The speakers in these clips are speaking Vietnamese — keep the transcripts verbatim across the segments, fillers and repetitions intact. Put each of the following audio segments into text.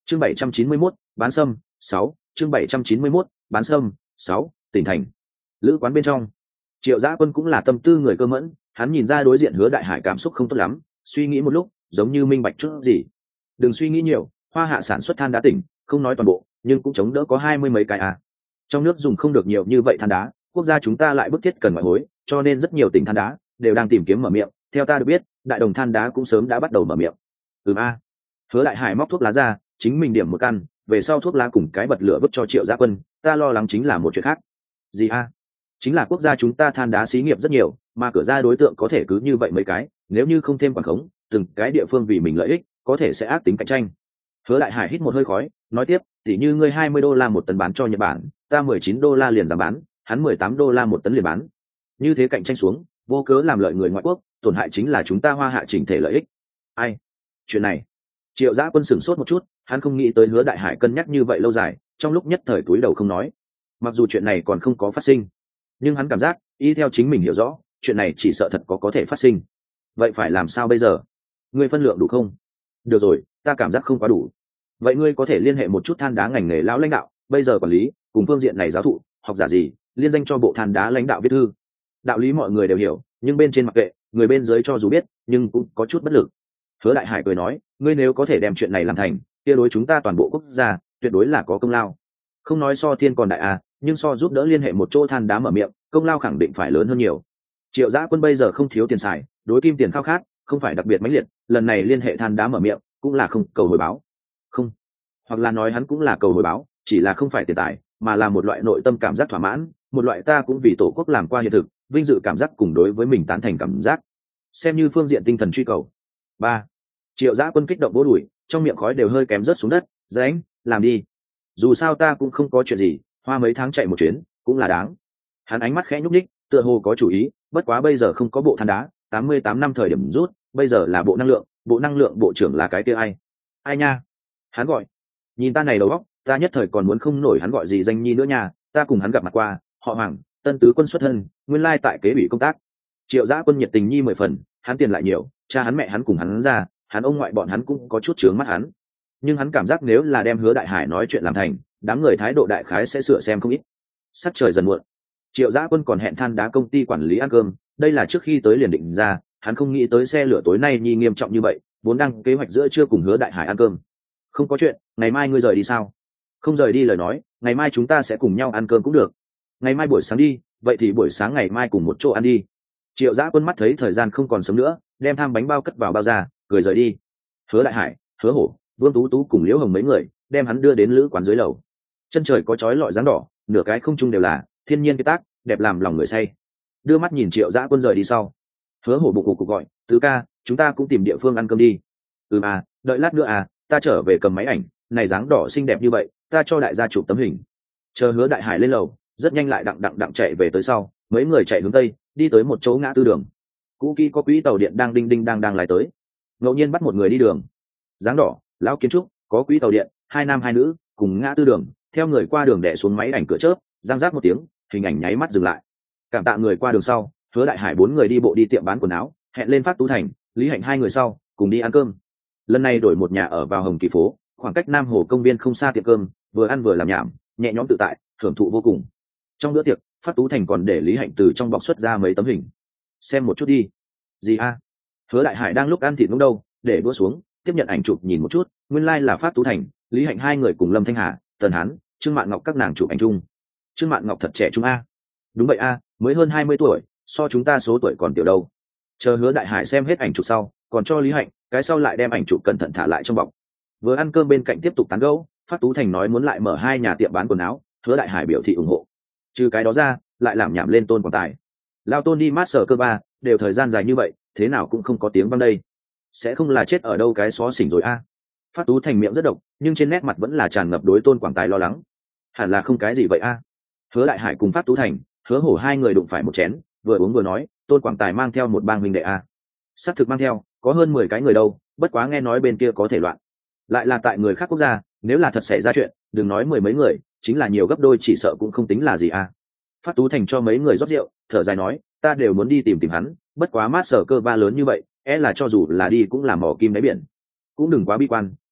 chương bảy trăm chín mươi mốt bán sâm sáu chương bảy trăm chín mươi mốt bán sâm sáu tỉnh thành lữ quán bên trong. Triệu Giã Quân cũng là tâm tư người cơ mẫn, hắn nhìn ra đối diện Hứa Đại Hải cảm xúc không tốt lắm, suy nghĩ một lúc giống như minh bạch chút gì. Đừng suy nghĩ nhiều, Hoa Hạ sản xuất than đá tỉnh, không nói toàn bộ nhưng cũng chống đỡ có hai mươi mấy cái à. Trong nước dùng không được nhiều như vậy than đá, quốc gia chúng ta lại bức thiết cần ngoại hối, cho nên rất nhiều tỉnh than đá đều đang tìm kiếm mở miệng. Theo ta được biết, Đại Đồng than đá cũng sớm đã bắt đầu mở miệng. Ừ a. Hứa Đại Hải móc thuốc lá ra, chính mình điểm một căn, về sau thuốc lá cùng cái bật lửa vứt cho Triệu Giã Quân. Ta lo lắng chính là một chuyện khác. Gì a? Chính là quốc gia chúng ta than đá xí nghiệp rất nhiều, mà cửa ra đối tượng có thể cứ như vậy mấy cái, nếu như không thêm quản khống, từng cái địa phương vì mình lợi ích có thể sẽ ác tính cạnh tranh. Hứa Đại Hải hít một hơi khói, nói tiếp, tỉ như ngươi hai mươi đô la một tấn bán cho Nhật Bản, ta mười chín đô la liền giảm bán, hắn mười tám đô la một tấn liền bán. Như thế cạnh tranh xuống, vô cớ làm lợi người ngoại quốc, tổn hại chính là chúng ta Hoa Hạ chỉnh thể lợi ích. Ai? Chuyện này, Triệu Giã Quân sửng sốt một chút, hắn không nghĩ tới Hứa Đại Hải cân nhắc như vậy lâu dài, trong lúc nhất thời túi đầu không nói. Mặc dù chuyện này còn không có phát sinh, nhưng hắn cảm giác, y theo chính mình hiểu rõ, chuyện này chỉ sợ thật có có thể phát sinh. Vậy phải làm sao bây giờ? Ngươi phân lượng đủ không? Được rồi, ta cảm giác không quá đủ. Vậy ngươi có thể liên hệ một chút than đá ngành nghề lão lãnh đạo, bây giờ quản lý cùng phương diện này giáo thụ học giả gì liên danh cho bộ than đá lãnh đạo viết thư. Đạo lý mọi người đều hiểu, nhưng bên trên mặc kệ, người bên dưới cho dù biết nhưng cũng có chút bất lực. Hứa Đại Hải cười nói, ngươi nếu có thể đem chuyện này làm thành, kia đối chúng ta toàn bộ quốc gia tuyệt đối là có công lao. Không nói so thiên còn đại à, nhưng so giúp đỡ liên hệ một chỗ than đá mở miệng, công lao khẳng định phải lớn hơn nhiều. Triệu Giã Quân bây giờ không thiếu tiền xài, đối kim tiền khao khát không phải đặc biệt mãnh liệt, lần này liên hệ than đá mở miệng cũng là không cầu hồi báo. Không, hoặc là nói hắn cũng là cầu hồi báo, chỉ là không phải tiền tài, mà là một loại nội tâm cảm giác thỏa mãn, một loại ta cũng vì tổ quốc làm qua hiện thực, vinh dự cảm giác cùng đối với mình tán thành cảm giác, xem như phương diện tinh thần truy cầu. Ba. Triệu Giã Quân kích động vỗ đùi, trong miệng khói đều hơi kém rớt xuống đất. Dánh, làm đi, dù sao ta cũng không có chuyện gì, hoa mấy tháng chạy một chuyến cũng là đáng. Hắn ánh mắt khẽ nhúc nhích, tựa hồ có chủ ý, bất quá bây giờ không có bộ than đá, tám mươi tám năm thời điểm rút, bây giờ là bộ năng lượng, bộ năng lượng bộ trưởng là cái kia ai? Ai nha? Hắn gọi. Nhìn ta này đầu óc, ta nhất thời còn muốn không nổi hắn gọi gì danh nhi nữa nha, ta cùng hắn gặp mặt qua, họ Hoàng, Tân tứ quân xuất thân, nguyên lai tại kế ủy công tác. Triệu Giã Quân nhiệt tình nhi mười phần, hắn tiền lại nhiều, cha hắn mẹ hắn cùng hắn ra, hắn ông ngoại bọn hắn cũng có chút chướng mắt hắn. Nhưng hắn cảm giác nếu là đem Hứa Đại Hải nói chuyện làm thành, đám người thái độ đại khái sẽ sửa xem không ít. Sắc trời dần muộn, Triệu Giã Quân còn hẹn than đá công ty quản lý ăn cơm, đây là trước khi tới liền định ra, hắn không nghĩ tới xe lửa tối nay nhi nghiêm trọng như vậy, vốn đang kế hoạch giữa trưa cùng Hứa Đại Hải ăn cơm. Không có chuyện, ngày mai ngươi rời đi sao? Không rời đi lời nói, ngày mai chúng ta sẽ cùng nhau ăn cơm cũng được. Ngày mai buổi sáng đi, vậy thì buổi sáng ngày mai cùng một chỗ ăn đi. Triệu Giã Quân mắt thấy thời gian không còn sớm nữa, đem tham bánh bao cất vào bao ra, cười rời đi. Hứa Đại Hải, Hứa Hổ, Vương Tú Tú cùng Liễu Hồng mấy người đem hắn đưa đến lữ quán dưới lầu. Chân trời có chói lọi dáng đỏ, nửa cái không trung đều là thiên nhiên cái tác, đẹp làm lòng người say. Đưa mắt nhìn Triệu Giã Quân rời đi sau, Hứa Hổ bụng cục cục gọi, tứ ca, chúng ta cũng tìm địa phương ăn cơm đi. Ừ à, đợi lát nữa à, ta trở về cầm máy ảnh, này dáng đỏ xinh đẹp như vậy, ta cho đại gia chụp tấm hình. Chờ Hứa Đại Hải lên lầu, rất nhanh lại đặng đặng đặng chạy về tới sau, mấy người chạy hướng tây, đi tới một chỗ ngã tư đường. Cũ kỹ có quỹ tàu điện đang đinh đinh đang đang lái tới, ngẫu nhiên bắt một người đi đường. Dáng đỏ, lão kiến trúc, có quỹ tàu điện, hai nam hai nữ, cùng ngã tư đường, theo người qua đường đè xuống máy ảnh cửa chớp, giang rác một tiếng, hình ảnh nháy mắt dừng lại. Cảm tạ người qua đường sau, Hứa Đại Hải bốn người đi bộ đi tiệm bán quần áo, hẹn lên Phát Tú Thành, Lý Hạnh hai người sau, cùng đi ăn cơm. Lần này đổi một nhà ở vào Hồng Kỳ phố, khoảng cách Nam Hồ công viên không xa tiệm cơm, vừa ăn vừa làm nhảm, nhẹ nhõm tự tại, thưởng thụ vô cùng. Trong bữa tiệc, Phát Tú Thành còn để Lý Hạnh từ trong bọc xuất ra mấy tấm hình. Xem một chút đi. Gì a? Hứa Đại Hải đang lúc ăn thịt nướng đâu, để đũa xuống, tiếp nhận ảnh chụp nhìn một chút, nguyên lai like là Phát Tú Thành, Lý Hạnh hai người cùng Lâm Thanh Hà, Tần Hán, Trương Mạn Ngọc các nàng chụp ảnh chung. Trương Mạn Ngọc thật trẻ trung a. Đúng vậy a, mới hơn hai mươi tuổi, so chúng ta số tuổi còn tiểu đâu. Chờ Hứa Đại Hải xem hết ảnh chụp sau, còn cho Lý Hạnh, cái sau lại đem ảnh chụp cẩn thận thả lại trong bọc. Vừa ăn cơm bên cạnh tiếp tục tán gẫu, Phát Tú Thành nói muốn lại mở hai nhà tiệm bán quần áo, Hứa Đại Hải biểu thị ủng hộ. Trừ cái đó ra, lại làm nhảm lên Tôn Quảng Tài. Lao Tôn đi mát sở cơ ba, đều thời gian dài như vậy, thế nào cũng không có tiếng vang đây. Sẽ không là chết ở đâu cái xó xỉnh rồi a. Phát Tú Thành miệng rất độc, nhưng trên nét mặt vẫn là tràn ngập đối Tôn Quảng Tài lo lắng. Hẳn là không cái gì vậy a. Hứa Đại Hải cùng Phát Tú Thành, Hứa Hổ hai người đụng phải một chén, vừa uống vừa nói, Tôn Quảng Tài mang theo một bang huynh đệ a. Xác thực mang theo, có hơn mười cái người đâu, bất quá nghe nói bên kia có thể loạn. Lại là tại người khác quốc gia, nếu là thật xảy ra chuyện, đừng nói mười mấy người, chính là nhiều gấp đôi chỉ sợ cũng không tính là gì a. Phát Tú Thành cho mấy người rót rượu, thở dài nói, ta đều muốn đi tìm tìm hắn, bất quá mát sở cơ ba lớn như vậy, é e là cho dù là đi cũng là mỏ kim đáy biển. Cũng đừng quá bi quan,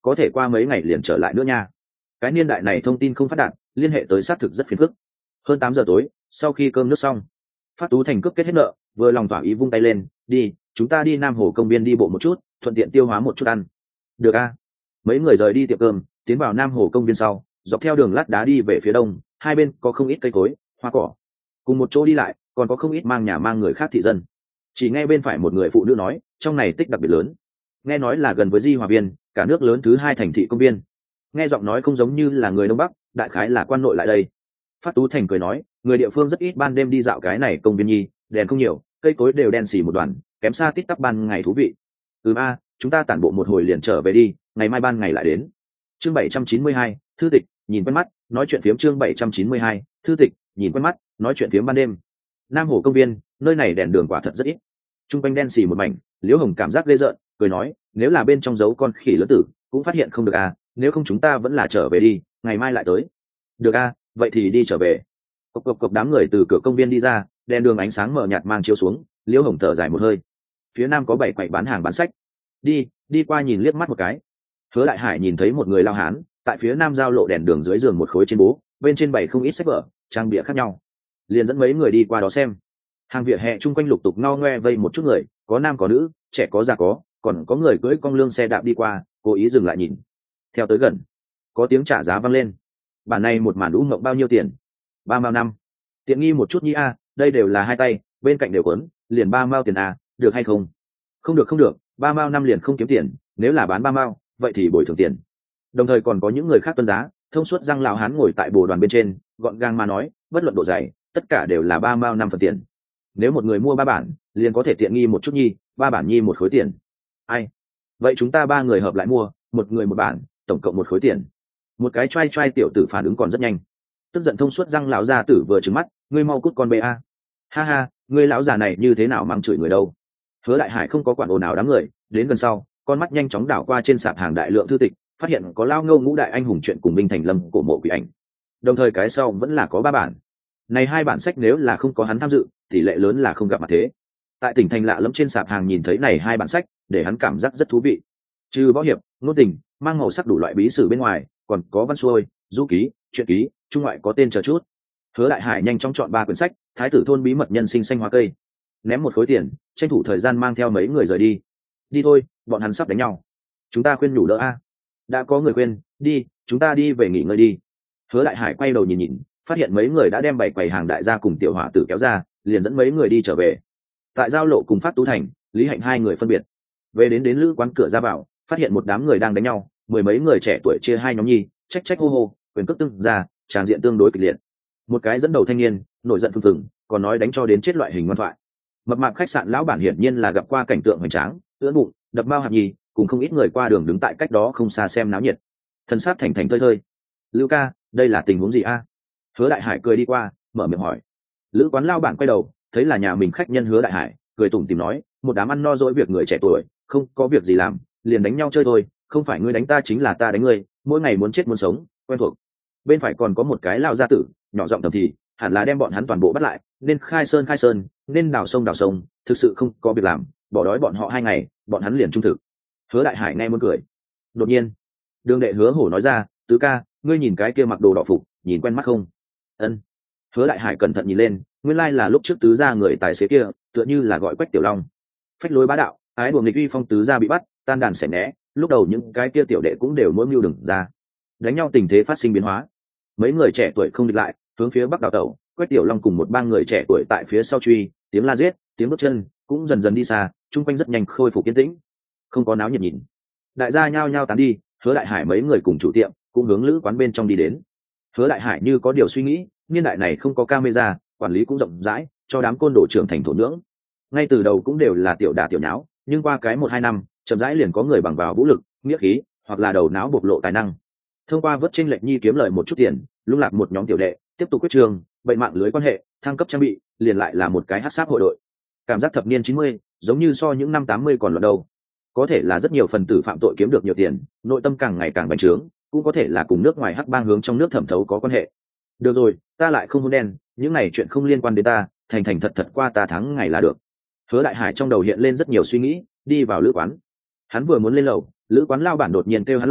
có thể qua mấy ngày liền trở lại nữa nha. Cái niên đại này thông tin không phát đạt, liên hệ tới xác thực rất phiền phức. Hơn tám giờ tối, sau khi cơm nước xong, Phát Tú Thành cướp kết hết nợ, vừa lòng thỏa ý vung tay lên, đi, chúng ta đi Nam Hồ công viên đi bộ một chút, thuận tiện tiêu hóa một chút ăn. Được a. Mấy người rời đi tiệm cơm, tiến vào Nam Hồ công viên sau, dọc theo đường lát đá đi về phía đông, hai bên có không ít cây cối, hoa cỏ. Cùng một chỗ đi lại, còn có không ít mang nhà mang người khác thị dân. Chỉ nghe bên phải một người phụ nữ nói, trong này tích đặc biệt lớn. Nghe nói là gần với Di Hòa Viên, cả nước lớn thứ hai thành thị công viên. Nghe giọng nói không giống như là người Đông Bắc, đại khái là quan nội lại đây. Phát Tú Thành cười nói, người địa phương rất ít ban đêm đi dạo cái này công viên nhi, đèn không nhiều, cây cối đều đen xì một đoàn, kém xa tít tắp ban ngày thú vị. Ừ a, chúng ta tản bộ một hồi liền trở về đi, ngày mai ban ngày lại đến. Chương bảy trăm chín mươi hai, thư tịch, nhìn quen mắt, nói chuyện phiếm chương bảy trăm chín mươi hai, thư tịch, nhìn quen mắt, nói chuyện phiếm ban đêm. Nam Hồ công viên, nơi này đèn đường quả thật rất ít. Trung quanh đen xì một mảnh, Liễu Hồng cảm giác ghê rợn, cười nói, nếu là bên trong giấu con khỉ lớn tử, cũng phát hiện không được à, nếu không chúng ta vẫn là trở về đi, ngày mai lại tới. Được a, vậy thì đi trở về. Cộc cộc cộc đám người từ cửa công viên đi ra, đèn đường ánh sáng mờ nhạt mang chiếu xuống, Liễu Hồng thở dài một hơi. Phía nam có bảy quầy bán hàng bán sách. Đi, đi qua nhìn liếc mắt một cái. Hứa Đại Hải nhìn thấy một người lao hán, tại phía nam giao lộ đèn đường dưới giường một khối trên bố, bên trên bày không ít sách vở, trang bìa khác nhau. Liền dẫn mấy người đi qua đó xem. Hàng vỉa hè chung quanh lục tục ngao ngoe vây một chút người, có nam có nữ, trẻ có già có, còn có người cưỡi cong lương xe đạp đi qua, cố ý dừng lại nhìn. Theo tới gần, có tiếng trả giá vang lên. Bản này một màn đũ ngộng bao nhiêu tiền? Ba mao năm. Tiện nghi một chút nhi a, đây đều là hai tay, bên cạnh đều quấn, liền ba mao tiền a, được hay không? Không được không được, ba mao năm liền không kiếm tiền, nếu là bán ba mao, vậy thì bồi thường tiền. Đồng thời còn có những người khác tuân giá, thông suốt răng lão hán ngồi tại bồ đoàn bên trên, gọn gàng mà nói, bất luận độ dày, tất cả đều là ba mao năm phần tiền. Nếu một người mua ba bản, liền có thể tiện nghi một chút nhi, ba bản nhi một khối tiền. Ai? Vậy chúng ta ba người hợp lại mua, một người một bản, tổng cộng một khối tiền. Một cái trai trai tiểu tử phản ứng còn rất nhanh. Tức giận thông suốt răng lão gia tử vừa trừng mắt, ngươi mau cút con bê a. Ha ha, ngươi lão già này như thế nào mắng chửi người đâu? Hứa Đại Hải không có quản ồn nào đám người, đến gần sau, con mắt nhanh chóng đảo qua trên sạp hàng đại lượng thư tịch, phát hiện có Lao Ngâu Ngũ Đại Anh Hùng chuyện cùng Binh Thành Lâm của Mộ Quỷ Ảnh. Đồng thời cái sau vẫn là có ba bản. Này hai bản sách nếu là không có hắn tham dự, tỷ lệ lớn là không gặp mặt thế. Tại tỉnh thành lạ lẫm trên sạp hàng nhìn thấy này hai bản sách, để hắn cảm giác rất thú vị. Trừ võ hiệp, ngôn tình, mang màu sắc đủ loại bí sử bên ngoài, còn có văn xuôi, du ký, truyện ký, trung ngoại có tên chờ chút. Hứa Đại Hải nhanh chóng chọn ba quyển sách, Thái tử thôn bí mật nhân sinh xanh hoa cây, ném một khối tiền, tranh thủ thời gian mang theo mấy người rời đi. Đi thôi, bọn hắn sắp đánh nhau. Chúng ta khuyên nhủ đỡ a. Đã có người khuyên, đi, chúng ta đi về nghỉ ngơi đi. Hứa Đại Hải quay đầu nhìn nhìn, phát hiện mấy người đã đem bảy quầy hàng đại gia cùng tiểu hỏa tử kéo ra, liền dẫn mấy người đi trở về. Tại giao lộ cùng Phát Tú Thành, Lý Hạnh hai người phân biệt về đến đến lữ quán cửa ra vào, phát hiện một đám người đang đánh nhau, mười mấy người trẻ tuổi chia hai nhóm nhi, trách trách hô hô, quyền cước tương ra, tràn diện tương đối kịch liệt. Một cái dẫn đầu thanh niên nổi giận phừng phừng, còn nói đánh cho đến chết loại hình ngoan thoại. Mập mạp khách sạn lão bản hiển nhiên là gặp qua cảnh tượng hoành tráng, ưỡn bụng, đập bao hạt nhì, cùng không ít người qua đường đứng tại cách đó không xa xem náo nhiệt. Thân sát thành thành thơi thơi. Lưu ca, đây là tình huống gì a? Hứa Đại Hải cười đi qua, mở miệng hỏi. Lữ quán lão bản quay đầu, thấy là nhà mình khách nhân Hứa Đại Hải, cười tủm tỉm nói, một đám ăn no dỗi việc người trẻ tuổi, không có việc gì làm, liền đánh nhau chơi thôi, không phải ngươi đánh ta chính là ta đánh ngươi, mỗi ngày muốn chết muốn sống, quen thuộc. Bên phải còn có một cái lão gia tử, nhỏ giọng thầm thì, hẳn là đem bọn hắn toàn bộ bắt lại, nên khai sơn khai sơn, nên đào sông đào sông, thực sự không có việc làm, bỏ đói bọn họ hai ngày, bọn hắn liền trung thực. Hứa Đại Hải nghe muốn cười. Đột nhiên, Đường Đệ Hứa Hổ nói ra, tứ ca, ngươi nhìn cái kia mặc đồ đỏ phục, nhìn quen mắt không? Ân. Hứa Đại Hải cẩn thận nhìn lên, nguyên lai là lúc trước tứ gia người tài xế kia, tựa như là gọi Quách Tiểu Long. Phách lối bá đạo, ái đùa nghịch uy phong tứ gia bị bắt, tan đàn xẻ né, lúc đầu những cái kia tiểu đệ cũng đều mỗi mưu đừng ra. Đánh nhau tình thế phát sinh biến hóa. Mấy người trẻ tuổi không địch lại, hướng phía bắc đào tẩu, Quách Tiểu Long cùng một ba người trẻ tuổi tại phía sau truy, tiếng la giết, tiếng bước chân cũng dần dần đi xa, chung quanh rất nhanh khôi phục yên tĩnh, không có náo nhiệt nhìn. Đại gia nhao nhao tán đi, Hứa Đại Hải mấy người cùng chủ tiệm cũng hướng lữ quán bên trong đi đến. Hứa Đại Hải như có điều suy nghĩ, niên đại này không có camera, quản lý cũng rộng rãi, cho đám côn đồ trưởng thành thổ nhưỡng. Ngay từ đầu cũng đều là tiểu đả tiểu nháo, nhưng qua cái một hai năm, chậm rãi liền có người bằng vào vũ lực, nghĩa khí, hoặc là đầu não bộc lộ tài năng. Thông qua vớt chênh lệch nhi kiếm lời một chút tiền, lung lạc một nhóm tiểu đệ, tiếp tục quyết trường, bệnh mạng lưới quan hệ, thăng cấp trang bị, liền lại là một cái hắc sáp hội đội. Cảm giác thập niên chín mươi, giống như so những năm tám mươi còn loạn đâu. Có thể là rất nhiều phần tử phạm tội kiếm được nhiều tiền, nội tâm càng ngày càng bành trướng, cũng có thể là cùng nước ngoài hắc bang hướng trong nước thẩm thấu có quan hệ. Được rồi, ta lại không muốn đen, những này chuyện không liên quan đến ta, thành thành thật thật qua ta thắng ngày là được. Hứa Đại Hải trong đầu hiện lên rất nhiều suy nghĩ, đi vào lữ quán. Hắn vừa muốn lên lầu, lữ quán lao bản đột nhiên kêu hắn lại,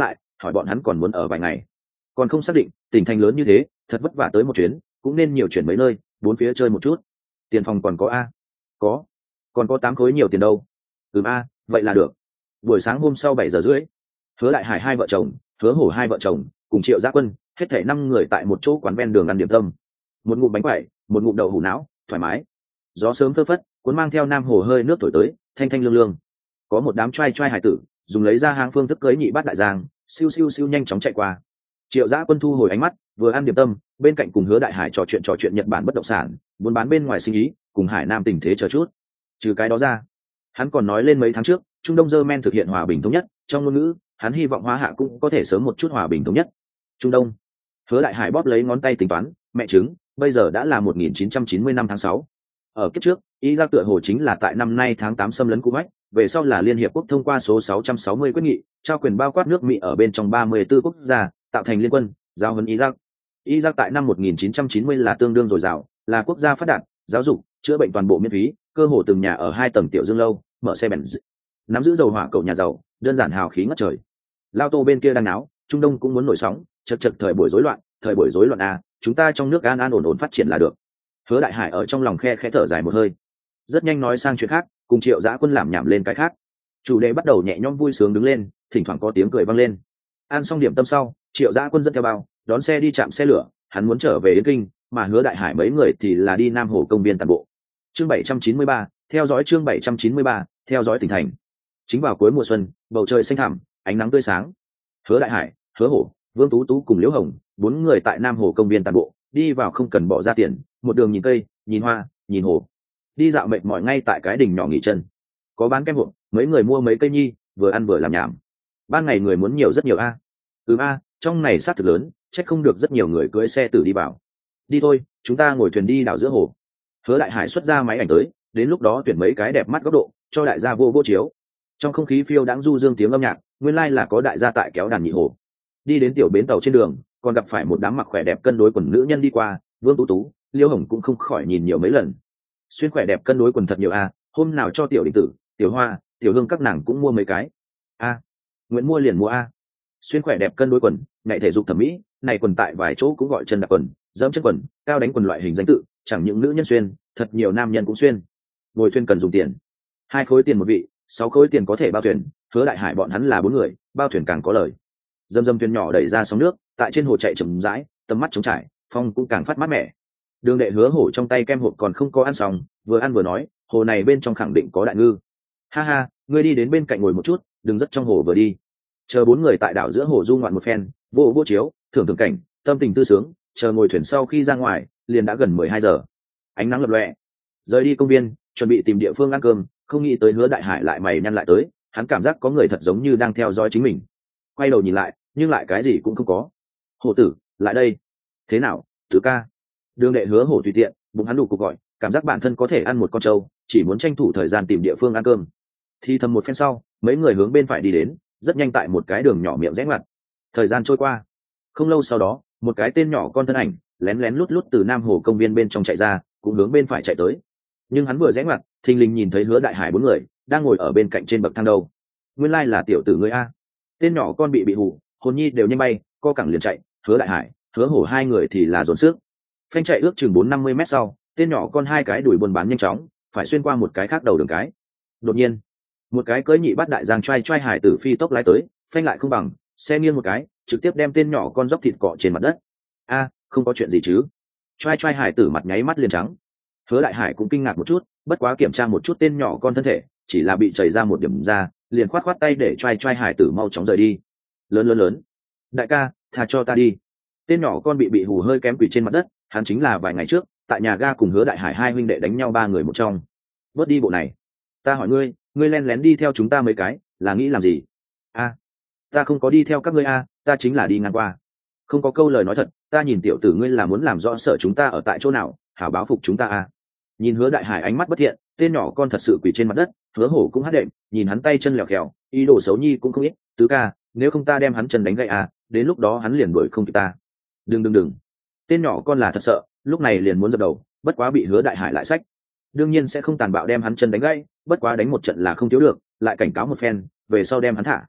hỏi bọn hắn còn muốn ở vài ngày. Còn không xác định, tỉnh thành lớn như thế thật vất vả tới một chuyến, cũng nên nhiều chuyển mấy nơi, bốn phía chơi một chút. Tiền phòng còn có a? Có. Còn có tám khối nhiều tiền đâu. Ừm a, vậy là được. Buổi sáng hôm sau bảy giờ rưỡi, Hứa Đại Hải hai vợ chồng, Hứa Hổ hai vợ chồng cùng Triệu Gia Quân, hết thảy năm người tại một chỗ quán ven đường ăn điểm tâm. Một ngụm bánh quẩy, một ngụm đậu hủ não, thoải mái. Gió sớm phơ phất, cuốn mang theo nam hồ hơi nước thổi tới, thanh thanh lương lương. Có một đám trai trai hải tử dùng lấy ra hàng phương thức cưới nhị bát đại giang, siêu siêu siêu nhanh chóng chạy qua. Triệu Gia Quân thu hồi ánh mắt, vừa ăn điểm tâm, bên cạnh cùng Hứa Đại Hải trò chuyện trò chuyện Nhật Bản bất động sản, muốn bán bên ngoài sinh ý, cùng Hải Nam tình thế chờ chút. Trừ cái đó ra, hắn còn nói lên mấy tháng trước, Trung Đông Giơ-men thực hiện hòa bình thống nhất, trong ngôn ngữ, hắn hy vọng Hoa Hạ cũng có thể sớm một chút hòa bình thống nhất. Trung Đông. Hứa Đại Hải bóp lấy ngón tay tính toán, mẹ chứng, bây giờ đã là một nghìn chín trăm chín mươi năm tháng sáu. Ở kiếp trước, Iraq tựa hồ chính là tại năm nay tháng tám xâm lấn Kuwait, về sau là Liên hiệp quốc thông qua số sáu trăm sáu mươi quyết nghị, trao quyền bao quát nước Mỹ ở bên trong ba mươi tư quốc gia, tạo thành liên quân, giao huấn Iraq. Iraq tại năm một nghìn chín trăm chín mươi là tương đương dồi dào, là quốc gia phát đạt, giáo dục, chữa bệnh toàn bộ miễn phí, cơ hồ từng nhà ở hai tầng tiểu dương lâu, mở xe Benz, nắm giữ dầu hỏa cầu nhà giàu, đơn giản hào khí ngất trời. Lao Tô bên kia đang náo, Trung Đông cũng muốn nổi sóng, chật chật thời buổi rối loạn, thời buổi rối loạn à, chúng ta trong nước an an ổn ổn phát triển là được. Hứa Đại Hải ở trong lòng khe khẽ thở dài một hơi, rất nhanh nói sang chuyện khác, cùng Triệu Dã Quân làm nhảm lên cái khác. Chủ đề bắt đầu nhẹ nhõm vui sướng đứng lên, thỉnh thoảng có tiếng cười vang lên. Ăn xong điểm tâm sau, Triệu Dã Quân dẫn theo bao, đón xe đi trạm xe lửa, hắn muốn trở về Yến Kinh, mà Hứa Đại Hải mấy người thì là đi Nam Hồ công viên tản bộ. Chương bảy trăm chín mươi ba, theo dõi chương bảy trăm chín mươi ba, theo dõi tỉnh thành. Chính vào cuối mùa xuân, bầu trời xanh thẳm, ánh nắng tươi sáng. Hứa Đại Hải, Hứa Hổ, Vương Tú Tú cùng Liễu Hồng, bốn người tại Nam Hồ công viên tản bộ, đi vào không cần bỏ ra tiền, một đường nhìn cây, nhìn hoa, nhìn hồ. Đi dạo mệt mỏi ngay tại cái đỉnh nhỏ nghỉ chân. Có bán kem hộp, mấy người mua mấy cây nhi, vừa ăn vừa làm nhảm. Ban ngày người muốn nhiều rất nhiều a. Ừm a, trong này sát thực lớn, chắc không được rất nhiều người cưỡi xe tử đi vào. Đi thôi, chúng ta ngồi thuyền đi đảo giữa hồ. Hứa Đại Hải xuất ra máy ảnh tới, đến lúc đó tuyển mấy cái đẹp mắt góc độ, cho đại gia vô vô chiếu. Trong không khí phiêu đãng du dương tiếng âm nhạc, nguyên lai là có đại gia tại kéo đàn nhị hồ. Đi đến tiểu bến tàu trên đường, còn gặp phải một đám mặc khỏe đẹp cân đối quần nữ nhân đi qua, Vương Tú Tú, Liêu Hồng cũng không khỏi nhìn nhiều mấy lần. Xuyên khỏe đẹp cân đối quần thật nhiều a, hôm nào cho tiểu định tử, tiểu hoa, tiểu hương các nàng cũng mua mấy cái. A, nguyện mua liền mua a. Xuyên khỏe đẹp cân đối quần, nhảy thể dục thẩm mỹ, này quần tại vài chỗ cũng gọi chân đạp quần, dẫm chân quần, cao đánh quần loại hình danh tự, chẳng những nữ nhân xuyên, thật nhiều nam nhân cũng xuyên. Ngồi thuyền cần dùng tiền, hai khối tiền một vị, sáu khối tiền có thể bao thuyền. Hứa Đại Hải bọn hắn là bốn người, bao thuyền càng có lời. Dâm dâm thuyền nhỏ đẩy ra sóng nước, tại trên hồ chạy chậm rãi, tầm mắt trống trải, phong cũng càng phát mát mẻ. Đường Đệ Hứa Hổ trong tay kem hộp còn không có ăn xong, vừa ăn vừa nói, hồ này bên trong khẳng định có đại ngư. Ha ha, ngươi đi đến bên cạnh ngồi một chút, đừng rất trong hồ vừa đi. Chờ bốn người tại đảo giữa hồ du ngoạn một phen, vô vô chiếu, thưởng thưởng cảnh, tâm tình tư sướng. Chờ ngồi thuyền sau khi ra ngoài, liền đã gần mười hai giờ. Ánh nắng lập lòe. Rời đi công viên, chuẩn bị tìm địa phương ăn cơm, không nghĩ tới Hứa Đại Hải lại mày nhăn lại tới, hắn cảm giác có người thật giống như đang theo dõi chính mình. Quay đầu nhìn lại, nhưng lại cái gì cũng không có. Hổ tử, lại đây. Thế nào, Tứ ca? Đường Đệ Hứa Hổ tùy tiện, bụng hắn đủ cuộc gọi, cảm giác bản thân có thể ăn một con trâu, chỉ muốn tranh thủ thời gian tìm địa phương ăn cơm. Thì thầm một phen sau, mấy người hướng bên phải đi đến, rất nhanh tại một cái đường nhỏ miệng rẽ ngoặt. Thời gian trôi qua, không lâu sau đó, một cái tên nhỏ con thân ảnh lén lén lút lút từ Nam Hồ công viên bên trong chạy ra, cũng hướng bên phải chạy tới. Nhưng hắn vừa rẽ ngoặt, thình lình nhìn thấy Hứa Đại Hải bốn người đang ngồi ở bên cạnh trên bậc thang đầu. Nguyên lai là tiểu tử ngươi a. Tên nhỏ con bị bị hù, hồn nhi đều nhanh bay, co cẳng liền chạy. Hứa Đại Hải, Hứa Hổ hai người thì là dồn sức. Phanh chạy ước chừng bốn năm mươi mét sau, tên nhỏ con hai cái đuổi buôn bán nhanh chóng, phải xuyên qua một cái khác đầu đường cái. Đột nhiên, một cái cưỡi nhị bát đại giang trai trai hải tử phi tốc lái tới, phanh lại không bằng, xe nghiêng một cái, trực tiếp đem tên nhỏ con dốc thịt cọ trên mặt đất. A, không có chuyện gì chứ? Trai trai hải tử mặt nháy mắt liền trắng. Hứa Đại Hải cũng kinh ngạc một chút, bất quá kiểm tra một chút tên nhỏ con thân thể, chỉ là bị chảy ra một điểm da, liền khoát khoát tay để trai trai hải tử mau chóng rời đi. Lớn lớn lớn, đại ca, tha cho ta đi. Tên nhỏ con bị bị hù hơi kém quỳ trên mặt đất, hắn chính là vài ngày trước tại nhà ga cùng Hứa Đại Hải hai huynh đệ đánh nhau ba người một trong. Bớt đi bộ này. Ta hỏi ngươi, ngươi len lén đi theo chúng ta mấy cái, là nghĩ làm gì? A, ta không có đi theo các ngươi a, ta chính là đi ngang qua. Không có câu lời nói thật, ta nhìn tiểu tử ngươi là muốn làm rõ sợ chúng ta ở tại chỗ nào, hảo báo phục chúng ta a. Nhìn Hứa Đại Hải ánh mắt bất thiện, tên nhỏ con thật sự quỳ trên mặt đất. Hứa Hổ cũng hát đệm, nhìn hắn tay chân lèo khèo, ý đồ xấu nhi cũng không ít. Tứ ca, nếu không ta đem hắn chân đánh gãy a, đến lúc đó hắn liền đuổi không kịp ta. Đừng đừng đừng. Tên nhỏ con là thật sợ, lúc này liền muốn dập đầu, bất quá bị Hứa Đại Hải lại xách. Đương nhiên sẽ không tàn bạo đem hắn chân đánh gãy, bất quá đánh một trận là không thiếu được, lại cảnh cáo một phen, về sau đem hắn thả.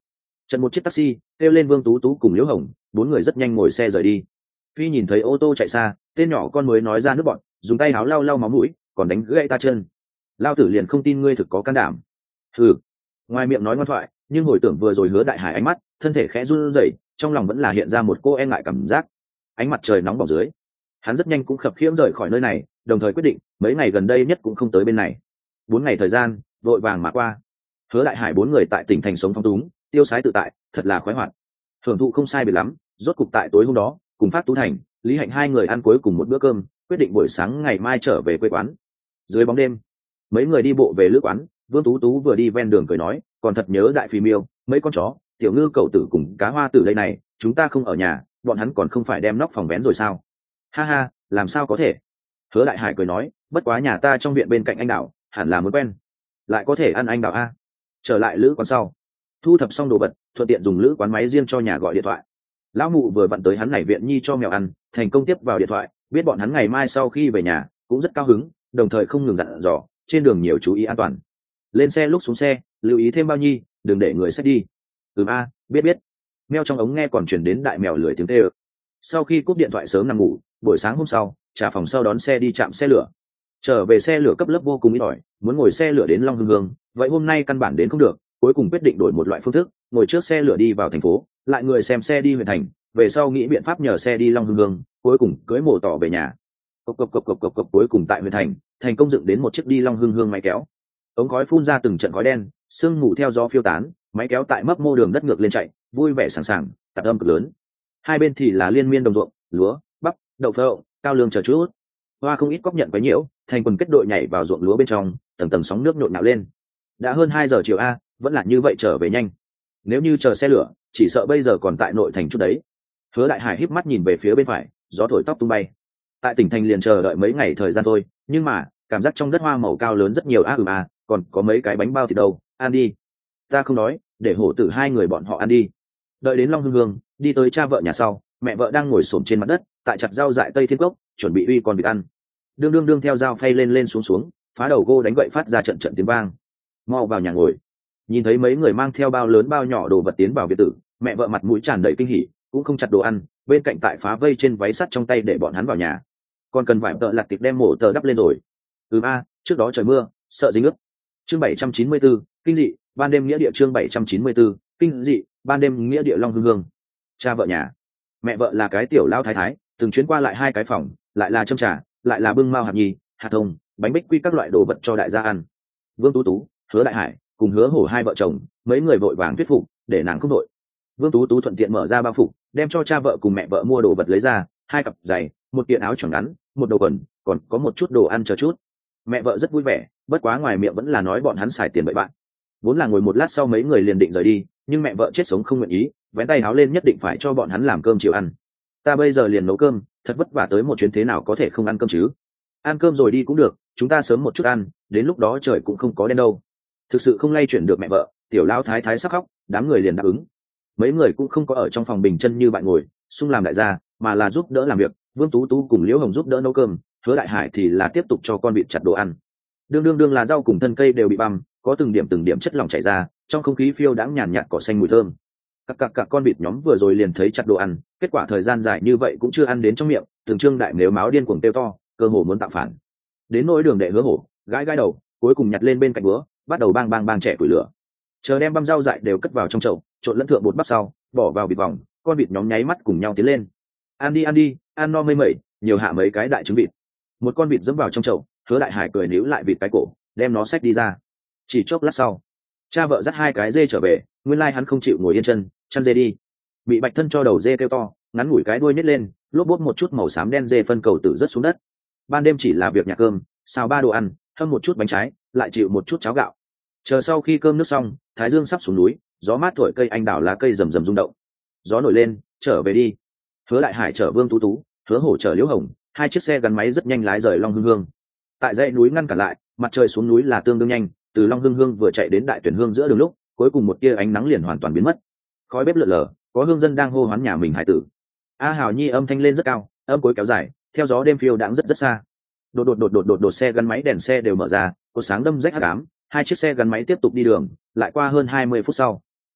Trận một chiếc taxi kêu lên Vương Tú Tú cùng Liễu Hồng, bốn người rất nhanh ngồi xe rời đi. Phi nhìn thấy ô tô chạy xa, tên nhỏ con mới nói ra nước bọn, dùng tay áo lau lau máu mũi, còn đánh gãy ta chân. Lao tử liền không tin ngươi thực có can đảm. Hừ. Ngoài miệng nói ngoan thoại, nhưng hồi tưởng vừa rồi Hứa Đại Hải ánh mắt, thân thể khẽ run rẩy, trong lòng vẫn là hiện ra một cô e ngại cảm giác. Ánh mặt trời nóng bỏng dưới, hắn rất nhanh cũng khập khiễng rời khỏi nơi này, đồng thời quyết định mấy ngày gần đây nhất cũng không tới bên này. Bốn ngày thời gian vội vàng mà qua. Hứa Đại Hải bốn người tại tỉnh thành sống phong túng, tiêu sái tự tại, thật là khoái hoạt. Hưởng thụ không sai biệt lắm, rốt cục tại tối hôm đó, cùng Phát Tú Thành, Lý Hạnh hai người ăn cuối cùng một bữa cơm, quyết định buổi sáng ngày mai trở về quê quán. Dưới bóng đêm, mấy người đi bộ về lữ quán. Vương Tú Tú vừa đi ven đường cười nói, còn thật nhớ Đại Phi Miêu, mấy con chó, tiểu ngư cậu tử cùng cá hoa tử đây này, chúng ta không ở nhà, bọn hắn còn không phải đem nóc phòng vén rồi sao? Ha ha, làm sao có thể? Hứa Đại Hải cười nói, bất quá nhà ta trong viện bên cạnh anh đảo, hẳn là muốn quen, lại có thể ăn anh đảo a. Trở lại lữ quán sau, thu thập xong đồ vật, thuận tiện dùng lữ quán máy riêng cho nhà gọi điện thoại. Lão mụ vừa vặn tới hắn này viện nhi cho mèo ăn, thành công tiếp vào điện thoại, biết bọn hắn ngày mai sau khi về nhà cũng rất cao hứng, đồng thời không ngừng dặn dò trên đường nhiều chú ý an toàn. Lên xe lúc xuống xe lưu ý thêm bao nhi, đừng để người xách đi. Ừm a, biết biết. Mèo trong ống nghe còn truyền đến đại mèo lười tiếng kêu. Sau khi cúp điện thoại sớm nằm ngủ, buổi sáng hôm sau trả phòng sau đón xe đi trạm xe lửa. Trở về xe lửa cấp lớp vô cùng ít ỏi, muốn ngồi xe lửa đến Long Hưng Hương, vậy hôm nay căn bản đến không được, cuối cùng quyết định đổi một loại phương thức, ngồi trước xe lửa đi vào thành phố, lại người xem xe đi huyện thành, về sau nghĩ biện pháp nhờ xe đi Long Hưng Hương, cuối cùng cưới mổ tỏ về nhà. Cộc cộc cộc cộc cộc cộc cuối cùng tại huyện thành, thành công dựng đến một chiếc đi Long Hưng Hương máy kéo. Ống khói phun ra từng trận khói đen, sương mù theo gió phiêu tán, máy kéo tại mấp mô đường đất ngược lên chạy, vui vẻ sảng sảng, tạp âm cực lớn. Hai bên thì là liên miên đồng ruộng, lúa, bắp, đậu phộng, cao lương chờ chút. Hoa không ít cóc nhận quấy nhiễu, thành quần kết đội nhảy vào ruộng lúa bên trong, tầng tầng sóng nước nhộn nhạo lên. Đã hơn hai giờ chiều a, vẫn là như vậy trở về nhanh. Nếu như chờ xe lửa, chỉ sợ bây giờ còn tại nội thành chút đấy. Hứa Đại Hải híp mắt nhìn về phía bên phải, gió thổi tóc tung bay. Tại tỉnh thành liền chờ đợi mấy ngày thời gian thôi, nhưng mà cảm giác trong đất hoa màu cao lớn rất nhiều a ừm a, còn có mấy cái bánh bao thịt đâu, ăn đi. Ta không nói, để hổ tử hai người bọn họ ăn đi. Đợi đến Long Hưng Hương, đi tới cha vợ nhà sau, mẹ vợ đang ngồi xổm trên mặt đất, tại chặt rau dại tây thiên cốc, chuẩn bị uy con vịt ăn. Đương đương đương theo dao phay lên lên xuống xuống, phá đầu gô đánh gậy phát ra trận trận tiếng vang. Mau vào nhà ngồi. Nhìn thấy mấy người mang theo bao lớn bao nhỏ đồ vật tiến vào biệt tử, mẹ vợ mặt mũi tràn đầy kinh hỉ, cũng không chặt đồ ăn, bên cạnh tại phá vây trên váy sắt trong tay để bọn hắn vào nhà. Còn cần vải tợ lặt tiệp đem mổ tờ đắp lên rồi. Ừm a, trước đó trời mưa, sợ dính ướt. Chương bảy trăm chín mươi tư, kinh dị, ban đêm nghĩa địa chương bảy trăm chín mươi tư, kinh dị, ban đêm nghĩa địa Long Hưng Hương. Cha vợ nhà, mẹ vợ là cái tiểu lao thái thái, từng chuyến qua lại hai cái phòng, lại là châm trà, lại là bưng mao hạt nhì, hạt thông, bánh bích quy các loại đồ vật cho đại gia ăn. Vương Tú Tú, Hứa Đại Hải cùng Hứa Hổ hai vợ chồng, mấy người vội vàng thuyết phục để nàng không đội. Vương Tú Tú thuận tiện mở ra bao phục, đem cho cha vợ cùng mẹ vợ mua đồ vật lấy ra, hai cặp giày, một kiện áo choàng ngắn, một đầu quần, còn có một chút đồ ăn chờ chút. Mẹ vợ rất vui vẻ, bất quá ngoài miệng vẫn là nói bọn hắn xài tiền bậy bạn. Vốn là ngồi một lát sau mấy người liền định rời đi, nhưng mẹ vợ chết sống không nguyện ý, vén tay áo lên nhất định phải cho bọn hắn làm cơm chiều ăn. Ta bây giờ liền nấu cơm, thật vất vả tới một chuyến thế nào có thể không ăn cơm chứ? Ăn cơm rồi đi cũng được, chúng ta sớm một chút ăn, đến lúc đó trời cũng không có đen đâu. Thực sự không lay chuyển được mẹ vợ, tiểu lao thái thái sắc khóc, đám người liền đáp ứng. Mấy người cũng không có ở trong phòng bình chân như bạn ngồi xung làm đại gia, mà là giúp đỡ làm việc. Vương Tú Tú cùng Liễu Hồng giúp đỡ nấu cơm, Hứa Đại Hải thì là tiếp tục cho con vịt chặt đồ ăn. Đương đương đương là rau cùng thân cây đều bị băm, có từng điểm từng điểm chất lỏng chảy ra, trong không khí phiêu đãng nhàn nhạt cỏ xanh mùi thơm. Các các các con vịt nhóm vừa rồi liền thấy chặt đồ ăn, kết quả thời gian dài như vậy cũng chưa ăn đến trong miệng, từng trương đại nếu máu điên cuồng kêu to, cơ hồ muốn tạo phản. Đến nỗi Đường Đệ Hứa Hổ, gãi gãi đầu, cuối cùng nhặt lên bên cạnh búa, bắt đầu bang bang bang trẻ củi lửa. Chờ đem băm rau dại đều cất vào trong chậu, trộn lẫn thượng bột bắp sau, bỏ vào vịt vòng, con vịt nhóm nháy mắt cùng nhau tiến lên. Ăn đi ăn đi, ăn no mây mẩy, nhiều hạ mấy cái đại trứng vịt. Một con vịt dẫm vào trong chậu, Hứa Đại Hải cười níu lại vịt cái cổ, đem nó xách đi ra. Chỉ chốc lát sau, cha vợ dắt hai cái dê trở về, nguyên lai hắn không chịu ngồi yên chân, chăn dê đi. Bị bạch thân cho đầu dê kêu to, ngắn ngủi cái đuôi nhét lên, lốp bốp một chút màu xám đen dê phân cầu tử rớt xuống đất. Ban đêm chỉ là việc nhặt cơm, xào ba đồ ăn, hâm một chút bánh trái, lại chịu một chút cháo gạo. Chờ sau khi cơm nước xong, thái dương sắp xuống núi, gió mát thổi cây anh đào lá cây rầm rầm rung động. Gió nổi lên, trở về đi. Hứa Đại Hải chở Vương Tú Tú, Hứa Hổ chở Liễu Hồng, hai chiếc xe gắn máy rất nhanh lái rời Long Hưng Hương. Tại dãy núi ngăn cản lại, mặt trời xuống núi là tương đương nhanh, từ Long Hưng Hương vừa chạy đến Đại Tuyển Hương giữa đường lúc, cuối cùng một tia ánh nắng liền hoàn toàn biến mất. Khói bếp lượn lờ, có hương dân đang hô hoán nhà mình hải tử. A Hào Nhi âm thanh lên rất cao, âm cuối kéo dài, theo gió đêm phiêu đãng rất rất xa. Đột đột đột đột đột đột xe gắn máy đèn xe đều mở ra, cột sáng đâm rách hắc ám, hai chiếc xe gắn máy tiếp tục đi đường, lại qua hơn hai mươi phút sau,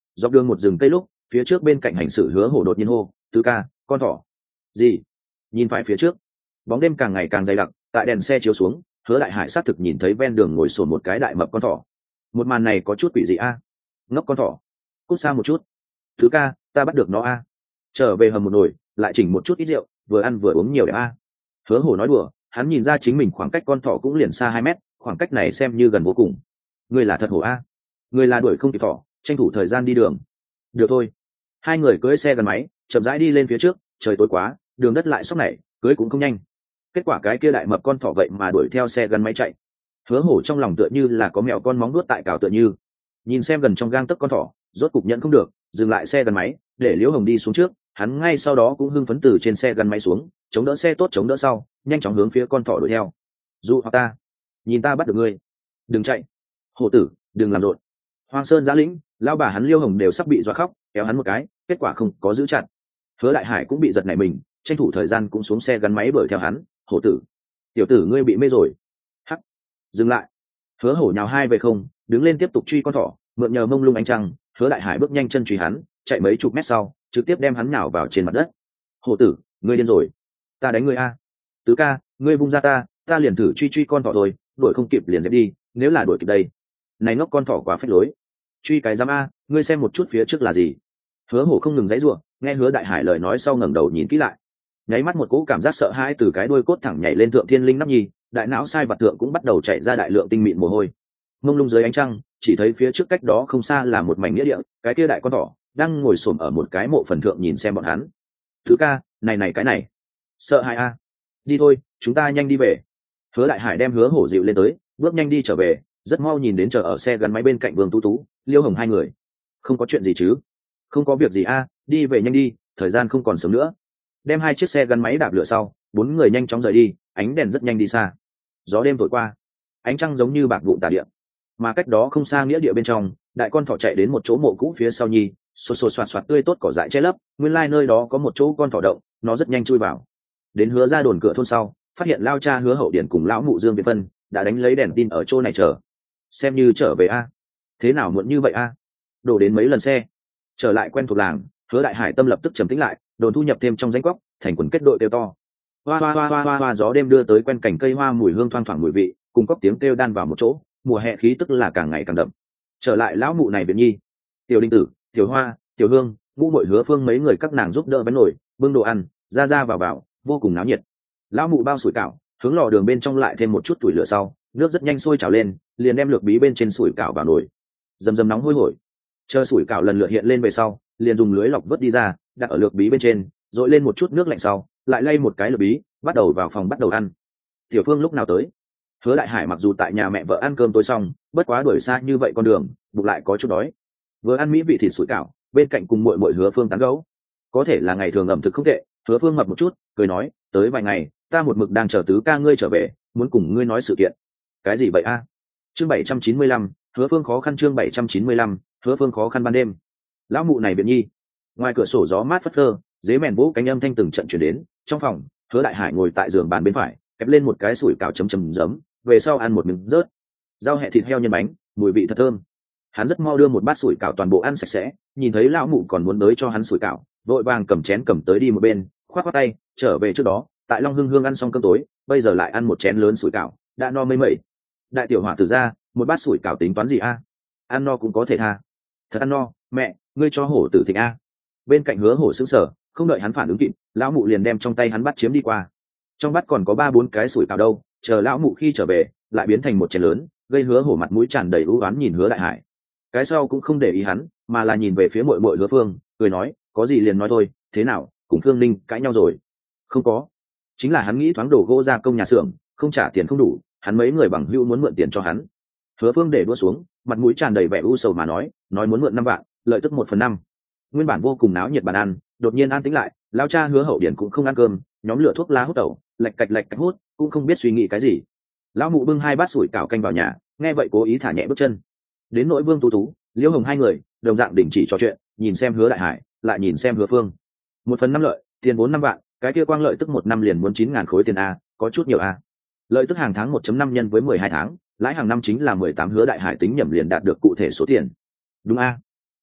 dọc đường một rừng cây lúc phía trước bên cạnh hành xử Hứa Hổ đột nhiên hô: "Tứ ca, con thỏ." "Gì?" Nhìn phải phía trước, bóng đêm càng ngày càng dày đặc, tại đèn xe chiếu xuống, Hứa Đại Hải xác thực nhìn thấy ven đường ngồi sồn một cái đại mập con thỏ. Một màn này có chút quỷ dị a. Ngốc con thỏ, cút xa một chút. "Tứ ca, ta bắt được nó a." Trở về hầm một nồi, lại chỉnh một chút ít rượu, vừa ăn vừa uống nhiều đẹp a. Hứa Hổ nói đùa, hắn nhìn ra chính mình khoảng cách con thỏ cũng liền xa hai mét, khoảng cách này xem như gần vô cùng. Người là thật hổ a. Người là đuổi không kịp thỏ, tranh thủ thời gian đi đường. Được thôi. Hai người cưỡi xe gắn máy, chậm rãi đi lên phía trước, trời tối quá, đường đất lại sóc này, cưỡi cũng không nhanh. Kết quả cái kia đại mập con thỏ vậy mà đuổi theo xe gắn máy chạy. Hứa Hổ trong lòng tựa như là có mèo con móng nuốt tại cào tựa như. Nhìn xem gần trong gang tấc con thỏ, rốt cục nhận không được, dừng lại xe gắn máy, để Liễu Hồng đi xuống trước, hắn ngay sau đó cũng hưng phấn từ trên xe gắn máy xuống, chống đỡ xe tốt chống đỡ sau, nhanh chóng hướng phía con thỏ đuổi theo. "Dụ hoặc ta, nhìn ta bắt được ngươi, đừng chạy." "Hổ tử, đừng làm rộn." Hoang Sơn Giã Lĩnh, lão bà hắn Liêu Hồng đều sắp bị dọa khóc, kéo hắn một cái, kết quả không có giữ chặt. Hứa Đại Hải cũng bị giật nảy mình, tranh thủ thời gian cũng xuống xe gắn máy đuổi theo hắn. "Hổ tử, tiểu tử ngươi bị mê rồi." "Hắc, dừng lại." Hứa Hổ nhào hai về không, đứng lên tiếp tục truy con thỏ, mượn nhờ mông lung ánh trăng, Hứa Đại Hải bước nhanh chân truy hắn, chạy mấy chục mét sau, trực tiếp đem hắn nhào vào trên mặt đất. "Hổ tử, ngươi điên rồi, ta đánh ngươi a." "Tứ ca, ngươi vung ra ta, ta liền thử truy truy con thỏ thôi, đuổi không kịp liền dẹp đi, nếu là đuổi kịp đây." "Này ngốc con thỏ quá phách lối." "Truy cái giám a, ngươi xem một chút phía trước là gì." Hứa Hổ không ngừng giãy giụa, nghe Hứa Đại Hải lời nói sau ngẩng đầu nhìn kỹ lại, nháy mắt một cỗ cảm giác sợ hãi từ cái đuôi cốt thẳng nhảy lên thượng thiên linh nắp nhi, đại não sai vật thượng cũng bắt đầu chạy ra đại lượng tinh mịn mồ hôi. Mông lung dưới ánh trăng, chỉ thấy phía trước cách đó không xa là một mảnh nghĩa địa, cái kia đại con thỏ đang ngồi xổm ở một cái mộ phần thượng nhìn xem bọn hắn. "Thứ ca, này này cái này, sợ hãi a." "Đi thôi, chúng ta nhanh đi về." Hứa Đại Hải đem Hứa Hổ dịu lên tới, bước nhanh đi trở về, rất mau nhìn đến chờ ở xe gắn máy bên cạnh Vương Tú Tú, Liêu Hồng hai người. "Không có chuyện gì chứ?" "Không có việc gì a, đi về nhanh đi, thời gian không còn sớm nữa." Đem hai chiếc xe gắn máy đạp lửa sau, bốn người nhanh chóng rời đi, ánh đèn rất nhanh đi xa. Gió đêm thổi qua, ánh trăng giống như bạc vụn tà địa. Mà cách đó không xa nghĩa địa bên trong, đại con thỏ chạy đến một chỗ mộ cũ phía sau nhi, xô xô xoạt xoạt tươi tốt cỏ dại che lấp, nguyên lai nơi đó có một chỗ con thỏ động, nó rất nhanh chui vào. Đến Hứa ra đồn cửa thôn sau, phát hiện lao cha Hứa Hậu Điển cùng lão mụ Dương Việt Phân đã đánh lấy đèn tin ở chỗ này chờ. Xem như trở về a. Thế nào muộn như vậy a? Đổ đến mấy lần xe. Trở lại quen thuộc làng, Hứa Đại Hải tâm lập tức trầm tĩnh lại, đồn thu nhập thêm trong danh quóc, thành quần kết đội kêu to. Hoa hoa hoa hoa hoa hoa, gió đêm đưa tới quen cảnh cây hoa mùi hương thoang thoảng mùi vị, cùng cóc tiếng kêu đan vào một chỗ, mùa hè khí tức là càng ngày càng đậm. Trở lại lão mụ này Việt Nhi, Tiểu Đinh Tử, Tiểu Hoa, Tiểu Hương, Ngũ Muội Hứa Phương mấy người các nàng giúp đỡ bánh nổi, bưng đồ ăn, ra ra vào vào, vô cùng náo nhiệt. Lão mụ bao sủi cảo, hướng lò đường bên trong lại thêm một chút tuổi lửa sau, nước rất nhanh sôi trào lên, liền đem lược bí bên trên sủi cảo vào nồi. Dầm dầm nóng hôi hổi. Chờ sủi cảo lần lượt hiện lên về sau, liền dùng lưới lọc vớt đi ra, đặt ở lược bí bên trên, dội lên một chút nước lạnh sau, lại lay một cái lược bí, bắt đầu vào phòng bắt đầu ăn. Tiểu Phương lúc nào tới? Hứa Đại Hải mặc dù tại nhà mẹ vợ ăn cơm tối xong, bất quá đuổi xa như vậy con đường, bụng lại có chút đói. Vừa ăn mỹ vị thịt sủi cảo, bên cạnh cùng muội muội Hứa Phương tán gẫu. Có thể là ngày thường ẩm thực không tệ, Hứa Phương mập một chút, cười nói, tới vài ngày, ta một mực đang chờ tứ ca ngươi trở về, muốn cùng ngươi nói sự kiện. Cái gì vậy a? Chương bảy trăm chín mươi lăm, Hứa Phương khó khăn chương bảy trăm chín mươi lăm, Hứa Phương khó khăn ban đêm. Lão mụ này Viện Nhi. Ngoài cửa sổ gió mát phất phơ, dế mèn vỗ cánh âm thanh từng trận truyền đến, trong phòng, Hứa Đại Hải ngồi tại giường bàn bên phải, kẹp lên một cái sủi cảo chấm chấm giấm, về sau ăn một miếng rớt. Rau hẹ thịt heo nhân bánh, mùi vị thật thơm. Hắn rất mau đưa một bát sủi cảo toàn bộ ăn sạch sẽ, nhìn thấy lão mụ còn muốn đới cho hắn sủi cảo, vội vàng cầm chén cầm tới đi một bên, khoác khoác tay, trở về trước đó, tại Long Hưng Hương ăn xong cơm tối, bây giờ lại ăn một chén lớn sủi cảo, đã no mây mẩy. Đại tiểu hỏa tử ra, một bát sủi cảo tính toán gì a? Ăn no cũng có thể tha. Thật ăn no, mẹ, ngươi cho hổ tử thịnh a. Bên cạnh Hứa Hổ sững sờ, không đợi hắn phản ứng kịp, lão mụ liền đem trong tay hắn bắt chiếm đi qua. Trong bát còn có ba bốn cái sủi cảo đâu, chờ lão mụ khi trở về, lại biến thành một chén lớn, gây Hứa Hổ mặt mũi tràn đầy u oán nhìn Hứa Đại Hải. Cái sau cũng không để ý hắn, mà là nhìn về phía muội muội Hứa Phương, cười nói, có gì liền nói thôi, thế nào, cùng Thương Ninh cãi nhau rồi? Không có, chính là hắn nghĩ thoáng đổ gỗ ra công nhà xưởng, không trả tiền không đủ, hắn mấy người bằng hữu muốn mượn tiền cho hắn. Hứa Phương để đua xuống, mặt mũi tràn đầy vẻ u sầu mà nói, nói muốn mượn năm vạn, lợi tức một phần năm. Nguyên bản vô cùng náo nhiệt bàn ăn, đột nhiên an tĩnh lại, lão cha Hứa Hậu Điển cũng không ăn cơm, nhóm lửa thuốc lá hút tẩu, lạch cạch lạch cạch hút, cũng không biết suy nghĩ cái gì. Lão mụ bưng hai bát sủi cảo canh vào nhà, nghe vậy cố ý thả nhẹ bước chân. Đến nỗi Vương Tú Tú, Liễu Hồng hai người, đồng dạng đình chỉ trò chuyện, nhìn xem Hứa Đại Hải, lại nhìn xem Hứa Phương. Một phần năm lợi, tiền vốn năm vạn, cái kia quang lợi tức một năm liền muốn chín ngàn khối tiền a, có chút nhiều a. Lợi tức hàng tháng một phẩy năm nhân với mười hai tháng, lãi hàng năm chính là mười tám. Hứa Đại Hải tính nhẩm liền đạt được cụ thể số tiền. Đúng a.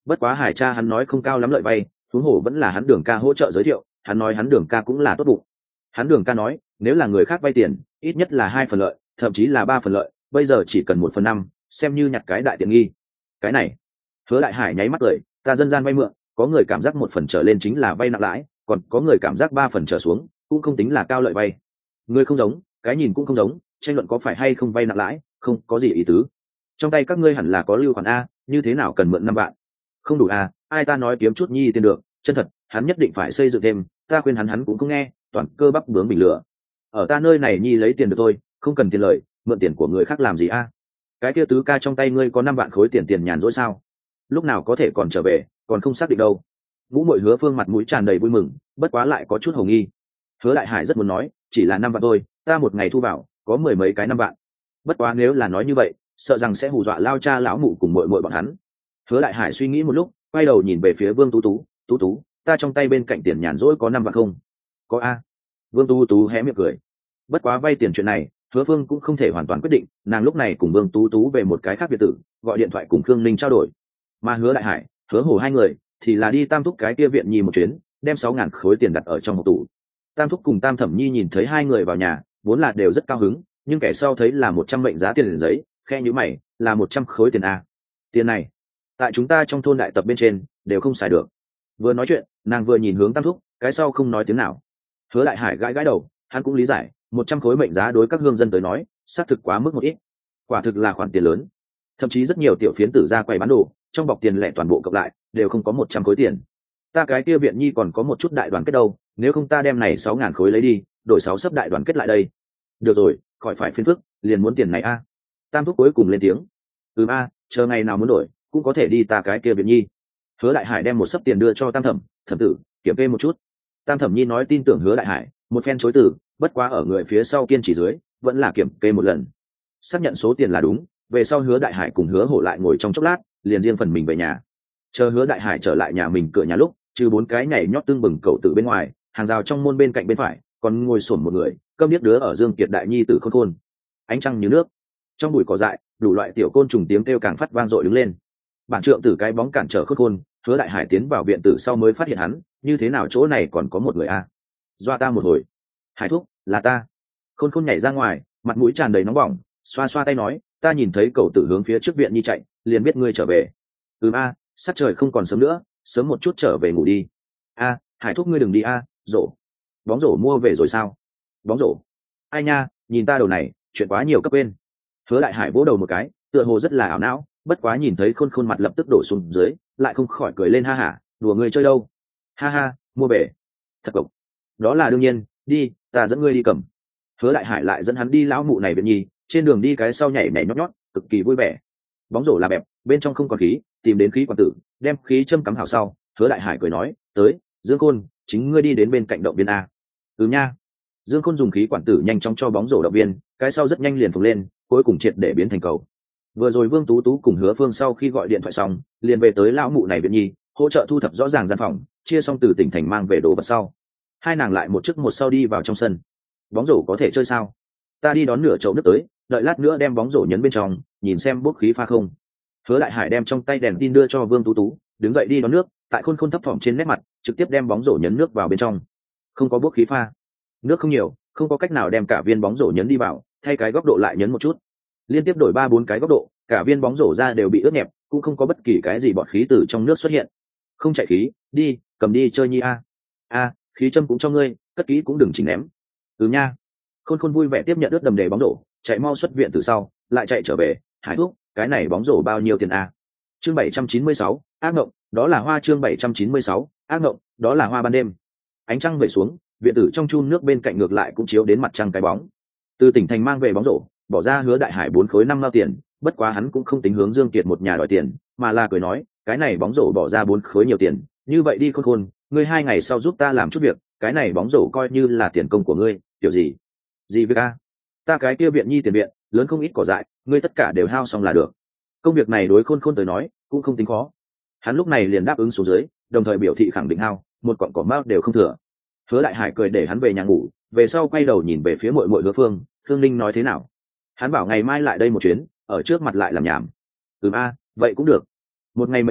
bất quá hải cha hắn nói không cao lắm lợi vay, huống hồ vẫn là hắn Đường ca hỗ trợ giới thiệu, hắn nói hắn Đường ca cũng là tốt bụng. Hắn Đường ca nói nếu là người khác vay tiền ít nhất là hai phần lợi, thậm chí là ba phần lợi, bây giờ chỉ cần một phần năm, xem như nhặt cái đại tiện nghi. Cái này, Hứa Đại Hải nháy mắt cười, ta dân gian vay mượn, có người cảm giác một phần trở lên chính là vay nặng lãi, còn có người cảm giác ba phần trở xuống cũng không tính là cao lợi vay. Người không giống, cái nhìn cũng không giống, tranh luận có phải hay không vay nặng lãi không có gì ý tứ. Trong tay các ngươi hẳn là có lưu khoản a, như thế nào cần mượn năm vạn? Không đủ a, ai ta nói kiếm chút nhi tiền được, chân thật hắn nhất định phải xây dựng thêm, ta khuyên hắn hắn cũng không nghe, toàn cơ bắp bướng bình lửa. Ở ta nơi này nhi lấy tiền được thôi, không cần tiền lời, mượn tiền của người khác làm gì a? Cái kia tứ ca trong tay ngươi có năm vạn khối tiền tiền nhàn rỗi sao? Lúc nào có thể còn trở về, còn không xác định đâu. Ngũ Muội Hứa Phương mặt mũi tràn đầy vui mừng, bất quá lại có chút hồ nghi. Hứa Đại Hải rất muốn nói, chỉ là năm vạn thôi, ta một ngày thu vào có mười mấy cái năm vạn. Bất quá nếu là nói như vậy, sợ rằng sẽ hù dọa lao cha lão mụ cùng muội muội bọn hắn. Hứa Đại Hải suy nghĩ một lúc, quay đầu nhìn về phía Vương Tú Tú, "Tú Tú, ta trong tay bên cạnh tiền nhàn rỗi có năm vạn không?" "Có a." Vương Tú Tú hé miệng cười. Bất quá vay tiền chuyện này, Hứa Phương cũng không thể hoàn toàn quyết định, nàng lúc này cùng Vương Tú Tú về một cái khác biệt tử, gọi điện thoại cùng Khương Linh trao đổi. Mà Hứa Đại Hải, Hứa Hổ hai người thì là đi Tam Thúc cái kia viện nhi một chuyến, đem sáu ngàn khối tiền đặt ở trong hộp tủ. Tam Thúc cùng Tam Thẩm Nhi nhìn thấy hai người vào nhà, vốn là đều rất cao hứng, nhưng kẻ sau thấy là một trăm mệnh giá tiền giấy, khe nhíu mày, là một trăm khối tiền a. Tiền này, tại chúng ta trong thôn đại tập bên trên đều không xài được. Vừa nói chuyện, nàng vừa nhìn hướng Tam Thúc, cái sau không nói tiếng nào. Hứa Đại Hải gãi gãi đầu, hắn cũng lý giải, một trăm khối mệnh giá đối các hương dân tới nói, xác thực quá mức một ít. Quả thực là khoản tiền lớn. Thậm chí rất nhiều tiểu phiến tử ra quầy bán đồ, trong bọc tiền lẻ toàn bộ cộng lại, đều không có một trăm khối tiền. Ta cái kia viện nhi còn có một chút đại đoàn kết đâu, nếu không ta đem này sáu ngàn khối lấy đi, đổi sáu sấp đại đoàn kết lại đây. Được rồi, khỏi phải phiền phức, liền muốn tiền này a. Tam Thúc cuối cùng lên tiếng. Ừm a, chờ ngày nào muốn đổi, cũng có thể đi ta cái kia viện nhi. Hứa Đại Hải đem một sấp tiền đưa cho Tam Thẩm, thẩm tử, kiểm kê một chút. Tam Thẩm Nhi nói tin tưởng Hứa Đại Hải, một phen chối từ, bất quá ở người phía sau kiên trì dưới, vẫn là kiểm kê một lần. Xác nhận số tiền là đúng, về sau Hứa Đại Hải cùng Hứa Hổ lại ngồi trong chốc lát, liền riêng phần mình về nhà. Chờ Hứa Đại Hải trở lại nhà mình cửa nhà lúc, trừ bốn cái nhảy nhót tương bừng cậu tự bên ngoài, hàng rào trong môn bên cạnh bên phải, còn ngồi xổm một người, câm điếc đứa ở Dương Kiệt đại nhi tử Khôn Khôn. Ánh trăng như nước, trong bụi cỏ dại, đủ loại tiểu côn trùng tiếng kêu càng phát vang dội đứng lên. Bản trượng tử cái bóng cản trở Khôn Khôn, Hứa Đại Hải tiến vào viện tử sau mới phát hiện hắn, như thế nào chỗ này còn có một người a? À? Doa ta một hồi. Hải thúc, là ta. Khôn Khôn nhảy ra ngoài, mặt mũi tràn đầy nóng bỏng, xoa xoa tay nói, ta nhìn thấy cậu tử hướng phía trước viện nhi chạy, liền biết ngươi trở về. Ừm a, sắc trời không còn sớm nữa, sớm một chút trở về ngủ đi. A, Hải thúc ngươi đừng đi a, rổ. Bóng rổ mua về rồi sao? Bóng rổ? Ai nha, nhìn ta đầu này, chuyện quá nhiều cấp bên. Hứa Đại Hải vỗ đầu một cái, tựa hồ rất là ảo não, bất quá nhìn thấy Khôn Khôn mặt lập tức đổ xuống dưới, lại không khỏi cười lên ha hả, đùa ngươi chơi đâu? Ha ha, mua về. Thật cộc. Đó là đương nhiên, đi, ta dẫn ngươi đi cầm. Hứa Đại Hải lại dẫn hắn đi lão mụ này viện nhi, trên đường đi cái sau nhảy nhảy nhót nhót, cực kỳ vui vẻ. Bóng rổ là bẹp, bên trong không còn khí, tìm đến khí quản tử, đem khí châm cắm hào sau. Hứa Đại Hải cười nói, tới, Dương Khôn, chính ngươi đi đến bên cạnh động viên a. Ừ nha. Dương Khôn dùng khí quản tử nhanh chóng cho bóng rổ động viên, cái sau rất nhanh liền phồng lên, cuối cùng triệt để biến thành cầu. Vừa rồi Vương Tú Tú cùng Hứa Phương sau khi gọi điện thoại xong, liền về tới lão mụ này viện nhi, hỗ trợ thu thập rõ ràng gian phòng, chia xong từ tỉnh thành mang về đồ vật sau. Hai nàng lại một trước một sau đi vào trong sân. Bóng rổ có thể chơi sao? Ta đi đón nửa chậu nước tới, đợi lát nữa đem bóng rổ nhấn bên trong, nhìn xem bốc khí pha không. Hứa Đại Hải đem trong tay đèn tin đưa cho Vương Tú Tú, đứng dậy đi đón nước, tại Khôn Khôn thấp thỏm trên nét mặt, trực tiếp đem bóng rổ nhấn nước vào bên trong. Không có bốc khí pha, nước không nhiều, không có cách nào đem cả viên bóng rổ nhấn đi vào, thay cái góc độ lại nhấn một chút. Liên tiếp đổi ba bốn cái góc độ, cả viên bóng rổ ra đều bị ướt nhẹp, cũng không có bất kỳ cái gì bọt khí từ trong nước xuất hiện. Không chạy khí, đi, cầm đi chơi nhi a. A, khí châm cũng cho ngươi, cất kỹ cũng đừng chỉnh ném. Ừ nha. Khôn Khôn vui vẻ tiếp nhận ướt đầm đề bóng rổ, chạy mau xuất viện từ sau, lại chạy trở về. Hải thúc, cái này bóng rổ bao nhiêu tiền a? Chương bảy trăm chín mươi sáu, ác ngộng, đó là hoa chương bảy trăm chín mươi sáu, ác ngộng, đó là hoa ban đêm. Ánh trăng về xuống, viện tử trong chun nước bên cạnh ngược lại cũng chiếu đến mặt trăng cái bóng. Từ tỉnh thành mang về bóng rổ, bỏ ra Hứa Đại Hải bốn khối năm mao tiền, bất quá hắn cũng không tính hướng Dương Kiệt một nhà đòi tiền, mà là cười nói, cái này bóng rổ bỏ ra bốn khối nhiều tiền, như vậy đi Khôn Khôn, ngươi hai ngày sau giúp ta làm chút việc, cái này bóng rổ coi như là tiền công của ngươi, kiểu gì? Gì việc a? Ta cái kia viện nhi tiền viện, lớn không ít cỏ dại, ngươi tất cả đều hao xong là được. Công việc này đối Khôn Khôn tới nói, cũng không tính khó. Hắn lúc này liền đáp ứng xuống dưới, đồng thời biểu thị khẳng định hao, một cọng cỏ mao đều không thừa. Hứa Đại Hải cười để hắn về nhà ngủ, về sau quay đầu nhìn về phía muội muội Hứa Phương, Thương Linh nói thế nào? Hắn bảo ngày mai lại đây một chuyến, ở trước mặt lại làm nhảm. Ừm a, vậy cũng được. Một ngày mệt nhọc,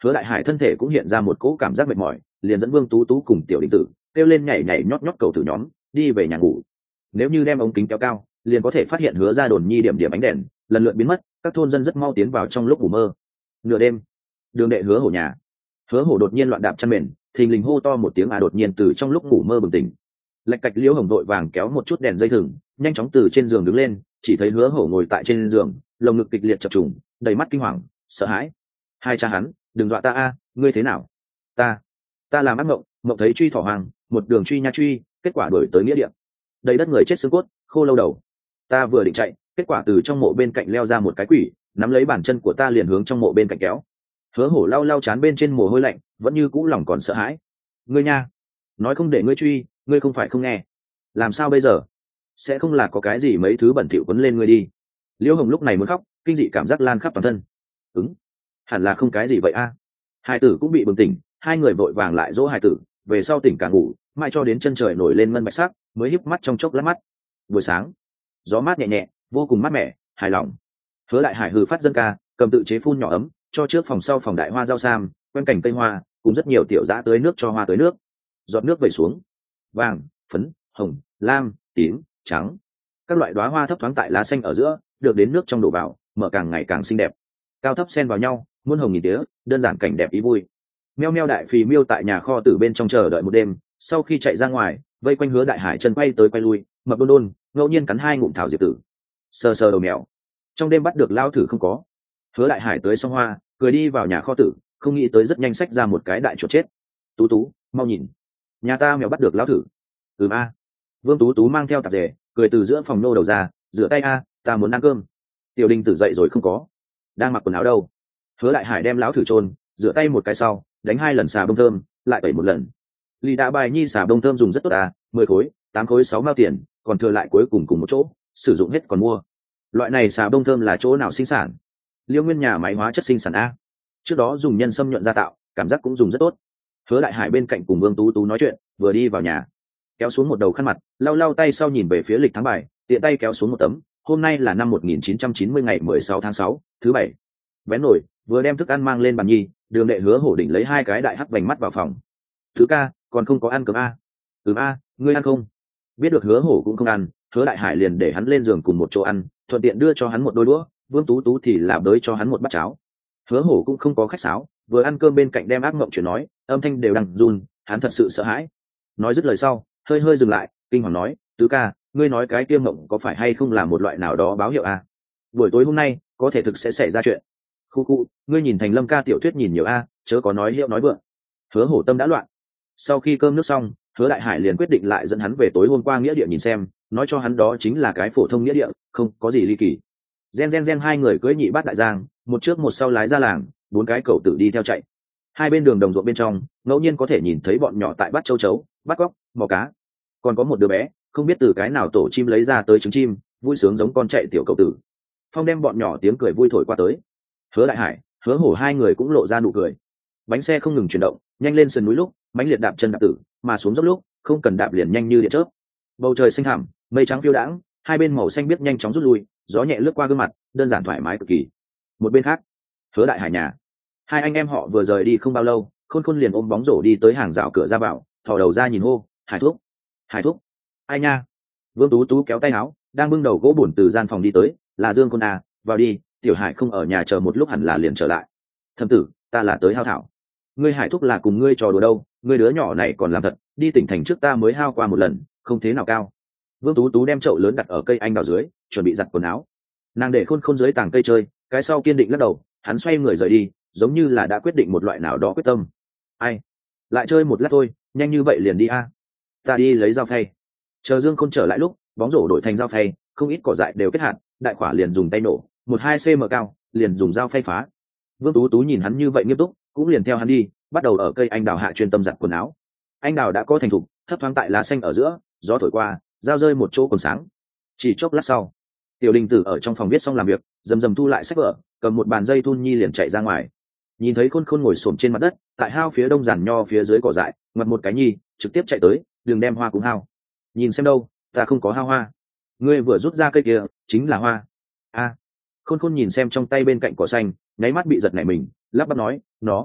Hứa Đại Hải thân thể cũng hiện ra một cỗ cảm giác mệt mỏi, liền dẫn Vương Tú Tú cùng Tiểu Đình Tử kêu lên nhảy nhảy nhót nhót cầu tử nhóm đi về nhà ngủ. Nếu như đem ống kính kéo cao, liền có thể phát hiện Hứa ra đồn nhi điểm điểm ánh đèn lần lượt biến mất, các thôn dân rất mau tiến vào trong lúc ngủ mơ. Nửa đêm, đường đệ Hứa Hổ nhà. Hứa Hổ đột nhiên loạn đạp chân mền, thình lình hô to một tiếng à đột nhiên từ trong lúc ngủ mơ bừng tỉnh. Lạch cạch Liễu Hồng đội vàng kéo một chút đèn dây thừng, nhanh chóng từ trên giường đứng lên, chỉ thấy Hứa Hổ ngồi tại trên giường, lồng ngực kịch liệt chập trùng, đầy mắt kinh hoàng, sợ hãi. Hai cha hắn, đừng dọa ta a, ngươi thế nào? Ta, ta làm ác mộng, mộng thấy truy thỏ hoàng, một đường truy nha truy, kết quả đuổi tới nghĩa địa. Đầy đất người chết xương cốt, khô lâu đầu. Ta vừa định chạy, kết quả từ trong mộ bên cạnh leo ra một cái quỷ, nắm lấy bàn chân của ta liền hướng trong mộ bên cạnh kéo. Hứa Hổ lau lau chán bên trên mồ hôi lạnh, vẫn như cũ lòng còn sợ hãi. Ngươi nha, nói không để ngươi truy, ngươi không phải không nghe. Làm sao bây giờ? Sẽ không là có cái gì mấy thứ bẩn thỉu quấn lên ngươi đi. Liễu Hồng lúc này muốn khóc, kinh dị cảm giác lan khắp toàn thân. Ứng, hẳn là không cái gì vậy a. À. Hai tử cũng bị bừng tỉnh, hai người vội vàng lại dỗ hai tử, về sau tỉnh cả ngủ, mãi cho đến chân trời nổi lên ngân bạch sắc, mới híp mắt trong chốc lát mắt. Buổi sáng, gió mát nhẹ nhẹ, vô cùng mát mẻ, hài lòng. Hứa Đại Hải hừ phát dân ca, cầm tự chế phun nhỏ ấm, cho trước phòng sau phòng đại hoa rau sam, quen cảnh cây hoa, cùng rất nhiều tiểu dã tới nước cho hoa tới nước. Giọt nước về xuống, vàng, phấn, hồng, lam, tím, trắng, các loại đóa hoa thấp thoáng tại lá xanh ở giữa, được đến nước trong đổ vào, mở càng ngày càng xinh đẹp. Cao thấp xen vào nhau, muôn hồng nghìn tía, đơn giản cảnh đẹp ý vui. Meo meo đại phì miêu tại nhà kho tử bên trong chờ đợi một đêm, sau khi chạy ra ngoài, vây quanh Hứa Đại Hải chân quay tới quay lui, mập đôn đôn, ngẫu nhiên cắn hai ngụm thảo diệp tử. Sờ sờ đầu mèo. Trong đêm bắt được lao thử không có. Hứa Đại Hải tới xong hoa, cười đi vào nhà kho tử, không nghĩ tới rất nhanh xách ra một cái đại chuột chết. Tú Tú, mau nhìn, nhà ta mèo bắt được lao thử. Ừm a. Vương Tú Tú mang theo tạp dề, cười từ giữa phòng nô đầu ra, rửa tay a, ta muốn ăn cơm. Tiểu Đình Tử dậy rồi không có, đang mặc quần áo đâu. Hứa Đại Hải đem lão thử chôn, rửa tay một cái sau, đánh hai lần xà bông thơm, lại tẩy một lần. Lý đã bài nhi xà bông thơm dùng rất tốt à, mười khối, tám khối sáu mao tiền, còn thừa lại cuối cùng cùng một chỗ, sử dụng hết còn mua. Loại này xà bông thơm là chỗ nào sinh sản? Liêu Nguyên nhà máy hóa chất sinh sản a. Trước đó dùng nhân sâm nhuận gia tạo, cảm giác cũng dùng rất tốt. Hứa Đại Hải bên cạnh cùng Vương Tú Tú nói chuyện, vừa đi vào nhà, kéo xuống một đầu khăn mặt, lau lau tay sau nhìn về phía lịch tháng bài, tiện tay kéo xuống một tấm. Hôm nay là năm một nghìn chín trăm chín mươi ngày mười sáu tháng sáu, thứ bảy. Vén nổi, vừa đem thức ăn mang lên bàn nhi, Đường Đệ Hứa Hổ đỉnh lấy hai cái đại hắc vành mắt vào phòng. Thứ ca, còn không có ăn cơm a? Ừm a, ngươi ăn không? Biết được Hứa Hổ cũng không ăn, Hứa Đại Hải liền để hắn lên giường cùng một chỗ ăn, thuận tiện đưa cho hắn một đôi đũa, Vương Tú Tú thì làm đới cho hắn một bát cháo. Hứa Hổ cũng không có khách sáo, vừa ăn cơm bên cạnh đem ác mộng chuyện nói, âm thanh đều đang run, hắn thật sự sợ hãi. Nói dứt lời sau, hơi hơi dừng lại, kinh hoàng nói, tứ ca, ngươi nói cái kia mộng có phải hay không là một loại nào đó báo hiệu a? Buổi tối hôm nay có thể thực sẽ xảy ra chuyện. Khu khu, ngươi nhìn Thành Lâm ca tiểu thuyết nhìn nhiều a, chớ có nói hiệu nói vượng. Hứa Hổ tâm đã loạn. Sau khi cơm nước xong, Hứa Đại Hải liền quyết định lại dẫn hắn về tối hôm qua nghĩa địa nhìn xem, nói cho hắn đó chính là cái phổ thông nghĩa địa, không có gì ly kỳ. Gen gen gen hai người cưỡi nhị bát đại giang, một trước một sau lái ra làng, bốn cái cẩu tử đi theo chạy. Hai bên đường đồng ruộng bên trong, ngẫu nhiên có thể nhìn thấy bọn nhỏ tại bắt châu chấu, bắt cóc, mò cá. Còn có một đứa bé, không biết từ cái nào tổ chim lấy ra tới trứng chim, vui sướng giống con chạy tiểu cẩu tử. Phong đem bọn nhỏ tiếng cười vui thổi qua tới. Hứa Đại Hải, Hứa Hổ hai người cũng lộ ra nụ cười. Bánh xe không ngừng chuyển động, nhanh lên sườn núi lúc, mãnh liệt đạp chân đạp tử, mà xuống dốc lúc, không cần đạp liền nhanh như điện chớp. Bầu trời xanh thẳm, mây trắng phiêu đãng, hai bên màu xanh biếc nhanh chóng rút lui, gió nhẹ lướt qua gương mặt, đơn giản thoải mái cực kỳ. Một bên khác, Hứa Đại Hải nhà, hai anh em họ vừa rời đi không bao lâu, Khôn Khôn liền ôm bóng rổ đi tới hàng rào cửa ra vào, thò đầu ra nhìn hô, Hải Thúc, Hải Thúc, ai nha? Vương Tú Tú kéo tay áo, đang bưng đầu gỗ bổn từ gian phòng đi tới, là Dương Khôn à, vào đi, Tiểu Hải không ở nhà chờ một lúc hẳn là liền trở lại. Thẩm tử, ta là tới hao thảo. Ngươi Hải Thúc là cùng ngươi trò đùa đâu, ngươi đứa nhỏ này còn làm thật, đi tỉnh thành trước ta mới hao qua một lần, không thế nào cao. Vương Tú Tú đem chậu lớn đặt ở cây anh đào dưới, chuẩn bị giặt quần áo. Nàng để Khôn Khôn dưới tàng cây chơi, cái sau kiên định lắc đầu, hắn xoay người rời đi, giống như là đã quyết định một loại nào đó quyết tâm. Ai, lại chơi một lát thôi, nhanh như vậy liền đi a. Ta đi lấy dao phay. Chờ Dương Khôn trở lại lúc, bóng rổ đổi thành dao phay, không ít cỏ dại đều kết hạt, đại quả liền dùng tay nổ, một hai cm cao, liền dùng dao phay phá. Vương Tú Tú nhìn hắn như vậy nghiêm túc, cũng liền theo hắn đi, bắt đầu ở cây anh đào hạ chuyên tâm giặt quần áo. Anh đào đã có thành thục, thấp thoáng tại lá xanh ở giữa, gió thổi qua, dao rơi một chỗ còn sáng. Chỉ chốc lát sau, Tiểu Đình Tử ở trong phòng viết xong làm việc, dầm dầm thu lại sách vở, cầm một bàn dây thun nhi liền chạy ra ngoài. Nhìn thấy Khôn Khôn ngồi xổm trên mặt đất, tại hao phía đông giàn nho phía dưới cỏ dại, ngoặt một cái nhi, trực tiếp chạy tới, đừng đem hoa cũng hao. Nhìn xem đâu, ta không có hao hoa. Ngươi vừa rút ra cây kia, chính là hoa. A. Khôn Khôn nhìn xem trong tay bên cạnh cỏ xanh, nháy mắt bị giật nảy mình, lắp bắp nói, nó,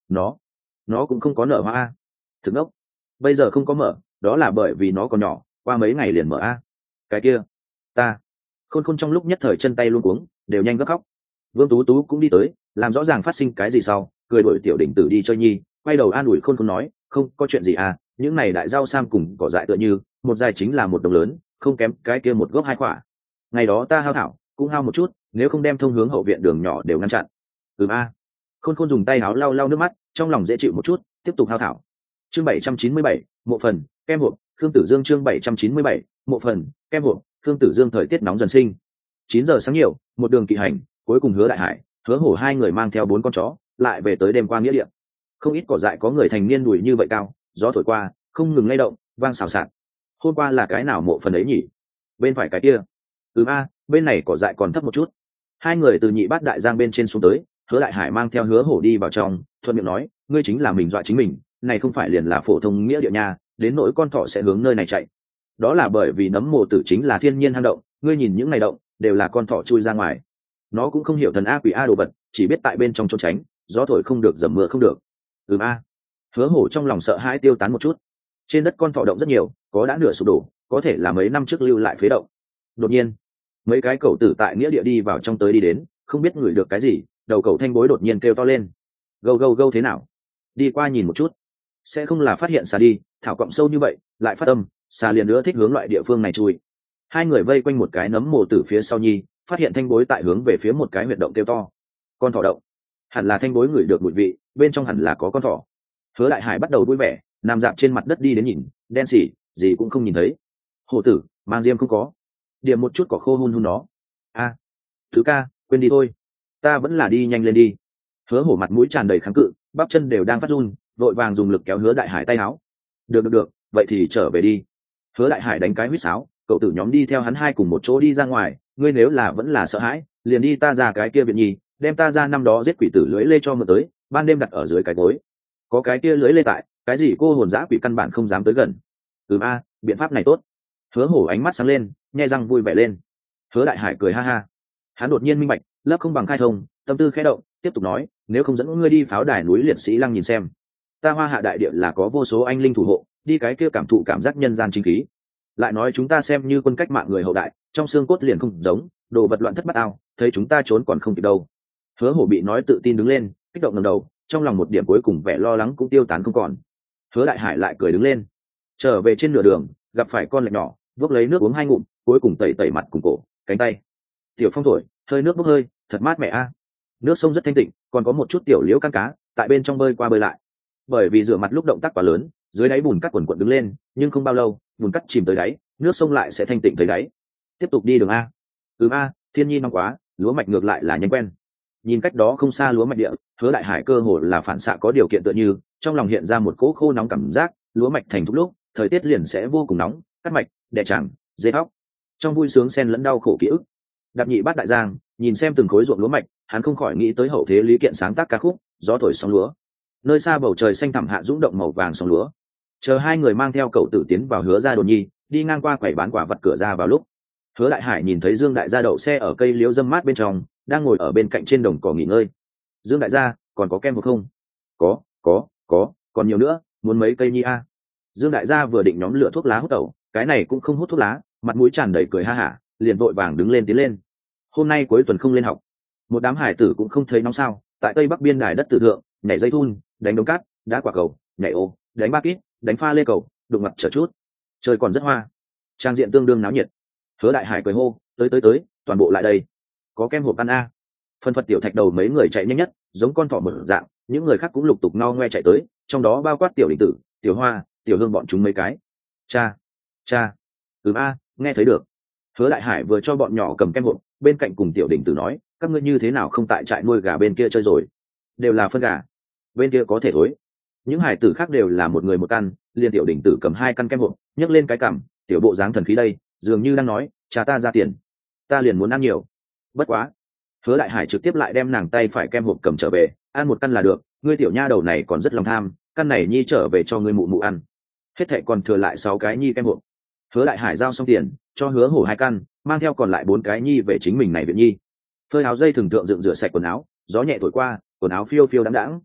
nó nó cũng không có nở hoa a. Thực ốc, bây giờ không có mở, đó là bởi vì nó còn nhỏ, qua mấy ngày liền mở a. Cái kia ta khôn khôn trong lúc nhất thời chân tay luôn cuống, đều nhanh gấp khóc. Vương Tú Tú cũng đi tới, làm rõ ràng phát sinh cái gì sau, cười đuổi tiểu đỉnh tử đi chơi nhi, quay đầu an ủi khôn khôn nói, không có chuyện gì à, những này đại rau sam cùng cỏ dại tựa như một dài chính là một đồng lớn, không kém cái kia một gốc hai quả. Ngày đó ta hao thảo cũng hao một chút, nếu không đem thông hướng hậu viện đường nhỏ đều ngăn chặn. Ừm a. Khôn khôn dùng tay áo lau lau nước mắt, trong lòng dễ chịu một chút, tiếp tục hao thảo. Chương bảy trăm chín mươi bảy, mộ phần, kem hộp, Khương Tử Dương. Chương bảy trăm chín mươi bảy, mộ phần, kem hộp, Khương Tử Dương. Thời tiết nóng dần sinh. Chín giờ sáng nhiều, một đường kỵ hành, cuối cùng Hứa Đại Hải, Hứa Hổ hai người mang theo bốn con chó, lại về tới đêm qua nghĩa địa. Không ít cỏ dại có người thành niên đùi như vậy cao, gió thổi qua, không ngừng lay động, vang xào xạc. Hôm qua là cái nào mộ phần ấy nhỉ? Bên phải cái kia. Ừm a, bên này cỏ dại còn thấp một chút. Hai người từ nhị bát đại giang bên trên xuống tới, Hứa Đại Hải mang theo Hứa Hổ đi vào trong, thuận miệng nói, ngươi chính là mình dọa chính mình, này không phải liền là phổ thông nghĩa địa nhà, đến nỗi con thỏ sẽ hướng nơi này chạy. Đó là bởi vì nấm mồ tử chính là thiên nhiên hang động, ngươi nhìn những này động, đều là con thỏ chui ra ngoài. Nó cũng không hiểu thần a quỷ a đồ vật, chỉ biết tại bên trong trốn tránh, gió thổi không được, dầm mưa không được. Ừm a. Hứa Hổ trong lòng sợ hãi tiêu tán một chút. Trên đất con thỏ động rất nhiều, có đã nửa sụp đổ, có thể là mấy năm trước lưu lại phế động. Đột nhiên, mấy cái cẩu tử tại nghĩa địa đi vào trong tới đi đến, không biết ngửi được cái gì, đầu cẩu thanh bối đột nhiên kêu to lên. Gâu gâu gâu thế nào? Đi qua nhìn một chút. Sẽ không là phát hiện xà đi, thảo cọng sâu như vậy, lại phát âm, xà liền nữa thích hướng loại địa phương này chui. Hai người vây quanh một cái nấm mồ tử phía sau nhi, phát hiện thanh bối tại hướng về phía một cái huyệt động kêu to. Con thỏ động. Hẳn là thanh bối ngửi được mùi vị, bên trong hẳn là có con thỏ. Hứa Đại Hải bắt đầu vui vẻ, nằm dạp trên mặt đất đi đến nhìn, đen xỉ, gì cũng không nhìn thấy. Hổ tử, mang diêm không có. Điểm một chút cỏ khô hun hun nó. A, thứ ca, quên đi thôi. Ta vẫn là đi nhanh lên đi. Hứa Hổ mặt mũi tràn đầy kháng cự, bắp chân đều đang phát run, vội vàng dùng lực kéo Hứa Đại Hải tay áo. Được được được, vậy thì trở về đi. Hứa Đại Hải đánh cái huýt sáo, cậu tử nhóm đi theo hắn hai cùng một chỗ đi ra ngoài. Ngươi nếu là vẫn là sợ hãi, liền đi ta ra cái kia viện nhi, đem ta ra năm đó giết quỷ tử lưới lê cho mượn tới, ban đêm đặt ở dưới cái gối. Có cái kia lưới lê tại, cái gì cô hồn dã quỷ căn bản không dám tới gần. Ừm a, biện pháp này tốt. Hứa Hổ ánh mắt sáng lên, nhe răng vui vẻ lên. Hứa Đại Hải cười ha ha. Hắn đột nhiên minh bạch, lớp không bằng khai thông, tâm tư khẽ động, tiếp tục nói, nếu không dẫn ngươi đi pháo đài núi liệt sĩ lăng nhìn xem. Ta Hoa Hạ đại địa là có vô số anh linh thủ hộ, đi cái kia cảm thụ cảm giác nhân gian chính khí. Lại nói chúng ta xem như quân cách mạng người hậu đại, trong xương cốt liền không giống, đồ vật loạn thất bát ao, thấy chúng ta trốn còn không kịp đâu. Hứa Hổ bị nói tự tin đứng lên, kích động ngẩng đầu, trong lòng một điểm cuối cùng vẻ lo lắng cũng tiêu tán không còn. Hứa Đại Hải lại cười đứng lên, trở về trên nửa đường, gặp phải con lạch nhỏ, vốc lấy nước uống hai ngụm, cuối cùng tẩy tẩy mặt cùng cổ, cánh tay. Tiểu phong thổi, hơi nước bốc hơi, thật mát mẻ a. Nước sông rất thanh tịnh, còn có một chút tiểu liễu can cá tại bên trong bơi qua bơi lại. Bởi vì rửa mặt lúc động tác quá lớn, dưới đáy bùn cát quần quần đứng lên, nhưng không bao lâu, bùn cát chìm tới đáy, nước sông lại sẽ thanh tịnh tới đáy. Tiếp tục đi đường a. Ừm a, thiên nhi nóng quá, lúa mạch ngược lại là nhanh quen. Nhìn cách đó không xa lúa mạch địa, Hứa Đại Hải cơ hồ là phản xạ có điều kiện tựa như, trong lòng hiện ra một cỗ khô nóng cảm giác, lúa mạch thành thúc lúc, thời tiết liền sẽ vô cùng nóng, cắt mạch, đẻ chẳng, dễ óc. Trong vui sướng xen lẫn đau khổ ký ức. Đạp nhị bát đại giang, nhìn xem từng khối ruộng lúa mạch, hắn không khỏi nghĩ tới hậu thế Lý Kiện sáng tác ca khúc, gió thổi sóng lúa. Nơi xa bầu trời xanh thẳm hạ dũng động màu vàng sóng lúa. Chờ hai người mang theo cậu tử tiến vào Hứa gia đồn nhi, đi ngang qua quầy bán quả vật cửa ra vào lúc, Hứa Đại Hải nhìn thấy Dương đại gia đậu xe ở cây liễu râm mát bên trong, đang ngồi ở bên cạnh trên đồng cỏ nghỉ ngơi. Dương đại gia, còn có kem không? Có, có, có, còn nhiều nữa, muốn mấy cây nhi a? Dương đại gia vừa định nhóm lửa thuốc lá hút tẩu, cái này cũng không hút thuốc lá, mặt mũi tràn đầy cười ha hả, liền vội vàng đứng lên tiến lên. Hôm nay cuối tuần không lên học, một đám hải tử cũng không thấy nóng sao, tại tây bắc biên đài đất tử thượng, nhảy dây thun, đánh đống cát, đá quả cầu, nhảy ô, đánh ba kít, đánh pha lê cầu, đụng mặt chờ chút. Trời còn rất hoa, trang diện tương đương náo nhiệt. Hứa Đại Hải cười hô, tới tới tới, toàn bộ lại đây, có kem hộp ăn a. Phân phật tiểu thạch đầu mấy người chạy nhanh nhất, giống con thỏ mở dạng, những người khác cũng lục tục no ngoe chạy tới, trong đó bao quát tiểu định tử, tiểu hoa, tiểu hương bọn chúng mấy cái. Cha, cha, ừm a, nghe thấy được. Hứa Đại Hải vừa cho bọn nhỏ cầm kem hộp, bên cạnh cùng tiểu định tử nói, các ngươi như thế nào không tại trại nuôi gà bên kia chơi rồi? Đều là phân gà, bên kia có thể thối. Những hải tử khác đều là một người một căn, liền tiểu định tử cầm hai căn kem hộp, nhấc lên cái cằm, tiểu bộ dáng thần khí đây, dường như đang nói, cha ta ra tiền, ta liền muốn ăn nhiều. Bất quá, Hứa Đại Hải trực tiếp lại đem nàng tay phải kem hộp cầm trở về, ăn một căn là được, ngươi tiểu nha đầu này còn rất lòng tham, căn này nhi trở về cho ngươi mụ mụ ăn. Hết thệ còn thừa lại sáu cái nhi kem hộp. Hứa Đại Hải giao xong tiền, cho Hứa Hổ hai căn, mang theo còn lại bốn cái nhi về chính mình này viện nhi. Phơi áo dây thường thượng dựng rửa sạch quần áo, gió nhẹ thổi qua, quần áo phiêu phiêu đãng đãng.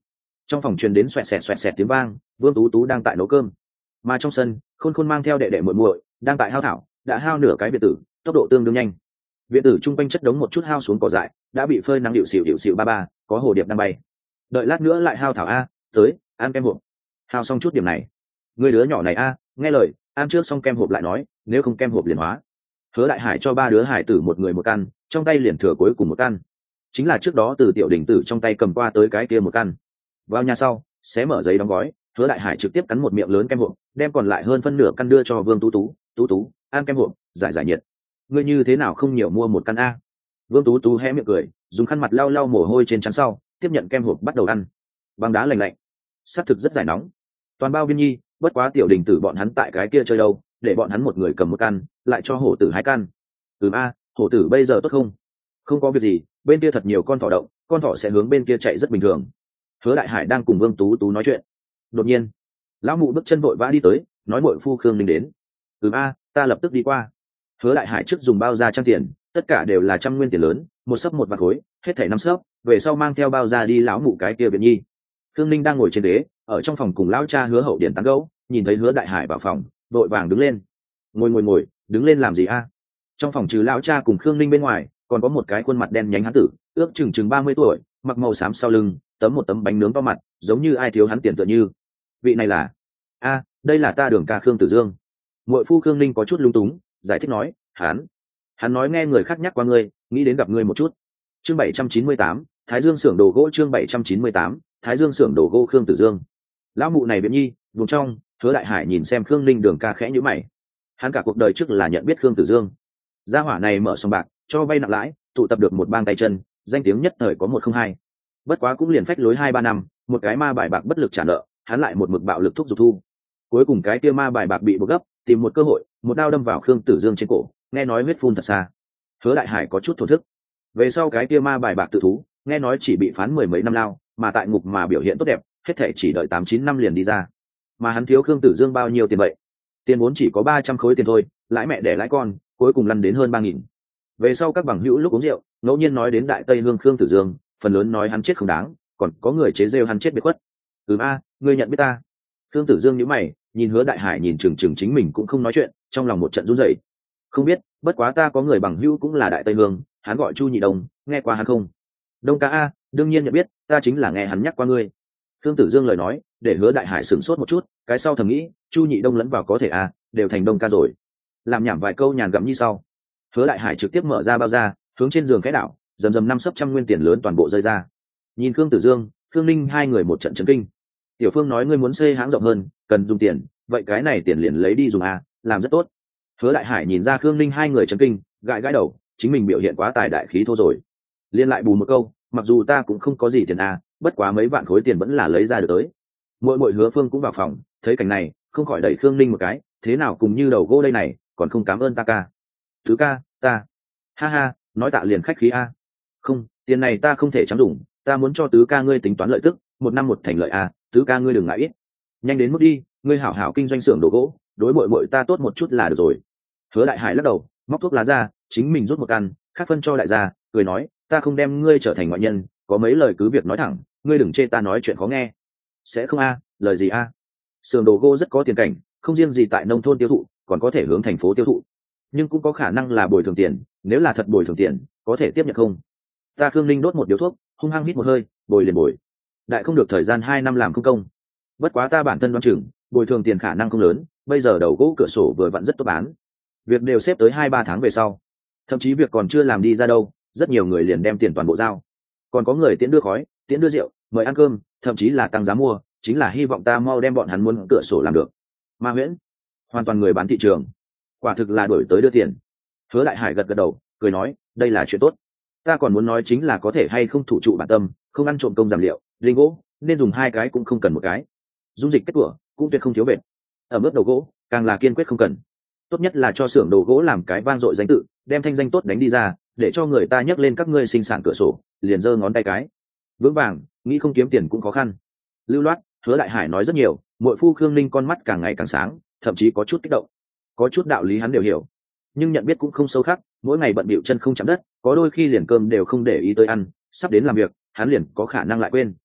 Trong phòng truyền đến xoẹt xẹt xoẹt xẹt tiếng vang, Vương Tú Tú đang tại nấu cơm, mà trong sân Khôn Khôn mang theo đệ đệ muội muội đang tại hao thảo, đã hao nửa cái viện tử, tốc độ tương đương nhanh. Viện tử trung quanh chất đống một chút hao xuống cỏ dại, đã bị phơi nắng điệu xịu điệu xịu ba ba, có hồ điệp đang bay. Đợi lát nữa lại hao thảo a, tới ăn kem hộp. Hao xong chút điểm này, người đứa nhỏ này a, nghe lời, ăn trước xong kem hộp lại nói, nếu không kem hộp liền hóa. Hứa Đại Hải cho ba đứa hải tử một người một căn, trong tay liền thừa cuối cùng một căn, chính là trước đó từ Tiểu Đình Tử trong tay cầm qua tới cái kia một căn. Vào nhà sau, xé mở giấy đóng gói, Hứa Đại Hải trực tiếp cắn một miệng lớn kem hộp, đem còn lại hơn phân nửa căn đưa cho Vương Tú Tú. Tú Tú, ăn kem hộp, giải giải nhiệt. Ngươi như thế nào không nhiều mua một căn a? Vương Tú Tú hé miệng cười, dùng khăn mặt lau lau mồ hôi trên trán sau, tiếp nhận kem hộp bắt đầu ăn. Băng đá lạnh lạnh, sát thực rất giải nóng. Toàn bao viên nhi, bất quá Tiểu Đình Tử bọn hắn tại cái kia chơi đâu, để bọn hắn một người cầm một căn, lại cho hổ tử hai căn. Ừm a, hổ tử bây giờ tốt không? Không có việc gì, bên kia thật nhiều con thỏ động, con thỏ sẽ hướng bên kia chạy rất bình thường. Hứa Đại Hải đang cùng Vương Tú Tú nói chuyện, đột nhiên lão mụ bước chân vội vã đi tới, nói muội phu Khương Ninh đến. Ừm a, ta lập tức đi qua. Hứa Đại Hải trước dùng bao ra trang tiền, tất cả đều là trăm nguyên tiền lớn, một sấp một vạn khối, hết thảy năm sấp, về sau mang theo bao ra đi lão mụ cái kia viện nhi. Khương Ninh đang ngồi trên ghế, ở trong phòng cùng lão cha Hứa Hậu Điển tán gẫu, nhìn thấy Hứa Đại Hải vào phòng, vội vàng đứng lên. Ngồi ngồi ngồi, đứng lên làm gì a? Trong phòng trừ lão cha cùng Khương Ninh bên ngoài, còn có một cái khuôn mặt đen nhánh hán tử, ước chừng chừng ba mươi tuổi, mặc màu xám sau lưng, tấm một tấm bánh nướng to mặt, giống như ai thiếu hắn tiền tựa như. Vị này là? A, đây là ta Đường ca Khương Tử Dương. Muội phu Khương Ninh có chút lung túng, giải thích nói, hắn, hắn nói nghe người khác nhắc qua ngươi, nghĩ đến gặp ngươi một chút. Chương bảy trăm chín mươi tám, Thái Dương xưởng đồ gỗ. Chương bảy trăm chín mươi tám, Thái Dương xưởng đồ gỗ. Khương Tử Dương. Lão mụ này viện nhi, vùng trong, Hứa Đại Hải nhìn xem Khương Ninh Đường ca khẽ nhíu mày. Hắn cả cuộc đời trước là nhận biết Khương Tử Dương. Gia hỏa này mở sòng bạc, cho vay nặng lãi, tụ tập được một bang tay chân, danh tiếng nhất thời có một không hai. Bất quá cũng liền phách lối hai ba năm, một cái ma bài bạc bất lực trả nợ, hắn lại một mực bạo lực thúc giục thu. Cuối cùng cái kia ma bài bạc bị buộc gấp, tìm một cơ hội, một đao đâm vào Khương Tử Dương trên cổ, nghe nói huyết phun thật xa. Hứa Đại Hải có chút thổ thức. Về sau cái kia ma bài bạc tự thú, nghe nói chỉ bị phán mười mấy năm lao, mà tại ngục mà biểu hiện tốt đẹp, hết thể chỉ đợi tám chín năm liền đi ra. Mà hắn thiếu Khương Tử Dương bao nhiêu tiền vậy? Tiền vốn chỉ có ba trăm khối tiền thôi, lãi mẹ đẻ lãi con, cuối cùng lăn đến hơn ba nghìn. Về sau các bằng hữu lúc uống rượu, ngẫu nhiên nói đến Đại Tây Hương Khương Tử Dương, phần lớn nói hắn chết không đáng, còn có người chế rêu hắn chết biệt khuất. Ừm a, ngươi nhận biết ta? Khương Tử Dương nhíu mày, nhìn Hứa Đại Hải nhìn chừng chừng chính mình cũng không nói chuyện, trong lòng một trận run rẩy. Không biết, bất quá ta có người bằng hữu cũng là Đại Tây Hương, hắn gọi Chu Nhị Đông, nghe qua hắn không? Đông ca a, đương nhiên nhận biết, ta chính là nghe hắn nhắc qua ngươi. Khương Tử Dương lời nói, để Hứa Đại Hải sửng sốt một chút, cái sau thầm nghĩ, Chu Nhị Đông lẫn vào có thể a, đều thành Đông ca rồi. Làm nhảm vài câu nhàn gặm như sau. Hứa Đại Hải trực tiếp mở ra bao ra, hướng trên giường khẽ đảo, rầm rầm năm sấp trăm nguyên tiền lớn toàn bộ rơi ra. Nhìn Khương Tử Dương, Khương Ninh hai người một trận chấn kinh. Tiểu Phương nói ngươi muốn xây hãng rộng hơn, cần dùng tiền, vậy cái này tiền liền lấy đi dùng a, làm rất tốt. Hứa Đại Hải nhìn ra Khương Ninh hai người chấn kinh, gãi gãi đầu, chính mình biểu hiện quá tài đại khí thô rồi. Liên lại bù một câu, mặc dù ta cũng không có gì tiền a, bất quá mấy vạn khối tiền vẫn là lấy ra được tới. Mỗi mỗi Hứa Phương cũng vào phòng, thấy cảnh này, không khỏi đẩy Khương Ninh một cái, thế nào cùng như đầu gỗ đây này, còn không cảm ơn ta ca. Thứ ca, ta. Ha ha, nói tạ liền khách khí a. Không, tiền này ta không thể trắng dùng, ta muốn cho tứ ca ngươi tính toán lợi tức, một năm một thành lợi a, tứ ca ngươi đừng ngại ít. Nhanh đến mức đi, ngươi hảo hảo kinh doanh xưởng đồ gỗ, đối muội muội ta tốt một chút là được rồi. Hứa Đại Hải lắc đầu, móc thuốc lá ra, chính mình rút một căn, khác phân cho đại gia, cười nói, ta không đem ngươi trở thành ngoại nhân, có mấy lời cứ việc nói thẳng, ngươi đừng chê ta nói chuyện khó nghe. Sẽ không a, lời gì a? Xưởng đồ gỗ rất có tiền cảnh, không riêng gì tại nông thôn tiêu thụ, còn có thể hướng thành phố tiêu thụ, nhưng cũng có khả năng là bồi thường tiền, nếu là thật bồi thường tiền, có thể tiếp nhận không? Ta Khương Ninh đốt một điếu thuốc, hung hăng hít một hơi, bồi liền bồi. Đại không được thời gian hai năm làm không công. Bất quá ta bản thân đoán chừng, bồi thường tiền khả năng không lớn, bây giờ đầu gỗ cửa sổ vừa vặn rất tốt bán. Việc đều xếp tới hai ba tháng về sau. Thậm chí việc còn chưa làm đi ra đâu, rất nhiều người liền đem tiền toàn bộ giao. Còn có người tiễn đưa khói, tiễn đưa rượu, mời ăn cơm, thậm chí là tăng giá mua, chính là hy vọng ta mau đem bọn hắn muốn cửa sổ làm được. Ma Huyễn, hoàn toàn người bán thị trường. Quả thực là đổi tới đưa tiền. Hứa Đại Hải gật gật đầu, cười nói, đây là chuyện tốt. Ta còn muốn nói chính là có thể hay không thủ trụ bản tâm, không ăn trộm công giảm liệu, linh gỗ, nên dùng hai cái cũng không cần một cái. Dung dịch kết quả cũng tuyệt không thiếu bền. Ở mức đầu gỗ, càng là kiên quyết không cần. Tốt nhất là cho xưởng đồ gỗ làm cái vang dội danh tự, đem thanh danh tốt đánh đi ra, để cho người ta nhắc lên các ngươi sinh sản cửa sổ, liền giơ ngón tay cái. Vững vàng, nghĩ không kiếm tiền cũng khó khăn. Lưu loát, Hứa Đại Hải nói rất nhiều, muội phu Khương Ninh con mắt càng ngày càng sáng, thậm chí có chút kích động. Có chút đạo lý hắn đều hiểu, nhưng nhận biết cũng không sâu khác, mỗi ngày bận bịu chân không chạm đất, có đôi khi liền cơm đều không để ý tới ăn, sắp đến làm việc, hắn liền có khả năng lại quên.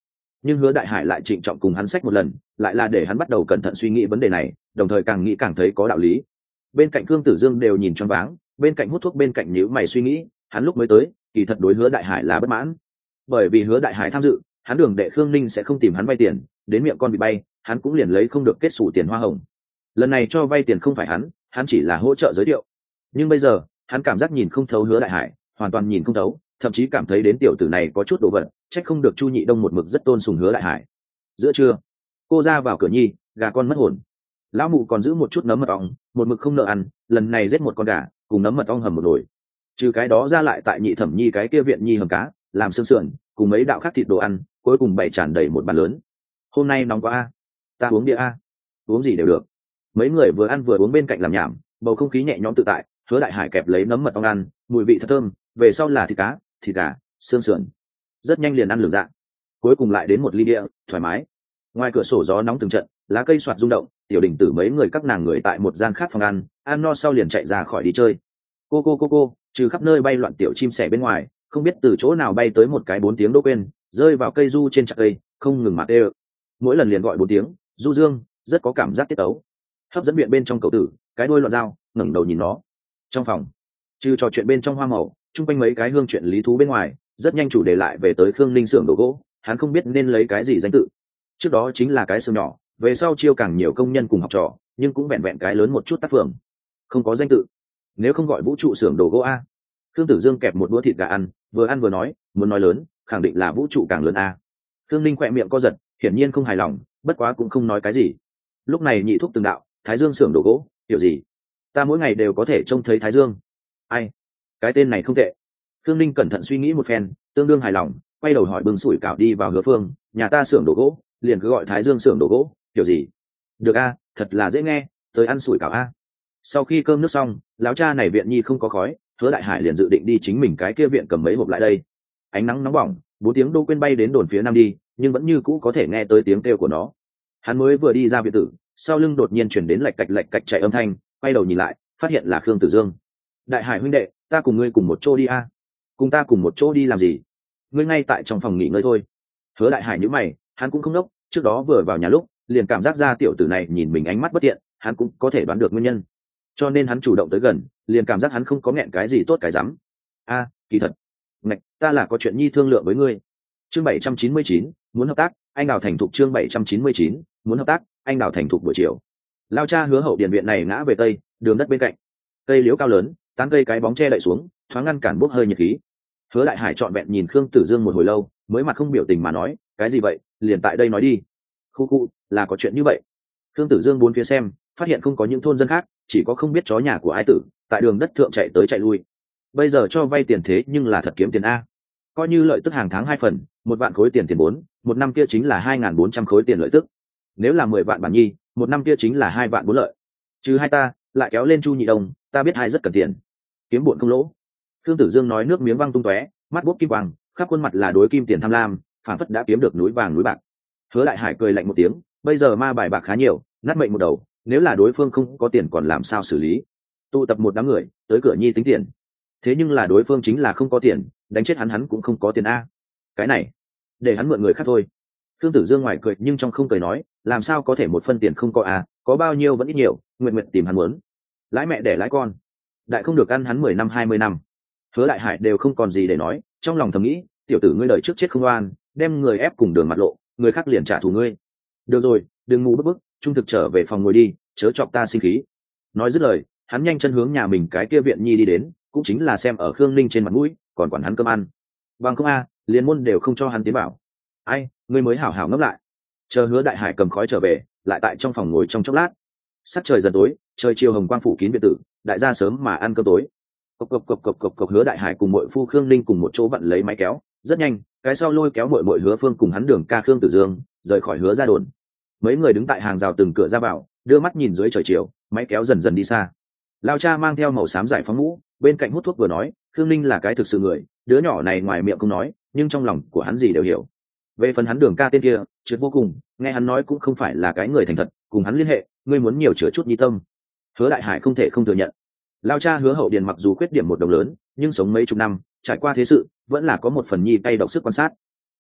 nhưng Hứa Đại Hải lại trịnh trọng cùng hắn xách một lần, lại là để hắn bắt đầu cẩn thận suy nghĩ vấn đề này, đồng thời càng nghĩ càng thấy có đạo lý. Bên cạnh Khương Tử Dương đều nhìn choáng váng, bên cạnh hút thuốc bên cạnh nhíu mày suy nghĩ, hắn lúc mới tới, kỳ thật đối Hứa Đại Hải là bất mãn. Bởi vì Hứa Đại Hải tham dự, hắn đường đệ Khương Ninh sẽ không tìm hắn vay tiền, đến miệng con bị bay, hắn cũng liền lấy không được kết sổ tiền hoa hồng. Lần này cho vay tiền không phải hắn, hắn chỉ là hỗ trợ giới thiệu. Nhưng bây giờ, hắn cảm giác nhìn không thấu Hứa Đại Hải, hoàn toàn nhìn không thấu, thậm chí cảm thấy đến tiểu tử này có chút đồ vật, trách không được Chu Nhị Đông một mực rất tôn sùng Hứa Đại Hải. Giữa trưa, cô ra vào cửa nhi, gà con mất hồn. Lão mụ còn giữ một chút nấm mật ong, một mực không nợ ăn, lần này giết một con gà, cùng nấm mật ong hầm một nồi. Trừ cái đó ra lại tại Nhị Thẩm Nhi cái kia viện nhi hầm cá, làm xương sườn, cùng mấy đạo khác thịt đồ ăn, cuối cùng bày tràn đầy một bàn lớn. Hôm nay nóng quá a, ta uống bia a. Uống gì đều được. Mấy người vừa ăn vừa uống bên cạnh làm nhảm, bầu không khí nhẹ nhõm tự tại. Hứa Đại Hải kẹp lấy nấm mật ong ăn, mùi vị thật thơm, về sau là thịt cá, thịt gà, xương sườn. Rất nhanh liền ăn lường dạ. Cuối cùng lại đến một ly bia, thoải mái. Ngoài cửa sổ gió nóng từng trận, lá cây xoạt rung động, tiểu đình tử mấy người các nàng người tại một gian khác phòng ăn, ăn no sau liền chạy ra khỏi đi chơi. Cô cô cô cô, trừ khắp nơi bay loạn tiểu chim sẻ bên ngoài, không biết từ chỗ nào bay tới một cái bốn tiếng đỗ quên, rơi vào cây du trên chặt cây, không ngừng mà tê. Mỗi lần liền gọi bốn tiếng, du dương, rất có cảm giác tiết tấu. Hấp dẫn viện bên trong cậu tử, cái đuôi loạn dao, ngẩng đầu nhìn nó. Trong phòng, trừ trò chuyện bên trong hoa màu, chung quanh mấy cái hương chuyện lý thú bên ngoài, rất nhanh chủ đề lại về tới Khương Linh xưởng đồ gỗ, hắn không biết nên lấy cái gì danh tự. Trước đó chính là cái xưởng nhỏ, về sau chiêu càng nhiều công nhân cùng học trò, nhưng cũng vẹn vẹn cái lớn một chút tác phường, không có danh tự. Nếu không gọi vũ trụ xưởng đồ gỗ a. Khương Tử Dương kẹp một đũa thịt gà ăn, vừa ăn vừa nói, muốn nói lớn, khẳng định là vũ trụ càng lớn a. Khương Linh khỏe miệng co giật, hiển nhiên không hài lòng, bất quá cũng không nói cái gì. Lúc này nhị thúc từng đạo, Thái Dương xưởng đồ gỗ, hiểu gì? Ta mỗi ngày đều có thể trông thấy Thái Dương. Ai? Cái tên này không tệ. Khương Linh cẩn thận suy nghĩ một phen, tương đương hài lòng, quay đầu hỏi bưng sủi cảo đi vào Hứa Phương, nhà ta xưởng đồ gỗ, liền cứ gọi Thái Dương xưởng đồ gỗ, hiểu gì? Được a, thật là dễ nghe, tới ăn sủi cảo a. Sau khi cơm nước xong, lão cha này viện nhi không có khói, Hứa Đại Hải liền dự định đi chính mình cái kia viện cầm mấy hộp lại đây. Ánh nắng nóng bỏng, bốn tiếng đô quên bay đến đồn phía nam đi, nhưng vẫn như cũ có thể nghe tới tiếng kêu của nó. Hắn mới vừa đi ra viện tử, sau lưng đột nhiên chuyển đến lạch cạch lạch cạch chạy âm thanh, quay đầu nhìn lại, phát hiện là Khương Tử Dương. Đại Hải huynh đệ, ta cùng ngươi cùng một chỗ đi a. Cùng ta cùng một chỗ đi làm gì? Ngươi ngay tại trong phòng nghỉ ngơi thôi. Hứa Đại Hải nhíu mày, hắn cũng không đốc, trước đó vừa vào nhà lúc, liền cảm giác ra tiểu tử này nhìn mình ánh mắt bất tiện, hắn cũng có thể đoán được nguyên nhân. Cho nên hắn chủ động tới gần, liền cảm giác hắn không có nghẹn cái gì tốt cái rắm. A, kỳ thật, ngạch, ta là có chuyện nhi thương lượng với ngươi. Chương bảy trăm chín mươi chín, muốn hợp tác, anh Đào thành thục chương bảy trăm chín mươi chín, muốn hợp tác, anh Đào thành thục buổi chiều. Lao cha Hứa hậu điện viện này ngã về tây, đường đất bên cạnh. Cây liễu cao lớn, tán cây cái bóng che đậy xuống, thoáng ngăn cản bốc hơi nhiệt khí. Hứa Đại Hải trọn vẹn nhìn Khương Tử Dương một hồi lâu, mới mặt không biểu tình mà nói, cái gì vậy, liền tại đây nói đi. Khu khu, là có chuyện như vậy. Khương Tử Dương bốn phía xem, phát hiện không có những thôn dân khác, chỉ có không biết chó nhà của ai tử, tại đường đất thượng chạy tới chạy lui. Bây giờ cho vay tiền thế nhưng là thật kiếm tiền a. Coi như lợi tức hàng tháng hai phần, một vạn khối tiền tiền bốn, một năm kia chính là hai nghìn bốn trăm khối tiền lợi tức. Nếu là mười vạn bản nhi, một năm kia chính là hai vạn bốn lợi. Chứ hai ta, lại kéo lên Chu Nhị Đông, ta biết hai rất cần tiền. Kiếm bộn không lỗ. Khương Tử Dương nói nước miếng văng tung tóe, mắt bốc kim quang, khắp khuôn mặt là đối kim tiền tham lam, phản phất đã kiếm được núi vàng núi bạc. Hứa Đại Hải cười lạnh một tiếng, bây giờ ma bài bạc khá nhiều, nát mệnh một đầu, nếu là đối phương không có tiền còn làm sao xử lý? Tụ tập một đám người, tới cửa nhi tính tiền. Thế nhưng là đối phương chính là không có tiền, đánh chết hắn hắn cũng không có tiền a. Cái này, để hắn mượn người khác thôi. Khương Tử Dương ngoài cười nhưng trong không cười nói, làm sao có thể một phân tiền không có a, có bao nhiêu vẫn ít nhiều, nguyện nguyện tìm hắn muốn. Lãi mẹ để lãi con, đại không được ăn hắn mười năm hai mươi năm. Hứa Đại Hải đều không còn gì để nói, trong lòng thầm nghĩ, tiểu tử ngươi đời trước chết không oan, đem người ép cùng đường mặt lộ, người khác liền trả thù ngươi. Được rồi, đừng ngu bức bức, trung thực trở về phòng ngồi đi, chớ chọc ta sinh khí. Nói dứt lời, hắn nhanh chân hướng nhà mình cái kia viện nhi đi đến, cũng chính là xem ở Khương Ninh trên mặt mũi, còn quản hắn cơm ăn. Bằng không a, liên môn đều không cho hắn tiến bảo. Ai, ngươi mới hảo hảo ngấp lại. Chờ Hứa Đại Hải cầm khói trở về, lại tại trong phòng ngồi trong chốc lát. Sắc trời dần tối, trời chiều hồng quang phủ kín biệt tử, đại gia sớm mà ăn cơm tối. Cộc cộc cộc cộc cộc cộc Hứa Đại Hải cùng muội phu Khương Ninh cùng một chỗ vặn lấy máy kéo, rất nhanh, cái sau lôi kéo muội muội Hứa Phương cùng hắn Đường ca Khương Tử Dương, rời khỏi Hứa gia đồn. Mấy người đứng tại hàng rào từng cửa ra vào, đưa mắt nhìn dưới trời chiều, máy kéo dần dần đi xa. Lao cha mang theo màu xám giải phóng mũ, bên cạnh hút thuốc vừa nói, Khương Ninh là cái thực sự người, đứa nhỏ này ngoài miệng không nói, nhưng trong lòng của hắn gì đều hiểu. Về phần hắn Đường ca tên kia, trượt vô cùng, nghe hắn nói cũng không phải là cái người thành thật, cùng hắn liên hệ, ngươi muốn nhiều chữa chút nhi tâm. Hứa Đại Hải không thể không thừa nhận. Lao cha Hứa hậu điền mặc dù khuyết điểm một đồng lớn, nhưng sống mấy chục năm, trải qua thế sự, vẫn là có một phần nhi tay độc sức quan sát.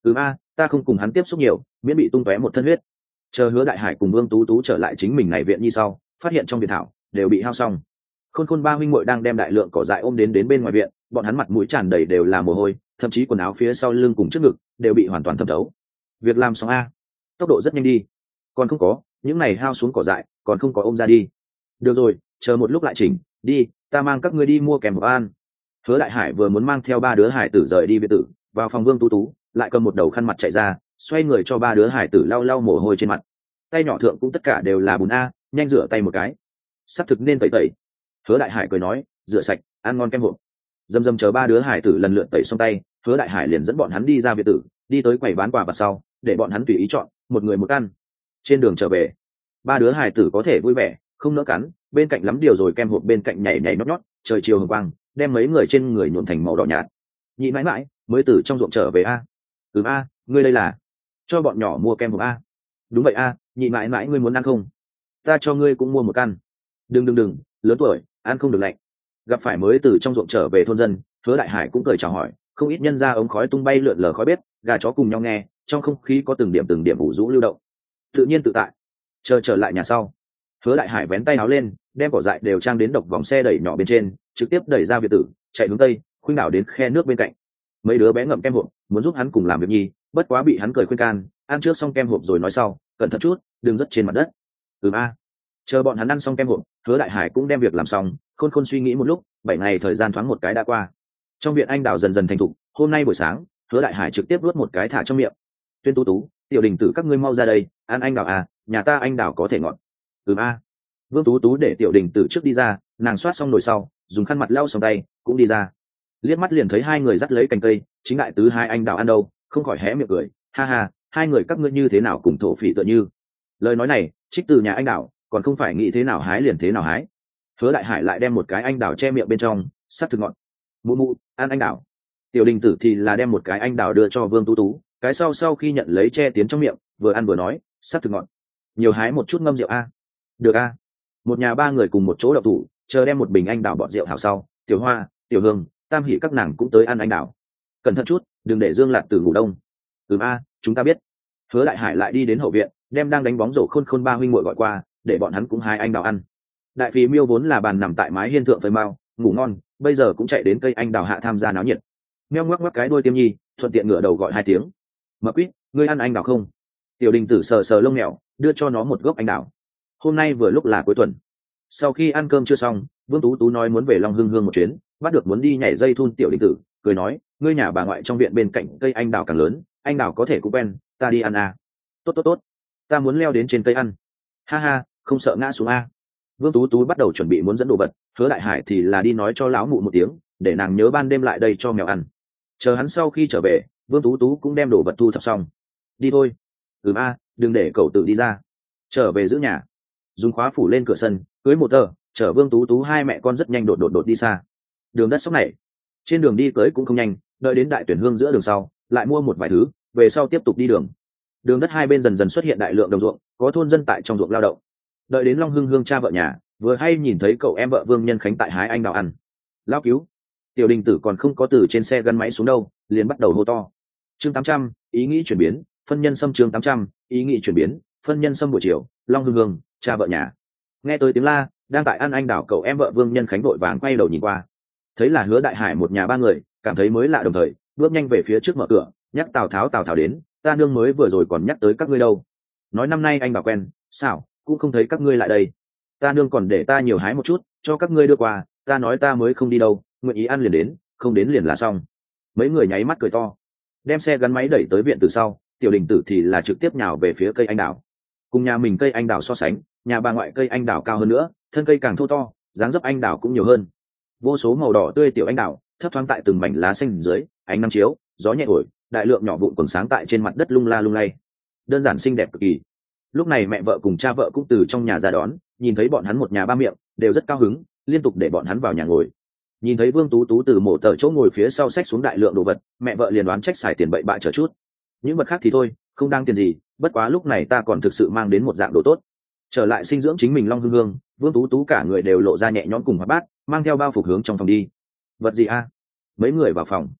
Ừ a, ta không cùng hắn tiếp xúc nhiều, miễn bị tung tóe một thân huyết. Chờ Hứa Đại Hải cùng Vương Tú Tú trở lại chính mình này viện nhi sau, phát hiện trong viện thảo đều bị hao xong. Khôn Khôn ba huynh muội đang đem đại lượng cỏ dại ôm đến đến bên ngoài viện, bọn hắn mặt mũi tràn đầy đều là mồ hôi, thậm chí quần áo phía sau lưng cùng trước ngực đều bị hoàn toàn thấm thấu. Việc làm xong a, tốc độ rất nhanh đi. Còn không có, những này hao xuống cỏ dại, còn không có ôm ra đi. Được rồi, chờ một lúc lại chỉnh, đi, ta mang các ngươi đi mua kèm một ăn. Hứa Đại Hải vừa muốn mang theo ba đứa hải tử rời đi biệt tử, vào phòng Vương Tú Tú, lại cầm một đầu khăn mặt chạy ra, xoay người cho ba đứa hải tử lau lau mồ hôi trên mặt. Tay nhỏ thượng cũng tất cả đều là bùn a, nhanh rửa tay một cái. Sắp thực nên tẩy tẩy. Hứa Đại Hải cười nói, rửa sạch, ăn ngon kem hộp. Dầm dầm chờ ba đứa hải tử lần lượt tẩy xong tay, Hứa Đại Hải liền dẫn bọn hắn đi ra biệt tử, đi tới quầy bán quà vặt sau, để bọn hắn tùy ý chọn, một người một căn. Trên đường trở về, ba đứa hải tử có thể vui vẻ, không nỡ cắn, bên cạnh lắm điều rồi kem hộp bên cạnh nhảy nhảy nhót nhót, trời chiều hồng quang, đem mấy người trên người nhuộm thành màu đỏ nhạt. Nhị mãi mãi, mới từ trong ruộng trở về a. Ừ a, ngươi đây là cho bọn nhỏ mua kem hộp a. Đúng vậy a, nhị mãi mãi ngươi muốn ăn không? Ta cho ngươi cũng mua một căn. Đừng đừng đừng, lớn tuổi, ăn không được lạnh. Gặp phải mới từ trong ruộng trở về thôn dân, Hứa Đại Hải cũng cười chào hỏi, không ít nhân ra ống khói tung bay lượn lờ khói bếp, gà chó cùng nhau nghe, trong không khí có từng điểm từng điểm ủ rũ lưu động. Tự nhiên tự tại. Chờ trở lại nhà sau, Hứa Đại Hải vén tay áo lên, đem cỏ dại đều trang đến độc vòng xe đẩy nhỏ bên trên, trực tiếp đẩy ra biệt tử, chạy hướng tây, khuynh đảo đến khe nước bên cạnh. Mấy đứa bé ngậm kem hộp, muốn giúp hắn cùng làm việc nhi, bất quá bị hắn cười khuyên can, ăn trước xong kem hộp rồi nói sau, cẩn thận chút, đừng rớt trên mặt đất. Ừm a. Chờ bọn hắn ăn xong kem hộp, Hứa Đại Hải cũng đem việc làm xong, khôn khôn suy nghĩ một lúc, bảy ngày thời gian thoáng một cái đã qua. Trong viện anh đào dần dần thành thục, hôm nay buổi sáng, Hứa Đại Hải trực tiếp nuốt một cái thả trong miệng. Tuyên Tú Tú, Tiểu Đình Tử các ngươi mau ra đây, ăn anh đào à, nhà ta anh đào có thể ngọt. Ừm a. Vương Tú Tú để Tiểu Đình Tử trước đi ra, nàng xoát xong nồi sau, dùng khăn mặt lau xong tay, cũng đi ra. Liếc mắt liền thấy hai người dắt lấy cành cây, chính đại tứ hai anh đào ăn đâu, không khỏi hé miệng cười, ha ha, hai người các ngươi như thế nào cùng thổ phỉ tựa như. Lời nói này, trích từ nhà anh đào, còn không phải nghĩ thế nào hái liền thế nào hái. Hứa Đại Hải lại đem một cái anh đào che miệng bên trong, sắc thực ngọt. Mụ mụ, ăn anh đào. Tiểu Đình Tử thì là đem một cái anh đào đưa cho Vương Tú Tú, cái sau sau khi nhận lấy che tiến trong miệng, vừa ăn vừa nói, sắc thực ngọt. Nhiều hái một chút ngâm rượu a. Được a. Một nhà ba người cùng một chỗ đậu thủ, chờ đem một bình anh đào bọt rượu hảo sau, Tiểu Hoa, Tiểu Hương, Tam Hỷ các nàng cũng tới ăn anh đào. Cẩn thận chút, đừng để Dương Lạt Tử ngủ đông. Ừm a, chúng ta biết. Hứa Đại Hải lại đi đến hậu viện, đem đang đánh bóng rổ Khôn Khôn ba huynh muội gọi qua, để bọn hắn cũng hái anh đào ăn. Đại Phí Miêu vốn là bàn nằm tại mái hiên thượng phơi mao, ngủ ngon, bây giờ cũng chạy đến cây anh đào hạ tham gia náo nhiệt. Meo ngoắc ngoắc cái đuôi tiêm nhi, thuận tiện ngửa đầu gọi hai tiếng. Mập quýt, ngươi ăn anh đào không? Tiểu Đình Tử sờ sờ lông mèo, đưa cho nó một gốc anh đào. Hôm nay vừa lúc là cuối tuần. Sau khi ăn cơm chưa xong, Vương Tú Tú nói muốn về Long Hương Hương một chuyến, bắt được muốn đi nhảy dây thun. Tiểu Đình Tử cười nói, ngươi nhà bà ngoại trong viện bên cạnh cây anh đào càng lớn, anh đào có thể cũng quen, ta đi ăn à. Tốt tốt tốt, ta muốn leo đến trên cây ăn. Ha ha, không sợ ngã xuống a. Vương Tú Tú bắt đầu chuẩn bị muốn dẫn đồ vật, Hứa Đại Hải thì là đi nói cho lão mụ một tiếng, để nàng nhớ ban đêm lại đây cho mèo ăn. Chờ hắn sau khi trở về, Vương Tú Tú cũng đem đồ vật thu thập xong. Đi thôi. Ừm a, đừng để cậu tự đi ra. Trở về giữ nhà. Dùng khóa phủ lên cửa sân, cưới một tờ, chở Vương Tú Tú hai mẹ con rất nhanh đột đột đột đi xa. Đường đất sóc này, trên đường đi tới cũng không nhanh, đợi đến Đại Tuyển Hương giữa đường sau, lại mua một vài thứ, về sau tiếp tục đi đường. Đường đất hai bên dần dần xuất hiện đại lượng đồng ruộng, có thôn dân tại trong ruộng lao động. Đợi đến Long Hương Hương cha vợ nhà, vừa hay nhìn thấy cậu em vợ Vương Nhân Khánh tại hái anh đào ăn. Lao cứu. Tiểu Đình Tử còn không có từ trên xe gắn máy xuống đâu, liền bắt đầu hô to. Chương tám trăm, ý nghĩ chuyển biến, phân nhân xâm chương tám trăm, ý nghĩ chuyển biến, phân nhân xâm buổi chiều, Long Hương Hương, cha vợ nhà. Nghe tới tiếng la, đang tại ăn anh đào cậu em vợ Vương Nhân Khánh vội vàng quay đầu nhìn qua. Thấy là Hứa Đại Hải một nhà ba người, cảm thấy mới lạ đồng thời, bước nhanh về phía trước mở cửa, nhắc Tào Tháo Tào Tháo đến, ta nương mới vừa rồi còn nhắc tới các ngươi đâu. Nói năm nay anh bảo quen, sao, cũng không thấy các ngươi lại đây. Ta nương còn để ta nhiều hái một chút, cho các ngươi đưa qua, ta nói ta mới không đi đâu, nguyện ý ăn liền đến, không đến liền là xong. Mấy người nháy mắt cười to, đem xe gắn máy đẩy tới viện từ sau, Tiểu Đình Tử thì là trực tiếp nhào về phía cây anh đào. Cùng nhà mình cây anh đào so sánh, nhà bà ngoại cây anh đào cao hơn nữa, thân cây càng thô to, dáng dấp anh đào cũng nhiều hơn. Vô số màu đỏ tươi tiểu anh đào thấp thoáng tại từng mảnh lá xanh dưới ánh nắng chiếu, gió nhẹ thổi, đại lượng nhỏ vụn còn sáng tại trên mặt đất lung la lung lay, đơn giản xinh đẹp cực kỳ. Lúc này mẹ vợ cùng cha vợ cũng từ trong nhà ra đón, nhìn thấy bọn hắn một nhà ba miệng đều rất cao hứng, liên tục để bọn hắn vào nhà ngồi. Nhìn thấy Vương Tú Tú từ mổ tờ chỗ ngồi phía sau xách xuống đại lượng đồ vật, mẹ vợ liền đoán trách xài tiền bậy bạ chờ chút. Những vật khác thì thôi, không đáng tiền gì, bất quá lúc này ta còn thực sự mang đến một dạng đồ tốt. Trở lại sinh dưỡng chính mình Long Hương Hương, Vương Tú Tú cả người đều lộ ra nhẹ nhõm cùng hoạt bát, mang theo bao phục hướng trong phòng đi. Vật gì a? Mấy người vào phòng.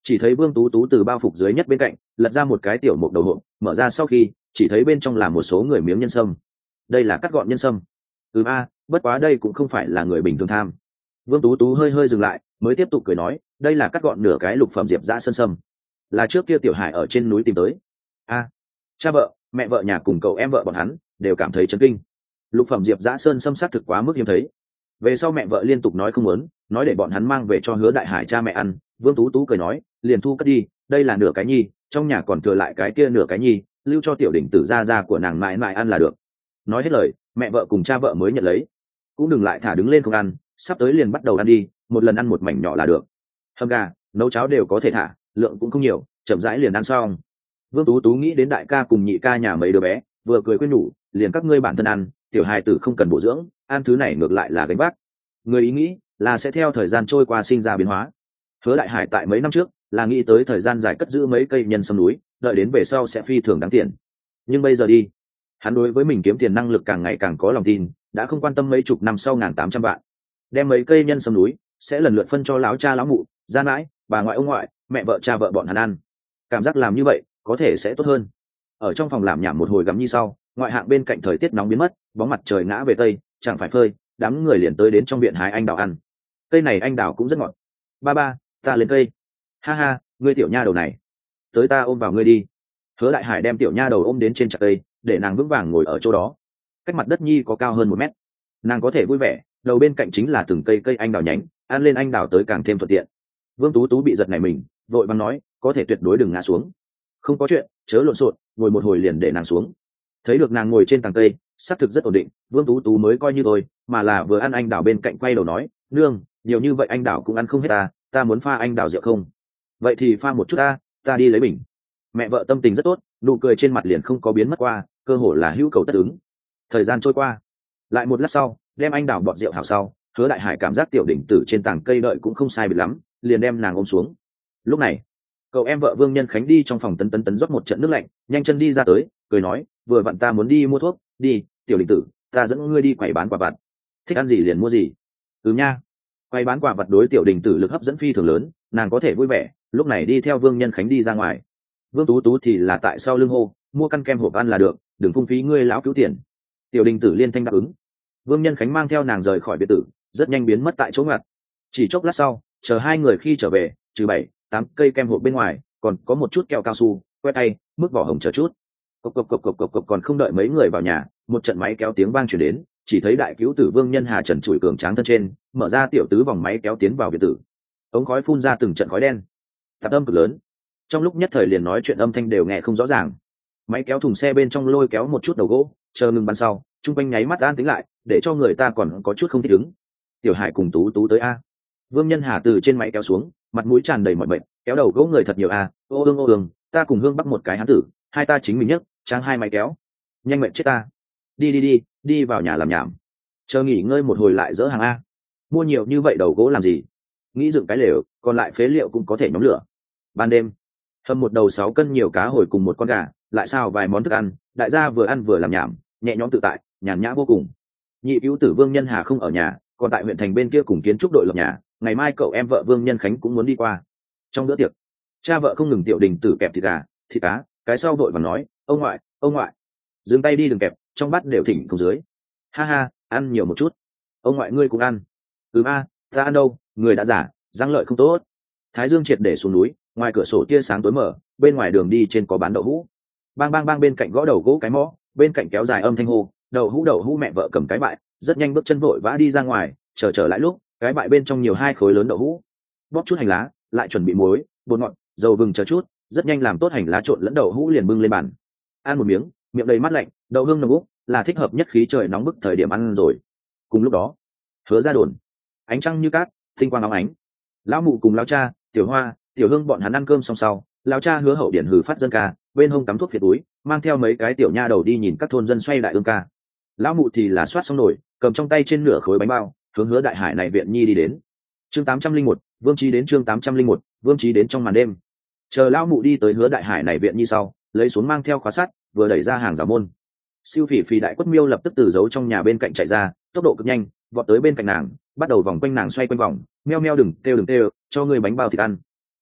chỉ thấy Vương Tú Tú từ bao phục dưới nhất bên cạnh lật ra một cái tiểu mục đầu hộp, mở ra sau khi chỉ thấy bên trong là một số người miếng nhân sâm. Đây là cắt gọn nhân sâm. Ừ a, bất quá đây cũng không phải là người bình thường tham. Vương Tú Tú hơi hơi dừng lại, mới tiếp tục cười nói, đây là cắt gọn nửa cái lục phẩm diệp dã sơn sâm, là trước kia Tiểu Hải ở trên núi tìm tới. A, cha vợ, mẹ vợ nhà cùng cậu em vợ bọn hắn đều cảm thấy chấn kinh. Lục phẩm diệp dã sơn sâm sát thực quá mức hiếm thấy. Về sau mẹ vợ liên tục nói không muốn, nói để bọn hắn mang về cho Hứa Đại Hải cha mẹ ăn. Vương Tú Tú cười nói, liền thu cất đi, đây là nửa cái nhi, trong nhà còn thừa lại cái kia nửa cái nhi, lưu cho tiểu đỉnh tử gia gia của nàng mãi mãi ăn là được. Nói hết lời, mẹ vợ cùng cha vợ mới nhận lấy. Cũng đừng lại thả đứng lên không ăn, sắp tới liền bắt đầu ăn đi, một lần ăn một mảnh nhỏ là được. Hầm gà, nấu cháo đều có thể thả, lượng cũng không nhiều, chậm rãi liền ăn xong. Vương Tú Tú nghĩ đến đại ca cùng nhị ca nhà mấy đứa bé, vừa cười khuyên nhủ, liền các ngươi bản thân ăn, tiểu hài tử không cần bổ dưỡng, ăn thứ này ngược lại là gánh vác. Người ý nghĩ là sẽ theo thời gian trôi qua sinh ra biến hóa. Hứa Đại Hải tại mấy năm trước là nghĩ tới thời gian dài cất giữ mấy cây nhân sâm núi, đợi đến về sau sẽ phi thường đáng tiền. Nhưng bây giờ đi, hắn đối với mình kiếm tiền năng lực càng ngày càng có lòng tin, đã không quan tâm mấy chục năm sau ngàn tám trăm vạn, đem mấy cây nhân sâm núi sẽ lần lượt phân cho lão cha lão mụ, gia nãi, bà ngoại ông ngoại, mẹ vợ cha vợ bọn hắn ăn. Cảm giác làm như vậy có thể sẽ tốt hơn. Ở trong phòng làm nhảm một hồi gắm như sau, ngoại hạng bên cạnh thời tiết nóng biến mất, bóng mặt trời ngã về tây, chẳng phải phơi, đám người liền tới đến trong viện hái anh đào ăn. Cây này anh đào cũng rất ngọt. Ba ba, ta lên cây. Ha ha, ngươi tiểu nha đầu này, tới ta ôm vào ngươi đi. Hứa Đại Hải đem tiểu nha đầu ôm đến trên chặt cây, để nàng vững vàng ngồi ở chỗ đó. Cách mặt đất nhi có cao hơn một mét, nàng có thể vui vẻ, đầu bên cạnh chính là từng cây cây anh đào nhánh, ăn lên anh đào tới càng thêm thuận tiện. Vương Tú Tú bị giật này mình, vội vàng nói, có thể tuyệt đối đừng ngã xuống. Không có chuyện, chớ lộn xộn, ngồi một hồi liền để nàng xuống. Thấy được nàng ngồi trên tàng cây, xác thực rất ổn định, Vương Tú Tú mới coi như thôi, mà là vừa ăn anh đào bên cạnh quay đầu nói, nương, nhiều như vậy anh đào cũng ăn không hết ta, ta muốn pha anh đào rượu không? Vậy thì pha một chút ta, ta đi lấy bình. Mẹ vợ tâm tình rất tốt, nụ cười trên mặt liền không có biến mất qua, cơ hồ là hữu cầu tất ứng. Thời gian trôi qua, lại một lát sau, đem anh đào bọt rượu hảo sau, Hứa Đại Hải cảm giác tiểu đỉnh tử trên tảng cây đợi cũng không sai biệt lắm, liền đem nàng ôm xuống. Lúc này, cậu em vợ Vương Nhân Khánh đi trong phòng tấn tấn tấn rót một trận nước lạnh, nhanh chân đi ra tới, cười nói, vừa vặn ta muốn đi mua thuốc, đi, tiểu đỉnh tử, ta dẫn ngươi đi quầy bán quà vặt. Thích ăn gì liền mua gì. Ừ nha. Quầy bán quà vặt đối tiểu đỉnh tử lực hấp dẫn phi thường lớn, nàng có thể vui vẻ, lúc này đi theo Vương Nhân Khánh đi ra ngoài. Vương Tú Tú thì là tại sau lưng hô, mua căn kem hộp ăn là được, đừng phung phí ngươi lão cứu tiền. Tiểu đỉnh tử liên thanh đáp ứng. Vương Nhân Khánh mang theo nàng rời khỏi biệt tử, rất nhanh biến mất tại chỗ ngặt. Chỉ chốc lát sau, chờ hai người khi trở về, trừ bảy tám cây kem hộp bên ngoài, còn có một chút kẹo cao su, que tay, mức vỏ hồng chờ chút. Cộc cộc cộc cộc cộc cộc, còn không đợi mấy người vào nhà, một trận máy kéo tiếng vang truyền đến, chỉ thấy đại cứu tử Vương Nhân Hà trần trụi cường tráng thân trên, mở ra tiểu tứ vòng máy kéo tiến vào biệt tử. Ống khói phun ra từng trận khói đen, tạp âm cực lớn, trong lúc nhất thời liền nói chuyện âm thanh đều nghe không rõ ràng. Máy kéo thùng xe bên trong lôi kéo một chút đầu gỗ, chờ ngừng bắn sau, trung quanh nháy mắt an tĩnh lại, để cho người ta còn có chút không thích ứng. Tiểu Hải cùng Tú Tú tới a. Vương Nhân Hà từ trên máy kéo xuống, mặt mũi tràn đầy mọi bệnh, kéo đầu gỗ người thật nhiều a. Ô ương ô ương, ta cùng Hương Bắc một cái hán tử, hai ta chính mình nhất, trang hai máy kéo, nhanh mệnh chết ta. Đi đi đi, đi vào nhà làm nhảm, chờ nghỉ ngơi một hồi lại dỡ hàng a. Mua nhiều như vậy đầu gỗ làm gì? Nghĩ dựng cái lều, còn lại phế liệu cũng có thể nhóm lửa. Ban đêm, hầm một đầu sáu cân nhiều cá hồi cùng một con gà, lại sao vài món thức ăn, đại gia vừa ăn vừa làm nhảm, nhẹ nhõm tự tại, nhàn nhã vô cùng. Nhị cứu tử Vương Nhân Hà không ở nhà, còn tại huyện thành bên kia cùng kiến trúc đội lập nhà, ngày mai cậu em vợ Vương Nhân Khánh cũng muốn đi qua. Trong bữa tiệc, cha vợ không ngừng tiểu đình tử kẹp thịt gà, thịt cá, cái sau vội và nói, ông ngoại, ông ngoại, dừng tay đi đừng kẹp, trong bát đều thỉnh không dưới. Ha ha, ăn nhiều một chút. Ông ngoại ngươi cũng ăn. Ừ a, ta ăn đâu, người đã giả, răng lợi không tốt. Thái dương triệt để xuống núi, ngoài cửa sổ tia sáng tối mở, bên ngoài đường đi trên có bán đậu hũ. Bang bang bang, bên cạnh gõ đầu gỗ cái mõ, bên cạnh kéo dài âm thanh hô, đậu hũ đậu hũ. Mẹ vợ cầm cái bại, rất nhanh bước chân vội vã đi ra ngoài, chờ trở lại lúc cái bại bên trong nhiều hai khối lớn đậu hũ. Bóp chút hành lá, lại chuẩn bị muối, bột ngọt, dầu vừng chờ chút, rất nhanh làm tốt hành lá trộn lẫn đậu hũ liền bưng lên bàn. Ăn một miếng, miệng đầy mát lạnh, đậu hương nồng úc, là thích hợp nhất khí trời nóng bức thời điểm ăn rồi. Cùng lúc đó, Hứa ra đồn, ánh trăng như cát, tinh quang óng ánh. Lão mụ cùng lão cha, Tiểu Hoa, Tiểu Hương bọn hắn ăn cơm xong sau, lão cha Hứa Hậu Điển hừ phát dân ca, bên hông cắm thuốc phiệt túi, mang theo mấy cái tiểu nha đầu đi nhìn các thôn dân xoay đại ương ca. Lão mụ thì là soát xong nổi, cầm trong tay trên nửa khối bánh bao, hướng Hứa Đại Hải này viện nhi đi đến. Chương tám trăm linh một, Vương Chí đến. Chương tám trăm linh một, Vương Chí đến. Trong màn đêm, chờ lão mụ đi tới Hứa Đại Hải này viện nhi sau, lấy xuống mang theo khóa sắt, vừa đẩy ra hàng rào môn. Siêu phỉ phỉ đại quất miêu lập tức từ giấu trong nhà bên cạnh chạy ra, tốc độ cực nhanh, vọt tới bên cạnh nàng, bắt đầu vòng quanh nàng xoay quanh vòng, meo meo đừng kêu đừng kêu, cho ngươi bánh bao thịt ăn.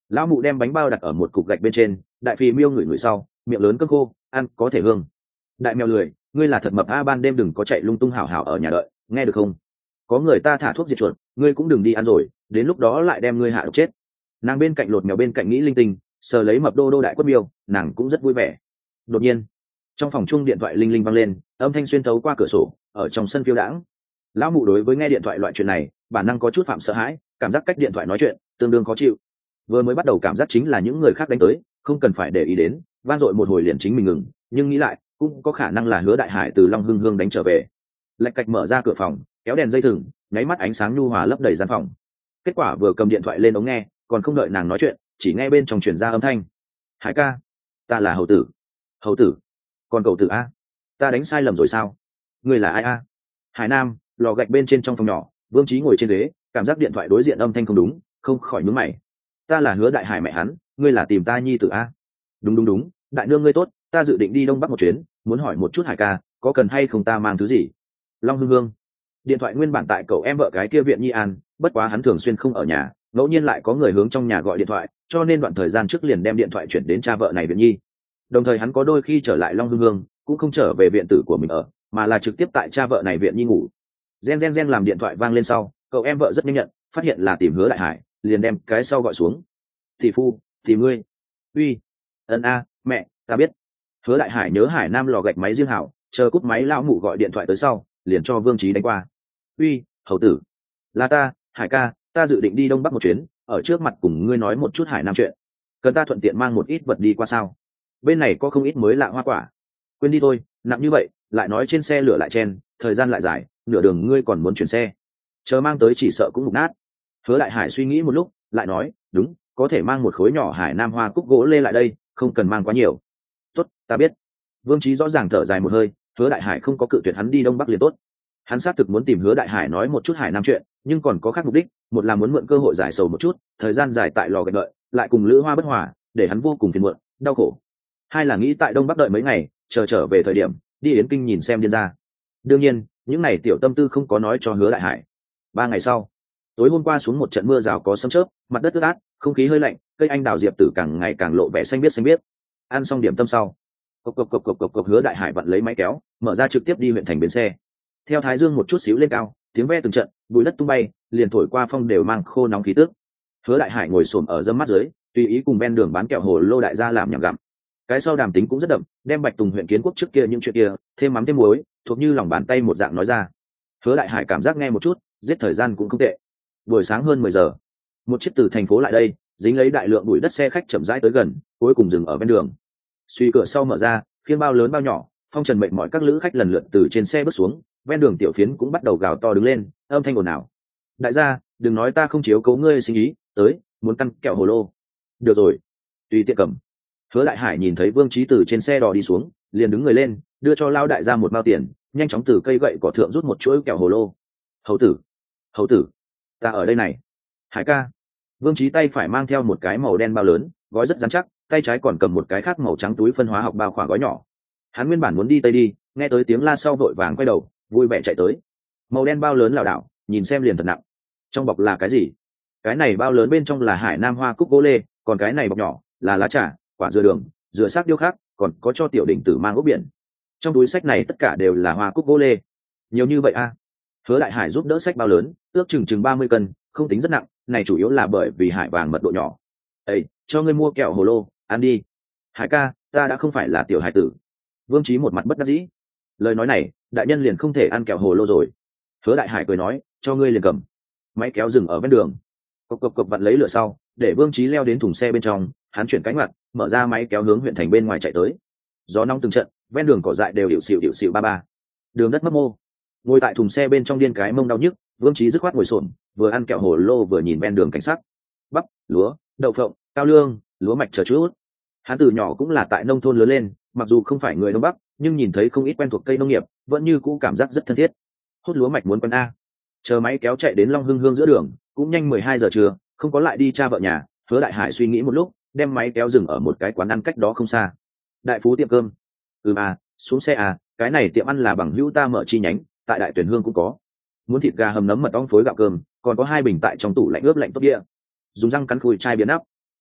Lão mụ đem bánh bao đặt ở một cục gạch bên trên, đại phi miêu ngửi ngửi sau, miệng lớn cơm khô, ăn có thể hương. Đại mèo lười, ngươi là thật mập a, ban đêm đừng có chạy lung tung hảo hảo ở nhà đợi, nghe được không? Có người ta thả thuốc diệt chuột, ngươi cũng đừng đi ăn rồi, đến lúc đó lại đem ngươi hạ độc chết. Nàng bên cạnh lột mèo bên cạnh nghĩ linh tinh, sờ lấy mập đô đô đại quất miêu, nàng cũng rất vui vẻ. Đột nhiên, trong phòng chung điện thoại linh linh vang lên, âm thanh xuyên thấu qua cửa sổ, ở trong sân phiêu đãng. Lão mụ đối với nghe điện thoại loại chuyện này, bản năng có chút phạm sợ hãi, cảm giác cách điện thoại nói chuyện tương đương khó chịu. Vừa mới bắt đầu cảm giác chính là những người khác đánh tới, không cần phải để ý đến, vang dội một hồi liền chính mình ngừng, nhưng nghĩ lại cũng có khả năng là Hứa Đại Hải từ Long Hưng Hương đánh trở về. Lạch cạch mở ra cửa phòng, kéo đèn dây thừng, nháy mắt ánh sáng nhu hòa lấp đầy gian phòng. Kết quả vừa cầm điện thoại lên ống nghe, còn không đợi nàng nói chuyện, chỉ nghe bên trong truyền ra âm thanh: Hải ca, ta là hầu tử. Hầu tử? Còn cậu tử a? Ta đánh sai lầm rồi sao? Người là ai a? Hải Nam, lò gạch bên trên trong phòng nhỏ, Vương Chí ngồi trên ghế, cảm giác điện thoại đối diện âm thanh không đúng, không khỏi nhướng mày. Ta là Hứa Đại Hải mẹ hắn, ngươi là tìm ta nhi tử a? Đúng đúng đúng, đại nương ngươi tốt, ta dự định đi Đông Bắc một chuyến, muốn hỏi một chút Hải ca, có cần hay không ta mang thứ gì? Long Hưng Hương. Điện thoại nguyên bản tại cậu em vợ cái kia viện Nhi An, bất quá hắn thường xuyên không ở nhà, ngẫu nhiên lại có người hướng trong nhà gọi điện thoại, cho nên đoạn thời gian trước liền đem điện thoại chuyển đến cha vợ này viện Nhi. Đồng thời hắn có đôi khi trở lại Long Hưng Hương, cũng không trở về viện tử của mình ở, mà là trực tiếp tại cha vợ này viện Nhi ngủ. Gen gen gen làm điện thoại vang lên sau, cậu em vợ rất nhanh nhận, phát hiện là tìm Hứa Đại Hải, liền đem cái sau gọi xuống. Thị phu, tìm ngươi. Uy. Ân a, mẹ, ta biết. Hứa Đại Hải nhớ Hải Nam lò gạch máy riêng hảo, chờ cúp máy lão mụ gọi điện thoại tới sau, liền cho Vương Chí đánh qua. Uy, hầu tử. Là ta, Hải ca, ta dự định đi Đông Bắc một chuyến, ở trước mặt cùng ngươi nói một chút Hải Nam chuyện. Cần ta thuận tiện mang một ít vật đi qua sao? Bên này có không ít mới lạ hoa quả. Quên đi thôi, nặng như vậy, lại nói trên xe lửa lại chen, thời gian lại dài, nửa đường ngươi còn muốn chuyển xe. Chờ mang tới chỉ sợ cũng mục nát. Hứa Đại Hải suy nghĩ một lúc, lại nói, đúng, có thể mang một khối nhỏ Hải Nam hoa cúc gỗ lê lại đây, không cần mang quá nhiều. Tốt, ta biết. Vương Chí rõ ràng thở dài một hơi, Hứa Đại Hải không có cự tuyệt hắn đi Đông Bắc liền tốt. Hắn xác thực muốn tìm Hứa Đại Hải nói một chút Hải Nam chuyện, nhưng còn có khác mục đích, một là muốn mượn cơ hội giải sầu một chút, thời gian dài tại lò gạch đợi, lại cùng Lữ Hoa bất hòa, để hắn vô cùng phiền muộn, đau khổ. Hai là nghĩ tại Đông Bắc đợi mấy ngày, chờ trở về thời điểm, đi Yến Kinh nhìn xem điên ra. Đương nhiên, những này tiểu tâm tư không có nói cho Hứa Đại Hải. Ba ngày sau, tối hôm qua xuống một trận mưa rào có sấm chớp, mặt đất ướt át, không khí hơi lạnh, cây anh đào diệp tử càng ngày càng lộ vẻ xanh biếc xanh biếc. Ăn xong điểm tâm sau, cộc cộc cộc cộc cộc cộc Hứa Đại Hải vặn lấy máy kéo, mở ra trực tiếp đi huyện thành bến xe. Theo thái dương một chút xíu lên cao, tiếng ve từng trận, bụi đất tung bay, liền thổi qua phong đều mang khô nóng khí tức. Hứa Đại Hải ngồi xổm ở dâm mắt dưới, tùy ý cùng ven đường bán kẹo hồ lô đại gia làm nhảm gặm. Cái sau đàm tính cũng rất đậm, đem Bạch Tùng huyện Kiến Quốc trước kia những chuyện kia, thêm mắm thêm muối, thuộc như lòng bàn tay một dạng nói ra. Hứa Đại Hải cảm giác nghe một chút, giết thời gian cũng không tệ. Buổi sáng hơn mười giờ, một chiếc từ thành phố lại đây, dính lấy đại lượng bụi đất xe khách chậm rãi tới gần, cuối cùng dừng ở ven đường. Suy cửa sau mở ra, khiên bao lớn bao nhỏ, phong trần mệnh mọi các lữ khách lần lượt từ trên xe bước xuống, ven đường tiểu phiến cũng bắt đầu gào to đứng lên, âm thanh ồn ào. Đại gia, đừng nói ta không chiếu cố ngươi sinh ý, tới, muốn căn kẹo hồ lô. Được rồi, tùy tiện cầm. Hứa Đại Hải nhìn thấy Vương Chí từ trên xe đò đi xuống, liền đứng người lên, đưa cho Lao đại gia một bao tiền, nhanh chóng từ cây gậy cỏ thượng rút một chuỗi kẹo hồ lô. Hầu tử, hầu tử, ta ở đây này. Hải ca. Vương Chí tay phải mang theo một cái màu đen bao lớn, gói rất rắn chắc, tay trái còn cầm một cái khác màu trắng túi phân hóa học bao khỏa gói nhỏ. Hắn nguyên bản muốn đi tây đi, nghe tới tiếng la sau vội vàng quay đầu, vui vẻ chạy tới. Màu đen bao lớn lảo đảo, nhìn xem liền thật nặng. Trong bọc là cái gì? Cái này bao lớn bên trong là Hải Nam hoa cúc gỗ lê, còn cái này bọc nhỏ là lá trà, quả dừa đường, dừa xác điêu khắc, còn có cho tiểu đỉnh tử mang ốc biển. Trong túi sách này tất cả đều là hoa cúc gỗ lê. Nhiều như vậy a? À? Hứa Đại Hải giúp đỡ sách bao lớn, ước chừng chừng ba mươi cân, không tính rất nặng, này chủ yếu là bởi vì hải vàng mật độ nhỏ. Ê, cho ngươi mua kẹo hồ lô, ăn đi. Hải ca, ta đã không phải là tiểu hải tử. Vương Chí một mặt bất đắc dĩ. Lời nói này, đại nhân liền không thể ăn kẹo hồ lô rồi. Hứa Đại Hải cười nói, cho ngươi liền cầm. Máy kéo dừng ở ven đường. Cộc cộc cộc vặn lấy lửa sau, để Vương Chí leo đến thùng xe bên trong, hắn chuyển cánh mặt, mở ra máy kéo hướng huyện thành bên ngoài chạy tới. Gió nóng từng trận, ven đường cỏ dại đều điệu xịu điệu xịu ba ba. Đường đất mấp mô. Ngồi tại thùng xe bên trong điên cái mông đau nhức, Vương Chí dứt khoát ngồi xổm, vừa ăn kẹo hồ lô vừa nhìn ven đường cảnh sắc. Bắp, lúa, đậu phộng, cao lương, lúa mạch chờ chút. Hắn từ nhỏ cũng là tại nông thôn lớn lên, mặc dù không phải người Đông Bắc, nhưng nhìn thấy không ít quen thuộc cây nông nghiệp, vẫn như cũ cảm giác rất thân thiết. Hút lúa mạch muốn quen a. Chờ máy kéo chạy đến Long Hưng Hương giữa đường, cũng nhanh mười hai giờ trưa, không có lại đi cha vợ nhà. Hứa Đại Hải suy nghĩ một lúc, đem máy kéo dừng ở một cái quán ăn cách đó không xa. Đại Phú tiệm cơm. Ừ à, xuống xe à, cái này tiệm ăn là bằng hữu ta mở chi nhánh, tại Đại Tuyển Hương cũng có. Muốn thịt gà hầm nấm mật ong phối gạo cơm, còn có hai bình tại trong tủ lạnh ướp lạnh tốt địa. Dùng răng cắn khui chai biến áp.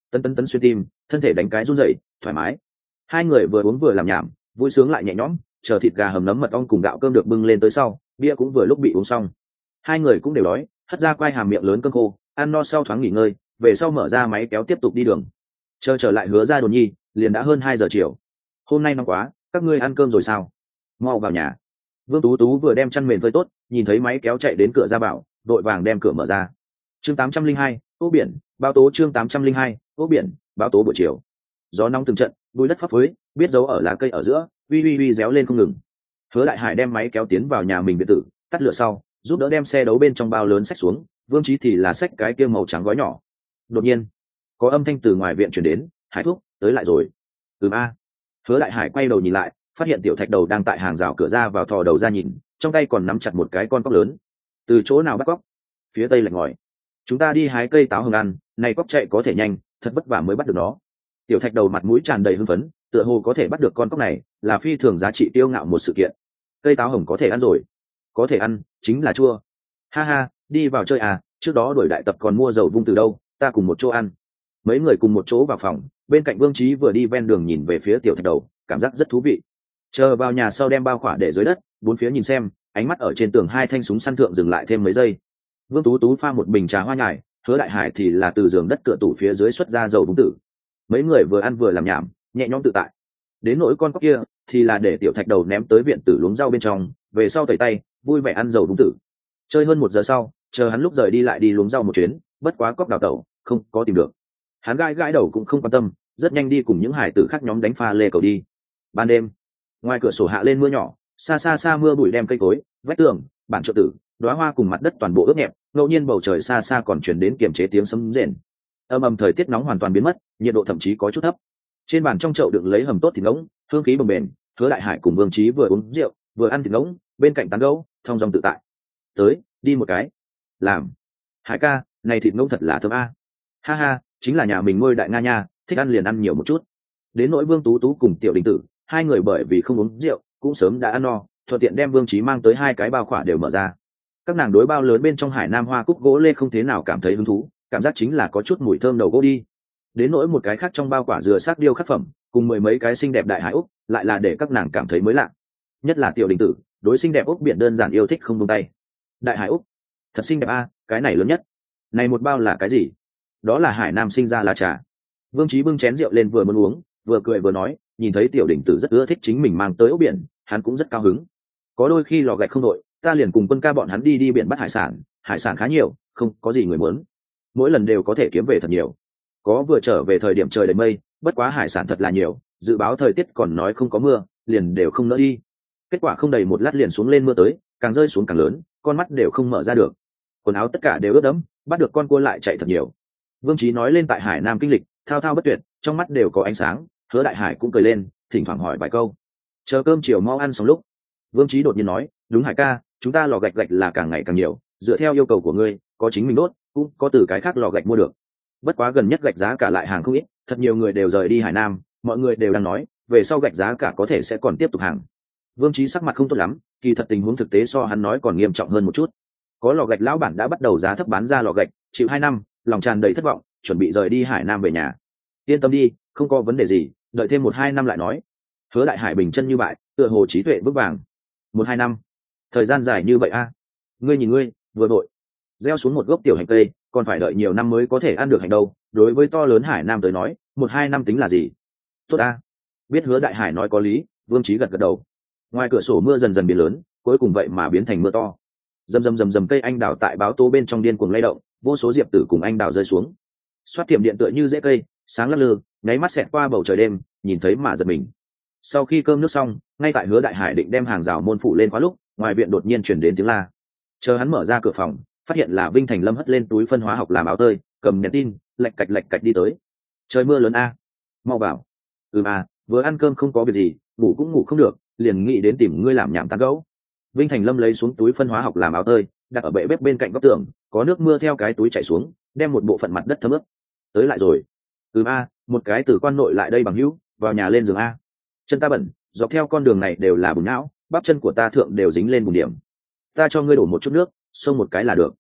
tấn tấn tấn xuyên tim, thân thể đánh cái run rẩy, thoải mái. Hai người vừa uống vừa làm nhảm, vui sướng lại nhẹ nhõm. Chờ thịt gà hầm nấm mật ong cùng gạo cơm được bưng lên tới sau, bia cũng vừa lúc bị uống xong. Hai người cũng đều đói, hất ra quai hàm miệng lớn cơm khô, ăn no sau thoáng nghỉ ngơi, về sau mở ra máy kéo tiếp tục đi đường. Chờ trở lại Hứa ra Đồn Nhi, liền đã hơn hai giờ chiều. Hôm nay nóng quá, các ngươi ăn cơm rồi sao? Mau vào nhà. Vương Tú Tú vừa đem chăn mền phơi tốt, nhìn thấy máy kéo chạy đến cửa ra bảo, đội vàng đem cửa mở ra. Chương tám trăm linh hai, ố biển, báo tố chương tám trăm linh hai, ố biển, báo tố buổi chiều. Gió nóng từng trận, bụi đất phấp phới, biết dấu ở lá cây ở giữa, uy uy uy réo lên không ngừng. Hứa Đại Hải đem máy kéo tiến vào nhà mình biệt tử, tắt lửa sau, giúp đỡ đem xe đấu bên trong bao lớn xách xuống, Vương Chí thì là xách cái kia màu trắng gói nhỏ. Đột nhiên, có âm thanh từ ngoài viện truyền đến, "Hải thúc, tới lại rồi." "Ừm a." Hứa Đại Hải quay đầu nhìn lại, phát hiện Tiểu Thạch Đầu đang tại hàng rào cửa ra vào thò đầu ra nhìn, trong tay còn nắm chặt một cái con cóc lớn. "Từ chỗ nào bắt cóc?" "Phía tây lạnh ngòi. Chúng ta đi hái cây táo hồng ăn, này cóc chạy có thể nhanh, thật vất vả mới bắt được nó." Tiểu Thạch Đầu mặt mũi tràn đầy hưng phấn, tựa hồ có thể bắt được con cóc này, là phi thường giá trị tiêu ngạo một sự kiện. "Cây táo hồng có thể ăn rồi." "Có thể ăn, chính là chua." "Ha ha, đi vào chơi à, trước đó đuổi đại tập còn mua dầu vung từ đâu, ta cùng một chỗ ăn." Mấy người cùng một chỗ vào phòng, bên cạnh Vương Chí vừa đi ven đường nhìn về phía Tiểu Thạch Đầu, cảm giác rất thú vị. Chờ vào nhà sau đem bao khỏa để dưới đất, bốn phía nhìn xem, ánh mắt ở trên tường hai thanh súng săn thượng dừng lại thêm mấy giây. Vương Tú Tú pha một bình trà hoa nhài, Hứa Đại Hải thì là từ giường đất cửa tủ phía dưới xuất ra dầu vung tử. Mấy người vừa ăn vừa làm nhảm, nhẹ nhõm tự tại. Đến nỗi con cóc kia thì là để Tiểu Thạch Đầu ném tới viện tử luống rau bên trong, về sau tẩy tay, vui vẻ ăn dầu vung tử. Chơi hơn một giờ sau, chờ hắn lúc rời đi lại đi luống rau một chuyến, bất quá cóc đào tẩu, không có tìm được. Hắn gãi gãi đầu cũng không quan tâm, rất nhanh đi cùng những hải tử khác nhóm đánh pha lê cầu đi. Ban đêm, ngoài cửa sổ hạ lên mưa nhỏ, xa xa xa mưa bụi đem cây cối, vách tường, bản trợ tử, đóa hoa cùng mặt đất toàn bộ ướt nhẹp, ngẫu nhiên bầu trời xa xa còn truyền đến kiềm chế tiếng sấm rền. Âm ầm thời tiết nóng hoàn toàn biến mất, nhiệt độ thậm chí có chút thấp. Trên bàn trong chậu đựng lấy hầm tốt thịt ngỗng, hương khí bồng bềnh. Hứa Đại Hải cùng Vương Chí vừa uống rượu, vừa ăn thịt ngỗng, bên cạnh tán gẫu, thong dong tự tại. "Tới, đi một cái." "Làm." "Hải ca, này thịt ngỗng thật là thơm a." "Ha ha, chính là nhà mình nuôi đại nga nha, thích ăn liền ăn nhiều một chút." Đến nỗi Vương Tú Tú cùng Tiểu Đình Tử, hai người bởi vì không uống rượu, cũng sớm đã ăn no, thuận tiện đem Vương Chí mang tới hai cái bao khỏa đều mở ra. Các nàng đối bao lớn bên trong hải nam hoa cúc gỗ lê không thế nào cảm thấy hứng thú, cảm giác chính là có chút mùi thơm đầu gỗ đi. Đến nỗi một cái khác trong bao quả dừa xác điêu khắc phẩm, cùng mười mấy cái xinh đẹp đại hải úc, lại là để các nàng cảm thấy mới lạ. Nhất là Tiểu Đình Tử, đối xinh đẹp úc biển đơn giản yêu thích không buông tay. "Đại hải úc, thật xinh đẹp a, cái này lớn nhất." "Này một bao là cái gì?" "Đó là hải nam sinh ra lá trà." Vương Chí bưng chén rượu lên vừa muốn uống, vừa cười vừa nói, nhìn thấy Tiểu Đình Tử rất ưa thích chính mình mang tới ốc biển, hắn cũng rất cao hứng. "Có đôi khi lò gạch không đội, ta liền cùng Quân ca bọn hắn đi đi biển bắt hải sản, hải sản khá nhiều, không có gì người muốn. Mỗi lần đều có thể kiếm về thật nhiều. Có vừa trở về thời điểm trời đầy mây, bất quá hải sản thật là nhiều, dự báo thời tiết còn nói không có mưa, liền đều không nỡ đi. Kết quả không đầy một lát liền xuống lên mưa tới, càng rơi xuống càng lớn, con mắt đều không mở ra được. Quần áo tất cả đều ướt đẫm, bắt được con cua lại chạy thật nhiều." Vương Chí nói lên tại Hải Nam kinh lịch, thao thao bất tuyệt, trong mắt đều có ánh sáng. Hứa Đại Hải cũng cười lên, thỉnh thoảng hỏi vài câu. Chờ cơm chiều mau ăn xong lúc, Vương Chí đột nhiên nói, "Đúng Hải ca, chúng ta lò gạch gạch là càng ngày càng nhiều, dựa theo yêu cầu của ngươi, có chính mình đốt, cũng có từ cái khác lò gạch mua được. Bất quá gần nhất gạch giá cả lại hàng không ít, thật nhiều người đều rời đi Hải Nam, mọi người đều đang nói, về sau gạch giá cả có thể sẽ còn tiếp tục hàng." Vương Chí sắc mặt không tốt lắm, kỳ thật tình huống thực tế so hắn nói còn nghiêm trọng hơn một chút. Có lò gạch lão bản đã bắt đầu giá thấp bán ra lò gạch, chịu hai năm, lòng tràn đầy thất vọng, chuẩn bị rời đi Hải Nam về nhà. "Yên tâm đi, không có vấn đề gì, đợi thêm một hai năm lại nói." Hứa Đại Hải bình chân như bại, tựa hồ trí tuệ vững vàng. Một hai năm, thời gian dài như vậy a? À? Ngươi nhìn ngươi, vừa đội gieo xuống một gốc tiểu hành cây, còn phải đợi nhiều năm mới có thể ăn được hành đâu. Đối với to lớn Hải Nam tới nói, một hai năm tính là gì? Tốt a. À? Biết Hứa Đại Hải nói có lý, Vương Chí gật gật đầu. Ngoài cửa sổ mưa dần dần biến lớn, cuối cùng vậy mà biến thành mưa to. Rầm rầm rầm rầm cây anh đào tại báo tố bên trong điên cuồng lay động, vô số diệp tử cùng anh đào rơi xuống. Xoát tiệm điện tựa như rễ cây, sáng lắc lư, nháy mắt xẹt qua bầu trời đêm, nhìn thấy mà giật mình. Sau khi cơm nước xong, ngay tại Hứa Đại Hải định đem hàng rào môn phụ lên khóa lúc, ngoài viện đột nhiên truyền đến tiếng la. Chờ hắn mở ra cửa phòng, phát hiện là Vinh Thành Lâm hất lên túi phân hóa học làm áo tơi, cầm nhắn tin, lạch cạch lạch cạch đi tới. "Trời mưa lớn a, mau vào." "Ừm à, vừa ăn cơm không có việc gì, ngủ cũng ngủ không được, liền nghĩ đến tìm ngươi làm nhảm tán gẫu." Vinh Thành Lâm lấy xuống túi phân hóa học làm áo tơi, đặt ở bệ bếp bên cạnh góc tường, có nước mưa theo cái túi chảy xuống, đem một bộ phận mặt đất thấm ướt. "Tới lại rồi." "Ừm a, một cái từ quan nội lại đây bằng hữu, vào nhà lên giường a. Chân ta bẩn, dọc theo con đường này đều là bùn não, bắp chân của ta thượng đều dính lên bùn điểm. Ta cho ngươi đổ một chút nước, xông một cái là được."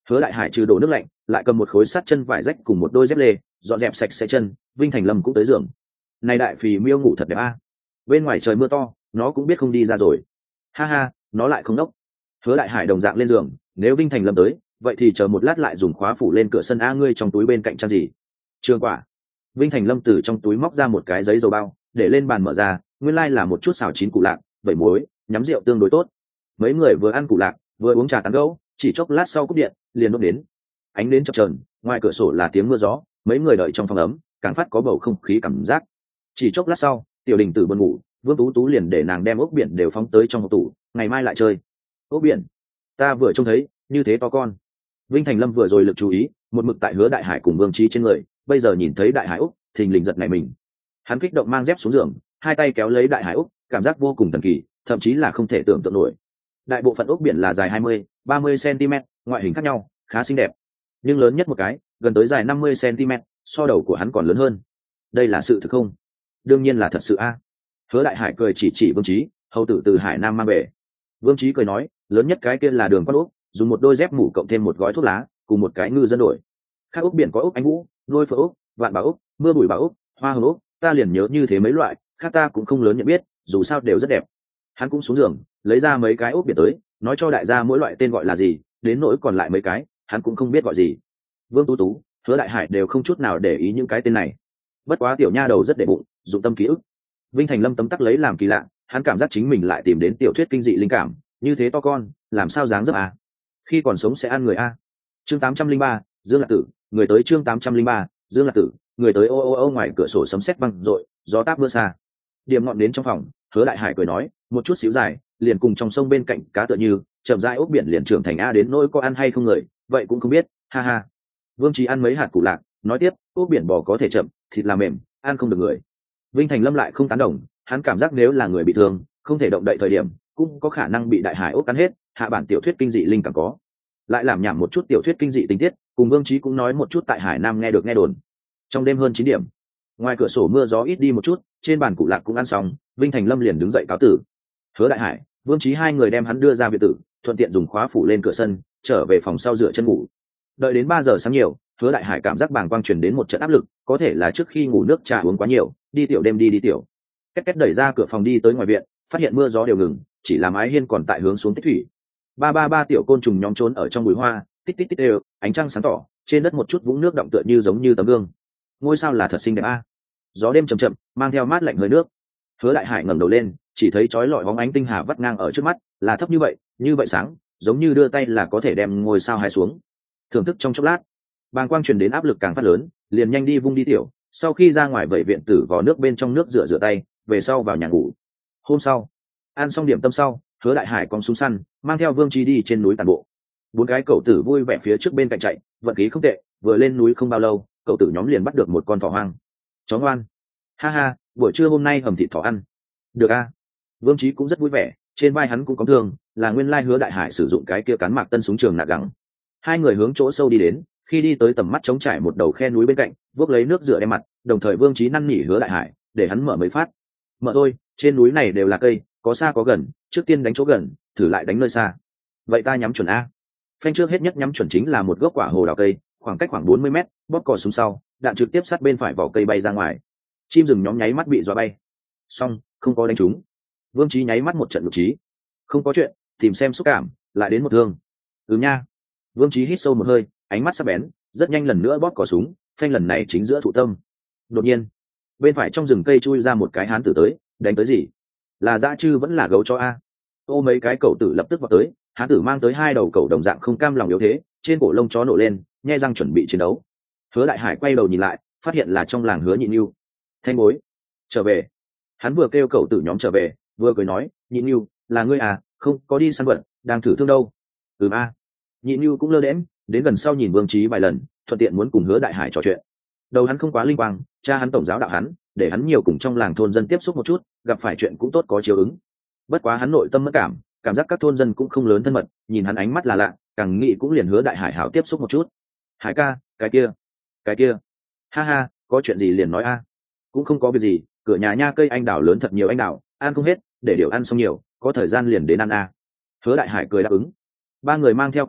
Hứa Đại Hải trừ đổ nước lạnh, lại cầm một khối sắt chân vải rách cùng một đôi dép lê, dọn dẹp sạch sẽ chân. Vinh Thành Lâm cũng tới giường. Này đại phì miêu ngủ thật đẹp a. Bên ngoài trời mưa to, nó cũng biết không đi ra rồi. Ha ha, nó lại không đốc. Hứa Đại Hải đồng dạng lên giường, nếu Vinh Thành Lâm tới, vậy thì chờ một lát lại dùng khóa phủ lên cửa sân. A ngươi trong túi bên cạnh trang gì? Trường quả. Vinh Thành Lâm từ trong túi móc ra một cái giấy dầu bao, để lên bàn mở ra, nguyên lai là một chút xào chín củ lạc, vẩy muối, nhắm rượu tương đối tốt. Mấy người vừa ăn củ lạc, vừa uống trà tán gẫu, chỉ chốc lát sau cúp điện, liền đốt đến. Ánh đến chập chờn, ngoài cửa sổ là tiếng mưa gió, mấy người đợi trong phòng ấm, càng phát có bầu không khí cảm giác. Chỉ chốc lát sau, Tiểu Đình Tử buồn ngủ, Vương Tú Tú liền để nàng đem ốc biển đều phóng tới trong hộp tủ, ngày mai lại chơi. Ốc biển, ta vừa trông thấy, như thế to con. Vinh Thành Lâm vừa rồi lực chú ý, một mực tại Hứa Đại Hải cùng Vương Chí trên người, bây giờ nhìn thấy Đại Hải ốc, thình lình giật nảy mình. Hắn kích động mang dép xuống giường, hai tay kéo lấy Đại Hải ốc, cảm giác vô cùng thần kỳ, thậm chí là không thể tưởng tượng nổi. Đại bộ phận ốc biển là dài hai mươi, ba mươi xăng-ti-mét, ngoại hình khác nhau, khá xinh đẹp. Nhưng lớn nhất một cái, gần tới dài năm mươi xăng-ti-mét, so đầu của hắn còn lớn hơn. Đây là sự thực không? Đương nhiên là thật sự a. Hứa Đại Hải cười chỉ chỉ Vương Chí, hầu tử từ Hải Nam mang về. Vương Chí cười nói, lớn nhất cái kia là đường con ốc, dùng một đôi dép mủ cộng thêm một gói thuốc lá, cùng một cái ngư dân đổi. Khác ốc biển có ốc Anh Vũ, nuôi phở ốc, vạn bảo ốc, mưa bụi bảo ốc, hoa hồng ốc, ta liền nhớ như thế mấy loại, khác ta cũng không lớn nhận biết, dù sao đều rất đẹp. Hắn cũng xuống giường, lấy ra mấy cái ốc biển tới, nói cho đại gia mỗi loại tên gọi là gì, đến nỗi còn lại mấy cái, hắn cũng không biết gọi gì. Vương Tú Tú, Hứa Đại Hải đều không chút nào để ý những cái tên này. Bất quá tiểu nha đầu rất để bụng, dụng tâm ký ức. Vinh Thành Lâm tấm tắc lấy làm kỳ lạ, hắn cảm giác chính mình lại tìm đến tiểu thuyết kinh dị linh cảm, như thế to con, làm sao dáng dấp à? Khi còn sống sẽ ăn người a. Chương tám trăm linh ba, Dương Lạc Tử, người tới chương tám trăm linh ba, Dương Lạc Tử, người tới. Ô ô ô ngoài cửa sổ sấm sét vang rội, gió táp mưa xa. Điểm ngọn đến trong phòng, Hứa Đại Hải cười nói, một chút xíu dài, liền cùng trong sông bên cạnh cá tựa như, chậm rãi ốc biển liền trưởng thành a, đến nỗi có ăn hay không người, vậy cũng không biết, ha ha. Vương Chí ăn mấy hạt củ lạc, nói tiếp, ốc biển bò có thể chậm, thịt là mềm, ăn không được người. Vinh Thành Lâm lại không tán đồng, hắn cảm giác nếu là người bị thương, không thể động đậy thời điểm, cũng có khả năng bị đại hải ốc cắn hết. Hạ bản tiểu thuyết kinh dị linh cảm có, lại làm nhảm một chút tiểu thuyết kinh dị tình tiết, cùng Vương Chí cũng nói một chút tại Hải Nam nghe được nghe đồn. Trong đêm hơn chín điểm, ngoài cửa sổ mưa gió ít đi một chút, trên bàn củ lạc cũng ăn xong, Vinh Thành Lâm liền đứng dậy cáo tử. Hứa Đại Hải, Vương Chí hai người đem hắn đưa ra biệt tử, thuận tiện dùng khóa phủ lên cửa sân, trở về phòng sau dựa chân ngủ. Đợi đến ba giờ sáng nhiều, Hứa Đại Hải cảm giác bàng quang truyền đến một trận áp lực, có thể là trước khi ngủ nước trà uống quá nhiều, đi tiểu đêm đi đi tiểu. Két két đẩy ra cửa phòng đi tới ngoài viện, phát hiện mưa gió đều ngừng, chỉ là mái hiên còn tại hướng xuống tích thủy. Ba ba ba tiểu côn trùng nhóm trốn ở trong bụi hoa, tít tít tít đều, ánh trăng sáng tỏ, trên đất một chút vũng nước động tựa như giống như tấm gương. Ngôi sao là thật xinh đẹp a. Gió đêm chậm chậm, mang theo mát lạnh hơi nước. Hứa Đại Hải ngẩng đầu lên, chỉ thấy chói lọi bóng ánh tinh hà vắt ngang ở trước mắt, là thấp như vậy, như vậy sáng, giống như đưa tay là có thể đem ngôi sao hai xuống. Thưởng thức trong chốc lát, bàng quang truyền đến áp lực càng phát lớn, liền nhanh đi vung đi tiểu. Sau khi ra ngoài vẩy viện tử vào nước bên trong nước rửa rửa tay, về sau vào nhà ngủ. Hôm sau, ăn xong điểm tâm sau, Hứa Đại Hải con súng săn, mang theo Vương Chí đi trên núi tản bộ. Bốn cái cậu tử vui vẻ phía trước bên cạnh chạy, vận khí không tệ, vừa lên núi không bao lâu, cậu tử nhóm liền bắt được một con thỏ hoang. Chó ngoan, ha ha, buổi trưa hôm nay hầm thịt thỏ ăn. Được a. Vương Chí cũng rất vui vẻ, trên vai hắn cũng có thương, là nguyên lai Hứa Đại Hải sử dụng cái kia cán mạc tân súng trường nạ gẳng. Hai người hướng chỗ sâu đi đến, khi đi tới tầm mắt trống trải một đầu khe núi bên cạnh, vuốt lấy nước rửa đem mặt, đồng thời Vương Chí năn nỉ Hứa Đại Hải, để hắn mở mấy phát. Mở thôi, trên núi này đều là cây, có xa có gần, trước tiên đánh chỗ gần, thử lại đánh nơi xa. Vậy ta nhắm chuẩn a. Phanh trước hết nhất nhắm chuẩn chính là một gốc quả hồ đào cây, khoảng cách khoảng bốn mươi mét, bóp cò xuống sau, đạn trực tiếp sát bên phải vỏ cây bay ra ngoài. Chim rừng nhóm nháy mắt bị dọa bay. Xong, không có đánh trúng. Vương Chí nháy mắt một trận lục trí. Không có chuyện, tìm xem xúc cảm, lại đến một thương. Ừ nha. Vương Chí hít sâu một hơi, ánh mắt sắc bén, rất nhanh lần nữa bóp cò súng, phanh lần này chính giữa thụ tâm. Đột nhiên, bên phải trong rừng cây chui ra một cái hán tử tới, đánh tới gì? Là dã chư vẫn là gấu cho a? Ô mấy cái cẩu tử lập tức vào tới, hán tử mang tới hai đầu cẩu đồng dạng không cam lòng yếu thế, trên cổ lông chó nổ lên, nhe răng chuẩn bị chiến đấu. Hứa Đại Hải quay đầu nhìn lại, phát hiện là trong làng Hứa Nhị Nưu. Thanh bối, trở về. Hắn vừa kêu cẩu tử nhóm trở về, vừa cười nói, Nhị Nưu, là ngươi à, không có đi săn vật, đang thử thương đâu. Ừm a. Nhị Nưu cũng lơ đễnh, đến gần sau nhìn Vương Chí vài lần, thuận tiện muốn cùng Hứa Đại Hải trò chuyện. Đầu hắn không quá linh quang, cha hắn tổng giáo đạo hắn, để hắn nhiều cùng trong làng thôn dân tiếp xúc một chút, gặp phải chuyện cũng tốt có chiếu ứng. Bất quá hắn nội tâm mất cảm, cảm giác các thôn dân cũng không lớn thân mật, nhìn hắn ánh mắt là lạ, càng nghĩ cũng liền Hứa Đại Hải hảo tiếp xúc một chút. Hải ca, cái kia, cái kia, ha ha, có chuyện gì liền nói a. Cũng không có việc gì, cửa nhà nha cây anh đào lớn thật nhiều anh đào, ăn không hết, để điều ăn xong nhiều, có thời gian liền đến ăn a. Hứa Đại Hải cười đáp ứng. Ba người mang theo cậu tử,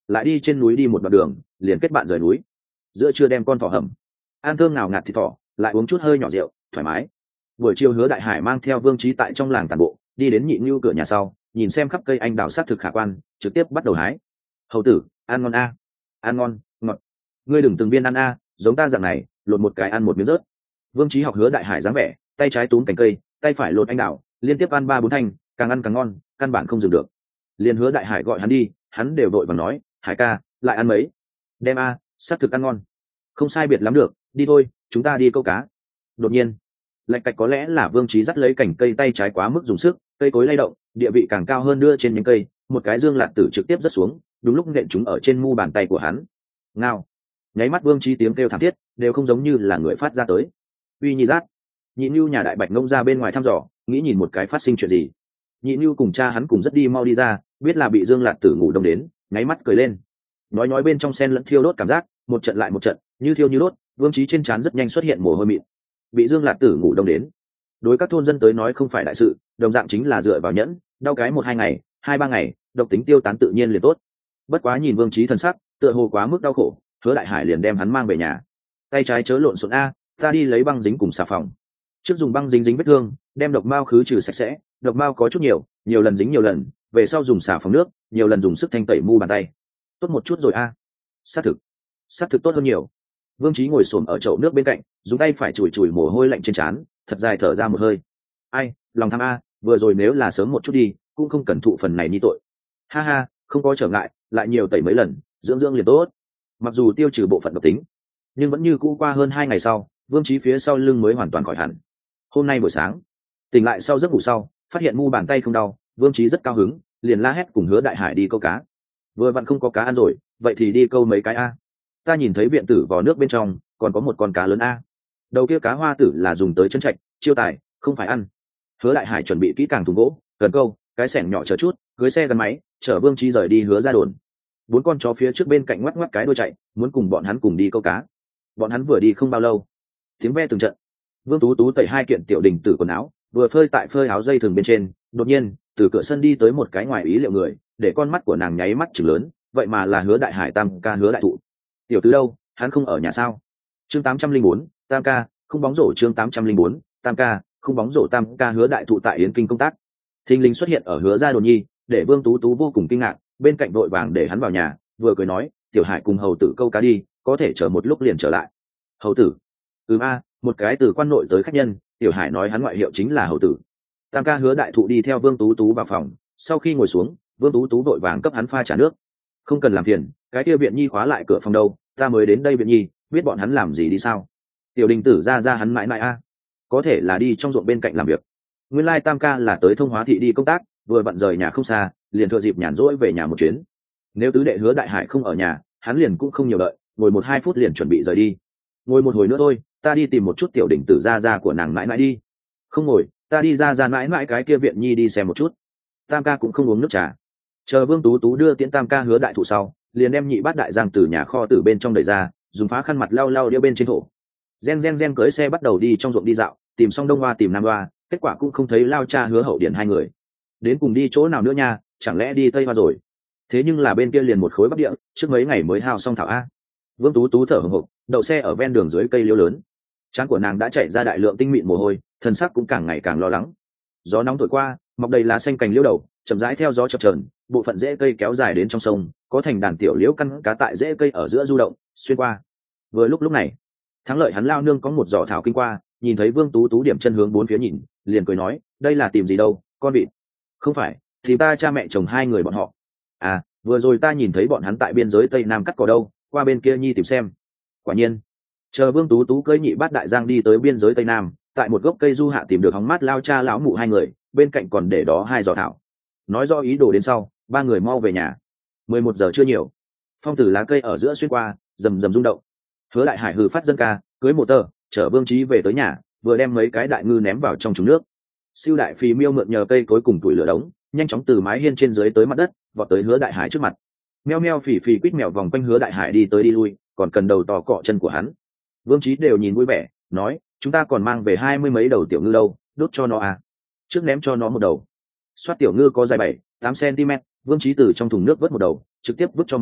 lại đi trên núi đi một đoạn đường liền kết bạn rời núi. Giữa trưa đem con thỏ hầm ăn thơm nào ngạt thịt thỏ, lại uống chút hơi nhỏ rượu thoải mái. Buổi chiều Hứa Đại Hải mang theo Vương Chí tại trong làng tàn bộ, đi đến Nhị Nưu cửa nhà sau, nhìn xem khắp cây anh đào sát thực khả quan, trực tiếp bắt đầu hái. Hầu tử, ăn ngon a, ăn ngon, ngọt. Ngươi đừng từng viên ăn a, giống ta dạng này, lột một cái ăn một miếng rớt. Vương Chí học Hứa Đại Hải dáng vẻ, tay trái túm cành cây, tay phải lột anh đào, liên tiếp ăn ba bốn thanh, càng ăn càng ngon, căn bản không dừng được. Liên Hứa Đại Hải gọi hắn đi, hắn đều đội và nói, Hải ca, lại ăn mấy? Đem a, sát thực ăn ngon. Không sai biệt lắm được, đi thôi, chúng ta đi câu cá. Đột nhiên, lạch cạch, có lẽ là Vương Chí dắt lấy cành cây tay trái quá mức dùng sức, cây cối lay động, địa vị càng cao hơn đưa trên nhánh cây, một cái dương lạt tử trực tiếp rớt xuống, đúng lúc nện chúng ở trên mu bàn tay của hắn. Ngao. Nháy mắt Vương Chí tiếng kêu thảm thiết, đều không giống như là người phát ra tới. Uy Nhi rát. Nhị Nưu nhà đại bạch ngông ra bên ngoài thăm dò, nghĩ nhìn một cái phát sinh chuyện gì. Nhị Nưu cùng cha hắn cùng rất đi mau đi ra, biết là bị Dương Lạt Tử ngủ đông đến, nháy mắt cười lên. Nói nói bên trong sen lẫn thiêu đốt cảm giác, một trận lại một trận, như thiêu như đốt, Vương Chí trên trán rất nhanh xuất hiện mồ hôi mịn. Bị Dương Lạt Tử ngủ đông đến, đối các thôn dân tới nói không phải đại sự, đồng dạng chính là dựa vào nhẫn, đau cái một hai ngày, hai ba ngày, độc tính tiêu tán tự nhiên liền tốt. Bất quá nhìn Vương Chí thần sắc, tựa hồ quá mức đau khổ, Hứa Đại Hải liền đem hắn mang về nhà. Tay trái chớ lộn xộn a, ta đi lấy băng dính cùng xà phòng. Trước dùng băng dính dính vết thương, đem độc mao khứ trừ sạch sẽ, độc mao có chút nhiều, nhiều lần dính nhiều lần, về sau dùng xà phòng nước, nhiều lần dùng sức thanh tẩy mu bàn tay. Tốt một chút rồi a. Sát thực, sát thực tốt hơn nhiều. Vương Chí ngồi xổm ở chậu nước bên cạnh, dùng tay phải chùi chùi mồ hôi lạnh trên trán, thật dài thở ra một hơi. Ai, lòng tham a, vừa rồi nếu là sớm một chút đi, cũng không cần thụ phần này như tội. Ha ha, không có trở ngại, lại nhiều tẩy mấy lần, dưỡng dưỡng liền tốt. Mặc dù tiêu trừ bộ phận độc tính, nhưng vẫn như cũ qua hơn hai ngày sau, Vương Chí phía sau lưng mới hoàn toàn khỏi hẳn. Hôm nay buổi sáng, tỉnh lại sau giấc ngủ sau, phát hiện mu bàn tay không đau, Vương Chí rất cao hứng, liền la hét cùng Hứa Đại Hải đi câu cá. Vừa vặn không có cá ăn rồi, vậy thì đi câu mấy cái a. Ta nhìn thấy viện tử vò nước bên trong còn có một con cá lớn a. Đầu kia cá hoa tử là dùng tới chân trạch, chiêu tài, không phải ăn. Hứa Đại Hải chuẩn bị kỹ càng thùng gỗ, cần câu, cái xẻng nhỏ chờ chút, cưới xe gắn máy, chở Vương Chí rời đi Hứa ra đồn. Bốn con chó phía trước bên cạnh ngoắc ngoắc cái đuôi chạy, muốn cùng bọn hắn cùng đi câu cá. Bọn hắn vừa đi không bao lâu, tiếng ve từng trận. Vương Tú Tú tẩy hai kiện tiểu đình tử quần áo, vừa phơi tại phơi áo dây thừng bên trên, đột nhiên từ cửa sân đi tới một cái ngoài ý liệu người, để con mắt của nàng nháy mắt chừng lớn, vậy mà là Hứa Đại Hải Tam ca Hứa Đại Thụ. Tiểu tứ đâu, hắn không ở nhà sao? Chương tám trăm linh bốn, Tam ca, không bóng rổ. Chương tám trăm linh bốn, Tam ca, không bóng rổ. Tam ca Hứa Đại Thụ tại Yến Kinh công tác, thình lình xuất hiện ở Hứa gia đồn nhi, để Vương Tú Tú vô cùng kinh ngạc, bên cạnh vội vàng để hắn vào nhà, vừa cười nói, tiểu Hải cùng hầu tử câu cá đi, có thể chờ một lúc liền trở lại. Hầu tử? Ừm a, một cái từ quan nội tới khách nhân, tiểu Hải nói hắn ngoại hiệu chính là hầu tử. Tam ca Hứa Đại Thụ đi theo Vương Tú Tú vào phòng, sau khi ngồi xuống, Vương Tú Tú vội vàng cấp hắn pha trà nước. Không cần làm phiền, cái kia viện nhi khóa lại cửa phòng đâu, ta mới đến đây viện nhi, biết bọn hắn làm gì đi sao? Tiểu đình tử ra ra hắn mãi mãi a, có thể là đi trong ruộng bên cạnh làm việc. Nguyên lai Tam ca là tới Thông Hóa thị đi công tác, vừa bận rời nhà không xa, liền thừa dịp nhàn rỗi về nhà một chuyến. Nếu tứ đệ Hứa Đại Hải không ở nhà, hắn liền cũng không nhiều đợi, ngồi một hai phút liền chuẩn bị rời đi. Ngồi một hồi nữa thôi, ta đi tìm một chút tiểu đỉnh tử ra ra của nàng mãi mãi đi. Không ngồi, ta đi ra ra mãi mãi cái kia viện nhi đi xem một chút. Tam ca cũng không uống nước trà. Chờ Vương Tú Tú đưa tiễn Tam ca Hứa Đại Thụ sau, liền đem nhị bát đại giang từ nhà kho từ bên trong đẩy ra, dùng phá khăn mặt lau lau đĩa bên trên thổ. Gen gen gen cưới xe bắt đầu đi trong ruộng đi dạo, tìm xong đông hoa tìm nam hoa, kết quả cũng không thấy lao cha Hứa Hậu Điển hai người. Đến cùng đi chỗ nào nữa nha, chẳng lẽ đi tây hoa rồi? Thế nhưng là bên kia liền một khối bắc địa, trước mấy ngày mới hao xong thảo a. Vương Tú Tú thở hổn hộc, đậu xe ở ven đường dưới cây liễu lớn. Trán của nàng đã chảy ra đại lượng tinh mịn mồ hôi, thân sắc cũng càng ngày càng lo lắng. Gió nóng thổi qua, mọc đầy lá xanh cành liễu đầu, chậm rãi theo gió chập chờn, bộ phận rễ cây kéo dài đến trong sông, có thành đàn tiểu liễu căn cá tại rễ cây ở giữa du động, xuyên qua. Vừa lúc lúc này, Thắng Lợi hắn lao nương có một giỏ thảo kinh qua, nhìn thấy Vương Tú Tú điểm chân hướng bốn phía nhìn, liền cười nói, đây là tìm gì đâu, con vịt. Không phải, thì ta cha mẹ chồng hai người bọn họ. À, vừa rồi ta nhìn thấy bọn hắn tại biên giới tây nam cắt cỏ đâu, qua bên kia nhi tìm xem. Quả nhiên, chờ Vương Tú Tú cưỡi nhị bát đại giang đi tới biên giới tây nam, tại một gốc cây du hạ tìm được hóng mát lao cha lão mụ hai người, bên cạnh còn để đó hai giỏ thảo. Nói do ý đồ đến sau, ba người mau về nhà. Mười một giờ chưa nhiều, phong tử lá cây ở giữa xuyên qua, rầm rầm rung động. Hứa Đại Hải hừ phát dân ca, cưới một tờ, chở Vương Chí về tới nhà, vừa đem mấy cái đại ngư ném vào trong trúng nước. Siêu đại phì miêu mượn nhờ cây cối cùng tuổi lửa đống, nhanh chóng từ mái hiên trên dưới tới mặt đất, vọt tới Hứa Đại Hải trước mặt. Meo meo phì phì quýt mèo vòng quanh Hứa Đại Hải đi tới đi lui, còn cần đầu tò cọ chân của hắn. Vương Chí đều nhìn vui vẻ, nói, chúng ta còn mang về hai mươi mấy đầu tiểu ngư đâu, đốt cho nó à. Trước ném cho nó một đầu. Xoát tiểu ngư có dài bảy, tám centimet, Vương Chí từ trong thùng nước vớt một đầu, trực tiếp vứt cho mèo,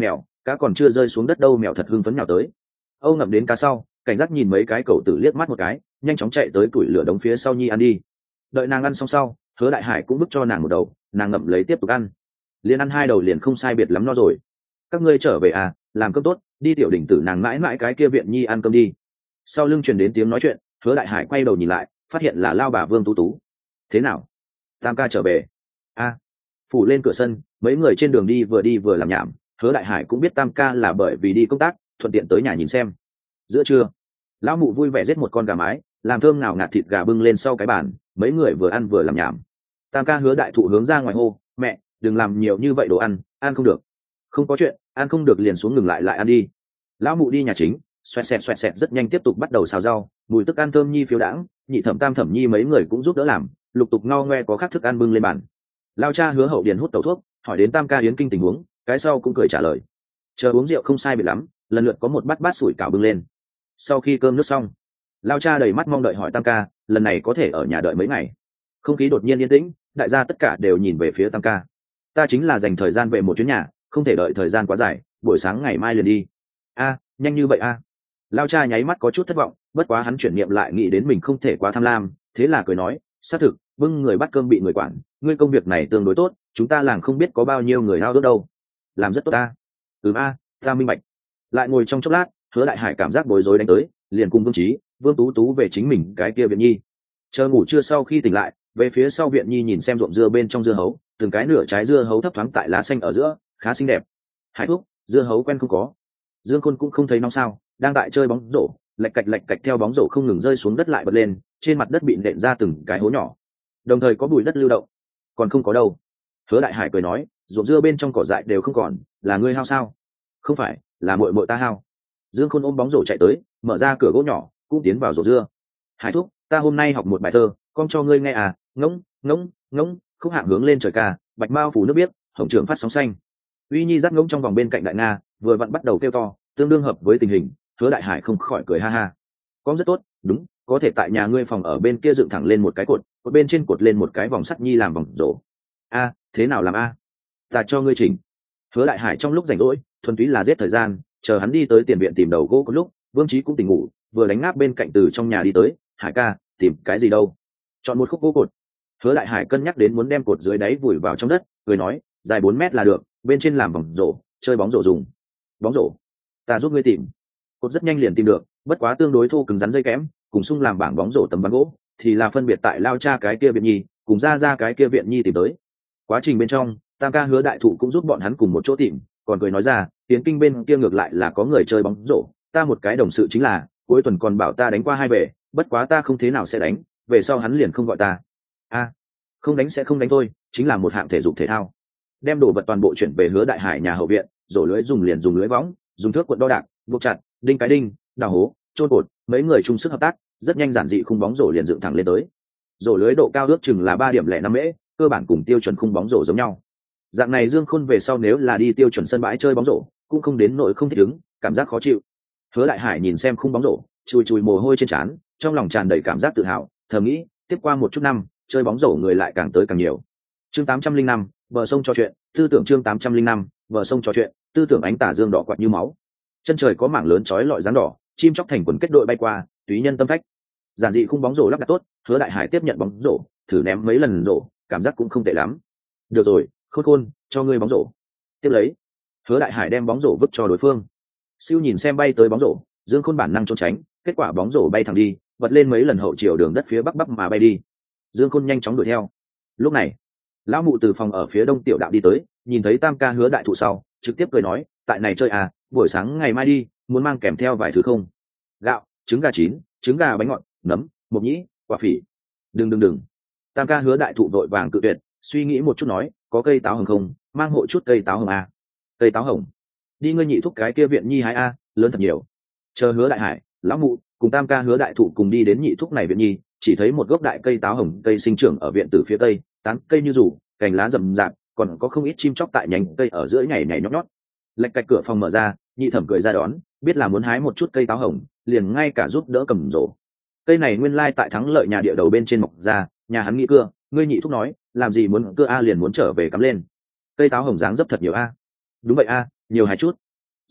cá còn chưa rơi xuống đất đâu, mèo thật hưng phấn nhào tới. Âu Ngậm đến cá sau, cảnh giác nhìn mấy cái cậu tử liếc mắt một cái, nhanh chóng chạy tới củi lửa đống phía sau nhi ăn đi. Đợi nàng ăn xong sau, Hứa Đại Hải cũng bức cho nàng một đầu, nàng ngậm lấy tiếp tục ăn. Liền ăn hai đầu liền không sai biệt lắm no rồi. Các ngươi trở về à, làm cơm tốt, đi tiểu đỉnh tử nàng mãi mãi cái kia viện nhi ăn cơm đi. Sau lưng truyền đến tiếng nói chuyện, Hứa Đại Hải quay đầu nhìn lại, phát hiện là lao bà Vương Tú Tú. Thế nào? Tam ca trở về. A. À, phủ lên cửa sân, mấy người trên đường đi vừa đi vừa làm nhảm. Hứa Đại Hải cũng biết Tam ca là bởi vì đi công tác, thuận tiện tới nhà nhìn xem. Giữa trưa, lão mụ vui vẻ giết một con gà mái, làm thơm nào ngạt thịt gà bưng lên sau cái bàn, mấy người vừa ăn vừa làm nhảm. Tam ca Hứa Đại Thụ hướng ra ngoài hô, mẹ, đừng làm nhiều như vậy đồ ăn, ăn không được. Không có chuyện, ăn không được liền xuống ngừng lại lại ăn đi. Lão mụ đi nhà chính, xoẹt xẹt xoẹt xẹt rất nhanh tiếp tục bắt đầu xào rau, mùi thức ăn thơm nhi phiêu đãng, nhị thẩm tam thẩm nhi mấy người cũng giúp đỡ làm, lục tục ngao ngoe có khác thức ăn bưng lên bàn. Lao cha Hứa Hậu Điền hút tẩu thuốc, hỏi đến Tam ca Yến Kinh tình huống, cái sau cũng cười trả lời. Chờ uống rượu không sai biệt lắm, lần lượt có một bát bát sủi cảo bưng lên. Sau khi cơm nước xong, Lao cha đầy mắt mong đợi hỏi Tam ca, lần này có thể ở nhà đợi mấy ngày? Không khí đột nhiên yên tĩnh, đại gia tất cả đều nhìn về phía Tam ca. Ta chính là dành thời gian về một chuyến nhà, không thể đợi thời gian quá dài, buổi sáng ngày mai liền đi. A, nhanh như vậy a? Lao cha nháy mắt có chút thất vọng, bất quá hắn chuyển niệm lại nghĩ đến mình không thể quá tham lam, thế là cười nói, xác thực, bưng người bắt cơm bị người quản, ngươi công việc này tương đối tốt, chúng ta làng không biết có bao nhiêu người ao ước đâu. Làm rất tốt ta. Ừ a, ta minh bạch. Lại ngồi trong chốc lát, Hứa Đại Hải cảm giác bối rối đánh tới, liền cùng Vương Chí, Vương Tú Tú về chính mình cái kia viện nhi. Chờ ngủ trưa sau khi tỉnh lại, về phía sau viện nhi nhìn xem ruộng dưa bên trong dưa hấu, từng cái nửa trái dưa hấu thấp thoáng tại lá xanh ở giữa, khá xinh đẹp. Hải thúc, dưa hấu quen không có. Dương Khôn cũng không thấy nó sao, đang tại chơi bóng rổ, lạch cạch lạch cạch theo bóng rổ không ngừng rơi xuống đất lại bật lên, trên mặt đất bị nện ra từng cái hố nhỏ, đồng thời có bụi đất lưu động. Còn không có đâu. Hứa Đại Hải cười nói, ruộng dưa bên trong cỏ dại đều không còn, là ngươi hao sao? Không phải, là muội muội ta hao. Dương Khôn ôm bóng rổ chạy tới, mở ra cửa gỗ nhỏ, cũng tiến vào ruộng dưa. Hải thúc, ta hôm nay học một bài thơ, con cho ngươi nghe à? Ngỗng, ngỗng, ngỗng, khúc hạng hướng lên trời ca, bạch mao phủ nước biếc, hồng trưởng phát sóng xanh. Uy Nhi dắt ngỗng trong vòng bên cạnh Đại Nga, vừa vặn bắt đầu kêu to, tương đương hợp với tình hình. Hứa Đại Hải không khỏi cười ha ha. Con rất tốt, đúng, có thể tại nhà ngươi phòng ở bên kia dựng thẳng lên một cái cột, cột bên trên cột lên một cái vòng sắt nhi làm vòng rổ. A, thế nào làm a? Ta cho ngươi chỉnh. Hứa Đại Hải trong lúc rảnh rỗi, thuần túy là giết thời gian, chờ hắn đi tới tiền viện tìm đầu gỗ có lúc, Vương Chí cũng tỉnh ngủ, vừa đánh ngáp bên cạnh từ trong nhà đi tới, Hải ca, tìm cái gì đâu? Chọn một khúc gỗ cột. Hứa Đại Hải cân nhắc đến muốn đem cột dưới đáy vùi vào trong đất, cười nói, dài bốn mét là được, bên trên làm vòng rổ, chơi bóng rổ dùng. Bóng rổ, ta giúp ngươi tìm. Cột rất nhanh liền tìm được, bất quá tương đối thô cứng rắn dây kẽm, cùng xung làm bảng bóng rổ tấm ván gỗ, thì là phân biệt tại Lao cha cái kia viện nhi, cùng ra ra cái kia viện nhi tìm tới. Quá trình bên trong, Tam ca Hứa Đại Thụ cũng giúp bọn hắn cùng một chỗ tìm, còn cười nói ra, Tiến Kinh bên kia ngược lại là có người chơi bóng rổ, ta một cái đồng sự chính là, cuối tuần còn bảo ta đánh qua hai về, bất quá ta không thế nào sẽ đánh, về sau hắn liền không gọi ta. A, không đánh sẽ không đánh thôi, chính là một hạng thể dục thể thao. Đem đồ vật toàn bộ chuyển về Hứa Đại Hải nhà hậu viện, rổ lưới dùng liền dùng lưới võng, dùng thước cuộn đo đạc, buộc chặt, đinh cái đinh, đào hố, chôn cột, mấy người chung sức hợp tác, rất nhanh giản dị khung bóng rổ liền dựng thẳng lên tới. Rổ lưới độ cao ước chừng là ba điểm lẻ năm mễ, cơ bản cùng tiêu chuẩn khung bóng rổ giống nhau. Dạng này Dương Khôn về sau nếu là đi tiêu chuẩn sân bãi chơi bóng rổ, cũng không đến nỗi không thích ứng, cảm giác khó chịu. Hứa Đại Hải nhìn xem khung bóng rổ, chùi chùi mồ hôi trên trán, trong lòng tràn đầy cảm giác tự hào, thầm nghĩ, tiếp qua một chút năm, chơi bóng rổ người lại càng tới càng nhiều. Chương tám trăm linh năm, bờ sông trò chuyện, tư tưởng chương tám trăm linh năm, bờ sông trò chuyện, tư tưởng ánh tà dương đỏ quạt như máu. Chân trời có mảng lớn chói lọi dáng đỏ, chim chóc thành quần kết đội bay qua, túy nhân tâm phách. Giản dị khung bóng rổ lắp đặt tốt, Hứa Đại Hải tiếp nhận bóng rổ, thử ném mấy lần rổ, cảm giác cũng không tệ lắm. Được rồi, Khôn Khôn, cho ngươi bóng rổ. Tiếp lấy, Hứa Đại Hải đem bóng rổ vứt cho đối phương. Siêu nhìn xem bay tới bóng rổ, Dương Khôn bản năng trốn tránh, kết quả bóng rổ bay thẳng đi, bật lên mấy lần hậu chiều đường đất phía bắc bắc mà bay đi. Dương Khôn nhanh chóng đuổi theo. Lúc này, lão mụ từ phòng ở phía đông tiểu đạo đi tới, nhìn thấy Tam ca Hứa Đại Thụ sau, trực tiếp cười nói, tại này chơi à, buổi sáng ngày mai đi, muốn mang kèm theo vài thứ không? Gạo, trứng gà chín, trứng gà bánh ngọt, nấm, mộc nhĩ, quả phỉ. Đừng đừng đừng. Tam ca Hứa Đại Thụ vội vàng cự tuyệt, suy nghĩ một chút nói, có cây táo hồng không, mang hộ chút cây táo hồng à. Cây táo hồng, đi ngươi nhị thúc cái kia viện nhi hái a, lớn thật nhiều. Chờ Hứa Đại Hải, lão mụ cùng Tam ca Hứa Đại Thụ cùng đi đến nhị thúc này viện nhi, chỉ thấy một gốc đại cây táo hồng cây sinh trưởng ở viện từ phía tây, tán cây như rủ, cành lá rậm rạp, còn có không ít chim chóc tại nhánh cây ở giữa nhảy nhảy nhót nhót. Lạch cạch cửa phòng mở ra, nhị thẩm cười ra đón, biết là muốn hái một chút cây táo hồng, liền ngay cả giúp đỡ cầm rổ. Cây này nguyên lai tại Thắng Lợi nhà địa đầu bên trên mọc ra, nhà hắn nghĩ cưa, ngươi nhị thúc nói, làm gì muốn cưa a liền muốn trở về cắm lên. Cây táo hồng dáng dấp thật nhiều a. Đúng vậy a, nhiều hái chút.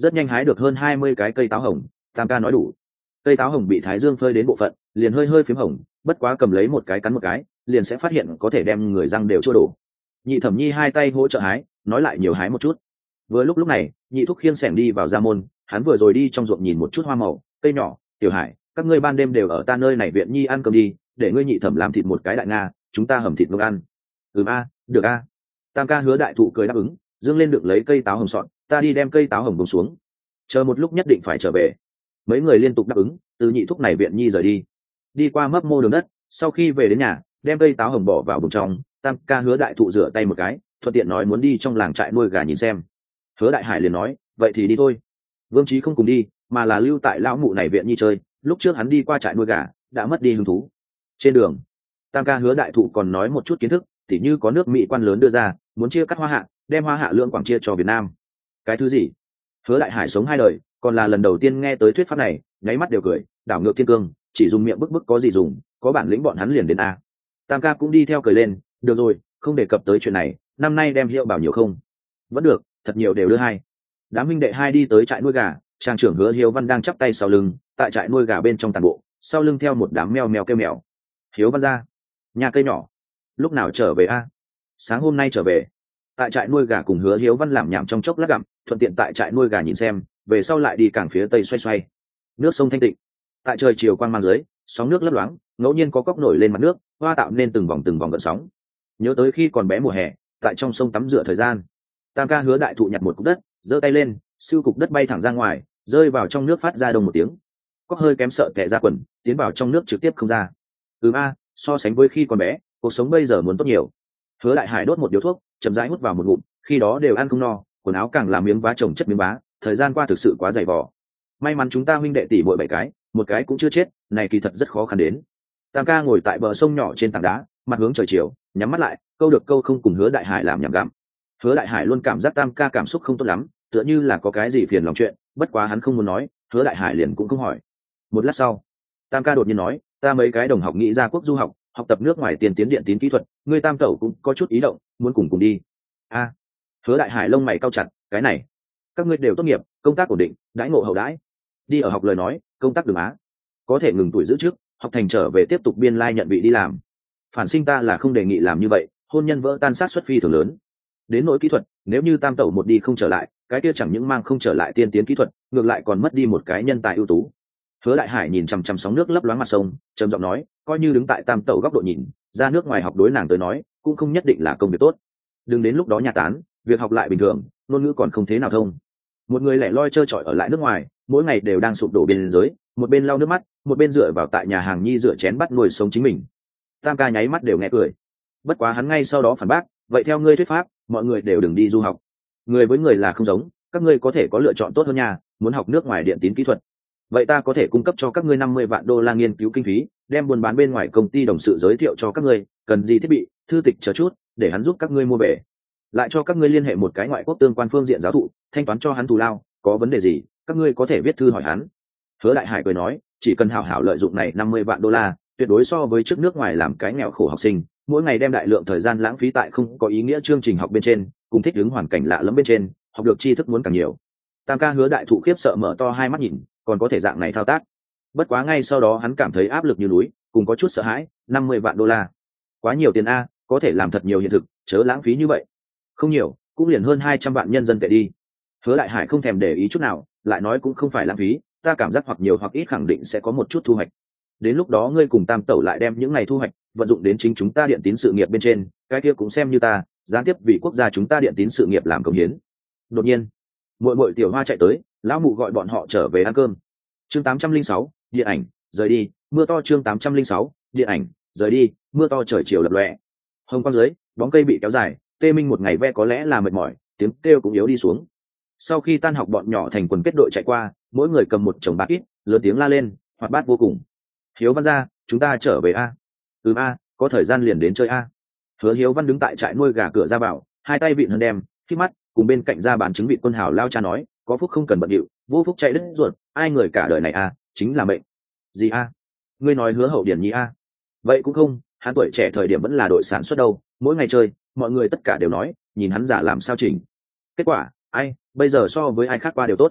rất nhanh hái được hơn hai mươi cái cây táo hồng. Tam ca nói đủ. Cây táo hồng bị thái dương phơi đến bộ phận liền hơi hơi phím hồng, bất quá cầm lấy một cái cắn một cái liền sẽ phát hiện có thể đem người răng đều chua đổ. Nhị thẩm nhi hai tay hỗ trợ hái, nói lại nhiều hái một chút. Vừa lúc lúc này nhị thúc khiêng xẻng đi vào gia môn, hắn vừa rồi đi trong ruộng nhìn một chút hoa màu cây nhỏ. Tiểu Hải, các ngươi ban đêm đều ở ta nơi này viện nhi ăn cơm đi, để ngươi nhị thẩm làm thịt một cái đại nga, chúng ta hầm thịt nướng ăn. Ừm a, được a. Tam ca hứa đại thụ cười đáp ứng, dương lên đựng lấy cây táo hồng sọn, ta đi đem cây táo hồng bông xuống, chờ một lúc nhất định phải trở về. Mấy người liên tục đáp ứng, từ nhị thúc này viện nhi rời đi. Đi qua mấp mô đường đất, sau khi về đến nhà đem cây táo hồng bỏ vào bụng trong. Tam ca hứa đại thụ rửa tay một cái, thuận tiện nói muốn đi trong làng trại nuôi gà nhìn xem. Hứa đại hải liền nói vậy thì đi thôi. Vương Chí không cùng đi, mà là lưu tại lão mụ này viện nhi chơi, lúc trước hắn đi qua trại nuôi gà đã mất đi hứng thú. Trên đường Tam ca hứa đại thụ còn nói một chút kiến thức, tỉ như có nước Mỹ quan lớn đưa ra muốn chia cắt hoa hạ, đem hoa hạ lượng quảng chia cho Việt Nam. Cái thứ gì? Hứa đại hải sống hai đời còn là lần đầu tiên nghe tới thuyết pháp này, nháy mắt đều cười, đảo ngược thiên cương, chỉ dùng miệng bức bức có gì dùng, có bản lĩnh bọn hắn liền đến a. Tam ca cũng đi theo cười lên, được rồi, không đề cập tới chuyện này, năm nay đem hiệu bảo nhiều không? Vẫn được, thật nhiều đều đưa hai. Đám minh đệ hai đi tới trại nuôi gà, trang trưởng Hứa Hiếu Văn đang chắp tay sau lưng, tại trại nuôi gà bên trong tàn bộ, sau lưng theo một đám mèo mèo kêu mèo. Hiếu Văn ra, nhà cây nhỏ, lúc nào trở về a? Sáng hôm nay trở về. Tại trại nuôi gà cùng Hứa Hiếu Văn làm nhảm trong chốc lát gặm, thuận tiện tại trại nuôi gà nhìn xem, về sau lại đi cảng phía tây xoay xoay. Nước sông thanh tịnh, tại trời chiều quang mang dưới, sóng nước lấp loáng, ngẫu nhiên có cóc nổi lên mặt nước, hoa tạo nên từng vòng từng vòng gợn sóng. Nhớ tới khi còn bé mùa hè, tại trong sông tắm rửa thời gian. Tam ca hứa đại thụ nhặt một cục đất, giơ tay lên, siêu cục đất bay thẳng ra ngoài, rơi vào trong nước phát ra đồng một tiếng. Cóc hơi kém sợ tè ra quần, tiến vào trong nước trực tiếp không ra. Ừm a, so sánh với khi còn bé, cuộc sống bây giờ muốn tốt nhiều. Hứa đại hải đốt một điếu thuốc, chậm rãi hút vào một ngụm, khi đó đều ăn không no, quần áo càng làm miếng vá chồng chất miếng vá, thời gian qua thực sự quá dày vò. May mắn chúng ta huynh đệ tỷ muội bảy cái, một cái cũng chưa chết, này kỳ thật rất khó khăn đến. Tam ca ngồi tại bờ sông nhỏ trên tảng đá, mặt hướng trời chiều, nhắm mắt lại, câu được câu không cùng Hứa đại hải làm nhảm gặm. Hứa đại hải luôn cảm giác Tam ca cảm xúc không tốt lắm, tựa như là có cái gì phiền lòng chuyện, bất quá hắn không muốn nói, Hứa đại hải liền cũng không hỏi. Một lát sau, Tam ca đột nhiên nói, ta mấy cái đồng học nghĩ ra quốc du học, học tập nước ngoài tiên tiến điện tín kỹ thuật, ngươi Tam tẩu cũng có chút ý động, muốn cùng cùng đi. A. Hứa đại hải lông mày cau chặt, cái này, các ngươi đều tốt nghiệp, công tác ổn định, đãi ngộ hậu đãi. Đi ở học lời nói, công tác đường á, có thể ngừng tuổi giữ trước, học thành trở về tiếp tục biên lai nhận vị đi làm. Phản sinh ta là không đề nghị làm như vậy, hôn nhân vỡ tan sát xuất phi thường lớn. Đến nỗi kỹ thuật, nếu như Tam tẩu một đi không trở lại, cái kia chẳng những mang không trở lại tiên tiến kỹ thuật, ngược lại còn mất đi một cái nhân tài ưu tú. Hứa đại hải nhìn chằm chằm sóng nước lấp loáng mặt sông, trầm giọng nói, coi như đứng tại Tam tẩu góc độ nhìn, ra nước ngoài học đối nàng tới nói, cũng không nhất định là công việc tốt. Đừng đến lúc đó nhà tán, việc học lại bình thường, ngôn ngữ còn không thế nào thông. Một người lẻ loi trơ trọi ở lại nước ngoài, mỗi ngày đều đang sụp đổ biên giới, một bên lau nước mắt, một bên dựa vào tại nhà hàng nhi rửa chén bắt nuôi sống chính mình. Tam ca nháy mắt đều nghe cười. Bất quá hắn ngay sau đó phản bác, vậy theo ngươi thuyết pháp, mọi người đều đừng đi du học. Người với người là không giống, các ngươi có thể có lựa chọn tốt hơn nha, muốn học nước ngoài điện tín kỹ thuật. Vậy ta có thể cung cấp cho các ngươi năm mươi vạn đô la nghiên cứu kinh phí, đem buôn bán bên ngoài công ty đồng sự giới thiệu cho các ngươi, cần gì thiết bị, thư tịch chờ chút, để hắn giúp các ngươi mua về. Lại cho các ngươi liên hệ một cái ngoại quốc tương quan phương diện giáo thụ, thanh toán cho hắn thù lao, có vấn đề gì, các ngươi có thể viết thư hỏi hắn. Hứa đại hải cười nói, chỉ cần hảo hảo lợi dụng này năm mươi vạn đô la, tuyệt đối so với trước nước ngoài làm cái nghèo khổ học sinh, mỗi ngày đem đại lượng thời gian lãng phí tại không có ý nghĩa chương trình học bên trên, cùng thích ứng hoàn cảnh lạ lẫm bên trên, học được tri thức muốn càng nhiều. Tam ca hứa đại thụ khiếp sợ mở to hai mắt nhìn, còn có thể dạng này thao tác. Bất quá ngay sau đó hắn cảm thấy áp lực như núi, cùng có chút sợ hãi, năm mươi vạn đô la, quá nhiều tiền a, có thể làm thật nhiều hiện thực, chớ lãng phí như vậy. Không nhiều, cũng liền hơn hai trăm vạn nhân dân tệ đi. Hứa đại hải không thèm để ý chút nào, lại nói cũng không phải lãng phí, ta cảm giác hoặc nhiều hoặc ít khẳng định sẽ có một chút thu hoạch. Đến lúc đó ngươi cùng Tam tẩu lại đem những ngày thu hoạch vận dụng đến chính chúng ta điện tín sự nghiệp bên trên, cái kia cũng xem như ta gián tiếp vì quốc gia chúng ta điện tín sự nghiệp làm công hiến. Đột nhiên, muội muội Tiểu Hoa chạy tới, lão mụ gọi bọn họ trở về ăn cơm. Chương tám trăm linh sáu, điện ảnh, rời đi, mưa to. Chương tám trăm linh sáu, điện ảnh, rời đi, mưa to trời chiều lập lòe. Hồng quang dưới, bóng cây bị kéo dài, Tê Minh một ngày ve có lẽ là mệt mỏi, tiếng kêu cũng yếu đi xuống. Sau khi tan học bọn nhỏ thành quần kết đội chạy qua, mỗi người cầm một chồng bạc ít, lớn tiếng la lên, hoạt bát vô cùng. Hiếu Văn ra, chúng ta trở về a. Ừm a, có thời gian liền đến chơi a. Hứa Hiếu Văn đứng tại trại nuôi gà cửa ra vào, hai tay vịn hơn đem, khi mắt cùng bên cạnh ra bán trứng vịt quân hào lao cha nói, có phúc không cần bận điệu, vô phúc chạy đứt ruột, ai người cả đời này a, chính là mệnh. Gì a? Ngươi nói Hứa Hậu Điển nhi a? Vậy cũng không, hắn tuổi trẻ thời điểm vẫn là đội sản xuất đâu, mỗi ngày chơi, mọi người tất cả đều nói, nhìn hắn giả làm sao chỉnh. Kết quả, ai, bây giờ so với ai khác qua đều tốt.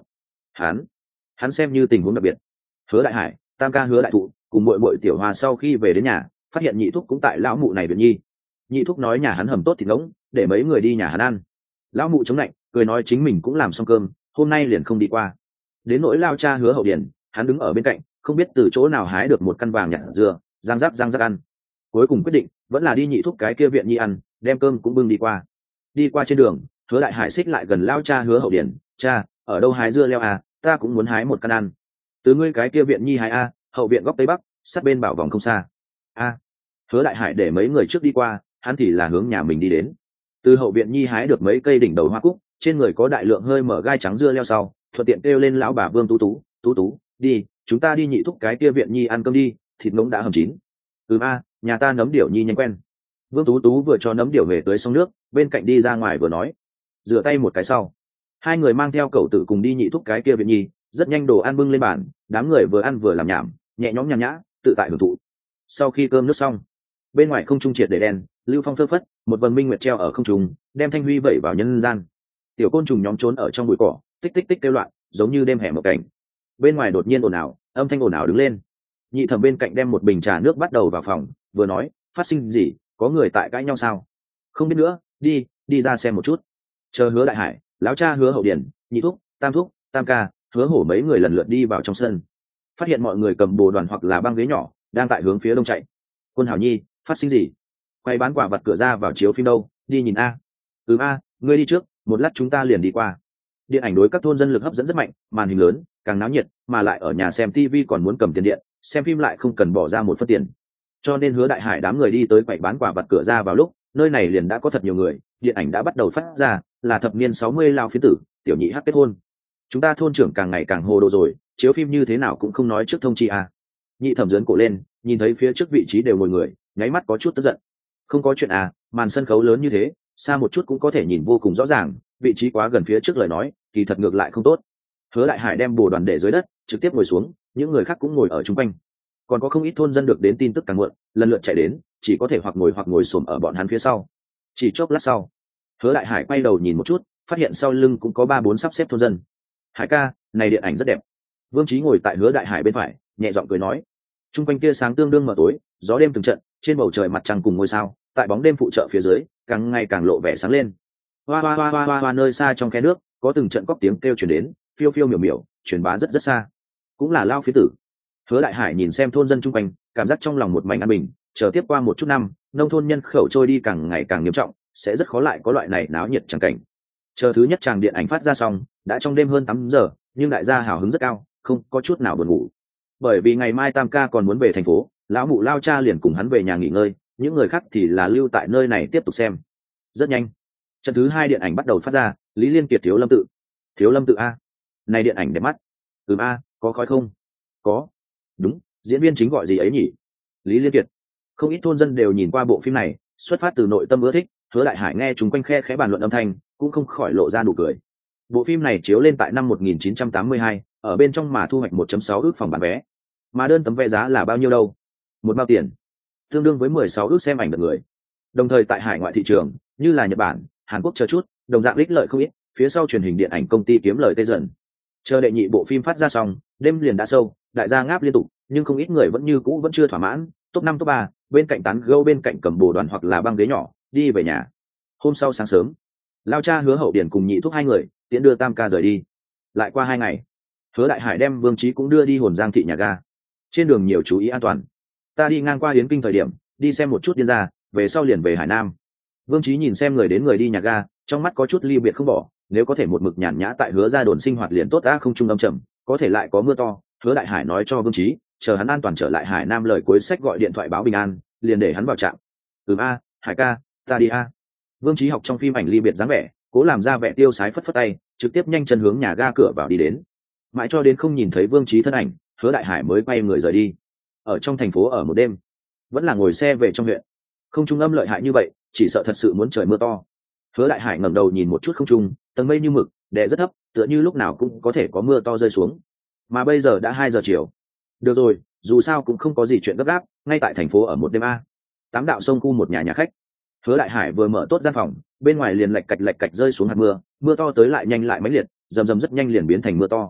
hắn hắn xem như tình huống đặc biệt. Hứa đại hải, tam ca hứa đại thụ cùng muội muội tiểu hoa sau khi về đến nhà phát hiện nhị thúc cũng tại lão mụ này viện nhi. Nhị thúc nói nhà hắn hầm tốt thịt ngỗng để mấy người đi nhà hắn ăn. Lão mụ chống lạnh cười nói chính mình cũng làm xong cơm hôm nay liền không đi qua. Đến nỗi lao cha hứa hậu điển, hắn đứng ở bên cạnh không biết từ chỗ nào hái được một căn vàng nhặt dừa giang rác giang rác ăn. Cuối cùng quyết định vẫn là đi nhị thúc cái kia viện nhi ăn, đem cơm cũng bưng đi qua. Đi qua trên đường, hứa đại hải xích lại gần lao cha hứa hậu điển, cha ở đâu hái dưa leo à, ta cũng muốn hái một căn ăn. Từ ngươi cái kia viện nhi hái a, hậu viện góc tây bắc sát bên bảo vòng không xa. A. Hứa đại hải để mấy người trước đi qua, hắn thì là hướng nhà mình đi đến. Từ hậu viện nhi hái được mấy cây đỉnh đầu hoa cúc, trên người có đại lượng hơi mở gai trắng dưa leo sau, thuận tiện kêu lên lão bà Vương Tú Tú, Tú Tú, đi, chúng ta đi nhị thúc cái kia viện nhi ăn cơm đi, thịt ngỗng đã hầm chín. Ừ a, nhà ta nấm điểu nhi nhanh quen. Vương Tú Tú vừa cho nấm điểu về tới sông nước, bên cạnh đi ra ngoài vừa nói, rửa tay một cái sau, hai người mang theo cậu tử cùng đi nhị thúc cái kia viện nhi, rất nhanh đồ ăn bưng lên bàn, đám người vừa ăn vừa làm nhảm, nhẹ nhõm nhàn nhã, tự tại hưởng thụ. Sau khi cơm nước xong, bên ngoài không trung triệt để đen, lưu phong phơ phất, một vầng minh nguyệt treo ở không trung, đem thanh huy vẩy vào nhân gian. Tiểu côn trùng nhóm trốn ở trong bụi cỏ, tích tích tích kêu loạn, giống như đêm hè một cảnh. Bên ngoài đột nhiên ồn ào, âm thanh ồn ào đứng lên. Nhị thẩm bên cạnh đem một bình trà nước bắt đầu vào phòng, vừa nói, phát sinh gì, có người tại cãi nhau sao? Không biết nữa, đi, đi ra xem một chút. Chờ Hứa đại hải, lão cha Hứa hậu điển, nhị thúc, tam thúc, tam ca, Hứa hổ mấy người lần lượt đi vào trong sân, phát hiện mọi người cầm bồ đoàn hoặc là băng ghế nhỏ đang tại hướng phía đông chạy. Quân hảo nhi, phát sinh gì? Quay bán quả vật cửa ra vào chiếu phim đâu, đi nhìn a. Ừ a, ngươi đi trước, một lát chúng ta liền đi qua. Điện ảnh đối các thôn dân lực hấp dẫn rất mạnh, màn hình lớn càng náo nhiệt, mà lại ở nhà xem tivi còn muốn cầm tiền điện, xem phim lại không cần bỏ ra một phân tiền. Cho nên Hứa đại hải đám người đi tới quầy bán quả vật cửa ra vào lúc nơi này liền đã có thật nhiều người, điện ảnh đã bắt đầu phát ra, là thập niên sáu mươi lao phiến tử, tiểu nhị hắc kết hôn. Chúng ta thôn trưởng càng ngày càng hồ đồ rồi, chiếu phim như thế nào cũng không nói trước thông chi à. Nhị thẩm dướn cổ lên, nhìn thấy phía trước vị trí đều ngồi người, nháy mắt có chút tức giận. Không có chuyện à, màn sân khấu lớn như thế, xa một chút cũng có thể nhìn vô cùng rõ ràng, vị trí quá gần phía trước lời nói thì thật ngược lại không tốt. Hứa đại hải đem bồ đoàn để dưới đất, trực tiếp ngồi xuống, những người khác cũng ngồi ở chung quanh. Còn có không ít thôn dân được đến tin tức càng muộn, lần lượt chạy đến, chỉ có thể hoặc ngồi hoặc ngồi xổm ở bọn hắn phía sau. Chỉ chốc lát sau, Hứa đại hải quay đầu nhìn một chút, phát hiện sau lưng cũng có ba bốn sắp xếp thôn dân. Hải ca, này điện ảnh rất đẹp. Vương Chí ngồi tại Hứa đại hải bên phải, nhẹ giọng cười nói. Trung quanh tia sáng tương đương mờ tối, gió đêm từng trận, trên bầu trời mặt trăng cùng ngôi sao, tại bóng đêm phụ trợ phía dưới, càng ngày càng lộ vẻ sáng lên. Hoa hoa hoa hoa hoa hoa nơi xa trong khe nước, có từng trận cóc tiếng kêu truyền đến, phiêu phiêu miểu miểu, truyền bá rất rất xa. Cũng là lao phía tử. Hứa đại hải nhìn xem thôn dân trung quanh, cảm giác trong lòng một mảnh an bình, chờ tiếp qua một chút năm, nông thôn nhân khẩu trôi đi càng ngày càng nghiêm trọng, sẽ rất khó lại có loại này náo nhiệt chẳng cảnh. Chờ thứ nhất tràng điện ảnh phát ra xong, đã trong đêm hơn tám giờ, nhưng đại gia hào hứng rất cao, không có chút nào buồn ngủ. Bởi vì ngày mai tam ca còn muốn về thành phố, lão mụ lao cha liền cùng hắn về nhà nghỉ ngơi, những người khác thì là lưu tại nơi này tiếp tục xem. Rất nhanh, trận thứ hai điện ảnh bắt đầu phát ra. Lý Liên Kiệt thiếu lâm tự. Thiếu lâm tự a, này điện ảnh đẹp mắt. Ừm a, có khói không? Có. Đúng, diễn viên chính gọi gì ấy nhỉ? Lý Liên Kiệt. Không ít thôn dân đều nhìn qua bộ phim này, xuất phát từ nội tâm ưa thích. Hứa đại hải nghe chúng quanh khe khẽ bàn luận âm thanh, cũng không khỏi lộ ra nụ cười. Bộ phim này chiếu lên tại năm một nghìn chín trăm tám mươi hai, ở bên trong mà thu hoạch một phẩy sáu ước phòng bán vé. Mà đơn tấm vé giá là bao nhiêu đâu? Một bao tiền, tương đương với mười sáu ước xem ảnh được người. Đồng thời tại hải ngoại thị trường, như là Nhật Bản, Hàn Quốc chờ chút, đồng dạng lích lợi không ít, phía sau truyền hình điện ảnh công ty kiếm lời tê dần. Chờ đệ nhị bộ phim phát ra xong, đêm liền đã sâu, đại gia ngáp liên tục, nhưng không ít người vẫn như cũ vẫn chưa thỏa mãn, top năm top ba, bên cạnh tán gẫu bên cạnh cầm bồ đoàn hoặc là băng ghế nhỏ, đi về nhà. Hôm sau sáng sớm, lao cha Hứa hậu điển cùng nhị thúc hai người tiễn đưa tam ca rời đi. Lại qua hai ngày, Hứa đại hải đem Vương Chí cũng đưa đi Hồn Giang thị nhà ga. Trên đường nhiều chú ý an toàn. Ta đi ngang qua Yến Kinh thời điểm, đi xem một chút điên ra, về sau liền về Hải Nam. Vương Chí nhìn xem người đến người đi nhà ga, trong mắt có chút ly biệt không bỏ, nếu có thể một mực nhàn nhã tại Hứa gia đồn sinh hoạt liền tốt đã, không trung âm trầm, có thể lại có mưa to. Hứa đại hải nói cho Vương Chí, chờ hắn an toàn trở lại Hải Nam lời cuối sách gọi điện thoại báo bình an, liền để hắn vào trạm. Ừm a, Hải ca, ta đi a. Vương Chí học trong phim ảnh ly biệt dáng vẻ, cố làm ra vẻ tiêu sái phất phất tay, trực tiếp nhanh chân hướng nhà ga cửa vào đi đến. Mãi cho đến không nhìn thấy Vương Chí thân ảnh, Hứa đại hải mới quay người rời đi. Ở trong thành phố ở một đêm, vẫn là ngồi xe về trong huyện. Không trung âm lợi hại như vậy, chỉ sợ thật sự muốn trời mưa to. Hứa đại hải ngẩng đầu nhìn một chút không trung, tầng mây như mực, đè rất thấp, tựa như lúc nào cũng có thể có mưa to rơi xuống. Mà bây giờ đã hai giờ chiều. Được rồi, dù sao cũng không có gì chuyện gấp gáp, ngay tại thành phố ở một đêm a. Tám đạo sông khu một nhà nhà khách. Hứa đại hải vừa mở tốt gian phòng, bên ngoài liền lạch cạch lạch cạch rơi xuống hạt mưa, mưa to tới lại nhanh lại mãnh liệt, rầm rầm rất nhanh liền biến thành mưa to.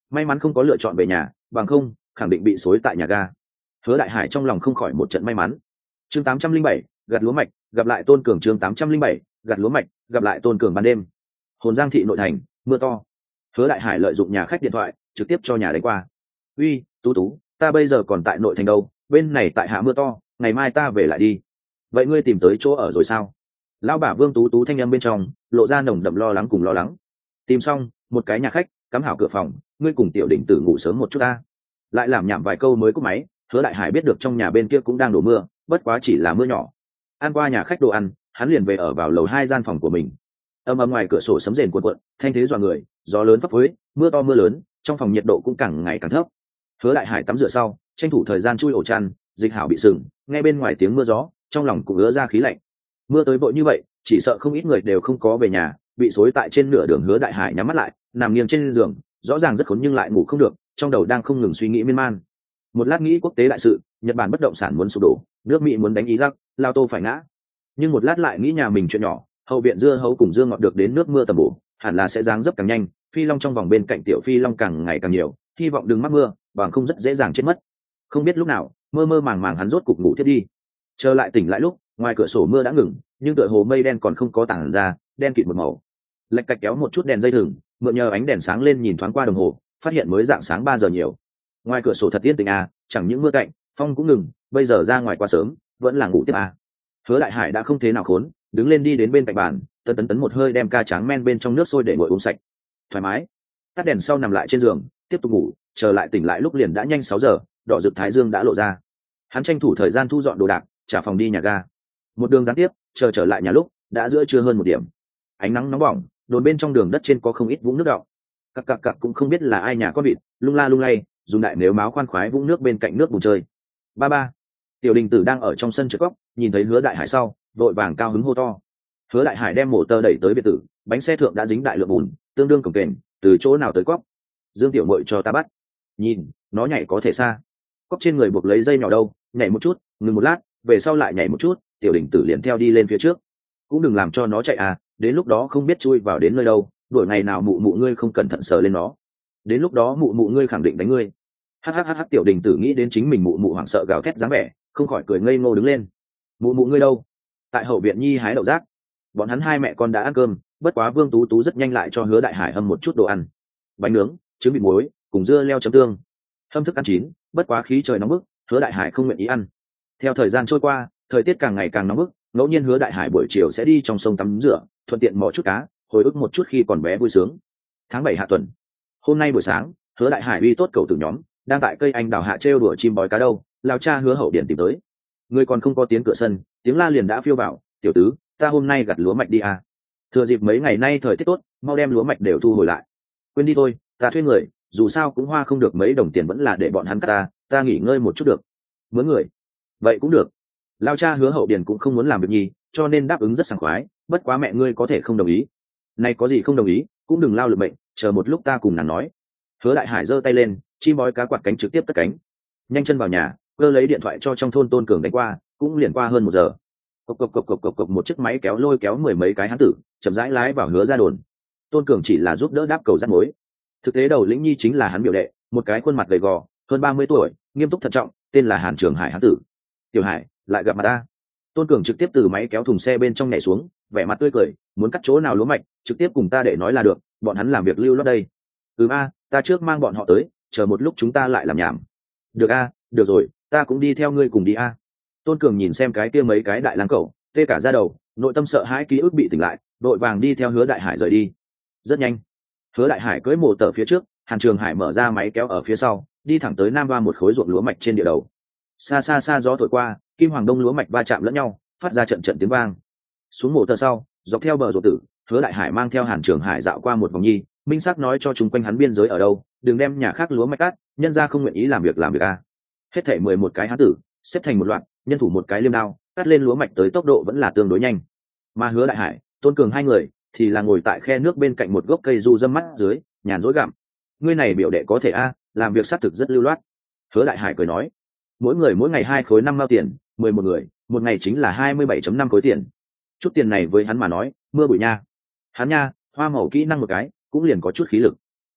may mắn không có lựa chọn về nhà, bằng không khẳng định bị xối tại nhà ga. Hứa Đại Hải trong lòng không khỏi một trận may mắn. Chương tám trăm linh bảy, gặt lúa mạch, gặp lại Tôn Cường. Chương tám trăm linh bảy, gặt lúa mạch, gặp lại Tôn Cường. Ban đêm, Hồn Giang thị nội thành, mưa to. Hứa Đại Hải lợi dụng nhà khách điện thoại trực tiếp cho nhà đánh qua. Uy, Tú Tú, ta bây giờ còn tại nội thành đâu, bên này tại hạ mưa to, ngày mai ta về lại đi. Vậy ngươi tìm tới chỗ ở rồi sao? Lão bà Vương Tú Tú thanh âm bên trong lộ ra nồng đậm lo lắng cùng lo lắng. Tìm xong một cái nhà khách, cắm hảo cửa phòng, ngươi cùng Tiểu Đỉnh Tử ngủ sớm một chút ta. Lại làm nhảm vài câu mới cúp máy. Hứa Đại Hải biết được trong nhà bên kia cũng đang đổ mưa, bất quá chỉ là mưa nhỏ. Ăn qua nhà khách đồ ăn, hắn liền về ở vào lầu hai gian phòng của mình. Âm ầm ngoài cửa sổ sấm rền cuộn cuộn, thanh thế dọa người, gió lớn phấp phới, mưa to mưa lớn, trong phòng nhiệt độ cũng càng ngày càng thấp. Hứa Đại Hải tắm rửa sau, tranh thủ thời gian chui ổ chăn, dịch hảo bị sừng, nghe bên ngoài tiếng mưa gió, trong lòng cũng ứa ra khí lạnh. Mưa tới vội như vậy, chỉ sợ không ít người đều không có về nhà, bị xối tại trên nửa đường. Hứa Đại Hải nhắm mắt lại, nằm nghiêng trên giường, rõ ràng rất khốn nhưng lại ngủ không được, trong đầu đang không ngừng suy nghĩ miên man. Một lát nghĩ quốc tế đại sự, Nhật Bản bất động sản muốn sụp đổ, nước Mỹ muốn đánh Iraq, Lao Tô phải ngã. Nhưng một lát lại nghĩ nhà mình chuyện nhỏ, hậu viện dưa hấu cùng dưa ngọt được đến nước mưa tầm bổ, hẳn là sẽ giáng dấp càng nhanh, phi long trong vòng bên cạnh tiểu phi long càng ngày càng nhiều, hy vọng đừng mắc mưa, bằng không rất dễ dàng chết mất. Không biết lúc nào, mơ mơ màng màng hắn rốt cục ngủ thiết đi. Trở lại tỉnh lại lúc, ngoài cửa sổ mưa đã ngừng, nhưng tựa hồ mây đen còn không có tản ra, đen kịt một màu. Lạch cạch kéo một chút đèn dây thừng, mượn nhờ ánh đèn sáng lên nhìn thoáng qua đồng hồ, phát hiện mới dạng sáng ba giờ nhiều. Ngoài cửa sổ thật yên tĩnh à, chẳng những mưa cạnh, phong cũng ngừng, bây giờ ra ngoài quá sớm, vẫn là ngủ tiếp à. Hứa Đại Hải đã không thế nào khốn, đứng lên đi đến bên cạnh bàn, tấn tấn tấn một hơi đem ca tráng men bên trong nước sôi để nguội uống sạch. Thoải mái. Tắt đèn sau nằm lại trên giường, tiếp tục ngủ, chờ lại tỉnh lại lúc liền đã nhanh sáu giờ, đỏ rực thái dương đã lộ ra. Hắn tranh thủ thời gian thu dọn đồ đạc, trả phòng đi nhà ga. Một đường gián tiếp, chờ trở lại nhà lúc đã giữa trưa hơn một điểm. Ánh nắng nóng bỏng, đồn bên trong đường đất trên có không ít vũng nước đọng. Cặc cặc cặc cũng không biết là ai nhà con vịt, lung la lung lay, dùng đại nếu máu khoan khoái vũng nước bên cạnh nước bùn chơi. Ba ba. Tiểu Đình Tử đang ở trong sân trượt góc, nhìn thấy Hứa Đại Hải sau, vội vàng cao hứng hô to. Hứa Đại Hải đem mổ tơ đẩy tới biệt tử, bánh xe thượng đã dính đại lượng bùn, tương đương cồng kềnh, từ chỗ nào tới cóc. Dương tiểu muội cho ta bắt. Nhìn, nó nhảy có thể xa. Cóc trên người buộc lấy dây nhỏ đâu, nhảy một chút, ngừng một lát, về sau lại nhảy một chút, Tiểu Đình Tử liền theo đi lên phía trước. Cũng đừng làm cho nó chạy à, đến lúc đó không biết chui vào đến nơi đâu, đuổi ngày nào mụ mụ ngươi không cẩn thận sờ lên nó. Đến lúc đó mụ mụ ngươi khẳng định đánh ngươi. Hắc hắc hắc hắc. Tiểu Đình Tử nghĩ đến chính mình mụ mụ hoảng sợ gào thét dáng vẻ, không khỏi cười ngây ngô đứng lên. Mụ mụ ngươi đâu? Tại hậu viện nhi hái đậu rác. Bọn hắn hai mẹ con đã ăn cơm, bất quá Vương Tú Tú rất nhanh lại cho Hứa Đại Hải hâm một chút đồ ăn. Bánh nướng, trứng vịt muối, cùng dưa leo chấm tương. Hâm thức ăn chín, bất quá khí trời nóng bức, Hứa Đại Hải không nguyện ý ăn. Theo thời gian trôi qua, thời tiết càng ngày càng nóng bức, ngẫu nhiên Hứa Đại Hải buổi chiều sẽ đi trong sông tắm rửa, thuận tiện mò chút cá, hồi ức một chút khi còn bé vui sướng. Tháng bảy hạ tuần. Hôm nay buổi sáng, Hứa Đại Hải uy tốt cầu tử nhóm, đang tại cây anh đào hạ trêu đùa chim bói cá đâu, lao cha Hứa Hậu Điển tìm tới. Người còn không có tiếng cửa sân, tiếng la liền đã phiêu vào, "Tiểu tứ, ta hôm nay gặt lúa mạch đi à? Thừa dịp mấy ngày nay thời tiết tốt, mau đem lúa mạch đều thu hồi lại." "Quên đi thôi, ta thuê người, dù sao cũng hoa không được mấy đồng tiền, vẫn là để bọn hắn cắt ta, ta nghỉ ngơi một chút được." "Mướn người?" "Vậy cũng được." Lao cha Hứa Hậu Điển cũng không muốn làm việc nhi, cho nên đáp ứng rất sảng khoái, bất quá mẹ ngươi có thể không đồng ý. "Này có gì không đồng ý, cũng đừng lao lực bệnh, chờ một lúc ta cùng nàng nói." Hứa Đại Hải giơ tay lên, chim bói cá quạt cánh trực tiếp cất cánh. Nhanh chân vào nhà, cơ lấy điện thoại cho trong thôn Tôn Cường đánh qua, cũng liền qua hơn một giờ. Cộc cộc cộc cộc cộc cộc một chiếc máy kéo lôi kéo mười mấy cái hán tử, chậm rãi lái vào Hứa ra đồn. Tôn Cường chỉ là giúp đỡ đáp cầu dắt mối. Thực tế đầu lĩnh nhi chính là hắn biểu đệ, một cái khuôn mặt gầy gò, hơn ba mươi tuổi, nghiêm túc thận trọng, tên là Hàn Trường Hải hán tử. "Tiểu Hải, lại gặp mặt ta." Tôn Cường trực tiếp từ máy kéo thùng xe bên trong nhảy xuống, vẻ mặt tươi cười, "Muốn cắt chỗ nào lúa mạch, trực tiếp cùng ta để nói là được, bọn hắn làm việc lưu loát đây." "Ừ a, ta trước mang bọn họ tới, chờ một lúc chúng ta lại làm nhảm." "Được a, được rồi, ta cũng đi theo ngươi cùng đi a." Tôn Cường nhìn xem cái kia mấy cái đại lang cẩu, tê cả da đầu, nội tâm sợ hãi ký ức bị tỉnh lại, đội vàng đi theo Hứa Đại Hải rời đi. Rất nhanh, Hứa Đại Hải cưỡi mổ tờ phía trước, Hàn Trường Hải mở ra máy kéo ở phía sau, đi thẳng tới nam va một khối ruộng lúa mạch trên địa đầu. Xa xa xa gió thổi qua, kim hoàng đông lúa mạch va chạm lẫn nhau, phát ra trận trận tiếng vang. Xuống mổ tờ sau, dọc theo bờ ruộng tử, Hứa Đại Hải mang theo Hàn Trường Hải dạo qua một vòng nhi, minh xác nói cho chúng quanh hắn biên giới ở đâu, đừng đem nhà khác lúa mạch cắt, nhân ra không nguyện ý làm việc làm việc a. Hết thảy mười một cái hán tử, xếp thành một loạt, nhân thủ một cái liêm đao, cắt lên lúa mạch tới tốc độ vẫn là tương đối nhanh. Mà Hứa Đại Hải, Tôn Cường hai người thì là ngồi tại khe nước bên cạnh một gốc cây du dâm mắt dưới, nhàn rỗi gặm. "Ngươi này biểu đệ có thể a, làm việc xác thực rất lưu loát." Hứa Đại Hải cười nói. "Mỗi người mỗi ngày hai khối năm mao tiền, mười một người, một ngày chính là hai mươi bảy phẩy năm khối tiền. Chút tiền này với hắn mà nói, mưa bụi nha. Hắn nha, hoa màu kỹ năng một cái, cũng liền có chút khí lực."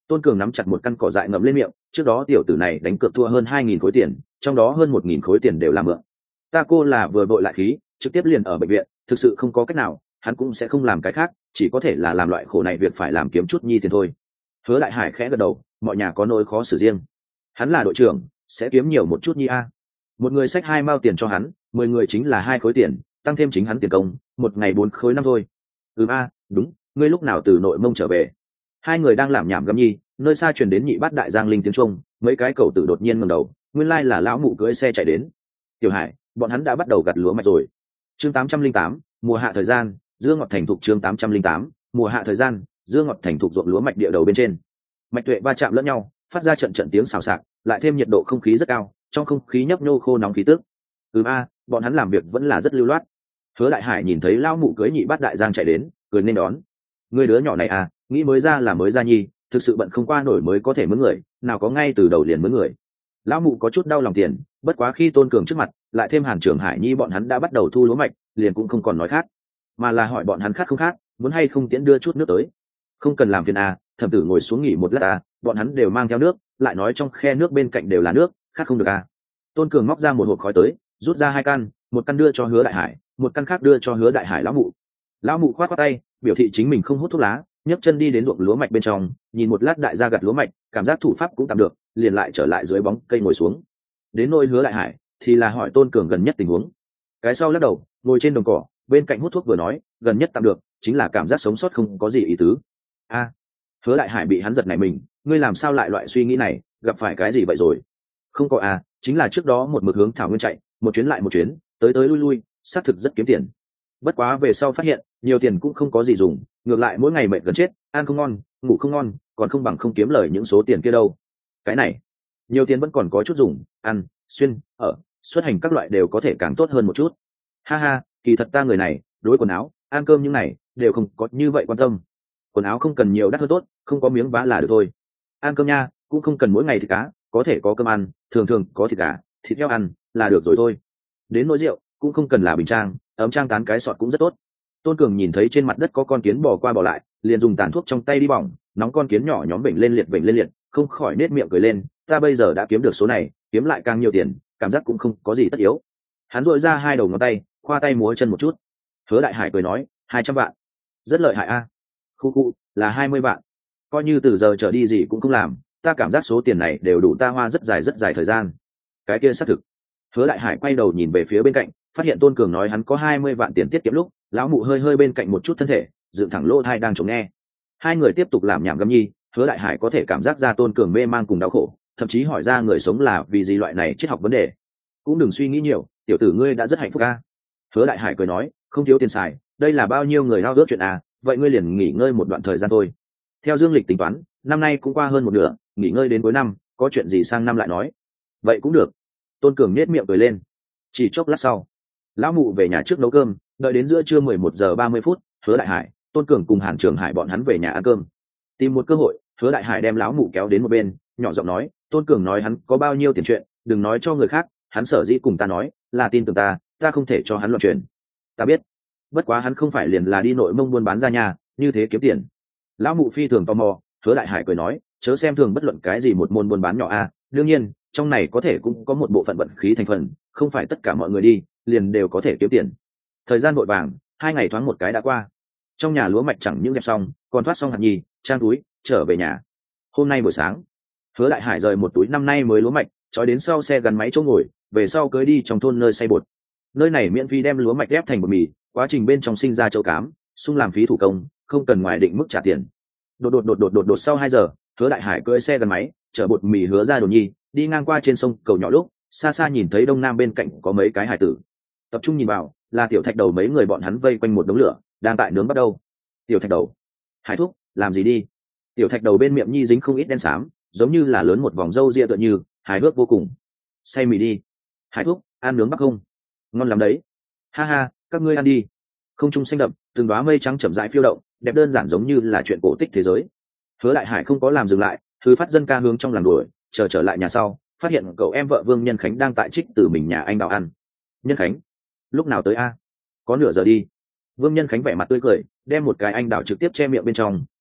Tôn Cường nắm chặt một căn cỏ dại ngậm lên miệng, trước đó tiểu tử này đánh cược thua hơn hai nghìn khối tiền, trong đó hơn một nghìn khối tiền đều là mượn. Ta cô là vừa vội lại khí, trực tiếp liền ở bệnh viện, thực sự không có cách nào, hắn cũng sẽ không làm cái khác, chỉ có thể là làm loại khổ này việc phải làm kiếm chút nhi tiền thôi. Hứa Đại Hải khẽ gật đầu, mọi nhà có nỗi khó xử riêng. Hắn là đội trưởng, sẽ kiếm nhiều một chút nhi a. Một người xách hai mao tiền cho hắn, mười người chính là hai khối tiền, tăng thêm chính hắn tiền công, một ngày bốn khối năm thôi. Ừm a, đúng, ngươi lúc nào từ nội mông trở về? Hai người đang làm nhảm gầm nhi, nơi xa truyền đến nhị bát đại giang linh tiếng trung, mấy cái cầu tử đột nhiên ngẩng đầu, nguyên lai là lão mụ cưỡi xe chạy đến. Tiểu Hải, bọn hắn đã bắt đầu gặt lúa mạch rồi. Chương tám trăm linh tám, mùa hạ thời gian, dưa ngọt thành thục. Chương tám trăm linh tám, mùa hạ thời gian, dưa ngọt thành thục ruộng lúa mạch địa đầu bên trên. Mạch tuệ va chạm lẫn nhau, phát ra trận trận tiếng xào xạc, lại thêm nhiệt độ không khí rất cao, trong không khí nhấp nhô khô nóng khí tức. Ừm a, bọn hắn làm việc vẫn là rất lưu loát. Hứa Đại Hải nhìn thấy lão mụ cưỡi nhị bát đại giang chạy đến, cười nên đón. Người đứa nhỏ này à, nghĩ mới ra là mới ra nhi, thực sự bận không qua nổi mới có thể mướn người, nào có ngay từ đầu liền mướn người. Lão mụ có chút đau lòng tiền, bất quá khi Tôn Cường trước mặt, lại thêm Hàn Trường Hải nhi bọn hắn đã bắt đầu thu lúa mạch, liền cũng không còn nói khác, mà là hỏi bọn hắn khát không khát, muốn hay không tiễn đưa chút nước tới. Không cần làm phiền à, thẩm tử ngồi xuống nghỉ một lát à, bọn hắn đều mang theo nước, lại nói trong khe nước bên cạnh đều là nước, khát không được à. Tôn Cường móc ra một hộp khói tới, rút ra hai căn, một căn đưa cho Hứa Đại Hải, một căn khác đưa cho Hứa Đại Hải lão mụ. Lão mụ khoát khoát tay, biểu thị chính mình không hút thuốc lá, nhấc chân đi đến ruộng lúa mạch bên trong, nhìn một lát đại gia gặt lúa mạch, cảm giác thủ pháp cũng tạm được, liền lại trở lại dưới bóng cây ngồi xuống. Đến nôi Hứa Đại Hải thì là hỏi Tôn Cường gần nhất tình huống. Cái sau lắc đầu, ngồi trên đồng cỏ, bên cạnh hút thuốc vừa nói, gần nhất tạm được, chính là cảm giác sống sót không có gì ý tứ. A, Hứa Đại Hải bị hắn giật nảy mình, ngươi làm sao lại loại suy nghĩ này, gặp phải cái gì vậy rồi? Không có à, chính là trước đó một mực hướng Thảo Nguyên chạy, một chuyến lại một chuyến, tới tới lui lui, xác thực rất kiếm tiền. Bất quá về sau phát hiện, nhiều tiền cũng không có gì dùng, ngược lại mỗi ngày mệt gần chết, ăn không ngon, ngủ không ngon, còn không bằng không kiếm lời những số tiền kia đâu. Cái này, nhiều tiền vẫn còn có chút dùng, ăn, xuyên, ở, xuất hành các loại đều có thể càng tốt hơn một chút. Ha ha, kỳ thật ta người này, đối quần áo, ăn cơm những này, đều không có như vậy quan tâm. Quần áo không cần nhiều đắt hơn tốt, không có miếng vá là được thôi. Ăn cơm nha, cũng không cần mỗi ngày thịt cá, có thể có cơm ăn, thường thường có thịt cá, thịt heo ăn, là được rồi thôi. Đến nỗi rượu, cũng không cần là bình trang, ấm trang tán cái sọt cũng rất tốt. Tôn Cường nhìn thấy trên mặt đất có con kiến bò qua bò lại, liền dùng tàn thuốc trong tay đi bỏng, nóng con kiến nhỏ nhóm bệnh lên liệt bệnh lên liệt, không khỏi nết miệng cười lên, ta bây giờ đã kiếm được số này, kiếm lại càng nhiều tiền, cảm giác cũng không có gì tất yếu. Hắn duỗi ra hai đầu ngón tay, khoa tay múa chân một chút. Hứa Đại Hải cười nói, hai trăm vạn, rất lợi hại a. Khu khu, là hai mươi vạn, coi như từ giờ trở đi gì cũng không làm, ta cảm giác số tiền này đều đủ ta hoa rất dài rất dài thời gian. Cái kia xác thực. Hứa Đại Hải quay đầu nhìn về phía bên cạnh, phát hiện Tôn Cường nói hắn có hai mươi vạn tiền tiết kiệm lúc, lão mụ hơi hơi bên cạnh một chút thân thể, dựng thẳng lỗ tai đang chống nghe. Hai người tiếp tục làm nhảm gầm nhi, Hứa Đại Hải có thể cảm giác ra Tôn Cường mê man cùng đau khổ, thậm chí hỏi ra người sống là vì gì loại này triết học vấn đề. Cũng đừng suy nghĩ nhiều, tiểu tử ngươi đã rất hạnh phúc a. Hứa Đại Hải cười nói, không thiếu tiền xài, đây là bao nhiêu người hao ước chuyện à, vậy ngươi liền nghỉ ngơi một đoạn thời gian thôi. Theo dương lịch tính toán, năm nay cũng qua hơn một nửa, nghỉ ngơi đến cuối năm, có chuyện gì sang năm lại nói. Vậy cũng được. Tôn Cường nết miệng cười lên. Chỉ chốc lát sau, lão mụ về nhà trước nấu cơm, đợi đến giữa trưa mười một giờ ba mươi phút, Hứa Đại Hải, Tôn Cường cùng Hàn Trường Hải bọn hắn về nhà ăn cơm. Tìm một cơ hội, Hứa Đại Hải đem lão mụ kéo đến một bên, nhỏ giọng nói, Tôn Cường nói hắn có bao nhiêu tiền chuyện, đừng nói cho người khác, hắn sở dĩ cùng ta nói, là tin tưởng ta, ta không thể cho hắn loạn truyền. Ta biết, bất quá hắn không phải liền là đi nội mông buôn bán ra nhà, như thế kiếm tiền. Lão mụ phi thường tò mò, Hứa Đại Hải cười nói, chớ xem thường bất luận cái gì một môn buôn bán nhỏ a, đương nhiên, trong này có thể cũng có một bộ phận vận khí thành phần, không phải tất cả mọi người đi liền đều có thể kiếm tiền. Thời gian vội vàng, hai ngày thoáng một cái đã qua. Trong nhà lúa mạch chẳng những dẹp xong, còn thoát xong hạt nhì, trang túi, trở về nhà. Hôm nay buổi sáng, Hứa Đại Hải rời một túi năm nay mới lúa mạch, trói đến sau xe gắn máy chỗ ngồi, về sau cưới đi trong thôn nơi xay bột. Nơi này miễn phí đem lúa mạch ép thành bột mì, quá trình bên trong sinh ra châu cám, sung làm phí thủ công, không cần ngoài định mức trả tiền. Đột đột đột đột đột đột sau hai giờ, Hứa Đại Hải cưỡi xe gắn máy, chở bột mì Hứa ra Đồn Nhi, đi ngang qua trên sông cầu nhỏ lúc, xa xa nhìn thấy đông nam bên cạnh có mấy cái hải tử. Tập trung nhìn vào, là Tiểu Thạch Đầu mấy người bọn hắn vây quanh một đống lửa, đang tại nướng bắt đầu. Tiểu Thạch Đầu, Hải thúc, làm gì đi? Tiểu Thạch Đầu bên miệng nhi dính không ít đen xám, giống như là lớn một vòng râu ria tựa như, hài hước vô cùng. Say mì đi. Hải thúc, ăn nướng bắc không? Ngon lắm đấy. Ha ha, các ngươi ăn đi. Không trung xanh đậm, từng đóa mây trắng chậm rãi phiêu động, đẹp đơn giản giống như là chuyện cổ tích thế giới. Hứa Đại Hải không có làm dừng lại, thứ phát dân ca hướng trong làng đuổi, chờ trở lại nhà sau, phát hiện cậu em vợ Vương Nhân Khánh đang tại trích từ mình nhà anh đào ăn. Nhân Khánh, lúc nào tới a? Có nửa giờ đi. Vương Nhân Khánh vẻ mặt tươi cười, đem một cái anh đào trực tiếp che miệng bên trong,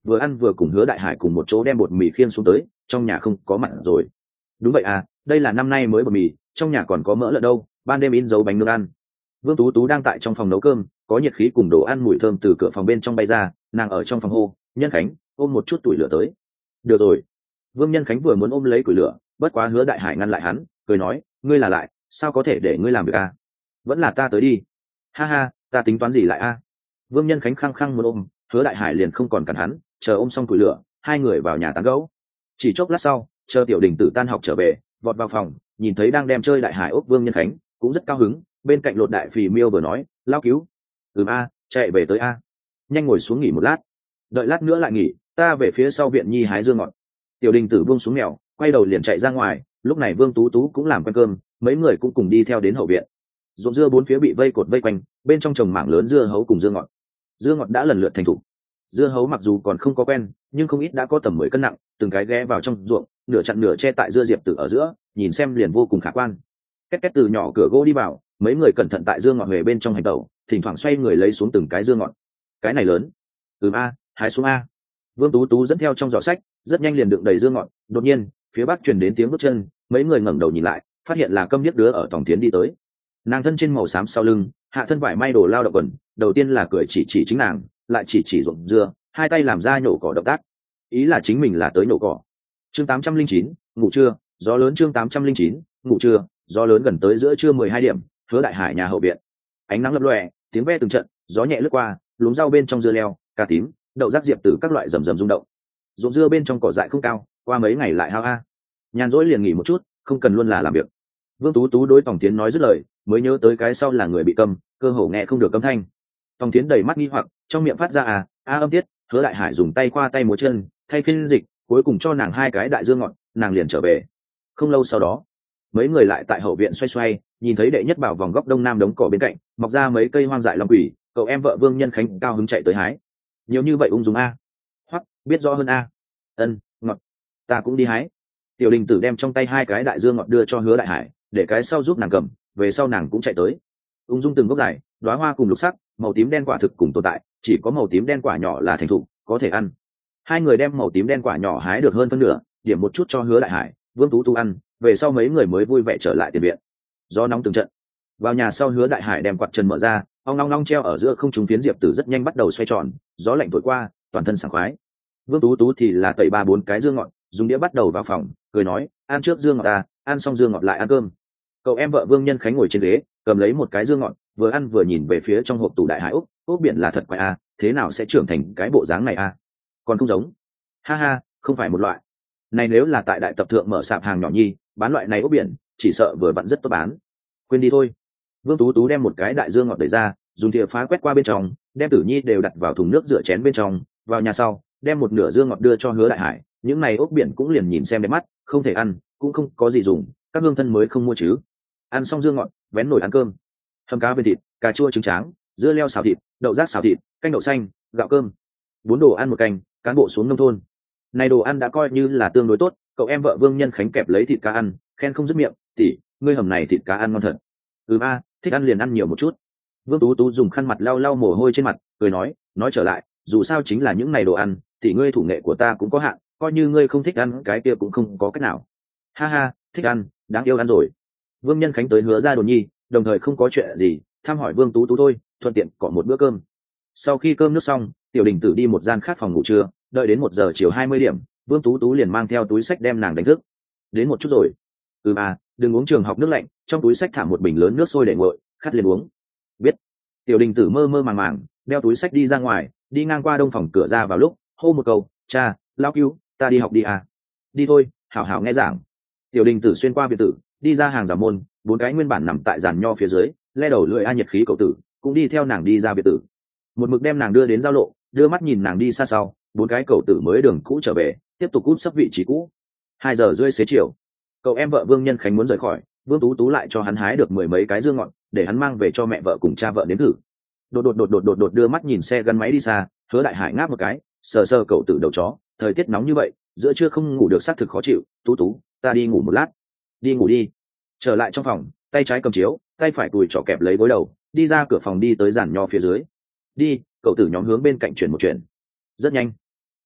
vừa ăn vừa cùng Hứa Đại Hải cùng một chỗ đem bột mì khiêng xuống tới, trong nhà không có mặn rồi. Đúng vậy à, đây là năm nay mới bột mì, trong nhà còn có mỡ lợn đâu, ban đêm in dấu bánh nướng ăn. Vương Tú Tú đang tại trong phòng nấu cơm, có nhiệt khí cùng đồ ăn mùi thơm từ cửa phòng bên trong bay ra, nàng ở trong phòng hô, Nhân Khánh, ôm một chút tuổi lửa tới. Được rồi. Vương Nhân Khánh vừa muốn ôm lấy củi lửa, bất quá Hứa Đại Hải ngăn lại hắn, cười nói, ngươi là lại, sao có thể để ngươi làm việc à? Vẫn là ta tới đi. Ha ha, ta tính toán gì lại a? Vương Nhân Khánh khăng khăng muốn ôm, Hứa Đại Hải liền không còn cản hắn, chờ ôm xong củi lửa, hai người vào nhà tán gẫu. Chỉ chốc lát sau, chờ Tiểu Đình Tử tan học trở về, vọt vào phòng, nhìn thấy đang đem chơi Đại Hải ốc Vương Nhân Khánh, cũng rất cao hứng, bên cạnh Lột Đại Phì Miêu vừa nói, lao cứu. Ừm a, chạy về tới a. Nhanh ngồi xuống nghỉ một lát. Đợi lát nữa lại nghỉ, ta về phía sau viện nhi hái dưa ngọt. Tiểu Đình Tử buông xuống mèo, quay đầu liền chạy ra ngoài, lúc này Vương Tú Tú cũng làm quen cơm, mấy người cũng cùng đi theo đến hậu viện. Ruộng dưa bốn phía bị vây cột vây quanh, bên trong trồng mảng lớn dưa hấu cùng dưa ngọt. Dưa ngọt đã lần lượt thành thục. Dưa hấu mặc dù còn không có quen, nhưng không ít đã có tầm mười cân nặng, từng cái ghé vào trong ruộng, nửa chặn nửa che tại dưa diệp tử ở giữa, nhìn xem liền vô cùng khả quan. Két két từ nhỏ cửa gỗ đi vào, mấy người cẩn thận tại dưa ngọt về bên trong hành tẩu, thỉnh thoảng xoay người lấy xuống từng cái dưa ngọt. Cái này lớn. Ừm a, hái xuống a. Vương Tú Tú dẫn theo trong giỏ sách, rất nhanh liền đựng đầy dưa ngọt. Đột nhiên, phía bắc truyền đến tiếng bước chân, mấy người ngẩng đầu nhìn lại, phát hiện là Câm Điếc đứa ở Tòng Tiến đi tới. Nàng thân trên màu xám sau lưng, hạ thân vải may đồ lao động quần, đầu tiên là cười chỉ chỉ chính nàng, lại chỉ chỉ ruộng dưa, hai tay làm ra nhổ cỏ động tác, ý là chính mình là tới nhổ cỏ. Chương tám trăm linh chín, ngủ trưa, gió lớn. Chương tám trăm linh chín, ngủ trưa, gió lớn. Gần tới giữa trưa mười hai điểm, Hứa Đại Hải nhà hậu viện, ánh nắng lập lòe, tiếng ve từng trận, gió nhẹ lướt qua, luống rau bên trong dưa leo, cà tím, đậu rác diệp từ các loại rầm rầm rung động. Ruộng dưa bên trong cỏ dại không cao, qua mấy ngày lại hao a. Nhàn rỗi liền nghỉ một chút, không cần luôn là làm việc. Vương Tú Tú đối Tòng Tiến nói dứt lời, mới nhớ tới cái sau là người bị câm, cơ hồ nghe không được âm thanh. Tòng Tiến đầy mắt nghi hoặc, trong miệng phát ra à a âm tiết. Hứa Đại Hải dùng tay qua tay múa chân, thay phiên dịch, cuối cùng cho nàng hai cái đại dương ngọt, nàng liền trở về. Không lâu sau đó, mấy người lại tại hậu viện xoay xoay, nhìn thấy đệ nhất bảo vòng góc đông nam đống cỏ bên cạnh mọc ra mấy cây hoang dại long quỷ, cậu em vợ Vương Nhân Khánh cao hứng chạy tới hái. Nhiều như vậy ung dung a. Hoặc biết rõ hơn a. Ân, ngọt. Ta cũng đi hái. Tiểu Đình Tử đem trong tay hai cái đại dương ngọt đưa cho Hứa Đại Hải, để cái sau giúp nàng cầm, về sau nàng cũng chạy tới. Ung dung từng gốc dài, đóa hoa cùng lục sắc, màu tím đen quả thực cùng tồn tại, chỉ có màu tím đen quả nhỏ là thành thục, có thể ăn. Hai người đem màu tím đen quả nhỏ hái được hơn phân nửa, điểm một chút cho Hứa Đại Hải, Vương Tú Tú ăn, về sau mấy người mới vui vẻ trở lại tiền viện. Gió nóng từng trận. Vào nhà sau, Hứa Đại Hải đem quạt trần mở ra, ong long long treo ở giữa không trung phiến diệp tử rất nhanh bắt đầu xoay tròn, gió lạnh thổi qua, toàn thân sảng khoái. Vương Tú Tú thì là tẩy ba bốn cái dương ngọt, dùng đĩa bắt đầu vào phòng, cười nói, ăn trước dương ngọt ta, ăn xong dương ngọt lại ăn cơm. Cậu em vợ Vương Nhân Khánh ngồi trên ghế, cầm lấy một cái dương ngọt, vừa ăn vừa nhìn về phía trong hộp tủ Đại Hải ốc, ốc biển là thật quái a, thế nào sẽ trưởng thành cái bộ dáng này a? Còn không giống. Ha ha, không phải một loại. Này nếu là tại đại tập thượng mở sạp hàng nhỏ nhi, bán loại này ốc biển, chỉ sợ vừa vặn rất tốt bán. Quên đi thôi. Vương Tú Tú đem một cái đại dương ngọt đẩy ra, dùng thìa phá quét qua bên trong, đem Tử Nhi đều đặt vào thùng nước rửa chén bên trong, vào nhà sau, đem một nửa dương ngọt đưa cho Hứa Đại Hải, những này ốc biển cũng liền nhìn xem đẹp mắt, không thể ăn, cũng không có gì dùng, các hương thân mới không mua chứ. Ăn xong dương ngọt, vén nồi ăn cơm. Hầm cá bên thịt, cà chua trứng tráng, dưa leo xào thịt, đậu rác xào thịt, canh đậu xanh, gạo cơm. Bốn đồ ăn một canh, cán bộ xuống nông thôn. Này đồ ăn đã coi như là tương đối tốt, cậu em vợ Vương Nhân Khánh kẹp lấy thịt cá ăn, khen không dứt miệng, tỷ, ngươi hầm này thịt cá ăn ngon thật. Ừ a, thích ăn liền ăn nhiều một chút. Vương Tú Tú dùng khăn mặt lau lau mồ hôi trên mặt, cười nói, nói trở lại, dù sao chính là những này đồ ăn, thì ngươi thủ nghệ của ta cũng có hạn, coi như ngươi không thích ăn cái kia cũng không có cách nào. Ha ha, thích ăn, đáng yêu ăn rồi. Vương Nhân Khánh tới Hứa ra Đồn Nhi, đồng thời không có chuyện gì, thăm hỏi Vương Tú Tú thôi, thuận tiện cọ một bữa cơm. Sau khi cơm nước xong, Tiểu Đình Tử đi một gian khác phòng ngủ trưa, đợi đến một giờ chiều hai mươi điểm, Vương Tú Tú liền mang theo túi sách đem nàng đánh thức. Đến một chút rồi. Ừ à, đừng uống trường học nước lạnh, trong túi sách thả một bình lớn nước sôi để nguội, khát liền uống. Biết. Tiểu Đình Tử mơ mơ màng màng, đeo túi sách đi ra ngoài, đi ngang qua đông phòng cửa ra vào lúc, hô một câu, cha, lao cứu, ta đi học đi à. Đi thôi, hảo hảo nghe giảng. Tiểu Đình Tử xuyên qua biệt tử, đi ra hàng rào môn, bốn cái nguyên bản nằm tại giàn nho phía dưới, le đầu lưỡi a nhiệt khí cậu tử, cũng đi theo nàng đi ra biệt tử. Một mực đem nàng đưa đến giao lộ, đưa mắt nhìn nàng đi xa sau, bốn cái cậu tử mới đường cũ trở về, tiếp tục cúp sấp vị trí cũ. Hai giờ rưỡi xế chiều, cậu em vợ Vương Nhân Khánh muốn rời khỏi, Vương Tú Tú lại cho hắn hái được mười mấy cái dương ngọt, để hắn mang về cho mẹ vợ cùng cha vợ nếm thử. Đột đột đột đột đột đột đưa mắt nhìn xe gắn máy đi xa, Hứa Đại Hải ngáp một cái, sờ sờ cậu tử đầu chó, thời tiết nóng như vậy, giữa trưa không ngủ được xác thực khó chịu, Tú Tú, ta đi ngủ một lát. Đi ngủ đi. Trở lại trong phòng, tay trái cầm chiếu, tay phải tùi trỏ kẹp lấy gối đầu, đi ra cửa phòng đi tới giàn nho phía dưới. Đi, cậu tử nhóm hướng bên cạnh chuyển một chuyển. Rất nhanh.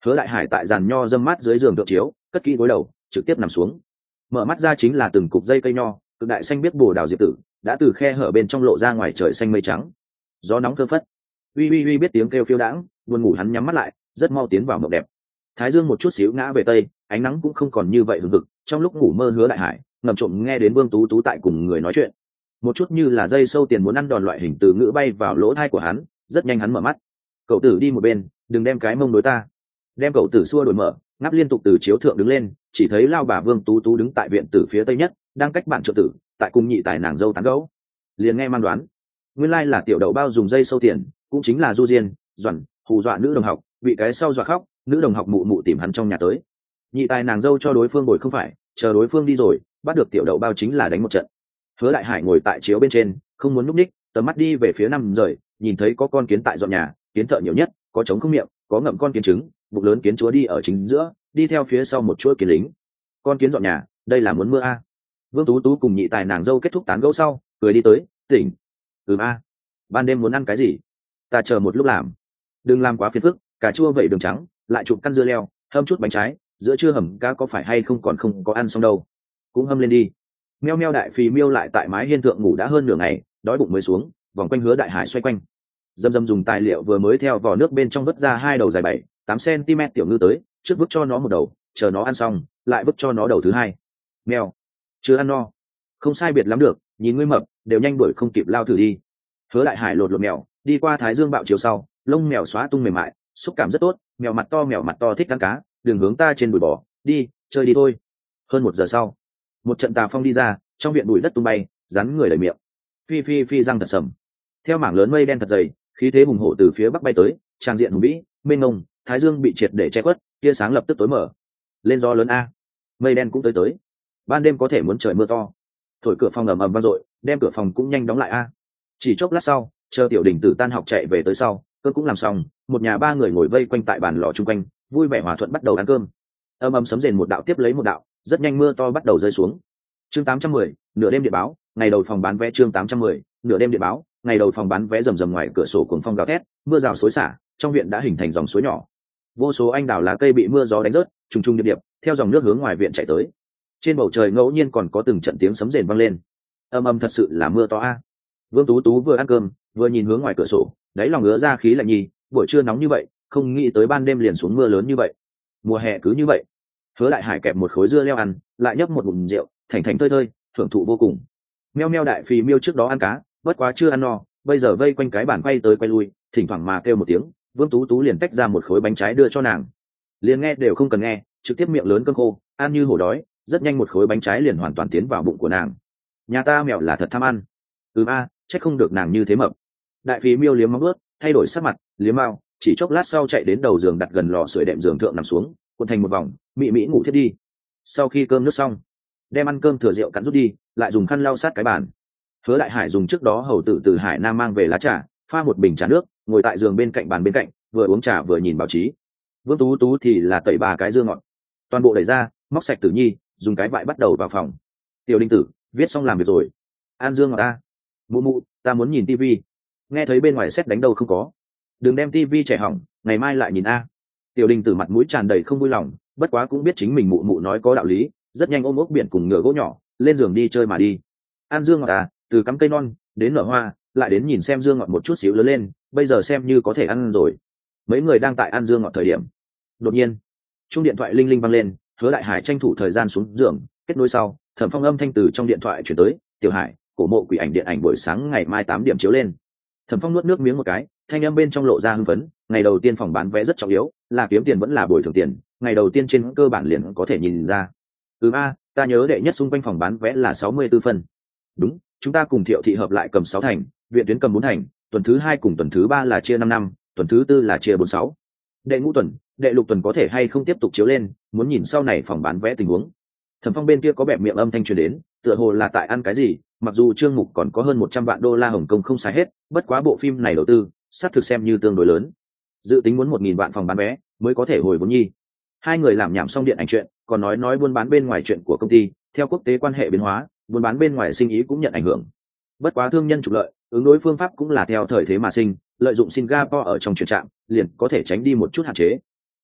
Hứa Đại Hải tại giàn nho dâm mát dưới giường tượng chiếu, cất kỹ gối đầu, trực tiếp nằm xuống. Mở mắt ra chính là từng cục dây cây nho, cực đại xanh biết bồ đào diệp tử, đã từ khe hở bên trong lộ ra ngoài trời xanh mây trắng. Gió nóng phơ phất. Uy uy uy biết tiếng kêu phiêu đãng, buồn ngủ hắn nhắm mắt lại, rất mau tiến vào mộng đẹp. Thái dương một chút xíu ngã về tây, ánh nắng cũng không còn như vậy hừng hực, trong lúc ngủ mơ Hứa Đại Hải ngầm trộm nghe đến Vương Tú Tú tại cùng người nói chuyện. Một chút như là dây sâu tiền muốn ăn đòn loại hình từ ngữ bay vào lỗ tai của hắn, rất nhanh hắn mở mắt. Cậu tử đi một bên, đừng đem cái mông đối ta. Đem cậu tử xua đổi mở, ngáp liên tục từ chiếu thượng đứng lên, chỉ thấy lao bà Vương Tú Tú đứng tại viện tử phía tây nhất, đang cách bạn trợ tử, tại cùng nhị tài nàng dâu tán gẫu. Liền nghe mang đoán, nguyên lai là tiểu đậu bao dùng dây sâu tiền, cũng chính là du diên, doằn, hù dọa nữ đồng học, bị cái sau dọa khóc, nữ đồng học mụ mụ tìm hắn trong nhà tới. Nhị tài nàng dâu cho đối phương bồi không phải, chờ đối phương đi rồi, bắt được tiểu đậu bao chính là đánh một trận. Hứa Đại Hải ngồi tại chiếu bên trên, không muốn núp ních, tầm mắt đi về phía năm rời, nhìn thấy có con kiến tại dọn nhà, kiến thợ nhiều nhất, có trống không miệng, có ngậm con kiến trứng, bụng lớn kiến chúa đi ở chính giữa, đi theo phía sau một chuỗi kiến lính. Con kiến dọn nhà, đây là muốn mưa a. Vương Tú Tú cùng nhị tài nàng dâu kết thúc tán gẫu sau, cười đi tới, tỉnh. Ừm a. Ban đêm muốn ăn cái gì? Ta chờ một lúc làm. Đừng làm quá phiền phức, cà chua vậy đường trắng, lại chụp căn dưa leo, hâm chút bánh trái, giữa trưa hầm cá có phải hay không còn không có ăn xong đâu. Cũng hâm lên đi. Meo meo đại phì miêu lại tại mái hiên thượng ngủ đã hơn nửa ngày, đói bụng mới xuống, vòng quanh Hứa Đại Hải xoay quanh. Dâm Dâm dùng tài liệu vừa mới theo vỏ nước bên trong vớt ra hai đầu dài bảy tám cm tiểu ngư tới, trước vứt cho nó một đầu, chờ nó ăn xong lại vứt cho nó đầu thứ hai. Mèo chưa ăn no, không sai biệt lắm được, nhìn ngươi mập đều nhanh đuổi không kịp, lao thử đi. Hứa Đại Hải lột lột mèo, đi qua thái dương bạo chiều sau, lông mèo xóa tung mềm mại, xúc cảm rất tốt. Mèo mặt to mèo mặt to thích ăn cá, đừng hướng ta trên đùi bò, đi chơi đi thôi. Hơn một giờ sau, một trận tà phong đi ra, trong viện bụi đất tung bay, rắn người đầy miệng, phi phi phi răng thật sầm. Theo mảng lớn mây đen thật dày, khí thế hùng hổ từ phía bắc bay tới, trang diện hùng vĩ mênh mông, thái dương bị triệt để che khuất, tia sáng lập tức tối mở. Lên gió lớn a, mây đen cũng tới tới, ban đêm có thể muốn trời mưa to. Thổi cửa phòng ầm ầm vang dội, đem cửa phòng cũng nhanh đóng lại a. Chỉ chốc lát sau, chờ tiểu đình tử tan học chạy về tới sau, cơm cũng làm xong, một nhà ba người ngồi vây quanh tại bàn lò chung quanh, vui vẻ hòa thuận bắt đầu ăn cơm. Âm ầm sấm rền một đạo tiếp lấy một đạo, rất nhanh mưa to bắt đầu rơi xuống. Chương tám trăm mười, nửa đêm điện báo, ngày đầu phòng bán vé. Chương tám trăm mười, nửa đêm điện báo, ngày đầu phòng bán vé. Rầm rầm ngoài cửa sổ cuồng phong gào thét, mưa rào xối xả, trong viện đã hình thành dòng suối nhỏ. Vô số anh đào lá cây bị mưa gió đánh rớt, trùng trùng điệp điệp, theo dòng nước hướng ngoài viện chạy tới. Trên bầu trời ngẫu nhiên còn có từng trận tiếng sấm rền vang lên. Âm âm thật sự là mưa to a. Vương Tú Tú vừa ăn cơm, vừa nhìn hướng ngoài cửa sổ, đáy lòng ngứa ra khí lạnh nhì, buổi trưa nóng như vậy, không nghĩ tới ban đêm liền xuống mưa lớn như vậy. Mùa hè cứ như vậy. Hứa Đại Hải kẹp một khối dưa leo ăn, lại nhấp một ngụm rượu, thành thành tơi tơi, thưởng thụ vô cùng. Meo meo đại phì miêu trước đó ăn cá, bất quá chưa ăn no, bây giờ vây quanh cái bàn quay tới quay lui, thỉnh thoảng mà kêu một tiếng, Vương Tú Tú liền tách ra một khối bánh trái đưa cho nàng. Liền nghe đều không cần nghe, trực tiếp miệng lớn cơm khô, ăn như hổ đói, rất nhanh một khối bánh trái liền hoàn toàn tiến vào bụng của nàng. Nhà ta mèo là thật tham ăn. Ừm a, chắc không được nàng như thế mập. Đại phì miêu liếm móng ướt, thay đổi sắc mặt, liếm mao, chỉ chốc lát sau chạy đến đầu giường đặt gần lò sưởi đệm giường thượng nằm xuống, cuộn thành một vòng, mị mị ngủ thiết đi. Sau khi cơm nước xong, đem ăn cơm thừa rượu cắn rút đi, lại dùng khăn lau sát cái bàn. Hứa Đại Hải dùng trước đó hầu tử từ Hải Nam mang về lá trà, pha một bình trà nước, ngồi tại giường bên cạnh bàn bên cạnh, vừa uống trà vừa nhìn báo chí. Vương Tú Tú thì là tẩy ba cái dưa ngọt, toàn bộ đẩy ra, móc sạch Tử Nhi, dùng cái vại bắt đầu vào phòng. Tiểu Đinh Tử, viết xong làm việc rồi. An dương ngọt ta. Mụ mụ, ta muốn nhìn tivi. Nghe thấy bên ngoài sét đánh đâu không có. Đừng đem tivi trẻ hỏng, ngày mai lại nhìn a. Tiểu Đinh Tử mặt mũi tràn đầy không vui lòng, bất quá cũng biết chính mình mụ mụ nói có đạo lý, rất nhanh ôm ốc biển cùng ngựa gỗ nhỏ, lên giường đi chơi mà đi. An dương ngọt à, từ cắm cây non đến nở hoa, lại đến nhìn xem dương ngọt một chút xíu lớn lên, bây giờ xem như có thể ăn rồi. Mấy người đang tại ăn dương ngọt thời điểm, đột nhiên chuông điện thoại linh linh vang lên. Hứa Đại Hải tranh thủ thời gian xuống giường, kết nối sau, Thẩm Phong âm thanh từ trong điện thoại chuyển tới, "Tiểu Hải, cổ mộ quỷ ảnh điện ảnh buổi sáng ngày mai tám điểm chiếu lên." Thẩm Phong nuốt nước miếng một cái, thanh âm bên trong lộ ra hưng phấn, ngày đầu tiên phòng bán vé rất trọng yếu, là kiếm tiền vẫn là bồi thường tiền, ngày đầu tiên trên cơ bản liền có thể nhìn ra. "Ừm a, ta nhớ đệ nhất xung quanh phòng bán vé là sáu mươi tư phân." "Đúng, chúng ta cùng Thiệu thị hợp lại cầm sáu thành, viện tuyến cầm bốn thành, tuần thứ hai cùng tuần thứ ba là chia năm năm, tuần thứ tư là chia bốn sáu. Đệ ngũ tuần, đệ lục tuần có thể hay không tiếp tục chiếu lên, muốn nhìn sau này phòng bán vé tình huống." Thẩm Phong bên kia có bẹp miệng âm thanh truyền đến, tựa hồ là tại ăn cái gì, mặc dù chương mục còn có hơn một trăm vạn đô la Hồng Kông không xài hết, bất quá bộ phim này đầu tư, sát thực xem như tương đối lớn. Dự tính muốn một nghìn vạn phòng bán vé mới có thể hồi vốn nhi. Hai người làm nhảm xong điện ảnh chuyện, còn nói nói buôn bán bên ngoài chuyện của công ty, theo quốc tế quan hệ biến hóa, buôn bán bên ngoài sinh ý cũng nhận ảnh hưởng. Bất quá thương nhân trục lợi, ứng đối phương pháp cũng là theo thời thế mà sinh, lợi dụng Singapore ở trong chuyển trạng, liền có thể tránh đi một chút hạn chế.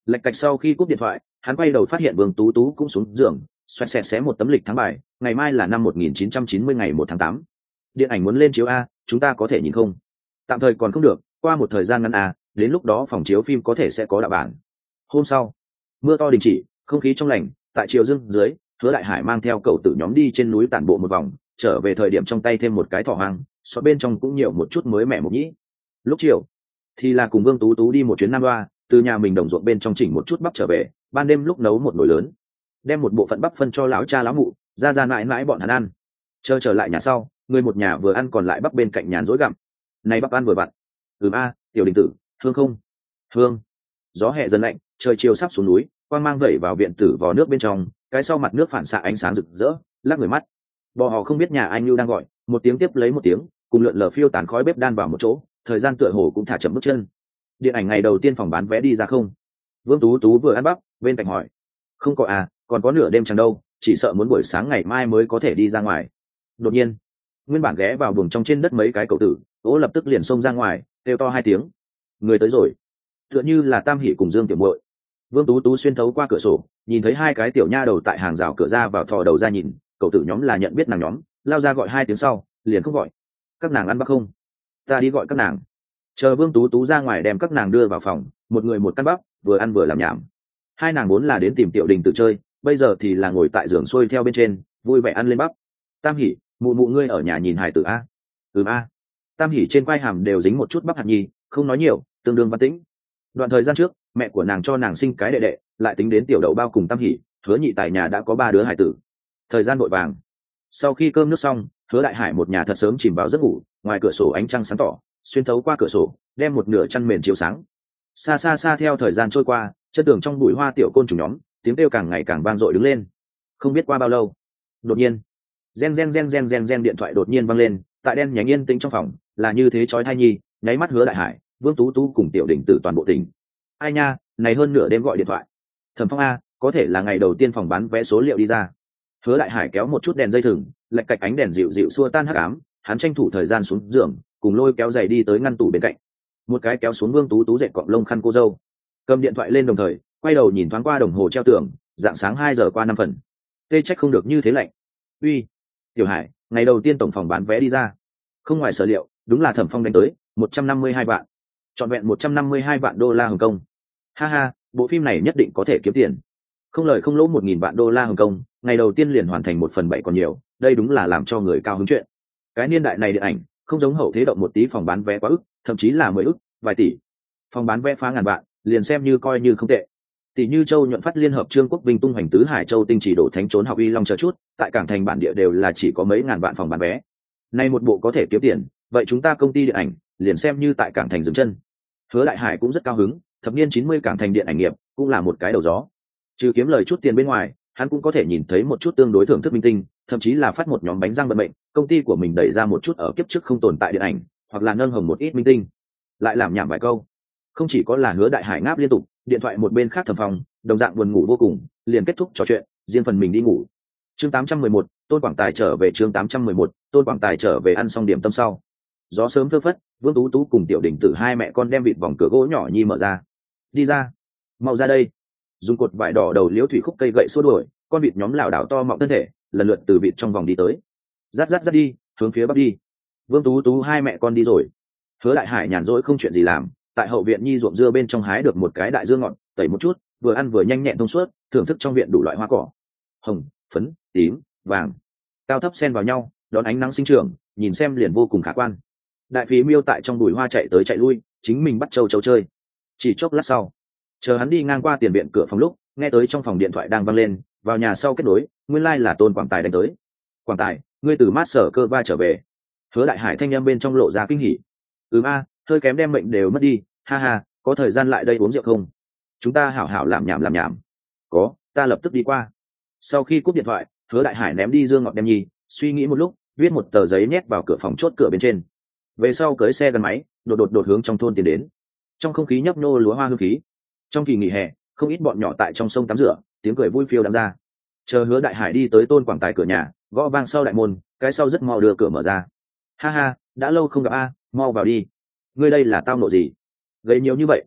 Lạch cạch sau khi cúp điện thoại, hắn quay đầu phát hiện Vương Tú Tú cũng xuống giường, xoẹt xẹt xé một tấm lịch tháng bài, ngày mai là năm một nghìn chín trăm chín mươi ngày một tháng tám. Điện ảnh muốn lên chiếu a, chúng ta có thể nhìn không? Tạm thời còn không được, qua một thời gian ngắn a, đến lúc đó phòng chiếu phim có thể sẽ có đạo bản. Hôm sau, mưa to đình chỉ, không khí trong lành, tại chiều dương dưới, Hứa Đại Hải mang theo cậu tử nhóm đi trên núi tản bộ một vòng, trở về thời điểm trong tay thêm một cái thỏ hoang, xóa bên trong cũng nhiều một chút mới mẻ một nhĩ. Lúc chiều thì là cùng Vương Tú Tú đi một chuyến Nam Loa, từ nhà mình đồng ruộng bên trong chỉnh một chút bắp trở về, ban đêm lúc nấu một nồi lớn, đem một bộ phận bắp phân cho lão cha lão mụ, ra ra mãi mãi bọn hắn ăn. Chờ trở lại nhà sau, người một nhà vừa ăn còn lại bắp bên cạnh nhàn rỗi gặm. Này bắp ăn vừa vặn. Ừm a, tiểu đình tử, hương không? Hương. Gió hè dần lạnh, trời chiều sắp xuống núi, quang mang vẩy vào viện tử vò nước bên trong, cái sau mặt nước phản xạ ánh sáng rực rỡ, lắc người mắt. Bò họ không biết nhà anh Nưu đang gọi, một tiếng tiếp lấy một tiếng, cùng lượn lờ phiêu tán khói bếp đan vào một chỗ, thời gian tựa hồ cũng thả chậm bước chân. Điện ảnh ngày đầu tiên phòng bán vé đi ra không? Vương Tú Tú vừa ăn bắp, bên cạnh hỏi. Không có à, còn có nửa đêm chẳng đâu, chỉ sợ muốn buổi sáng ngày mai mới có thể đi ra ngoài. Đột nhiên, nguyên bản ghé vào buồng trong trên đất mấy cái cậu tử, ố lập tức liền xông ra ngoài, kêu to hai tiếng. Người tới rồi. Tựa như là Tam Hỷ cùng Dương Tiểu Muội. Vương Tú Tú xuyên thấu qua cửa sổ, nhìn thấy hai cái tiểu nha đầu tại hàng rào cửa ra vào thò đầu ra nhìn, cậu tử nhóm là nhận biết nàng nhóm, lao ra gọi hai tiếng sau, liền không gọi. Các nàng ăn bắp không? Ta đi gọi các nàng. Chờ Vương Tú Tú ra ngoài đem các nàng đưa vào phòng, một người một căn bắp, vừa ăn vừa làm nhảm. Hai nàng vốn là đến tìm Tiểu Đình tự chơi, bây giờ thì là ngồi tại giường xuôi theo bên trên, vui vẻ ăn lên bắp. Tam Hỷ, mụ mụ ngươi ở nhà nhìn hài tử a? Ừm a. Tam Hỷ trên quai hàm đều dính một chút bắp hạt nhi, không nói nhiều, tương đương văn tĩnh. Đoạn thời gian trước, mẹ của nàng cho nàng sinh cái đệ đệ, lại tính đến Tiểu Đậu Bao cùng Tam Hỷ, Hứa Nhị tại nhà đã có ba đứa hài tử. Thời gian vội vàng. Sau khi cơm nước xong, Hứa Đại Hải một nhà thật sớm chìm vào giấc ngủ, ngoài cửa sổ ánh trăng sáng tỏ, xuyên thấu qua cửa sổ, đem một nửa chăn mền chiếu sáng. Xa xa xa theo thời gian trôi qua, chân tường trong bụi hoa tiểu côn trùng nhóm, tiếng kêu càng ngày càng vang dội đứng lên. Không biết qua bao lâu, đột nhiên, gen gen gen gen gen gen điện thoại đột nhiên vang lên, tại đen nhánh yên tĩnh trong phòng, là như thế chói tai nhi, nháy mắt Hứa Đại Hải, Vương Tú Tú cùng Tiểu Đình Tử toàn bộ tỉnh. Ai nha, này hơn nửa đêm gọi điện thoại. Thẩm Phong a, có thể là ngày đầu tiên phòng bán vé số liệu đi ra. Hứa Đại Hải kéo một chút đèn dây thừng, lệch cạch ánh đèn dịu dịu xua tan hắc ám, hắn tranh thủ thời gian xuống giường, cùng lôi kéo giày đi tới ngăn tủ bên cạnh. Một cái kéo xuống Vương Tú Tú dệt cọng lông khăn cô dâu, cầm điện thoại lên đồng thời, quay đầu nhìn thoáng qua đồng hồ treo tường, dạng sáng hai giờ qua năm phần. Tê trách không được như thế lạnh. Uy, Tiểu Hải, ngày đầu tiên tổng phòng bán vé đi ra. Không ngoài sở liệu, đúng là Thẩm Phong đánh tới, một trăm năm mươi hai vạn. Trọn vẹn một trăm năm mươi hai vạn đô la Hồng Kông. Ha ha, bộ phim này nhất định có thể kiếm tiền. Không lời không lỗ một nghìn vạn đô la Hồng Kông, ngày đầu tiên liền hoàn thành một phần bảy còn nhiều, đây đúng là làm cho người cao hứng chuyện. Cái niên đại này điện ảnh, không giống hậu thế động một tí phòng bán vé quá ức, thậm chí là mười ức, vài tỷ. Phòng bán vé phá ngàn vạn, liền xem như coi như không tệ. Tỷ như Châu nhuận phát liên hợp Trương Quốc Vinh tung hoành tứ hải châu tinh chỉ đổ thánh trốn học uy long chờ chút, tại cảng thành bản địa đều là chỉ có mấy ngàn vạn phòng bán vé. Nay một bộ có thể kiếm tiền, vậy chúng ta công ty điện ảnh, liền xem như tại cảng thành dừng chân. Hứa Đại Hải cũng rất cao hứng, thập niên chín mươi cảng thành điện ảnh nghiệp, cũng là một cái đầu gió. Trừ kiếm lời chút tiền bên ngoài, hắn cũng có thể nhìn thấy một chút tương đối thưởng thức minh tinh, thậm chí là phát một nhóm bánh răng vận mệnh, công ty của mình đẩy ra một chút ở kiếp trước không tồn tại điện ảnh, hoặc là nâng hồng một ít minh tinh. Lại làm nhảm vài câu. Không chỉ có là Hứa Đại Hải ngáp liên tục, điện thoại một bên khác Thẩm Phong, đồng dạng buồn ngủ vô cùng, liền kết thúc trò chuyện, riêng phần mình đi ngủ. Chương tám trăm mười một, Tôn Quảng Tài trở về chương tám trăm mười một, Tôn Quảng Tài trở về ăn xong điểm tâm sau. Gió sớm phơ phất, Vương Tú Tú cùng Tiểu Đình Tử hai mẹ con đem vịt vòng cửa gỗ nhỏ nhi mở ra. Đi ra, mau ra đây. Dùng cột vải đỏ đầu liễu thủy khúc cây gậy xua đuổi, con vịt nhóm lảo đảo to mọng thân thể, lần lượt từ vịt trong vòng đi tới. Rát rát rát đi, hướng phía bắc đi. Vương Tú Tú hai mẹ con đi rồi. Hứa Đại Hải nhàn rỗi không chuyện gì làm, tại hậu viện nhi ruộng dưa bên trong hái được một cái đại dưa ngọt, tẩy một chút, vừa ăn vừa nhanh nhẹn thông suốt, thưởng thức trong viện đủ loại hoa cỏ, hồng, phấn, tím, vàng, cao thấp xen vào nhau, đón ánh nắng sinh trưởng, nhìn xem liền vô cùng khả quan. Đại phí miêu tại trong bụi hoa chạy tới chạy lui, chính mình bắt châu châu chơi. Chỉ chốc lát sau, chờ hắn đi ngang qua tiền viện cửa phòng lúc, nghe tới trong phòng điện thoại đang vang lên, vào nhà sau kết nối, nguyên lai là Tôn Quảng Tài đánh tới. Quảng Tài, ngươi từ mát sở cơ va trở về. Hứa Đại Hải thanh em bên trong lộ ra kinh hỉ. Ừm a, hơi kém đem mệnh đều mất đi, ha ha, có thời gian lại đây uống rượu không? Chúng ta hảo hảo làm nhảm làm nhảm. Có, ta lập tức đi qua. Sau khi cúp điện thoại, Hứa Đại Hải ném đi dương ngọt đem nhi, suy nghĩ một lúc, viết một tờ giấy nhét vào cửa phòng chốt cửa bên trên. Về sau cưới xe gắn máy, đột đột đột hướng trong thôn tiến đến. Trong không khí nhấp nhô lúa hoa hương khí. Trong kỳ nghỉ hè, không ít bọn nhỏ tại trong sông tắm rửa, tiếng cười vui phiêu đang ra. Chờ Hứa Đại Hải đi tới Tôn Quảng Tài cửa nhà, gõ vang sau đại môn, cái sau rất mau đưa cửa mở ra. Ha ha, đã lâu không gặp a, mau vào đi. Ngươi đây là tao nộ gì? Gây nhiều như vậy.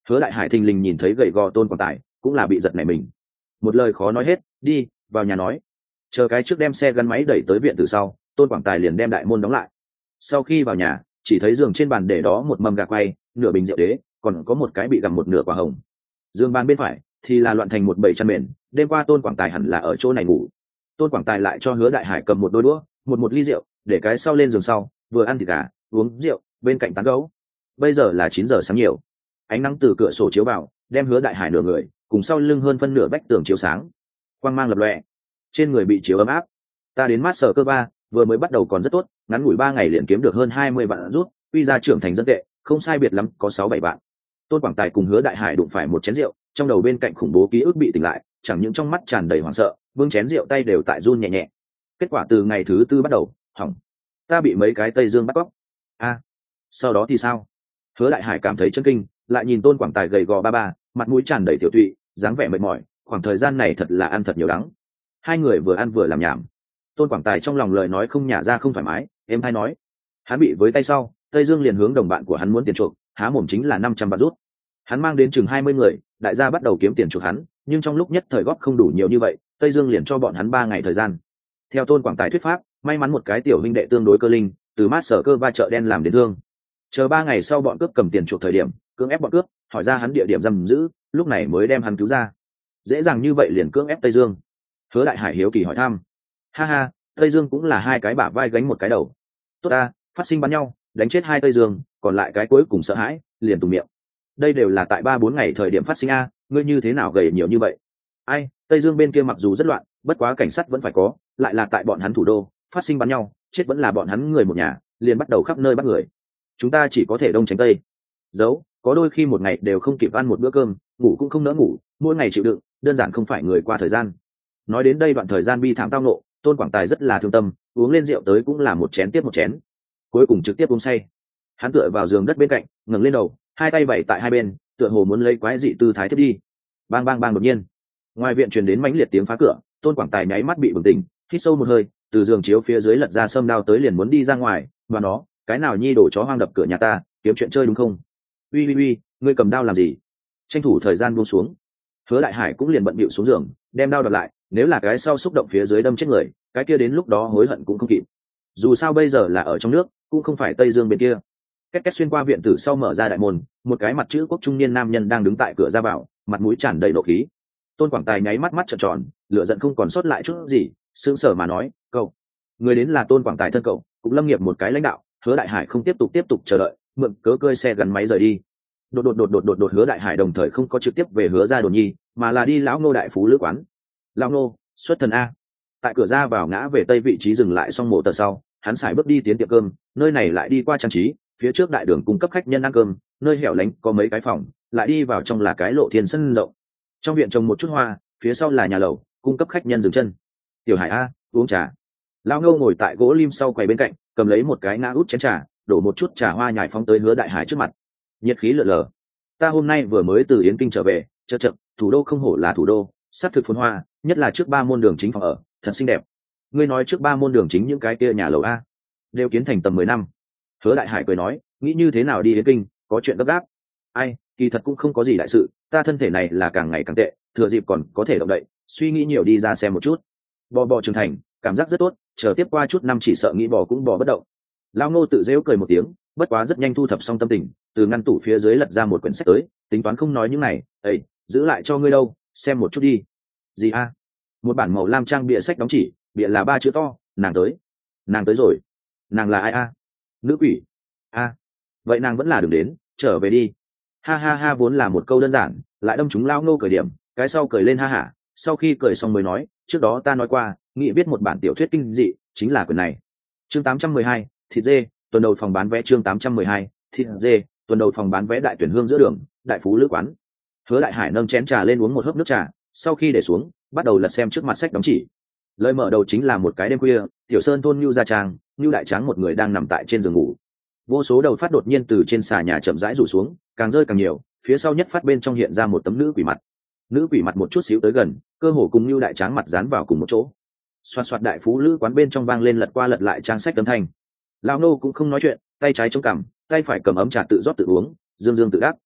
Hứa Đại Hải thình lình nhìn thấy gầy gò Tôn Quảng Tài, cũng là bị giật nảy mình. Một lời khó nói hết, đi vào nhà nói. Chờ cái trước đem xe gắn máy đẩy tới viện từ sau, Tôn Quảng Tài liền đem đại môn đóng lại. Sau khi vào nhà, chỉ thấy giường trên bàn để đó một mâm gà quay, nửa bình rượu đế, còn có một cái bị gặm một nửa quả hồng. Giường bàn bên phải thì là loạn thành một bầy chăn mền, đêm qua Tôn Quảng Tài hẳn là ở chỗ này ngủ. Tôn Quảng Tài lại cho Hứa Đại Hải cầm một đôi đũa, một một ly rượu, để cái sau lên giường sau, vừa ăn thịt gà, uống rượu, bên cạnh tán gấu. Bây giờ là chín giờ sáng nhiều, ánh nắng từ cửa sổ chiếu vào, đem Hứa Đại Hải nửa người cùng sau lưng hơn phân nửa vách tường chiếu sáng, quang mang lập lòe, trên người bị chiếu ấm áp. Ta đến mát sở cơ ba, vừa mới bắt đầu còn rất tốt, ngắn ngủi ba ngày liền kiếm được hơn hai mươi vạn rút, quy ra trưởng thành dân tệ, không sai biệt lắm, có sáu bảy vạn. Tôn Quảng Tài cùng Hứa Đại Hải đụng phải một chén rượu, trong đầu bên cạnh khủng bố ký ức bị tỉnh lại, chẳng những trong mắt tràn đầy hoảng sợ, vương chén rượu tay đều tại run nhẹ nhẹ. Kết quả từ ngày thứ tư bắt đầu, hỏng. Ta bị mấy cái Tây Dương bắt cóc. A, à, sau đó thì sao? Hứa Đại Hải cảm thấy chấn kinh, lại nhìn Tôn Quảng Tài gầy gò ba ba, mặt mũi tràn đầy tiểu tụy, dáng vẻ mệt mỏi, khoảng thời gian này thật là ăn thật nhiều đắng. Hai người vừa ăn vừa làm nhảm. Tôn Quảng Tài trong lòng lời nói không nhả ra không thoải mái, em hay nói. Hắn bị với tay sau, Tây Dương liền hướng đồng bạn của hắn muốn tiền chuộc, há mồm chính là năm trăm vạn rút. Hắn mang đến chừng hai mươi người, đại gia bắt đầu kiếm tiền chuộc hắn, nhưng trong lúc nhất thời góp không đủ nhiều như vậy, Tây Dương liền cho bọn hắn ba ngày thời gian. Theo Tôn Quảng Tài thuyết pháp, may mắn một cái tiểu huynh đệ tương đối cơ linh, từ mát sở cơ ba chợ đen làm đến thương. Chờ ba ngày sau bọn cướp cầm tiền chuộc thời điểm, cưỡng ép bọn cướp, hỏi ra hắn địa điểm giam giữ, lúc này mới đem hắn cứu ra. Dễ dàng như vậy liền cưỡng ép Tây Dương? Hứa Đại Hải hiếu kỳ hỏi thăm. Ha ha, Tây Dương cũng là hai cái bả vai gánh một cái đầu. Tốt ta, phát sinh bắn nhau, đánh chết hai Tây Dương, còn lại cái cuối cùng sợ hãi, liền tùng miệng. Đây đều là tại ba bốn ngày thời điểm phát sinh a, ngươi như thế nào gầy nhiều như vậy? Ai, Tây Dương bên kia mặc dù rất loạn, bất quá cảnh sát vẫn phải có, lại là tại bọn hắn thủ đô, phát sinh bắn nhau, chết vẫn là bọn hắn người một nhà, liền bắt đầu khắp nơi bắt người. Chúng ta chỉ có thể đông tránh tây. Giấu, có đôi khi một ngày đều không kịp ăn một bữa cơm, ngủ cũng không nỡ ngủ, mỗi ngày chịu đựng, đơn giản không phải người qua thời gian. Nói đến đây đoạn thời gian bi thảm tao nộ, Tôn Quảng Tài rất là thương tâm, uống lên rượu tới cũng là một chén tiếp một chén, cuối cùng trực tiếp uống say. Hắn tựa vào giường đất bên cạnh, ngẩng lên đầu, hai tay bày tại hai bên, tựa hồ muốn lấy quái dị tư thái thiết đi. Bang bang bang, đột nhiên ngoài viện truyền đến mãnh liệt tiếng phá cửa. Tôn Quảng Tài nháy mắt bị bừng tỉnh, hít sâu một hơi, từ giường chiếu phía dưới lật ra sâm đao tới liền muốn đi ra ngoài. Và nó, cái nào nhi đổ chó hoang đập cửa nhà ta, kiếm chuyện chơi đúng không? Uy uy uy, ngươi cầm đao làm gì? Tranh thủ thời gian buông xuống. Hứa Đại Hải cũng liền bận bịu xuống giường, đem đao đặt lại, nếu là cái sau xúc động phía dưới đâm chết người, cái kia đến lúc đó hối hận cũng không kịp. Dù sao bây giờ là ở trong nước, cũng không phải Tây Dương bên kia. Két két xuyên qua viện tử sau mở ra đại môn, một cái mặt chữ quốc trung niên nam nhân đang đứng tại cửa ra vào, mặt mũi tràn đầy nộ khí. Tôn Quảng Tài nháy mắt mắt trợn tròn, lửa giận không còn sót lại chút gì, sững sờ mà nói, "Cậu." Người đến là Tôn Quảng Tài thân cậu, cũng lâm nghiệp một cái lãnh đạo. Hứa Đại Hải không tiếp tục tiếp tục chờ đợi, mượn cớ cơi xe gắn máy rời đi. Đột đột đột đột đột đột Hứa Đại Hải đồng thời không có trực tiếp về Hứa gia Đồn Nhi, mà là đi lão Ngô đại phú lữ quán. Lão Ngô, xuất thần a. Tại cửa ra vào ngã về tây vị trí dừng lại xong mộ tờ sau, hắn sải bước đi tiến tiệm cơm, nơi này lại đi qua trang trí, phía trước đại đường cung cấp khách nhân ăn cơm, nơi hẻo lánh có mấy cái phòng, lại đi vào trong là cái lộ thiên sân rộng. Trong viện trồng một chút hoa, phía sau là nhà lầu, cung cấp khách nhân dừng chân. Tiểu Hải a, uống trà. Lão Ngô ngồi tại gỗ lim sau quầy bên cạnh, cầm lấy một cái ngã út chén trà, đổ một chút trà hoa nhài phóng tới Hứa Đại Hải trước mặt. Nhiệt khí lượn lờ. Ta hôm nay vừa mới từ Yến Kinh trở về, chợ chậm, thủ đô không hổ là thủ đô, sát thực phồn hoa, nhất là trước ba môn đường chính phòng ở, thật xinh đẹp. Ngươi nói trước ba môn đường chính những cái kia nhà lầu a, đều kiến thành tầm mười năm. Hứa Đại Hải cười nói, nghĩ như thế nào đi Yến Kinh, có chuyện gấp gáp. Ai, kỳ thật cũng không có gì đại sự, ta thân thể này là càng ngày càng tệ, thừa dịp còn có thể động đậy, suy nghĩ nhiều đi ra xem một chút. Bò bò trưởng thành, cảm giác rất tốt, chờ tiếp qua chút năm chỉ sợ nghĩ bò cũng bò bất động. Lão Ngô tự giễu cười một tiếng, bất quá rất nhanh thu thập xong tâm tình, từ ngăn tủ phía dưới lật ra một quyển sách tới, tính toán không nói những này, "Ê, giữ lại cho ngươi đâu, xem một chút đi." "Gì a?" Một bản màu lam trang bìa sách đóng chỉ, bìa là ba chữ to, "Nàng tới." "Nàng tới rồi?" "Nàng là ai a?" "Nữ quỷ." "A, vậy nàng vẫn là đừng đến, trở về đi." Ha ha ha, vốn là một câu đơn giản, lại đâm trúng Lão Ngô cười điểm, cái sau cười lên ha hả, sau khi cười xong mới nói, "Trước đó ta nói qua, nghĩ viết một bản tiểu thuyết kinh dị, chính là quyển này." Chương tám trăm mười hai, thịt dê, tuần đầu phòng bán vé. Chương tám trăm mười hai, thịt dê, tuần đầu phòng bán vé. Đại tuyển hương giữa đường, đại phú lữ quán. Hứa Đại Hải nâng chén trà lên uống một hớp nước trà, sau khi để xuống, bắt đầu lật xem trước mặt sách đóng chỉ. Lời mở đầu chính là một cái đêm khuya, tiểu sơn thôn Nưu gia trang, Nưu đại tráng một người đang nằm tại trên giường ngủ. Vô số đầu phát đột nhiên từ trên xà nhà chậm rãi rủ xuống, càng rơi càng nhiều, phía sau nhất phát bên trong hiện ra một tấm nữ quỷ mặt. Nữ quỷ mặt một chút xíu tới gần, cơ hồ cùng Nưu đại tráng mặt dán vào cùng một chỗ. Xoạt xoạt, đại phú lữ quán bên trong vang lên lật qua lật lại trang sách âm thanh. Lão Nô cũng không nói chuyện, tay trái chống cằm, tay phải cầm ấm trà tự rót tự uống, dương dương tự đắc.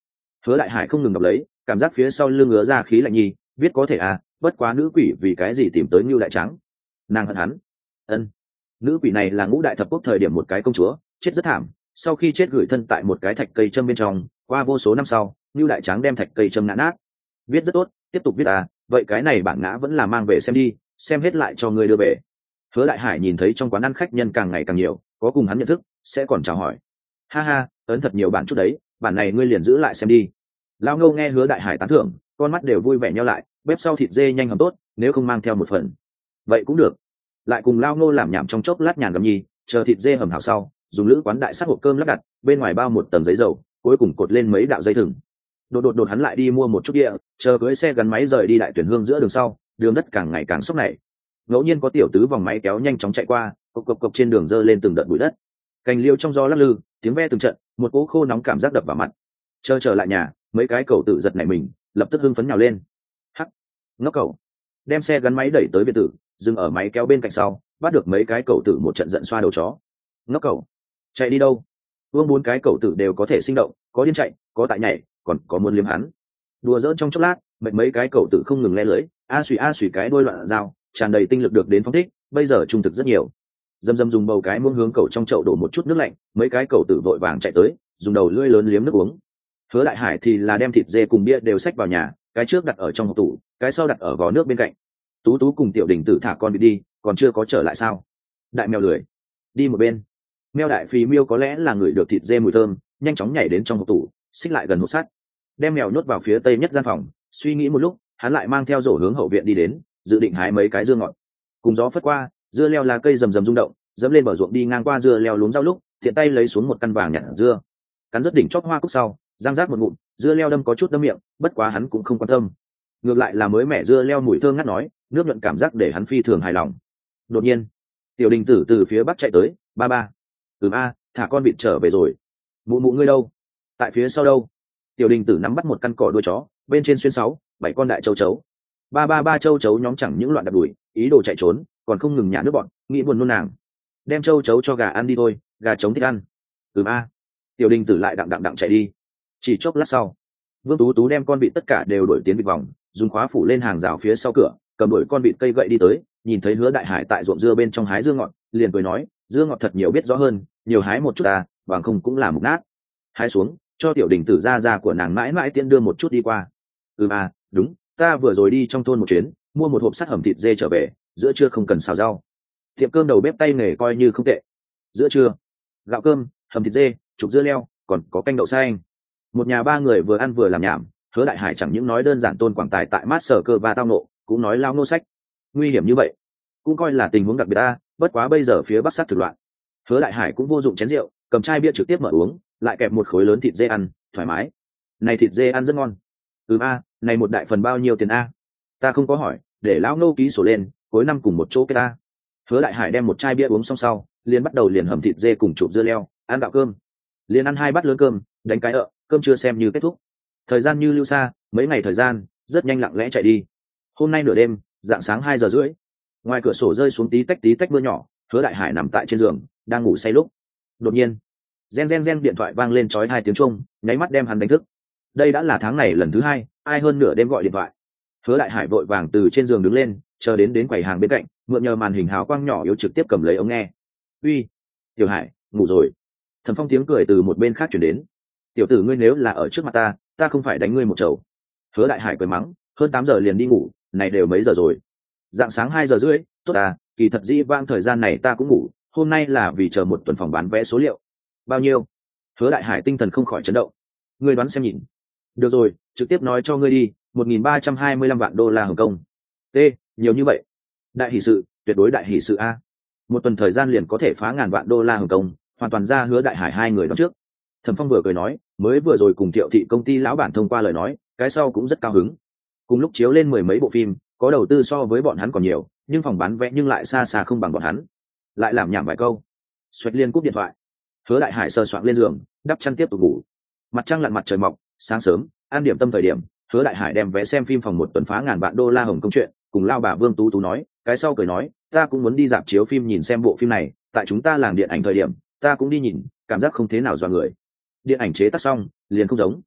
Hứa Đại Hải không ngừng đọc lấy, cảm giác phía sau lưng ngứa ra khí lạnh nhi, viết có thể à, bất quá nữ quỷ vì cái gì tìm tới Ngưu Đại Trắng? Nàng hận hắn. Ân. Nữ quỷ này là ngũ đại thập quốc thời điểm một cái công chúa, chết rất thảm, sau khi chết gửi thân tại một cái thạch cây châm bên trong, qua vô số năm sau, Ngưu Đại Trắng đem thạch cây châm ngã nát. Viết rất tốt, tiếp tục viết à, vậy cái này bản ngã vẫn là mang về xem đi, xem hết lại cho ngươi đưa về. Hứa Đại Hải nhìn thấy trong quán ăn khách nhân càng ngày càng nhiều, có cùng hắn nhận thức, sẽ còn chào hỏi. Ha ha, ấn thật nhiều bản chút đấy, bản này ngươi liền giữ lại xem đi. Lao Ngâu nghe Hứa Đại Hải tán thưởng, con mắt đều vui vẻ nheo lại, bếp sau thịt dê nhanh hầm tốt, nếu không mang theo một phần. Vậy cũng được. Lại cùng Lao Ngô làm nhảm trong chốc lát nhàn gầm nhi, chờ thịt dê hầm hảo sau, dùng lữ quán đại sát hộp cơm lắp đặt, bên ngoài bao một tầng giấy dầu, cuối cùng cột lên mấy đạo dây thừng. Đột đột đột hắn lại đi mua một chút địa, chờ cưới xe gắn máy rời đi Đại Tuyển Hương giữa đường sau, đường đất càng ngày càng sốc nảy. Ngẫu nhiên có tiểu tứ vòng máy kéo nhanh chóng chạy qua, cộc cộc cộc trên đường dơ lên từng đợt bụi đất. Cành liêu trong gió lắc lư, tiếng ve từng trận, một cỗ khô nóng cảm giác đập vào mặt. Chờ trở lại nhà, mấy cái cậu tự giật nảy mình, lập tức hưng phấn nhào lên. Hắc, ngốc cậu, đem xe gắn máy đẩy tới biệt tử, dừng ở máy kéo bên cạnh sau, bắt được mấy cái cậu tử một trận giận xoa đầu chó. Ngốc cậu, chạy đi đâu? Vương bốn cái cậu tử đều có thể sinh động, có điên chạy, có tại nhảy, còn có muốn liếm hắn. Đùa giỡn trong chốc lát, mệnh mấy cái cậu tử không ngừng le lưới, a xùy a xùy cái đôi loạn dao, tràn đầy tinh lực được đến phóng thích, bây giờ trung thực rất nhiều. Dâm dâm dùng bầu cái muỗng hướng cậu trong chậu đổ một chút nước lạnh, mấy cái cậu tử vội vàng chạy tới, dùng đầu lưỡi lớn liếm nước uống. Hứa Đại Hải thì là đem thịt dê cùng bia đều xách vào nhà, cái trước đặt ở trong hộp tủ, cái sau đặt ở vò nước bên cạnh. Tú Tú cùng Tiểu Đình Tử thả con bị đi, còn chưa có trở lại sao? Đại mèo lười, đi một bên. Mèo đại phì miêu có lẽ là người được thịt dê mùi thơm, nhanh chóng nhảy đến trong hộp tủ, xích lại gần hộp sắt, đem mèo nhốt vào phía tây nhất gian phòng. Suy nghĩ một lúc, hắn lại mang theo rổ hướng hậu viện đi đến, dự định hái mấy cái dưa ngọt. Cùng gió phất qua, dưa leo lá cây rầm rầm rung động, dẫm lên bờ ruộng đi ngang qua dưa leo luống rau lúc, thiện tay lấy xuống một căn vàng nhặt dưa, cắn rất đỉnh chóp hoa cúc sau, giang rác một ngụm, dưa leo đâm có chút đâm miệng, bất quá hắn cũng không quan tâm. Ngược lại là mới mẻ dưa leo mùi thơm ngắt nói, nước nhuận cảm giác để hắn phi thường hài lòng. Đột nhiên, Tiểu Đình Tử từ phía bắc chạy tới, ba ba, ừm a, thả con vịt trở về rồi. Mụ mụ ngươi đâu? Tại phía sau đâu? Tiểu Đình Tử nắm bắt một căn cỏ đuôi chó, bên trên xuyên sáu, bảy con đại châu chấu. Ba ba ba châu chấu nhóm chẳng những loạn đập đuổi, ý đồ chạy trốn, còn không ngừng nhả nước bọn, nghĩ buồn nôn nàng. Đem châu chấu cho gà ăn đi thôi, gà trống thích ăn. Ừm a. Tiểu Đình Tử lại đặng đặng đặng chạy đi. Chỉ chốc lát sau, Vương Tú Tú đem con vịt tất cả đều đuổi tiến vịt vòng, dùng khóa phủ lên hàng rào phía sau cửa, cầm đuổi con vịt cây gậy đi tới, nhìn thấy Hứa Đại Hải tại ruộng dưa bên trong hái dưa ngọt, liền cười nói, dưa ngọt thật nhiều biết rõ hơn, nhiều hái một chút à, bằng không cũng là mục nát. Hái xuống, cho Tiểu Đình Tử ra ra của nàng mãi mãi tiện đưa một chút đi qua. Ừm à, đúng, ta vừa rồi đi trong thôn một chuyến, mua một hộp sắt hầm thịt dê trở về, giữa trưa không cần xào rau. Tiệm cơm đầu bếp tay nghề coi như không tệ. Giữa trưa, gạo cơm, hầm thịt dê, chụp dưa leo, còn có canh đậu xanh. Một nhà ba người vừa ăn vừa làm nhảm. Hứa Đại Hải chẳng những nói đơn giản tôn quảng tài tại mát sở cơ và tao nộ, cũng nói lao nô sách. Nguy hiểm như vậy, cũng coi là tình huống đặc biệt ta, bất quá bây giờ phía bắc sát thực loạn. Hứa Đại Hải cũng vô dụng chén rượu, cầm chai bia trực tiếp mở uống, lại kẹp một khối lớn thịt dê ăn, thoải mái. Này thịt dê ăn rất ngon. Ừm a, này một đại phần bao nhiêu tiền a? Ta không có hỏi, để lão nô ký sổ lên, cuối năm cùng một chỗ cái ta. Hứa Đại Hải đem một chai bia uống xong sau, liền bắt đầu liền hầm thịt dê cùng chụp dưa leo, ăn gạo cơm. Liền ăn hai bát lớn cơm, đánh cái ợ, cơm chưa xem như kết thúc. Thời gian như lưu xa, mấy ngày thời gian rất nhanh lặng lẽ chạy đi. Hôm nay nửa đêm, dạng sáng hai giờ rưỡi, ngoài cửa sổ rơi xuống tí tách tí tách mưa nhỏ. Hứa Đại Hải nằm tại trên giường, đang ngủ say lúc, đột nhiên, gen gen gen điện thoại vang lên chói hai tiếng chuông, nháy mắt đem hắn đánh thức. Đây đã là tháng này lần thứ hai, ai hơn nửa đêm gọi điện thoại. Hứa Đại Hải vội vàng từ trên giường đứng lên, chờ đến đến quầy hàng bên cạnh, mượn nhờ màn hình hào quang nhỏ yếu trực tiếp cầm lấy ống nghe. Uy, Tiểu Hải, ngủ rồi. Thẩm Phong tiếng cười từ một bên khác chuyển đến. Tiểu tử ngươi nếu là ở trước mặt ta, ta không phải đánh ngươi một chầu. Hứa Đại Hải cười mắng, hơn tám giờ liền đi ngủ, này đều mấy giờ rồi? Dạng sáng hai giờ rưỡi, tốt à, kỳ thật dĩ vang thời gian này ta cũng ngủ, hôm nay là vì chờ một tuần phòng bán vé số liệu. Bao nhiêu? Hứa Đại Hải tinh thần không khỏi chấn động. Ngươi đoán xem nhìn. Được rồi, trực tiếp nói cho ngươi đi, một nghìn ba trăm hai mươi lăm vạn đô la Hồng Kông. T, nhiều như vậy. Đại hỷ sự, tuyệt đối đại hỷ sự a. Một tuần thời gian liền có thể phá ngàn vạn đô la Hồng Kông, hoàn toàn ra Hứa Đại Hải hai người đó trước. Thẩm Phong vừa cười nói, mới vừa rồi cùng Thiệu thị công ty lão bản thông qua lời nói, cái sau cũng rất cao hứng. Cùng lúc chiếu lên mười mấy bộ phim, có đầu tư so với bọn hắn còn nhiều, nhưng phòng bán vé nhưng lại xa xa không bằng bọn hắn. Lại làm nhảm vài câu, xoẹt liên cúp điện thoại. Hứa Đại Hải sờ soạng lên giường, đắp chăn tiếp tục ngủ. Mặt trăng lặn mặt trời mọc, sáng sớm, an điểm tâm thời điểm, Hứa Đại Hải đem vé xem phim phòng một tuần phá ngàn vạn đô la Hồng Kông chuyện, cùng lao bà Vương Tú Tú nói, cái sau cười nói, ta cũng muốn đi dạp chiếu phim nhìn xem bộ phim này, tại chúng ta làng điện ảnh thời điểm, ta cũng đi nhìn, cảm giác không thế nào dọa người. Điện ảnh chế tác xong, liền không giống.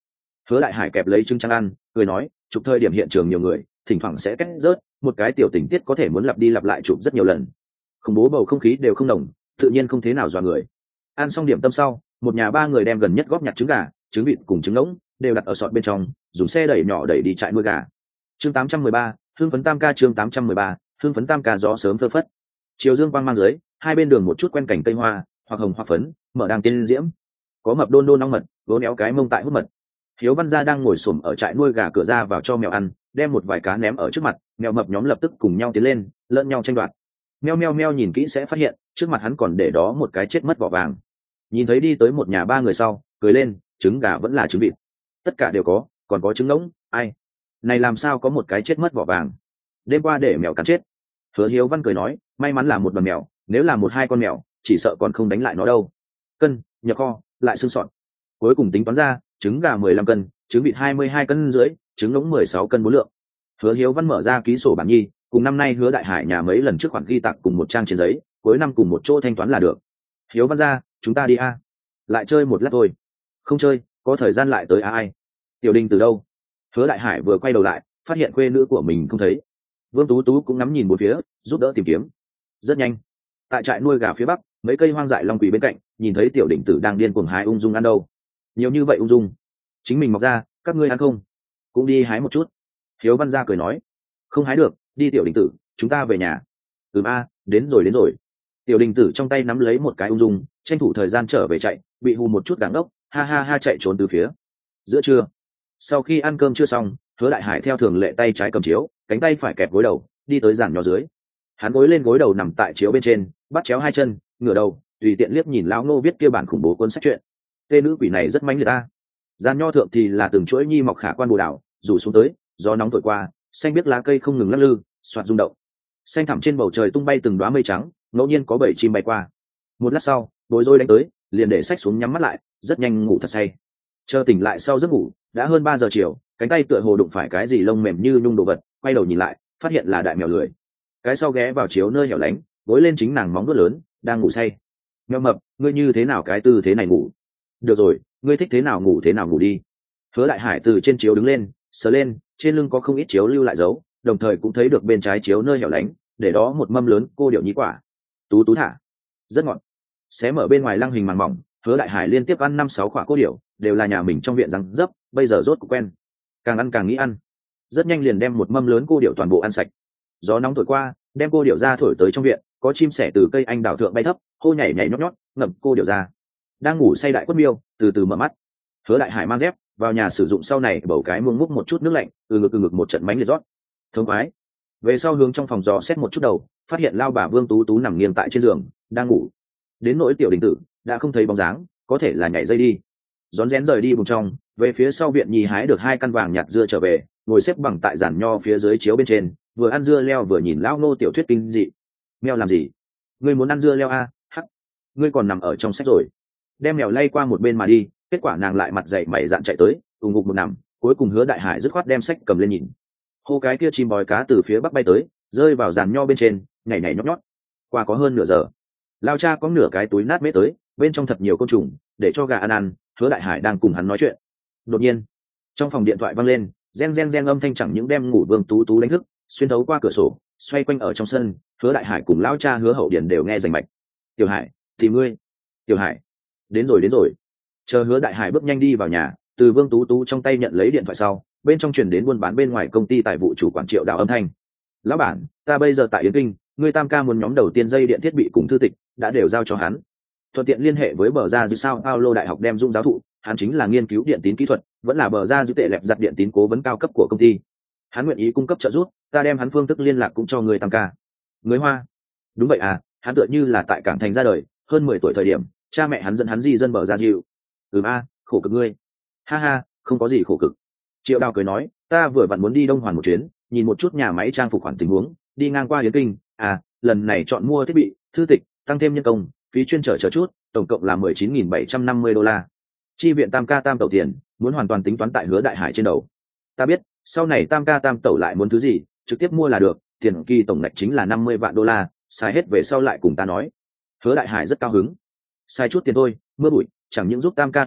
Hứa Đại Hải kẹp lấy trứng trắng ăn, cười nói, chụp thời điểm hiện trường nhiều người, thỉnh thoảng sẽ kết rớt, một cái tiểu tình tiết có thể muốn lặp đi lặp lại chụp rất nhiều lần. Khủng bố bầu không khí đều không đồng, tự nhiên không thế nào dọa người. Ăn xong điểm tâm sau, một nhà ba người đem gần nhất góp nhặt trứng gà, trứng vịt cùng trứng ngỗng đều đặt ở sọt bên trong, dùng xe đẩy nhỏ đẩy đi trại nuôi gà. Chương tám trăm mười ba, hương phấn tam ca chương tám trăm mười ba, hương phấn tam ca gió sớm phơ phất. Chiều dương quang mang dưới, hai bên đường một chút quen cảnh cây hoa, hoặc hồng hoặc phấn, mở đang tiên diễm. Có mập đôn đôn nong mật, vốn éo cái mông tại hút mật. Hiếu Văn Gia đang ngồi xổm ở trại nuôi gà cửa ra vào cho mèo ăn, đem một vài cá ném ở trước mặt, mèo mập nhóm lập tức cùng nhau tiến lên, lẫn nhau tranh đoạt. Meo meo meo nhìn kỹ sẽ phát hiện, trước mặt hắn còn để đó một cái chết mất vỏ vàng. Nhìn thấy đi tới một nhà ba người sau, cười lên, trứng gà vẫn là trứng vịt, tất cả đều có, còn có trứng ngỗng, ai? Này làm sao có một cái chết mất vỏ vàng? Đêm qua để mèo cắn chết. Hứa Hiếu Văn cười nói, may mắn là một đàn mèo, nếu là một hai con mèo, chỉ sợ còn không đánh lại nó đâu. Cân, nhập kho, lại xương sọt. Cuối cùng tính toán ra, trứng gà mười lăm cân, trứng vịt hai mươi hai cân dưới, trứng ngỗng mười sáu cân bốn lượng. Hứa Hiếu Văn mở ra ký sổ bản nhi, cùng năm nay Hứa Đại Hải nhà mấy lần trước khoản ghi tặng cùng một trang trên giấy, cuối năm cùng một chỗ thanh toán là được. Hiếu Văn gia, chúng ta đi a. Lại chơi một lát thôi. Không chơi, có thời gian lại tới a ai. Tiểu Đình từ đâu? Hứa Đại Hải vừa quay đầu lại, phát hiện khuê nữ của mình không thấy. Vương Tú Tú cũng ngắm nhìn bốn phía, giúp đỡ tìm kiếm. Rất nhanh, tại trại nuôi gà phía bắc, mấy cây hoang dại long quỷ bên cạnh, nhìn thấy Tiểu Đình tử đang điên cuồng hái ung dung ăn đâu. Nhiều như vậy ung dung, chính mình mọc ra, các ngươi ăn không? Cũng đi hái một chút. Hiếu Văn gia cười nói, không hái được, đi Tiểu Đình tử, chúng ta về nhà. Ừm a, đến rồi đến rồi. Tiểu Đình tử trong tay nắm lấy một cái ung dung, tranh thủ thời gian trở về chạy, bị hù một chút đáng ốc, ha ha ha chạy trốn từ phía. Giữa trưa, sau khi ăn cơm chưa xong, Hứa Đại Hải theo thường lệ tay trái cầm chiếu, cánh tay phải kẹp gối đầu, đi tới giàn nhỏ dưới. Hắn gối lên gối đầu nằm tại chiếu bên trên, bắt chéo hai chân, ngửa đầu, tùy tiện liếc nhìn lão nô viết kia bản khủng bố cuốn sách truyện. Tên nữ quỷ này rất manh người ta. Giàn nho thượng thì là từng chuỗi nhi mọc khả quan bồ đảo, rủ xuống tới, gió nóng thổi qua, xanh biết lá cây không ngừng lắc lư, xoạt rung động. Xanh thẳm trên bầu trời tung bay từng đóa mây trắng, ngẫu nhiên có bảy chim bay qua. Một lát sau, bối rối đánh tới, liền để sách xuống nhắm mắt lại, rất nhanh ngủ thật say. Chờ tỉnh lại sau giấc ngủ, đã hơn ba giờ chiều, cánh tay tựa hồ đụng phải cái gì lông mềm như nhung đồ vật, quay đầu nhìn lại, phát hiện là đại mèo lười. Cái sau ghé vào chiếu nơi hẻo lánh, gối lên chính nàng móng vuốt lớn, đang ngủ say. Mèo mập, ngươi như thế nào cái tư thế này ngủ? Được rồi, ngươi thích thế nào ngủ thế nào ngủ đi. Hứa Đại Hải từ trên chiếu đứng lên, sờ lên, trên lưng có không ít chiếu lưu lại dấu, đồng thời cũng thấy được bên trái chiếu nơi hẻo lánh, để đó một mâm lớn cô điệu nhí quả. Tú tú thả, rất ngọt. Xé mở bên ngoài lăng hình màng mỏng, Hứa Đại Hải liên tiếp ăn năm sáu quả cô điệu, đều là nhà mình trong viện răng dấp, bây giờ rốt cũng quen, càng ăn càng nghĩ ăn. Rất nhanh liền đem một mâm lớn cô điệu toàn bộ ăn sạch. Gió nóng thổi qua, đem cô điệu ra thổi tới trong viện, có chim sẻ từ cây anh đào thượng bay thấp, hô nhảy nhảy nhót nhót, ngậm cô điệu ra. Đang ngủ say đại quất miêu, từ từ mở mắt. Hứa Đại Hải mang dép vào nhà sử dụng sau này bầu cái muông múc một chút nước lạnh, từ ngực từ ngực một trận mánh liệt rót. Thông khoái. Về sau hướng trong phòng dò xét một chút đầu, phát hiện lao bà Vương Tú Tú nằm nghiêng tại trên giường, đang ngủ. Đến nỗi Tiểu Đình tử đã không thấy bóng dáng, có thể là nhảy dây đi. Rón rén rời đi vùng trong, về phía sau viện nhì hái được hai căn vàng nhạt dưa trở về, ngồi xếp bằng tại giàn nho phía dưới chiếu bên trên, vừa ăn dưa leo vừa nhìn lão nô tiểu thuyết kinh dị. Mèo làm gì? Ngươi muốn ăn dưa leo a? À? Hắc. Ngươi còn nằm ở trong sách rồi. Đem mèo lay qua một bên mà đi, kết quả nàng lại mặt dậy mày dạn chạy tới, ù ngục một nằm, cuối cùng Hứa Đại Hải dứt khoát đem sách cầm lên nhìn. Hô cái kia chim bói cá từ phía bắc bay tới, rơi vào giàn nho bên trên, nhảy nhảy nhót nhót. Qua có hơn nửa giờ, lao cha có nửa cái túi nát mết tới, bên trong thật nhiều côn trùng, để cho gà ăn ăn. Hứa Đại Hải đang cùng hắn nói chuyện, đột nhiên trong phòng điện thoại vang lên, reng reng reng âm thanh chẳng những đem ngủ Vương Tú Tú đánh thức, xuyên thấu qua cửa sổ, xoay quanh ở trong sân. Hứa Đại Hải cùng lão cha Hứa Hậu Điền đều nghe rành mạch. Tiểu Hải, tìm ngươi. Tiểu Hải, đến rồi đến rồi. Chờ Hứa Đại Hải bước nhanh đi vào nhà, từ Vương Tú Tú trong tay nhận lấy điện thoại sau, bên trong truyền đến buôn bán bên ngoài công ty tài vụ chủ quản Triệu Đào âm thanh. Lão bản, ta bây giờ tại Yến Kinh, ngươi tam ca muốn nhóm đầu tiên dây điện thiết bị cùng thư tịch đã đều giao cho hắn, thuận tiện liên hệ với bờ ra dư sao Paulo đại học đem dung giáo thụ, hắn chính là nghiên cứu điện tín kỹ thuật, vẫn là bờ ra dư tệ lẹp giặt điện tín cố vấn cao cấp của công ty. Hắn nguyện ý cung cấp trợ giúp, ta đem hắn phương thức liên lạc cũng cho người tam ca. Người Hoa? Đúng vậy à, hắn tựa như là tại cảng thành ra đời, hơn mười tuổi thời điểm, cha mẹ hắn dẫn hắn di dân bờ ra dịu. Ừm a, khổ cực ngươi. Ha ha, không có gì khổ cực. Triệu Đào cười nói, ta vừa vặn muốn đi Đông Hoàn một chuyến, nhìn một chút nhà máy trang phục khoản tình huống, đi ngang qua Yến Kinh, à, lần này chọn mua thiết bị, thư tịch, tăng thêm nhân công, phí chuyên trở chờ chút, tổng cộng là mười chín nghìn bảy trăm năm mươi đô la. Chi viện tam ca tam tẩu tiền, muốn hoàn toàn tính toán tại Hứa Đại Hải trên đầu. Ta biết, sau này tam ca tam tẩu lại muốn thứ gì, trực tiếp mua là được, tiền kỳ tổng ngạch chính là năm mươi vạn đô la, xài hết về sau lại cùng ta nói. Hứa Đại Hải rất cao hứng. Xài chút tiền thôi, mưa bụi, chẳng những giúp tam ca tam tẩu,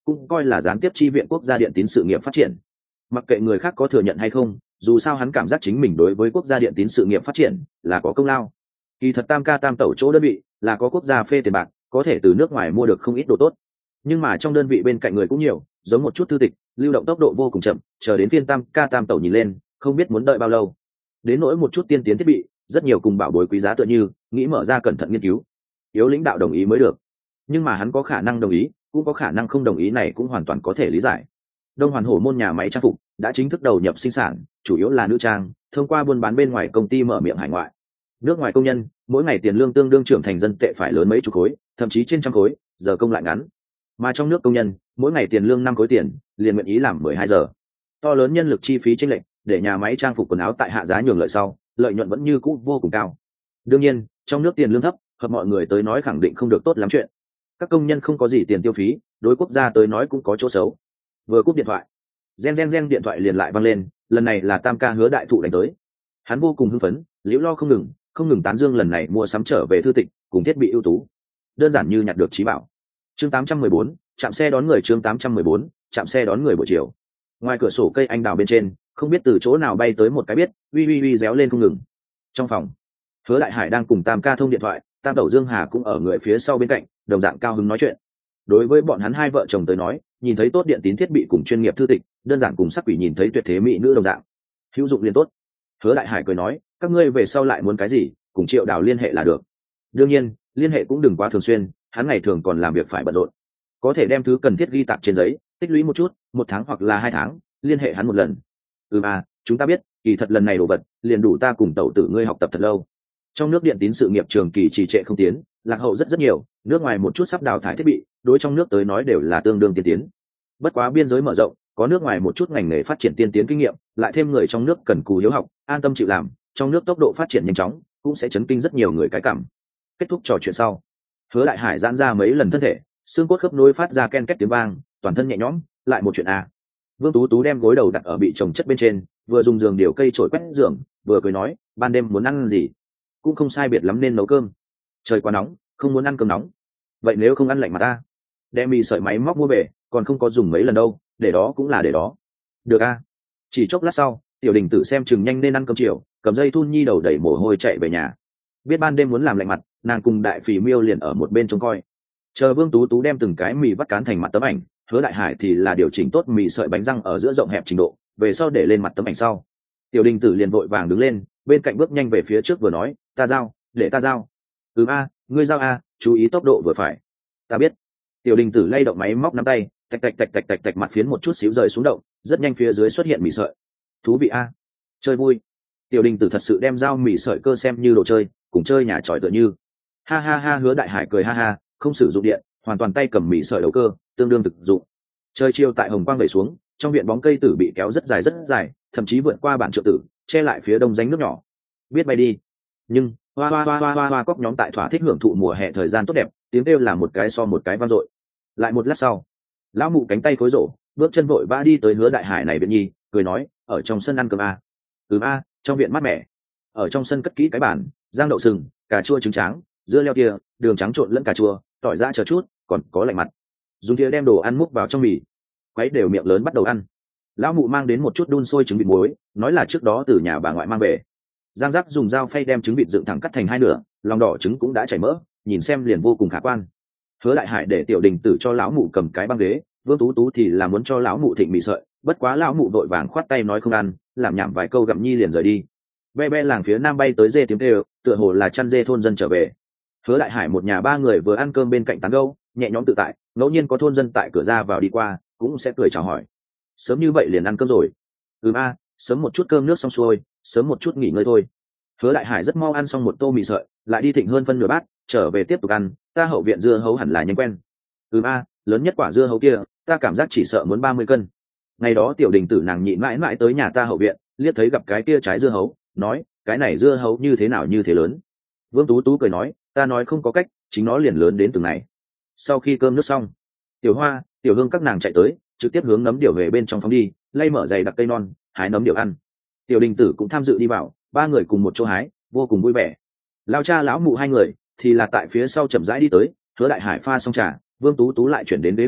cũng coi là gián tiếp chi viện quốc gia điện tín sự nghiệp phát triển. Mặc kệ người khác có thừa nhận hay không, dù sao hắn cảm giác chính mình đối với quốc gia điện tín sự nghiệp phát triển là có công lao. Kỳ thật tam ca tam tẩu chỗ đơn vị là có quốc gia phê tiền bạc, có thể từ nước ngoài mua được không ít đồ tốt, nhưng mà trong đơn vị bên cạnh người cũng nhiều, giống một chút thư tịch, lưu động tốc độ vô cùng chậm, chờ đến phiên tam ca tam tẩu nhìn lên không biết muốn đợi bao lâu. Đến nỗi một chút tiên tiến thiết bị, rất nhiều cùng bảo bối quý giá tựa như nghĩ mở ra cẩn thận nghiên cứu, yếu lãnh đạo đồng ý mới được. Nhưng mà hắn có khả năng đồng ý, cũng có khả năng không đồng ý, này cũng hoàn toàn có thể lý giải. Đông Hoàn Hổ môn nhà máy trang phục đã chính thức đầu nhập sinh sản, chủ yếu là nữ trang, thông qua buôn bán bên ngoài công ty mở miệng hải ngoại. Nước ngoài công nhân mỗi ngày tiền lương tương đương trưởng thành dân tệ phải lớn mấy chục khối, thậm chí trên trăm khối, giờ công lại ngắn. Mà trong nước công nhân mỗi ngày tiền lương năm khối tiền, liền nguyện ý làm mười hai giờ. To lớn nhân lực chi phí chênh lệch, để nhà máy trang phục quần áo tại hạ giá nhường lợi sau, lợi nhuận vẫn như cũ vô cùng cao. Đương nhiên, trong nước tiền lương thấp, hợp mọi người tới nói khẳng định không được tốt lắm chuyện. Các công nhân không có gì tiền tiêu phí, đối quốc gia tới nói cũng có chỗ xấu. Vừa cúp điện thoại, gen gen gen điện thoại liền lại vang lên, lần này là tam ca Hứa Đại Thụ đánh tới. Hắn vô cùng hưng phấn, liễu lo không ngừng, không ngừng tán dương lần này mua sắm trở về thư tịch cùng thiết bị ưu tú, đơn giản như nhặt được trí bảo. Chương tám trăm mười bốn, chạm xe đón người. Chương tám trăm mười bốn, chạm xe đón người buổi chiều. Ngoài cửa sổ cây anh đào bên trên, không biết từ chỗ nào bay tới một cái biết, uy uy uy réo lên không ngừng. Trong phòng, Hứa Đại Hải đang cùng tam ca thông điện thoại, tam tẩu Dương Hà cũng ở người phía sau bên cạnh, đồng dạng cao hứng nói chuyện. Đối với bọn hắn hai vợ chồng tới nói, nhìn thấy tốt điện tín thiết bị cùng chuyên nghiệp thư tịch, đơn giản cùng sắc quỷ nhìn thấy tuyệt thế mỹ nữ đồng dạng, hữu dụng liền tốt. Hứa Đại Hải cười nói, các ngươi về sau lại muốn cái gì, cùng Triệu Đào liên hệ là được. Đương nhiên, liên hệ cũng đừng quá thường xuyên, hắn ngày thường còn làm việc phải bận rộn, có thể đem thứ cần thiết ghi tạc trên giấy, tích lũy một chút, một tháng hoặc là hai tháng, liên hệ hắn một lần. Ừ à, chúng ta biết, kỳ thật lần này đồ vật liền đủ ta cùng tẩu tử ngươi học tập thật lâu. Trong nước điện tín sự nghiệp trường kỳ trì trệ không tiến, lạc hậu rất rất nhiều, nước ngoài một chút sắp đào thải thiết bị, đối trong nước tới nói đều là tương đương tiên tiến. Bất quá biên giới mở rộng, có nước ngoài một chút ngành nghề phát triển tiên tiến kinh nghiệm, lại thêm người trong nước cần cù hiếu học, an tâm chịu làm, trong nước tốc độ phát triển nhanh chóng, cũng sẽ chấn kinh rất nhiều người cái cảm. Kết thúc trò chuyện sau, Hứa Đại Hải giãn ra mấy lần thân thể, xương cốt khớp nối phát ra ken két tiếng vang, toàn thân nhẹ nhõm. Lại một chuyện à? Vương Tú Tú đem gối đầu đặt ở bị chồng chất bên trên, vừa dùng giường điều cây trổi quét giường, vừa cười nói, ban đêm muốn ăn gì? Cũng không sai biệt lắm nên nấu cơm. Trời quá nóng, không muốn ăn cơm nóng. Vậy nếu không ăn lạnh mà ta? Đem mì sợi máy móc mua về, còn không có dùng mấy lần đâu, để đó cũng là để đó. Được a. À? Chỉ chốc lát sau, Tiểu Đình Tử xem chừng nhanh nên ăn cơm chiều, cầm dây thun nhi đầu đẩy mồ hôi chạy về nhà. Biết ban đêm muốn làm lạnh mặt, nàng cùng Đại Phì Miêu liền ở một bên trông coi. Chờ Vương Tú Tú đem từng cái mì vắt cán thành mặt tấm ảnh, Hứa Đại Hải thì là điều chỉnh tốt mì sợi bánh răng ở giữa rộng hẹp trình độ, về sau để lên mặt tấm ảnh sau. Tiểu Đình Tử liền vội vàng đứng lên, bên cạnh bước nhanh về phía trước vừa nói, ta giao, để ta giao. Ừm a, ngươi giao a, chú ý tốc độ vừa phải. Ta biết. Tiểu Đình Tử lay động máy móc nắm tay, tạch tạch tạch tạch tạch tạch mặt phiến một chút xíu rời xuống động, rất nhanh phía dưới xuất hiện mì sợi. Thú vị a, chơi vui. Tiểu Đình Tử thật sự đem dao mì sợi cơ xem như đồ chơi, cùng chơi nhà tròi tựa như. Ha ha ha, Hứa Đại Hải cười ha ha, không sử dụng điện, hoàn toàn tay cầm mì sợi đầu cơ, tương đương thực dụng. Trời chiều tại hồng quang vẩy xuống, trong viện bóng cây tử bị kéo rất dài rất dài, thậm chí vượt qua bản trượng tử, che lại phía đông rãnh nước nhỏ. Biết bay đi. Nhưng hoa hoa hoa hoa hoa hoa cóc nhóm tại thỏa thích hưởng thụ mùa hè thời gian tốt đẹp, tiếng kêu là một cái so một cái vang dội. Lại một lát sau, lão mụ cánh tay khối rổ, bước chân vội vã đi tới Hứa Đại Hải này viện nhi, cười nói, ở trong sân ăn cơm a. Ừm a, trong viện mát mẻ. Ở trong sân cất kỹ cái bàn, rang đậu sừng, cà chua trứng tráng, dưa leo tia, đường trắng trộn lẫn cà chua, tỏi ra chờ chút, còn có lạnh mặt. Dùng thìa đem đồ ăn múc vào trong mì, quấy đều miệng lớn bắt đầu ăn. Lão mụ mang đến một chút đun sôi trứng vịt muối, nói là trước đó từ nhà bà ngoại mang về. Giang Giáp dùng dao phay đem trứng vịt dựng thẳng cắt thành hai nửa, lòng đỏ trứng cũng đã chảy mỡ, nhìn xem liền vô cùng khả quan. Hứa Đại Hải để Tiểu Đình Tử cho lão mụ cầm cái băng ghế, Vương Tú Tú thì là muốn cho lão mụ thịnh mì sợi, bất quá lão mụ đội vàng khoát tay nói không ăn, làm nhảm vài câu gặm nhi liền rời đi. Be be làng phía nam bay tới dê tiếng kêu, tựa hồ là chăn dê thôn dân trở về. Hứa Đại Hải một nhà ba người vừa ăn cơm bên cạnh tán gẫu, nhẹ nhõm tự tại, ngẫu nhiên có thôn dân tại cửa ra vào đi qua, cũng sẽ cười chào hỏi. Sớm như vậy liền ăn cơm rồi? Ừm a, sớm một chút cơm nước xong xuôi, sớm một chút nghỉ ngơi thôi. Hứa Đại Hải rất mau ăn xong một tô mì sợi, lại đi thịnh hơn phân nửa bát, trở về tiếp tục ăn. Ta hậu viện dưa hấu hẳn là nhanh quen. Ừm a, lớn nhất quả dưa hấu kia, ta cảm giác chỉ sợ muốn ba mươi cân. Ngày đó Tiểu Đình Tử nàng nhịn mãi mãi tới nhà ta hậu viện, liếc thấy gặp cái kia trái dưa hấu, nói, cái này dưa hấu như thế nào như thế lớn. Vương Tú Tú cười nói, ta nói không có cách, chính nó liền lớn đến từng này. Sau khi cơm nước xong, Tiểu Hoa, Tiểu Hương các nàng chạy tới, trực tiếp hướng nấm điểu về bên trong phóng đi, lay mở giày đặc cây non, hái nấm điểu ăn. Tiểu Đình Tử cũng tham dự đi vào, ba người cùng một chỗ hái, vô cùng vui vẻ. Lao cha lão mụ hai người thì là tại phía sau chậm rãi đi tới. Hứa Đại Hải pha xong trà, Vương Tú Tú lại chuyển đến ghế đầu,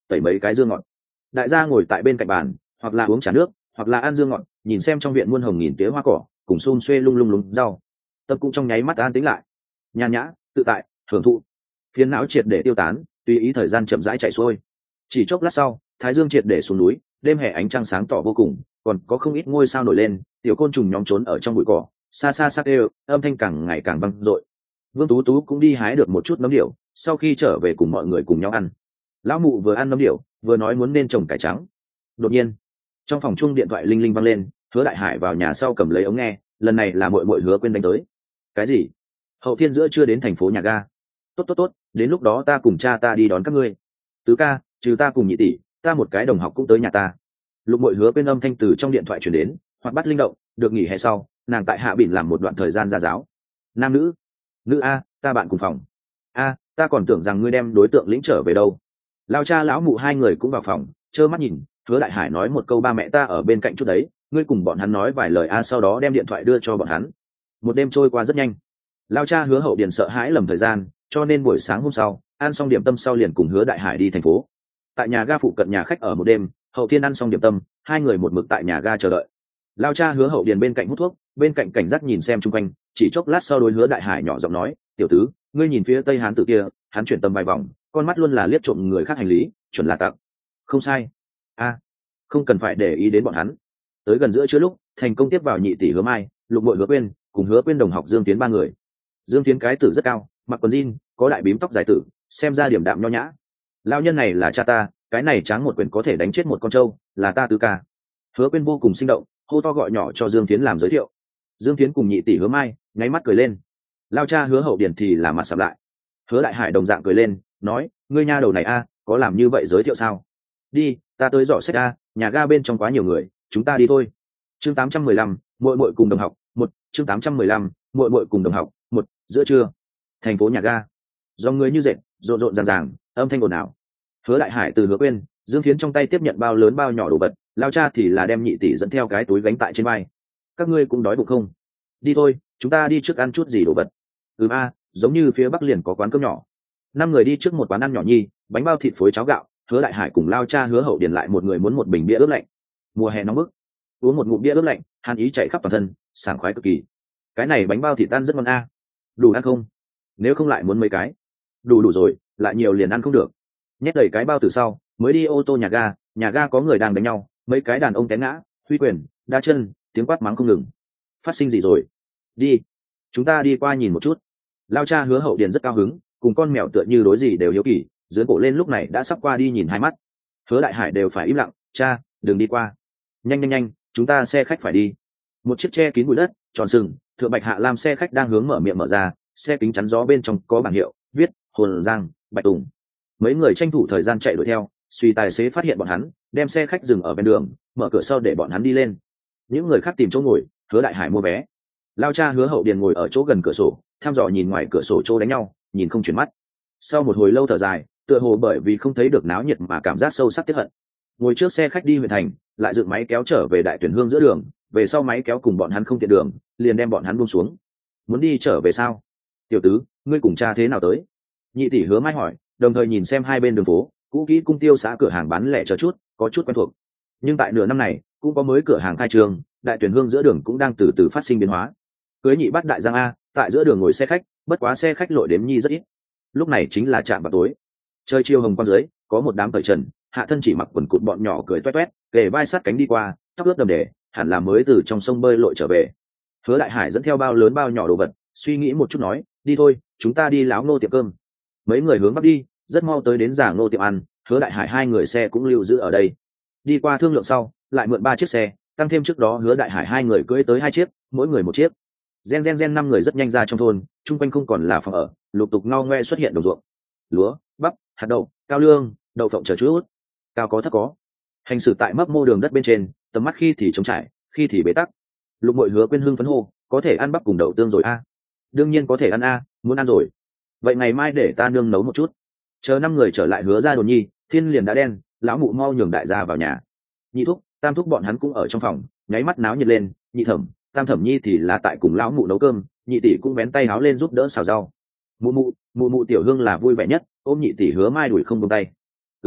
tẩy mấy cái dương ngọt. Đại gia ngồi tại bên cạnh bàn, hoặc là uống trà nước, hoặc là ăn dương ngọt, nhìn xem trong viện muôn hồng nghìn tía hoa cỏ, cùng xun xuê lung lung lúng rau. Tâm cũng trong nháy mắt an tĩnh lại, nhàn nhã, tự tại, hưởng thụ. Phiền não triệt để tiêu tán, tùy ý thời gian chậm rãi chạy xuôi. Chỉ chốc lát sau, thái dương triệt để xuống núi, đêm hè ánh trăng sáng tỏ vô cùng, còn có không ít ngôi sao nổi lên, tiểu côn trùng nhóm trốn ở trong bụi cỏ, xa xa sắc đều, âm thanh càng ngày càng vang dội. Vương Tú Tú cũng đi hái được một chút nấm điểu, sau khi trở về cùng mọi người cùng nhau ăn. Lão mụ vừa ăn nấm điểu, vừa nói muốn nên trồng cải trắng. Đột nhiên, trong phòng chung điện thoại linh linh vang lên, Hứa Đại Hải vào nhà sau cầm lấy ống nghe, lần này là muội muội Hứa Quyên đánh tới. Cái gì? Hậu thiên giữa chưa đến thành phố nhà ga. Tốt tốt tốt, đến lúc đó ta cùng cha ta đi đón các ngươi. Tứ ca, trừ ta cùng nhị tỷ, ta một cái đồng học cũng tới nhà ta. Lục muội Hứa Quyên âm thanh từ trong điện thoại truyền đến, hoặc bắt linh động, được nghỉ hè sau, nàng tại Hạ Bỉn làm một đoạn thời gian gia giáo. Nam nữ? Nữ a, ta bạn cùng phòng. A, ta còn tưởng rằng ngươi đem đối tượng lĩnh trở về đâu. Lao cha lão mụ hai người cũng vào phòng, trơ mắt nhìn. Hứa Đại Hải nói một câu ba mẹ ta ở bên cạnh chút đấy, ngươi cùng bọn hắn nói vài lời a, sau đó đem điện thoại đưa cho bọn hắn. Một đêm trôi qua rất nhanh. Lao cha Hứa Hậu Điền sợ hãi lầm thời gian, cho nên buổi sáng hôm sau, ăn xong điểm tâm sau liền cùng Hứa Đại Hải đi thành phố. Tại nhà ga phụ cận nhà khách ở một đêm, Hậu Thiên ăn xong điểm tâm, hai người một mực tại nhà ga chờ đợi. Lao cha Hứa Hậu Điền bên cạnh hút thuốc, bên cạnh cảnh giác nhìn xem chung quanh, chỉ chốc lát sau đối Hứa Đại Hải nhỏ giọng nói, tiểu tứ, ngươi nhìn phía tây hán tử kia, hắn chuyển tầm vài vòng, con mắt luôn là liếc trộm người khác hành lý, chuẩn là tặc. Không sai. A, không cần phải để ý đến bọn hắn. Tới gần giữa trưa lúc, thành công tiếp vào nhị tỷ Hứa Mai, Lục muội Hứa Quyên, cùng Hứa Quyên đồng học Dương Tiến ba người. Dương Tiến cái tử rất cao, mặc quần jean, có đại bím tóc dài tử, xem ra điểm đạm nho nhã. Lão nhân này là cha ta, cái này tráng một quyền có thể đánh chết một con trâu, là ta tứ ca. Hứa Quyên vô cùng sinh động, hô to gọi nhỏ cho Dương Tiến làm giới thiệu. Dương Tiến cùng nhị tỷ Hứa Mai nháy mắt cười lên. Lao cha Hứa Hậu Điền thì là mặt sầm lại. Hứa Đại Hải đồng dạng cười lên, nói, ngươi nha đầu này a, có làm như vậy giới thiệu sao? Đi, ta tới dọ sách a, nhà ga bên trong quá nhiều người, chúng ta đi thôi. Chương tám trăm mười lăm, muội muội cùng đồng học, một, chương tám trăm mười lăm, muội muội cùng đồng học, một, giữa trưa. Thành phố nhà ga. Do người như dệt, rộn rộn ràng ràng, âm thanh ồn ào. Hứa Đại Hải từ Hứa Quyên, Dương Thiến trong tay tiếp nhận bao lớn bao nhỏ đồ vật, Lao cha thì là đem nhị tỷ dẫn theo cái túi gánh tại trên vai. Các ngươi cũng đói bụng không? Đi thôi, chúng ta đi trước ăn chút gì đồ vật. Ừ a, giống như phía bắc liền có quán cơm nhỏ. Năm người đi trước một quán ăn nhỏ nhi, bánh bao thịt phối cháo gạo. Hứa Đại Hải cùng Lao cha Hứa Hậu Điền lại một người muốn một bình bia ướp lạnh. Mùa hè nóng bức, uống một ngụm bia ướp lạnh, hàn ý chạy khắp toàn thân, sảng khoái cực kỳ. Cái này bánh bao thịt ăn rất ngon a. Đủ ăn không? Nếu không lại muốn mấy cái. Đủ đủ rồi, lại nhiều liền ăn không được. Nhét đầy cái bao từ sau, mới đi ô tô nhà ga, nhà ga có người đang đánh nhau, mấy cái đàn ông té ngã, huy quyền, đá chân, tiếng quát mắng không ngừng. Phát sinh gì rồi? Đi, chúng ta đi qua nhìn một chút. Lao cha Hứa Hậu Điền rất cao hứng, cùng con mèo tựa như đối gì đều hiếu kỳ, dưới cổ lên lúc này đã sắp qua đi nhìn hai mắt. Hứa Đại Hải đều phải im lặng, cha, đừng đi qua. Nhanh nhanh nhanh, chúng ta xe khách phải đi. Một chiếc che kín bụi đất, tròn sừng, thượng bạch hạ lam xe khách đang hướng mở miệng mở ra, xe kính chắn gió bên trong có bảng hiệu, viết Hồn Giang, Bạch Tùng. Mấy người tranh thủ thời gian chạy đuổi theo, suy tài xế phát hiện bọn hắn, đem xe khách dừng ở bên đường, mở cửa sau để bọn hắn đi lên. Những người khác tìm chỗ ngồi, Hứa Đại Hải mua vé. Lao cha Hứa Hậu Điền ngồi ở chỗ gần cửa sổ, thăm dò nhìn ngoài cửa sổ chỗ đánh nhau, nhìn không chuyển mắt. Sau một hồi lâu thở dài, tựa hồ bởi vì không thấy được náo nhiệt mà cảm giác sâu sắc tiếc hận. Ngồi trước xe khách đi huyện thành, lại dựng máy kéo trở về Đại Tuyển Hương giữa đường, về sau máy kéo cùng bọn hắn không tiện đường, liền đem bọn hắn buông xuống. Muốn đi trở về sao? Tiểu tứ, ngươi cùng cha thế nào tới? Nhị tỷ Hứa Mai hỏi, đồng thời nhìn xem hai bên đường phố, cũ kỹ cung tiêu xã cửa hàng bán lẻ chờ chút, có chút quen thuộc. Nhưng tại nửa năm này, cũng có mới cửa hàng khai trương, Đại Tuyển Hương giữa đường cũng đang từ từ phát sinh biến hóa. Cưới nhị bắt đại giang a, tại giữa đường ngồi xe khách, bất quá xe khách lội đếm nhi rất ít. Lúc này chính là trạm vào tối. Trời chiều hồng quang dưới, có một đám cởi trần, hạ thân chỉ mặc quần cụt bọn nhỏ cười toét toét, kề vai sát cánh đi qua, tóc ướt đầm đề, hẳn là mới từ trong sông bơi lội trở về. Hứa Đại Hải dẫn theo bao lớn bao nhỏ đồ vật, suy nghĩ một chút nói, đi thôi, chúng ta đi Láo Nô tiệm cơm. Mấy người hướng bắc đi, rất mau tới đến Giảng Nô tiệm ăn, Hứa Đại Hải hai người xe cũng lưu giữ ở đây. Đi qua thương lượng sau, lại mượn ba chiếc xe, tăng thêm trước đó Hứa Đại Hải hai người cưỡi tới hai chiếc, mỗi người một chiếc. Gen gen gen năm người rất nhanh ra trong thôn, chung quanh không còn là phòng ở, lục tục ngao ngoe xuất hiện đồng ruộng, lúa, bắp, hạt đậu, cao lương, đậu phộng chờ chút, cao có thấp có. Hành xử tại mấp mô đường đất bên trên, tầm mắt khi thì trống trải, khi thì bế tắc. Lục Mội Hứa Quyên hưng phấn hô, có thể ăn bắp cùng đậu tương rồi a? Đương nhiên có thể ăn a, muốn ăn rồi. Vậy ngày mai để ta nương nấu một chút. Chờ năm người trở lại Hứa ra Đồn Nhi, thiên liền đã đen, lão mụ mau nhường đại gia vào nhà. Nhị thúc, tam thúc bọn hắn cũng ở trong phòng, nháy mắt náo nhiệt lên, nhị thẩm, tam thẩm nhi thì là tại cùng lão mụ nấu cơm, nhị tỷ cũng bén tay háo lên giúp đỡ xào rau. Mụ mụ, mụ mụ tiểu hương là vui vẻ nhất, ôm nhị tỷ Hứa Mai đuổi không buông tay. Ừm a,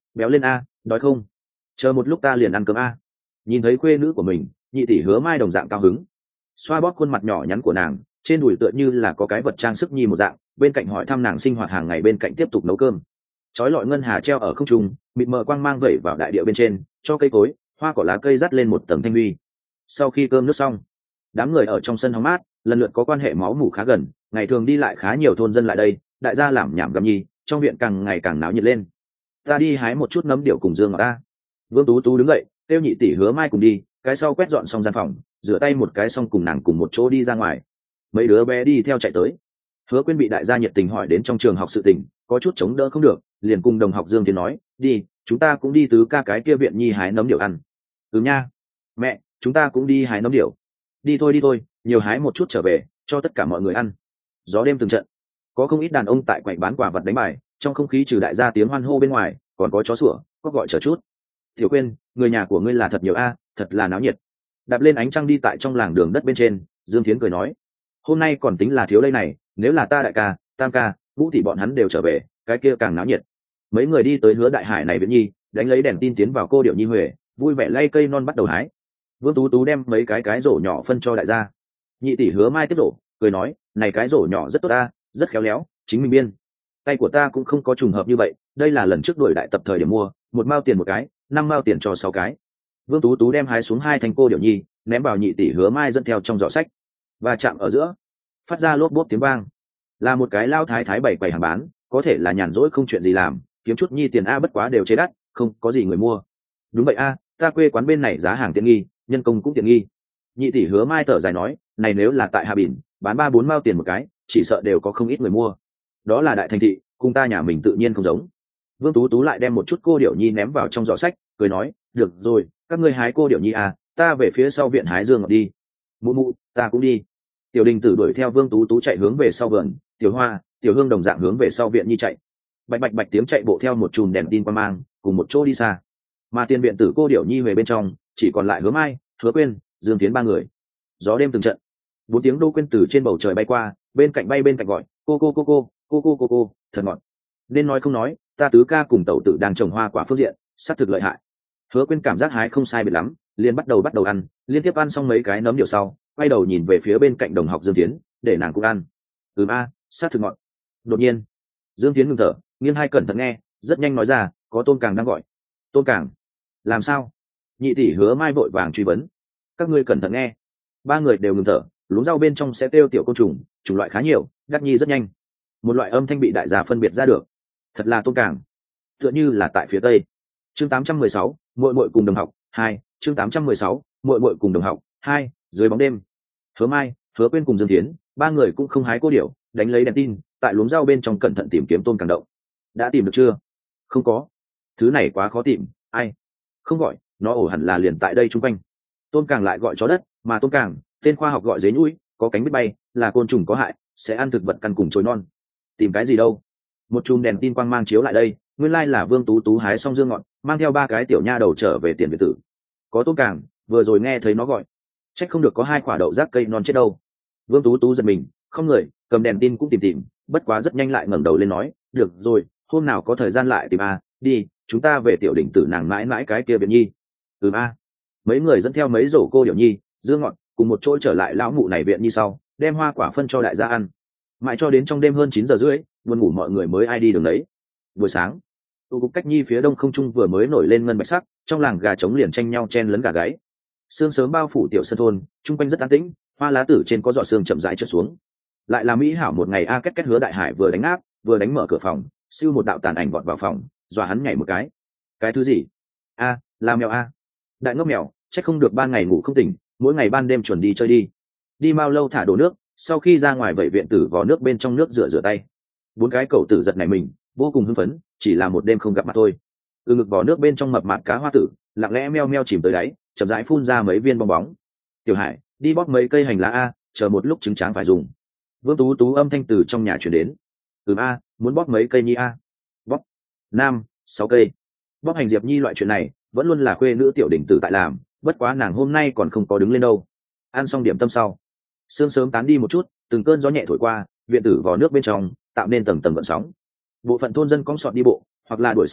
béo lên a, đói không? Chờ một lúc ta liền ăn cơm a. Nhìn thấy khuê nữ của mình, nhị tỷ Hứa Mai đồng dạng cao hứng, xoa bóp khuôn mặt nhỏ nhắn của nàng, trên đùi tựa như là có cái vật trang sức nhi một dạng, bên cạnh hỏi thăm nàng sinh hoạt hàng ngày, bên cạnh tiếp tục nấu cơm. Chói lọi ngân hà treo ở không trung, mịt mờ quang mang vẩy vào đại địa bên trên, cho cây cối, hoa cỏ lá cây dắt lên một tầng thanh huy. Sau khi cơm nước xong, đám người ở trong sân hóng mát, lần lượt có quan hệ máu mủ khá gần, ngày thường đi lại khá nhiều thôn dân lại đây, đại gia làm nhảm gầm nhì, trong viện càng ngày càng náo nhiệt lên. Ta đi hái một chút nấm điệu cùng dương ngọt ta. Vương Tú Tú đứng dậy, kêu nhị tỷ Hứa Mai cùng đi, cái sau quét dọn xong gian phòng, rửa tay một cái xong cùng nàng cùng một chỗ đi ra ngoài. Mấy đứa bé đi theo chạy tới. Hứa Quyên bị đại gia nhiệt tình hỏi đến trong trường học sự tình, có chút chống đỡ không được, liền cùng đồng học Dương Tiến nói, đi, chúng ta cũng đi tứ ca cái kia viện nhi hái nấm điệu ăn. Ừ nha. Mẹ, chúng ta cũng đi hái nấm điệu. Đi thôi đi thôi, nhiều hái một chút trở về, cho tất cả mọi người ăn. Gió đêm từng trận, có không ít đàn ông tại quầy bán quả vật đánh bài, trong không khí trừ đại gia tiếng hoan hô bên ngoài, còn có chó sủa, có gọi chờ chút. Tiểu Quyên, người nhà của ngươi là thật nhiều a, thật là náo nhiệt. Đạp lên ánh trăng đi tại trong làng đường đất bên trên, Dương Thiến cười nói, hôm nay còn tính là thiếu đây này, nếu là ta đại ca, tam ca, Vũ thì bọn hắn đều trở về, cái kia càng náo nhiệt. Mấy người đi tới Hứa Đại Hải này viện nhi, đánh lấy đèn tin tiến vào cô điệu nhi huệ, vui vẻ lay cây non bắt đầu hái. Vương Tú Tú đem mấy cái cái rổ nhỏ phân cho đại gia. Nhị tỷ Hứa Mai tiếp rổ, cười nói, này cái rổ nhỏ rất tốt ta, rất khéo léo, chính mình biên. Tay của ta cũng không có trùng hợp như vậy, đây là lần trước đuổi đại tập thời điểm mua, một mao tiền một cái, năm mao tiền cho sáu cái. Vương Tú Tú đem hái xuống hai thành cô điệu nhi, ném vào nhị tỷ Hứa Mai dẫn theo trong giỏ sách, và chạm ở giữa, phát ra lốp bốp tiếng vang. Là một cái lao thái thái bảy quầy hàng bán, có thể là nhàn rỗi không chuyện gì làm, kiếm chút nhi tiền a, bất quá đều chế đắt, không có gì người mua. Đúng vậy a, ta quê quán bên này giá hàng tiện nghi, nhân công cũng tiện nghi. Nhị tỷ Hứa Mai thở dài nói, này nếu là tại Hà Bình, bán ba bốn mao tiền một cái, chỉ sợ đều có không ít người mua. Đó là đại thành thị, cùng ta nhà mình tự nhiên không giống. Vương Tú Tú lại đem một chút cô điệu nhi ném vào trong giỏ sách, cười nói, được rồi, các ngươi hái cô điệu nhi à, ta về phía sau viện hái dương ngọt đi. Mụ mụ, ta cũng đi. Tiểu Đình Tử đuổi theo Vương Tú Tú chạy hướng về sau vườn, Tiểu Hoa, Tiểu Hương đồng dạng hướng về sau viện nhi chạy. Bạch bạch bạch tiếng chạy bộ theo một chùm đèn tin qua mang, cùng một chỗ đi xa. Mà tiền viện tử cô điệu nhi về bên trong, chỉ còn lại Hứa Mai, Hứa Quyên, Dương Tiến ba người. Gió đêm từng trận, bốn tiếng đô quên từ trên bầu trời bay qua, bên cạnh bay bên cạnh gọi, cô cô cô cô, cô cô cô cô, thật ngọt. Nên nói không nói, ta tứ ca cùng tẩu tử đang trồng hoa quả phương diện, sát thực lợi hại. Hứa Quyên cảm giác hái không sai biệt lắm, liền bắt đầu bắt đầu ăn, liên tiếp ăn xong mấy cái nấm điều sau, quay đầu nhìn về phía bên cạnh đồng học Dương Tiến, để nàng cũng ăn. Ừm a, sát thực ngọt. Đột nhiên, Dương Tiến ngừng thở, nghiêng hai cẩn thận nghe, rất nhanh nói ra, có Tôn Càng đang gọi. Tôn Càng? Làm sao? Nhị tỷ Hứa Mai vội vàng truy vấn. Các ngươi cẩn thận nghe. Ba người đều ngừng thở, luống rau bên trong sẽ kêu tiểu côn trùng, chủng loại khá nhiều, đắc nhi rất nhanh. Một loại âm thanh bị đại gia phân biệt ra được. Thật là Tôn Càng. Tựa như là tại phía tây. Chương tám trăm mười sáu, muội muội cùng đồng học, hai, chương tám trăm mười sáu, muội muội cùng đồng học, hai, dưới bóng đêm. Hứa Mai, Hứa Quyên cùng Dương Thiến, ba người cũng không hái cô điểu, đánh lấy đèn tin, tại luống rau bên trong cẩn thận tìm kiếm Tôn Càng động. Đã tìm được chưa? Không có. Thứ này quá khó tìm, ai? Không gọi, nó ổ hẳn là liền tại đây chung quanh. Tôn Càng lại gọi chó đất, mà Tôn Càng, tên khoa học gọi dế nhũi, có cánh biết bay, là côn trùng có hại, sẽ ăn thực vật căn cùng chồi non. Tìm cái gì đâu? Một chùm đèn tin quang mang chiếu lại đây, nguyên lai là Vương Tú Tú hái xong dương ngọn, mang theo ba cái tiểu nha đầu trở về tiền biệt tử. Có Tôn Càng, vừa rồi nghe thấy nó gọi, trách không được có hai quả đậu rác cây non chết đâu. Vương Tú Tú giật mình, không người, cầm đèn tin cũng tìm tìm, bất quá rất nhanh lại ngẩng đầu lên nói, được rồi, hôm nào có thời gian lại tìm a, đi, chúng ta về tiểu đỉnh tử nàng mãi mãi cái kia viện nhi. Ừm a. Mấy người dẫn theo mấy rổ cô điểu nhi, dương ngọn, cùng một chỗ trở lại lão mụ này viện nhi sau, đem hoa quả phân cho đại gia ăn. Mãi cho đến trong đêm hơn chín giờ rưỡi, buồn ngủ mọi người mới ai đi đường đấy. Buổi sáng, tụ cục cách nhi phía đông không trung vừa mới nổi lên ngân bạch sắc, trong làng gà trống liền tranh nhau chen lấn gà gáy. Sương sớm bao phủ tiểu sân thôn, trung quanh rất an tĩnh, hoa lá tử trên có giọt sương chậm rãi trượt xuống. Lại là mỹ hảo một ngày a, két két Hứa Đại Hải vừa đánh áp, vừa đánh mở cửa phòng, siêu một đạo tàn ảnh vọt vào phòng, dọa hắn nhảy một cái. Cái thứ gì? A, là mèo a. Đại ngốc mèo, chắc không được ban ngày ngủ không tỉnh, mỗi ngày ban đêm chuẩn đi chơi đi. Đi mau lâu thả đổ nước, sau khi ra ngoài vẩy viện tử vào nước bên trong nước rửa rửa tay. Bốn cái cậu tử giật này mình, vô cùng hưng phấn, chỉ là một đêm không gặp mặt thôi. Từ ngực vào nước bên trong mập mạp cá hoa tử, lặng lẽ meo meo chìm tới đáy, chậm rãi phun ra mấy viên bong bóng. Tiểu Hải, đi bóp mấy cây hành lá a, chờ một lúc trứng tráng phải dùng. Vương Tú Tú âm thanh từ trong nhà truyền đến. Ừm a, muốn bóp mấy cây nhi a? Bóp năm, sáu cây. Bóp hành diệp nhi loại chuyện này, vẫn luôn là khuê nữ tiểu đỉnh tử tại làm, bất quá nàng hôm nay còn không có đứng lên đâu. Ăn xong điểm tâm sau, sương sớm tán đi một chút, từng cơn gió nhẹ thổi qua, viện tử vào nước bên trong, tạo nên tầng tầng gợn sóng. Bộ phận thôn dân cong sọt đi bộ, hoặc là đuổi xe bò,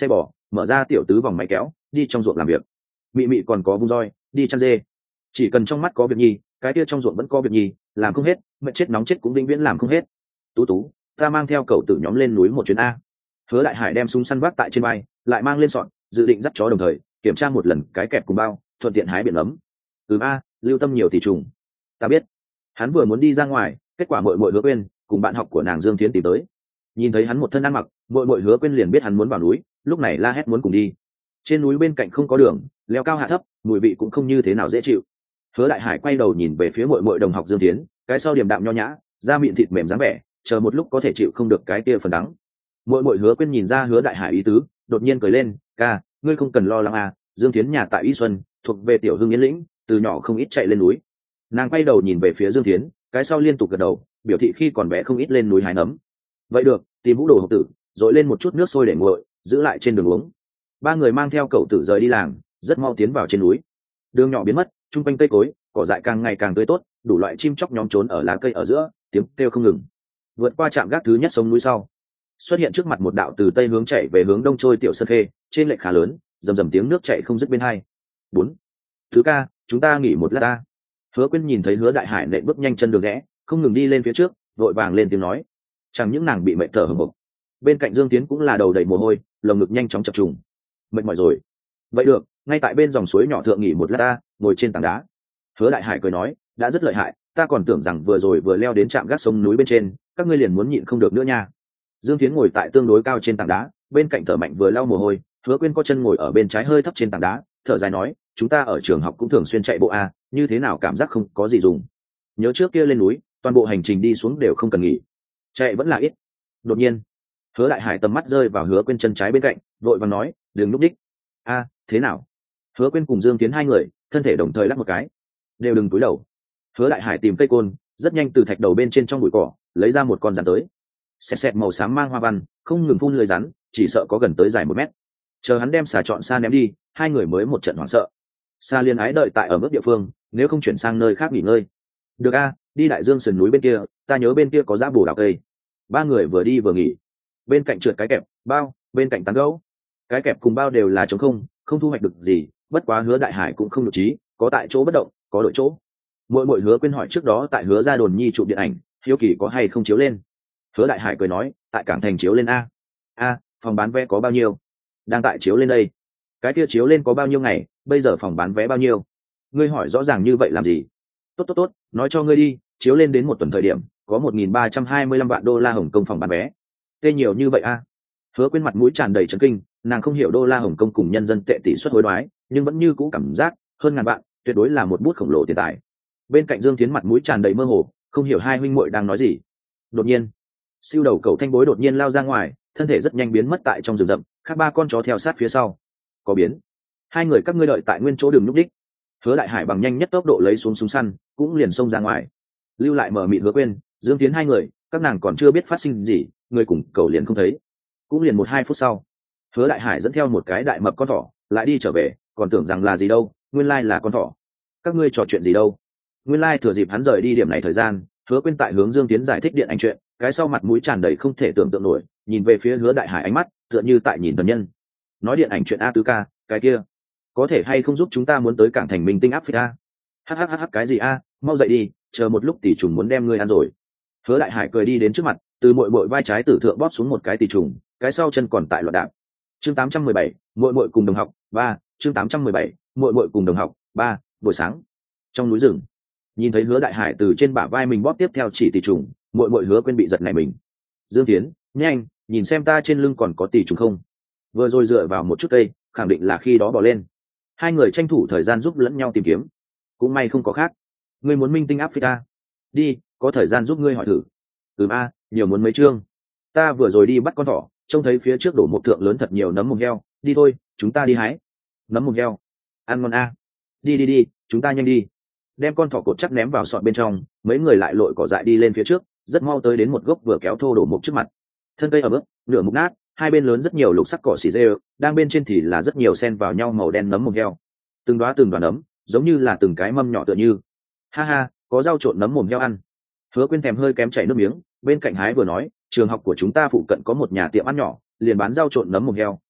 mở ra tiểu tứ vòng máy kéo đi trong ruộng làm việc. Mị mị còn có vung roi đi chăn dê. Chỉ cần trong mắt có việc nhi, cái kia trong ruộng vẫn có việc nhi, làm không hết mệt chết nóng chết cũng vĩnh viễn làm không hết. Tú Tú, ta mang theo cậu tử nhóm lên núi một chuyến a. Hứa Đại Hải đem súng săn vác tại trên vai, lại mang lên sọn, dự định dắt chó đồng thời kiểm tra một lần cái kẹp cùng bao, thuận tiện hái biển ấm. Ừm a, lưu tâm nhiều tỷ trùng. Ta biết. Hắn vừa muốn đi ra ngoài, kết quả muội muội Hứa Quyên cùng bạn học của nàng Dương Thiến tìm tới. Nhìn thấy hắn một thân ăn mặc, muội muội Hứa Quyên liền biết hắn muốn vào núi, lúc này la hét muốn cùng đi. Trên núi bên cạnh không có đường, leo cao hạ thấp, mùi vị cũng không như thế nào dễ chịu. Hứa Đại Hải quay đầu nhìn về phía muội muội đồng học Dương Thiến, cái sau điềm đạm nho nhã, da mịn thịt mềm dáng vẻ, chờ một lúc có thể chịu không được cái kia phần đắng. Muội muội Hứa Quyên nhìn ra Hứa Đại Hải ý tứ, đột nhiên cười lên, "Ca, ngươi không cần lo lắng à, Dương Thiến nhà tại Y Xuân, thuộc về tiểu hưng Yên lĩnh, từ nhỏ không ít chạy lên núi." Nàng quay đầu nhìn về phía Dương Thiến, cái sau liên tục gật đầu, biểu thị khi còn bé không ít lên núi hái nấm. Vậy được, tìm Vũ Đồ học tử, rồi lên một chút nước sôi để nguội, giữ lại trên đường uống. Ba người mang theo cậu tử rời đi làng, rất mau tiến vào trên núi. Đường nhỏ biến mất, trung quanh cây cối, cỏ dại càng ngày càng tươi tốt, đủ loại chim chóc nhóm trốn ở lá cây ở giữa, tiếng kêu không ngừng. Vượt qua trạm gác thứ nhất sống núi sau, xuất hiện trước mặt một đạo từ tây hướng chạy về hướng đông trôi tiểu sơn khê, trên lệch khá lớn, rầm rầm tiếng nước chảy không dứt bên hai. Bốn, thứ ca, chúng ta nghỉ một lát ta. Hứa Quyên nhìn thấy Hứa Đại Hải nện bước nhanh chân đường rẽ, không ngừng đi lên phía trước, vội vàng lên tiếng nói. Chẳng những nàng bị mệt thở hổn hộc, bên cạnh Dương Tiến cũng là đầu đầy mồ hôi, lồng ngực nhanh chóng chập trùng. Mệt mỏi rồi. Vậy được, ngay tại bên dòng suối nhỏ thượng nghỉ một lát ta, ngồi trên tảng đá. Hứa Đại Hải cười nói, đã rất lợi hại, ta còn tưởng rằng vừa rồi vừa leo đến trạm gác sông núi bên trên, các ngươi liền muốn nhịn không được nữa nha. Dương Tiến ngồi tại tương đối cao trên tảng đá, bên cạnh thở mạnh vừa lau mồ hôi. Hứa Quyên có chân ngồi ở bên trái hơi thấp trên tảng đá, thở dài nói, chúng ta ở trường học cũng thường xuyên chạy bộ a, như thế nào cảm giác không có gì dùng. Nhớ trước kia lên núi, toàn bộ hành trình đi xuống đều không cần nghỉ, chạy vẫn là ít. Đột nhiên, Hứa Đại Hải tầm mắt rơi vào Hứa Quyên chân trái bên cạnh, vội vàng nói, đừng núp đích. A, thế nào? Hứa Quyên cùng Dương Tiến hai người, thân thể đồng thời lắc một cái, đều đừng cúi đầu. Hứa Đại Hải tìm cây côn, rất nhanh từ thạch đầu bên trên trong bụi cỏ lấy ra một con rắn tới. Xẹt xẹt màu xám mang hoa văn, không ngừng phun lưỡi rắn, chỉ sợ có gần tới dài một mét. Chờ hắn đem xà chọn xa ném đi, hai người mới một trận hoảng sợ. Xa liên ái đợi tại ở mức địa phương, nếu không chuyển sang nơi khác nghỉ ngơi. Được a, đi đại dương sườn núi bên kia, ta nhớ bên kia có giá bồ đào cây. Ba người vừa đi vừa nghỉ. Bên cạnh trượt cái kẹp, bao, bên cạnh tán gấu. Cái kẹp cùng bao đều là trống không, không thu hoạch được gì, bất quá Hứa Đại Hải cũng không nhục trí, có tại chỗ bất động, có đội chỗ. Mỗi mỗi Hứa Quyên hỏi trước đó tại Hứa Gia Đồn Nhi chụp điện ảnh, hiếu kỳ có hay không chiếu lên. Hứa Đại Hải cười nói, tại cảng thành chiếu lên a. A, phòng bán vé có bao nhiêu? Đang tại chiếu lên đây. Cái kia chiếu lên có bao nhiêu ngày, bây giờ phòng bán vé bao nhiêu? Ngươi hỏi rõ ràng như vậy làm gì? Tốt tốt tốt, nói cho ngươi đi, chiếu lên đến một tuần thời điểm, có một nghìn ba trăm hai mươi lăm vạn đô la Hồng Kông phòng bán vé. Tê nhiều như vậy a? Hứa Quyên mặt mũi tràn đầy chấn kinh, nàng không hiểu đô la Hồng Kông cùng nhân dân tệ tỷ suất hối đoái, nhưng vẫn như cũ cảm giác hơn ngàn vạn, tuyệt đối là một bút khổng lồ tiền tài. Bên cạnh Dương Tiến mặt mũi tràn đầy mơ hồ, không hiểu hai huynh muội đang nói gì. Đột nhiên, siêu đầu cầu thanh bối đột nhiên lao ra ngoài, thân thể rất nhanh biến mất tại trong rừng rậm, khác ba con chó theo sát phía sau. Có biến. Hai người các ngươi đợi tại nguyên chỗ đường núp đích. Hứa Đại Hải bằng nhanh nhất tốc độ lấy xuống súng săn, cũng liền xông ra ngoài. Lưu lại mở mịt Hứa Quyên, Dương Tiến hai người, các nàng còn chưa biết phát sinh gì, người cùng cầu liền không thấy. Cũng liền một hai phút sau, Hứa Đại Hải dẫn theo một cái đại mập con thỏ, lại đi trở về, còn tưởng rằng là gì đâu, nguyên lai là con thỏ. Các ngươi trò chuyện gì đâu? Nguyên lai thừa dịp hắn rời đi điểm này thời gian, Hứa Quyên tại hướng Dương Tiến giải thích điện ảnh chuyện, cái sau mặt mũi tràn đầy không thể tưởng tượng nổi, nhìn về phía Hứa Đại Hải ánh mắt tựa như tại nhìn tần nhân. Nói điện ảnh chuyện a tứ ca, cái kia có thể hay không giúp chúng ta muốn tới cảng thành minh tinh Africa? Hhhh cái gì a, mau dậy đi, chờ một lúc tỷ trùng muốn đem ngươi ăn rồi. Hứa Đại Hải cười đi đến trước mặt, từ muội muội vai trái tử thượng bóp xuống một cái tỷ trùng, cái sau chân còn tại loạn đạp. Chương tám trăm mười bảy, muội muội cùng đồng học, ba, chương tám trăm mười bảy, muội muội cùng đồng học, ba, buổi sáng. Trong núi rừng, nhìn thấy Hứa Đại Hải từ trên bả vai mình bóp tiếp theo chỉ tỷ trùng, muội muội Hứa Quyên bị giật nảy mình. Dương Tiến, nhanh, nhìn xem ta trên lưng còn có tỷ trùng không? Vừa rồi dựa vào một chút cây, khẳng định là khi đó bỏ lên. Hai người tranh thủ thời gian giúp lẫn nhau tìm kiếm. Cũng may không có khác. Ngươi muốn minh tinh Africa? Đi, có thời gian giúp ngươi hỏi thử. Ừm a, nhiều muốn mấy chương. Ta vừa rồi đi bắt con thỏ, trông thấy phía trước đổ một thượng lớn thật nhiều nấm mồng heo, đi thôi, chúng ta đi hái. Nấm mồng heo, ăn ngon a. Đi đi đi, chúng ta nhanh đi. Đem con thỏ cột chắc ném vào sọt bên trong, mấy người lại lội cỏ dại đi lên phía trước, rất mau tới đến một gốc vừa kéo thô đổ mục trước mặt. Thân cây ở bước, nửa mục nát, hai bên lớn rất nhiều lục sắc cỏ xì dê, đang bên trên thì là rất nhiều sen vào nhau màu đen nấm mồng heo. Từng đóa từng đoàn nấm, giống như là từng cái mâm nhỏ tựa như. Ha ha, có rau trộn nấm mồng heo ăn. Hứa Quyên thèm hơi kém chảy nước miếng, bên cạnh hái vừa nói, trường học của chúng ta phụ cận có một nhà tiệm ăn nhỏ, liền bán rau trộn nấm mồng heo,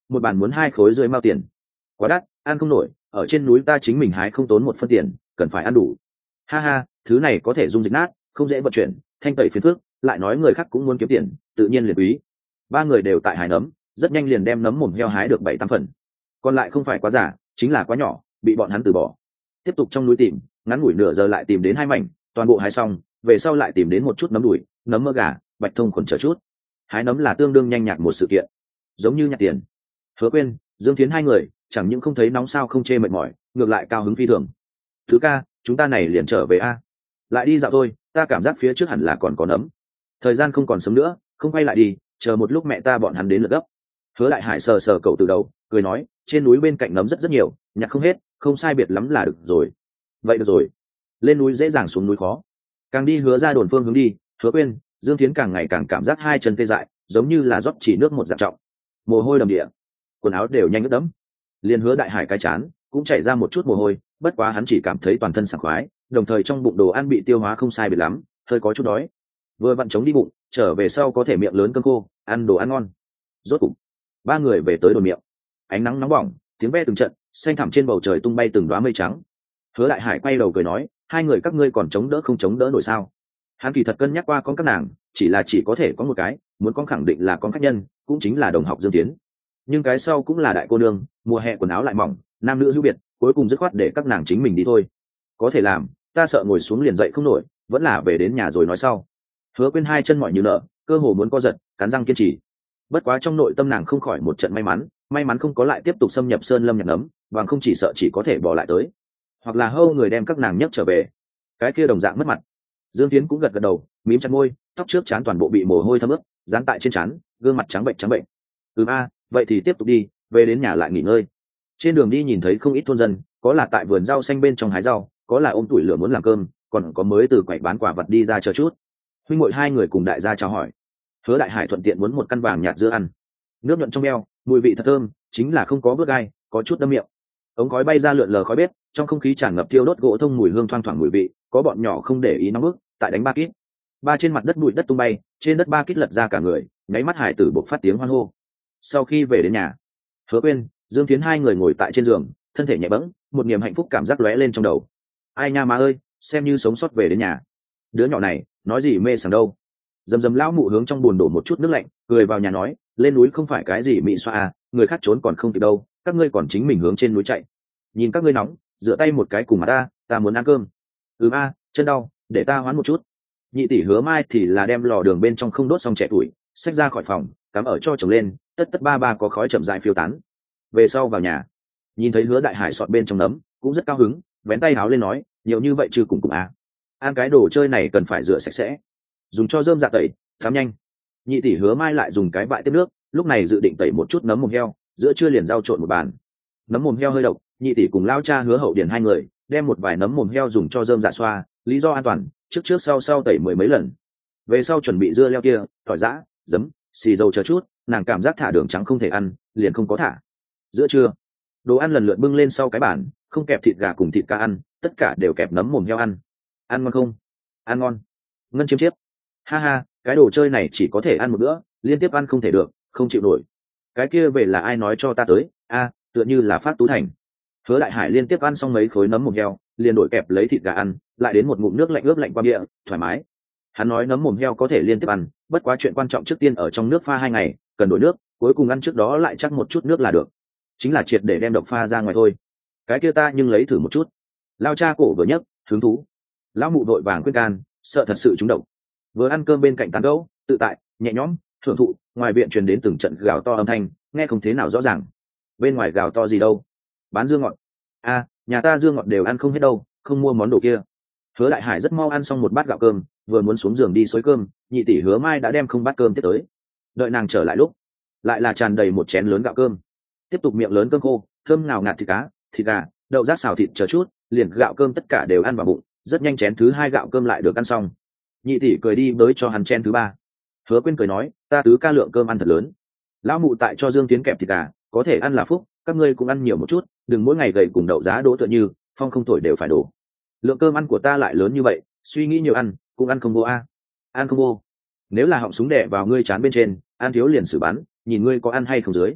một bàn muốn hai khối rưỡi mao tiền, quá đắt, ăn không nổi. Ở trên núi ta chính mình hái không tốn một phân tiền, cần phải ăn đủ. Ha ha, thứ này có thể dung dịch nát, không dễ vận chuyển, thanh tẩy phiền phức, lại nói người khác cũng muốn kiếm tiền, tự nhiên liền quý. Ba người đều tại hái nấm, rất nhanh liền đem nấm mồm heo hái được bảy tám phần, còn lại không phải quá giả, chính là quá nhỏ, bị bọn hắn từ bỏ. Tiếp tục trong núi tìm, ngắn ngủi nửa giờ lại tìm đến hai mảnh, toàn bộ hái xong, về sau lại tìm đến một chút nấm đùi, nấm mỡ gà, bạch thông khuẩn chờ chút. Hái nấm là tương đương nhanh nhạc một sự kiện, giống như nhặt tiền. Hứa Quyên, Dương Thiến hai người chẳng những không thấy nóng sao không chê mệt mỏi, ngược lại cao hứng phi thường. Thứ ca, chúng ta này liền trở về a, lại đi dạo thôi, ta cảm giác phía trước hẳn là còn có nấm. Thời gian không còn sớm nữa, không quay lại đi, chờ một lúc mẹ ta bọn hắn đến lượt gấp. Hứa Đại Hải sờ sờ cậu từ đầu, cười nói, trên núi bên cạnh nấm rất rất nhiều, nhặt không hết, không sai biệt lắm là được rồi. Vậy được rồi, lên núi dễ dàng, xuống núi khó. Càng đi Hứa ra đồn phương hướng đi, Hứa Quyên, Dương Thiến càng ngày càng cảm giác hai chân tê dại, giống như là rót chỉ nước một dạng trọng, mồ hôi đầm địa, quần áo đều nhanh ướt đẫm. Liên Hứa Đại Hải cái chán cũng chảy ra một chút mồ hôi, bất quá hắn chỉ cảm thấy toàn thân sảng khoái, đồng thời trong bụng đồ ăn bị tiêu hóa không sai biệt lắm, hơi có chút đói. Vừa vặn chống đi bụng, trở về sau có thể miệng lớn cơm khô, ăn đồ ăn ngon. Rốt cục, ba người về tới đồn miệng. Ánh nắng nóng bỏng, tiếng ve từng trận, xanh thẳm trên bầu trời tung bay từng đóa mây trắng. Hứa Đại Hải quay đầu cười nói, hai người các ngươi còn chống đỡ không chống đỡ nổi sao? Hắn kỳ thật cân nhắc qua con các nàng, chỉ là chỉ có thể có một cái, muốn con khẳng định là con khách nhân, cũng chính là đồng học Dương Tiến. Nhưng cái sau cũng là đại cô nương, mùa hè quần áo lại mỏng, nam nữ hữu biệt, cuối cùng dứt khoát để các nàng chính mình đi thôi. Có thể làm, ta sợ ngồi xuống liền dậy không nổi, vẫn là về đến nhà rồi nói sau. Hứa Quyên hai chân mỏi như nợ, cơ hồ muốn co giật, cắn răng kiên trì. Bất quá trong nội tâm nàng không khỏi một trận may mắn, may mắn không có lại tiếp tục xâm nhập sơn lâm nhặt nấm, bằng không chỉ sợ chỉ có thể bỏ lại tới, hoặc là hâu người đem các nàng nhấc trở về, cái kia đồng dạng mất mặt. Dương Tiến cũng gật gật đầu, mím chặt môi, tóc trước trán toàn bộ bị mồ hôi thấm ướt, dán tại trên trán, gương mặt trắng bệnh trắng bệnh. Ừm a, vậy thì tiếp tục đi, về đến nhà lại nghỉ ngơi. Trên đường đi nhìn thấy không ít thôn dân, có là tại vườn rau xanh bên trong hái rau, có là ôm tuổi lửa muốn làm cơm, còn có mới từ quầy bán quả vật đi ra chờ chút. Huynh muội hai người cùng đại gia chào hỏi. Hứa Đại Hải thuận tiện muốn một căn vàng nhạt dưa ăn, nước nhuận trong beo, mùi vị thật thơm, chính là không có bước gai, có chút đâm miệng. Ống khói bay ra lượn lờ khói bếp, trong không khí tràn ngập thiêu đốt gỗ thông mùi hương thoang thoảng mùi vị, có bọn nhỏ không để ý nóng bức, tại đánh ba kít. Ba trên mặt đất bụi đất tung bay, trên đất ba kít lật ra cả người, nháy mắt Hải tử bộc phát tiếng hoan hô. Sau khi về đến nhà, Hứa Quyên, Dương Thiến hai người ngồi tại trên giường, thân thể nhẹ bẫng, một niềm hạnh phúc cảm giác lóe lên trong đầu. Ai nha má ơi, xem như sống sót về đến nhà. Đứa nhỏ này, nói gì mê sảng đâu. Dầm dầm lão mụ hướng trong bùn đổ một chút nước lạnh, cười vào nhà nói, lên núi không phải cái gì mị xoa à, người khác trốn còn không kịp đâu, các ngươi còn chính mình hướng trên núi chạy. Nhìn các ngươi nóng, rửa tay một cái cùng mà ta, ta muốn ăn cơm. Ừm a, chân đau, để ta hoán một chút. Nhị tỷ Hứa Mai thì là đem lò đường bên trong không đốt xong trẻ tuổi, xách ra khỏi phòng, cắm ở cho chồng lên, tất tất ba ba có khói chậm rãi phiêu tán. Về sau vào nhà, nhìn thấy Hứa Đại Hải sọt bên trong nấm, cũng rất cao hứng, vén tay háo lên nói, nhiều như vậy chứ cùng cùng à. Ăn cái đồ chơi này cần phải rửa sạch sẽ, dùng cho rơm dạ tẩy, thấm nhanh. Nhị tỷ Hứa Mai lại dùng cái vại tiếp nước, lúc này dự định tẩy một chút nấm mồm heo, giữa trưa liền rau trộn một bàn. Nấm mồm heo hơi độc, nhị tỷ cùng lao cha Hứa Hậu Điền hai người đem một vài nấm mồm heo dùng cho rơm dạ xoa, lý do an toàn, trước trước sau sau tẩy mười mấy lần. Về sau chuẩn bị dưa leo kia, tỏi giã, giấm, xì dầu chờ chút, nàng cảm giác thả đường trắng không thể ăn, liền không có thả. Giữa trưa, đồ ăn lần lượt bưng lên sau cái bàn, không kẹp thịt gà cùng thịt cá ăn, tất cả đều kẹp nấm mồm heo ăn. Ăn ngon không? Ăn ngon. Ngân chiếm chiếp. Ha ha, cái đồ chơi này chỉ có thể ăn một bữa, liên tiếp ăn không thể được, không chịu nổi. Cái kia về là ai nói cho ta tới? A, tựa như là Phát Tú Thành. Hứa Đại Hải liên tiếp ăn xong mấy khối nấm mồm heo, liền đổi kẹp lấy thịt gà ăn, lại đến một ngụm nước lạnh ướp lạnh qua bia, thoải mái. Hắn nói nấm mồm heo có thể liên tiếp ăn, bất quá chuyện quan trọng trước tiên ở trong nước pha hai ngày, cần đổi nước, cuối cùng ăn trước đó lại chắc một chút nước là được. Chính là triệt để đem độc pha ra ngoài thôi. Cái kia ta nhưng lấy thử một chút. Lao cha cổ vừa nhấc, hứng thú. Lão mụ đội vàng khuyên can, sợ thật sự trúng độc. Vừa ăn cơm bên cạnh tán gẫu, tự tại, nhẹ nhõm, thưởng thụ, ngoài viện truyền đến từng trận gào to âm thanh, nghe không thế nào rõ ràng. Bên ngoài gào to gì đâu? Bán dưa ngọt. A, nhà ta dưa ngọt đều ăn không hết đâu, không mua món đồ kia. Hứa Đại Hải rất mau ăn xong một bát gạo cơm, vừa muốn xuống giường đi xới cơm, nhị tỷ Hứa Mai đã đem không bát cơm tiếp tới. Đợi nàng trở lại lúc, lại là tràn đầy một chén lớn gạo cơm. Tiếp tục miệng lớn cơm khô, thơm ngào ngạt thịt cá, thịt gà, đậu rác xào thịt chờ chút, liền gạo cơm tất cả đều ăn vào bụng, rất nhanh chén thứ hai gạo cơm lại được ăn xong. Nhị tỷ cười đi tới cho hắn chén thứ ba. Hứa Quyên cười nói, ta tứ ca lượng cơm ăn thật lớn. Lão mụ tại cho Dương Tiến kẹp thịt gà, có thể ăn là phúc, các ngươi cũng ăn nhiều một chút, đừng mỗi ngày gầy cùng đậu giá đỗ tựa như, phong không thổi đều phải đổ. Lượng cơm ăn của ta lại lớn như vậy, suy nghĩ nhiều ăn, cũng ăn không vô a. Ăn không vô. Nếu là họng súng đẻ vào ngươi chán bên trên, ăn thiếu liền xử bắn, nhìn ngươi có ăn hay không dưới.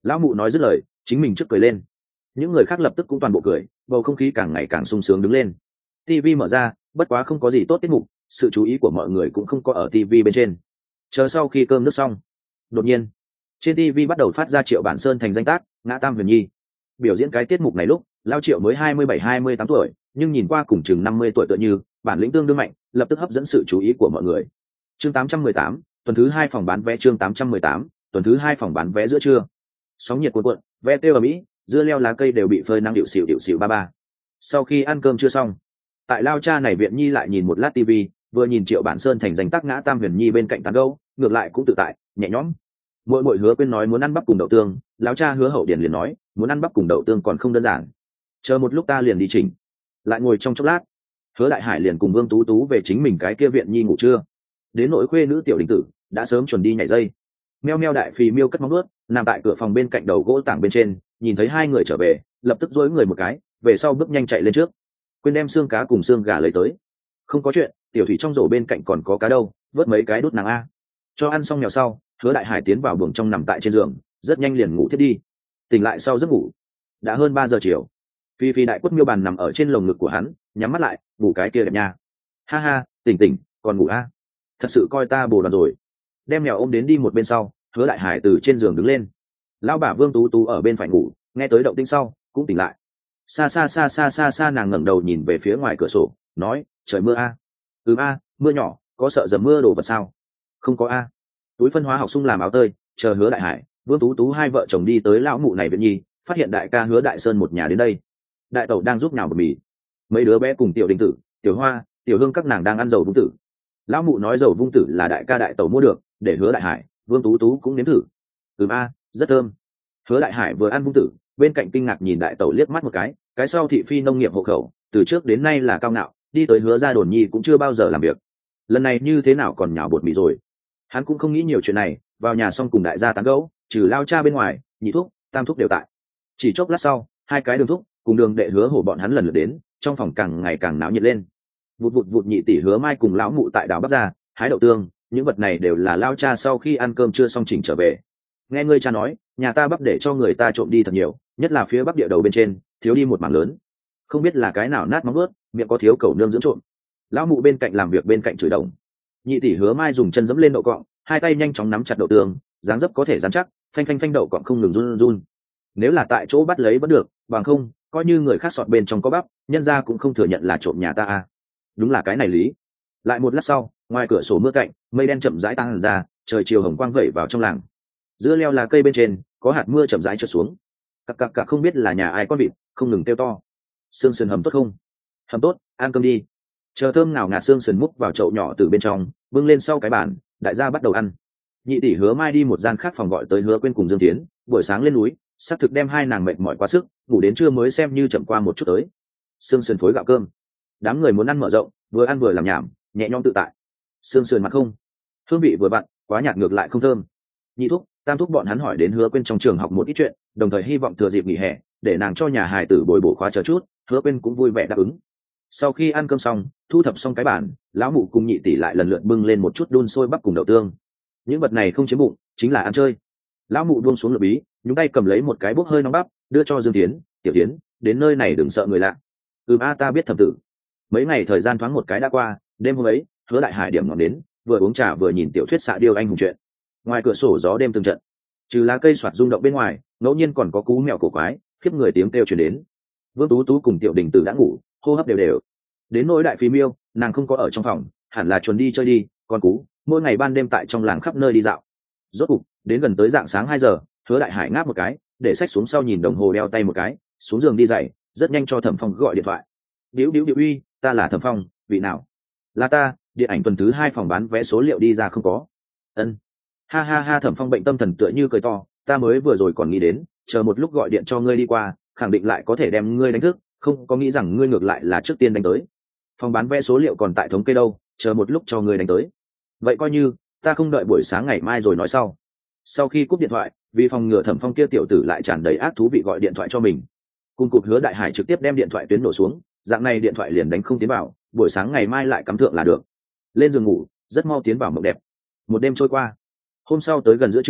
Lão mụ nói dứt lời chính mình trước cười lên, những người khác lập tức cũng toàn bộ cười, bầu không khí càng ngày càng sung sướng đứng lên. Tivi mở ra, bất quá không có gì tốt tiết mục, sự chú ý của mọi người cũng không có ở tivi bên trên. Chờ sau khi cơm nước xong, đột nhiên trên tivi bắt đầu phát ra Triệu Bản Sơn thành danh tác Ngã Tam Huyền Nhi. Biểu diễn cái tiết mục này lúc Lao Triệu mới hai mươi bảy hai mươi tám tuổi, nhưng nhìn qua cùng chừng năm mươi tuổi tựa như bản lĩnh tương đương mạnh, lập tức hấp dẫn sự chú ý của mọi người. Chương tám trăm mười tám, tuần thứ hai phòng bán vé. Chương tám trăm mười tám, tuần thứ hai phòng bán vé giữa trưa. Sóng nhiệt cuộn cuộn, vé tiêu ở Mỹ, dưa leo lá cây đều bị phơi nắng điệu xỉu điệu xỉu ba ba. Sau khi ăn cơm chưa xong, tại Lao cha này viện nhi lại nhìn một lát tivi, vừa nhìn Triệu Bản Sơn thành danh tác Ngã Tam Huyền Nhi bên cạnh tán gẫu, ngược lại cũng tự tại nhẹ nhõm. Mỗi mỗi Hứa Quyên nói muốn ăn bắp cùng đậu tương, lão cha Hứa Hậu Điền liền nói muốn ăn bắp cùng đậu tương còn không đơn giản, chờ một lúc ta liền đi chỉnh. Lại ngồi trong chốc lát, Hứa Đại Hải liền cùng Vương Tú Tú về chính mình cái kia viện nhi ngủ trưa. Đến nỗi khuê nữ Tiểu Đình Tử đã sớm chuẩn đi nhảy dây. Meo meo đại phì miêu cất móng nuốt, nằm tại cửa phòng bên cạnh đầu gỗ tảng bên trên, nhìn thấy hai người trở về, lập tức dối người một cái, về sau bước nhanh chạy lên trước. Quên đem xương cá cùng xương gà lấy tới. Không có chuyện, Tiểu Thủy trong rổ bên cạnh còn có cá đâu, vớt mấy cái đút nàng a. Cho ăn xong mèo sau, Hứa Đại Hải tiến vào buồng trong nằm tại trên giường, rất nhanh liền ngủ thiết đi. Tỉnh lại sau giấc ngủ, đã hơn ba giờ chiều. Phi Phi đại quất miêu bàn nằm ở trên lồng ngực của hắn, nhắm mắt lại, ngủ cái kia đẹp nha. Ha ha, tỉnh tỉnh, còn ngủ a? Thật sự coi ta bồ đoàn rồi. Đem mèo ôm đến đi một bên sau, Hứa Đại Hải từ trên giường đứng lên. Lão bà Vương Tú Tú ở bên phải ngủ, nghe tới động tĩnh sau, cũng tỉnh lại. Xa xa xa xa xa xa nàng ngẩng đầu nhìn về phía ngoài cửa sổ, nói, trời mưa a. Ừm a, mưa nhỏ, có sợ dầm mưa đổ vật sao? Không có a. Túi phân hóa học sung làm áo tơi, chờ Hứa Đại Hải, Vương Tú Tú hai vợ chồng đi tới lão mụ này viện nhi, phát hiện đại ca Hứa Đại Sơn một nhà đến đây. Đại tẩu đang giúp nhào bột mì, mấy đứa bé cùng Tiểu Đình Tử, Tiểu Hoa, Tiểu Hương các nàng đang ăn dầu vung tử. Lão mụ nói dầu vung tử là đại ca đại tẩu mua được, để Hứa Đại Hải, Vương Tú Tú cũng nếm thử. Ừm a, rất thơm. Hứa Đại Hải vừa ăn vung tử, bên cạnh kinh ngạc nhìn đại tẩu liếc mắt một cái, cái sau thị phi nông nghiệp hộ khẩu, từ trước đến nay là cao ngạo, đi tới Hứa gia đồn nhi cũng chưa bao giờ làm việc. Lần này như thế nào còn nhào bột mì rồi? Hắn cũng không nghĩ nhiều chuyện này, vào nhà xong cùng đại gia tán gẫu, trừ Lao cha bên ngoài, nhị thúc, tam thúc đều tại. Chỉ chốc lát sau, hai cái đường thúc cùng đường đệ Hứa Hổ bọn hắn lần lượt đến, trong phòng càng ngày càng náo nhiệt lên. Vụt vụt vụt nhị tỷ Hứa Mai cùng lão mụ tại đảo Bắc gia, hái đậu tương, những vật này đều là Lao cha sau khi ăn cơm chưa xong chỉnh trở về. Nghe ngươi cha nói, nhà ta bắp để cho người ta trộm đi thật nhiều, nhất là phía bắp địa đầu bên trên, thiếu đi một mảng lớn. Không biết là cái nào nát móng ướt, miệng có thiếu cầu nương dưỡng trộm. Lão mụ bên cạnh làm việc bên cạnh chửi đồng. Nhị tỷ Hứa Mai dùng chân dẫm lên đậu cọng, hai tay nhanh chóng nắm chặt đậu tương, dáng dấp có thể dán chắc, phanh phanh phanh đậu cọng không ngừng run run. Nếu là tại chỗ bắt lấy vẫn được, bằng không, coi như người khác sọt bên trong có bắp, nhân gia cũng không thừa nhận là trộm nhà ta à. Đúng là cái này lý. Lại một lát sau, ngoài cửa sổ mưa cạnh, mây đen chậm rãi tăng ra, trời chiều hồng quang vẩy vào trong làng. Giữa leo lá cây bên trên, có hạt mưa chậm rãi trượt xuống. Cặc cặc cặc không biết là nhà ai con vịt, không ngừng kêu to. Xương sườn hầm tốt không? Hầm tốt, ăn cơm đi. Chờ thơm nào ngạt xương sườn múc vào chậu nhỏ từ bên trong, bưng lên sau cái bàn, đại gia bắt đầu ăn. Nhị tỷ Hứa Mai đi một gian khác phòng gọi tới Hứa Quyên cùng Dương Tiến, buổi sáng lên núi, sắp thực đem hai nàng mệt mỏi quá sức, ngủ đến trưa mới xem như chậm qua một chút tới. Xương sườn phối gạo cơm, đám người muốn ăn mở rộng, vừa ăn vừa làm nhảm, nhẹ nhõm tự tại. Xương sườn mặt không, hương vị vừa vặn, quá nhạt ngược lại không thơm. Nhị thúc, tam thúc bọn hắn hỏi đến Hứa Quyên trong trường học một ít chuyện, đồng thời hy vọng thừa dịp nghỉ hè, để nàng cho nhà hài tử bồi bổ khóa chờ chút. Hứa Quyên cũng vui vẻ đáp ứng. Sau khi ăn cơm xong, thu thập xong cái bàn, lão mụ cùng nhị tỷ lại lần lượt bưng lên một chút đun sôi bắp cùng đậu tương. Những vật này không chiếm bụng, chính là ăn chơi. Lão mụ buông xuống lửa bí, nhúng tay cầm lấy một cái bốc hơi nóng bắp, đưa cho Dương Tiến, Tiểu Tiến, đến nơi này đừng sợ người lạ. Ừm a ta biết thẩm tử. Mấy ngày thời gian thoáng một cái đã qua, đêm hôm ấy, Hứa Đại Hải điểm ngọn đến, vừa uống trà vừa nhìn tiểu thuyết xạ điêu anh hùng truyện. Ngoài cửa sổ gió đêm từng trận, trừ lá cây xoạt rung động bên ngoài, ngẫu nhiên còn có cú mèo cổ quái, khiếp người tiếng kêu truyền đến. Vương Tú Tú cùng Tiểu Đình Tử đã ngủ, hô hấp đều đều. Đến nỗi đại phi miêu, nàng không có ở trong phòng, hẳn là chuồn đi chơi đi, con cú mỗi ngày ban đêm tại trong làng khắp nơi đi dạo. Rốt cục đến gần tới dạng sáng hai giờ, Hứa Đại Hải ngáp một cái, để sách xuống sau nhìn đồng hồ đeo tay một cái, xuống giường đi dậy, rất nhanh cho Thẩm Phong gọi điện thoại. Điếu điếu điếu uy, ta là Thẩm Phong, vị nào? Là ta, điện ảnh tuần thứ hai phòng bán vé số liệu đi ra không có. Ân. Ha ha ha, Thẩm Phong bệnh tâm thần tựa như cười to, ta mới vừa rồi còn nghĩ đến, chờ một lúc gọi điện cho ngươi đi qua, khẳng định lại có thể đem ngươi đánh thức, không có nghĩ rằng ngươi ngược lại là trước tiên đánh tới. Phòng bán vé số liệu còn tại thống kê đâu, chờ một lúc cho ngươi đánh tới. Vậy coi như ta không đợi buổi sáng ngày mai rồi nói sau. Sau khi cúp điện thoại, vì phòng ngừa Thẩm Phong kia tiểu tử lại tràn đầy ác thú vị gọi điện thoại cho mình, cùng cụp Hứa Đại Hải trực tiếp đem điện thoại tuyến đổ xuống, dạng này điện thoại liền đánh không tiến vào, buổi sáng ngày mai lại cắm thượng là được. Lên giường ngủ, rất mau tiến vào mộng đẹp. Một đêm trôi qua, hôm sau tới gần giữa trưa,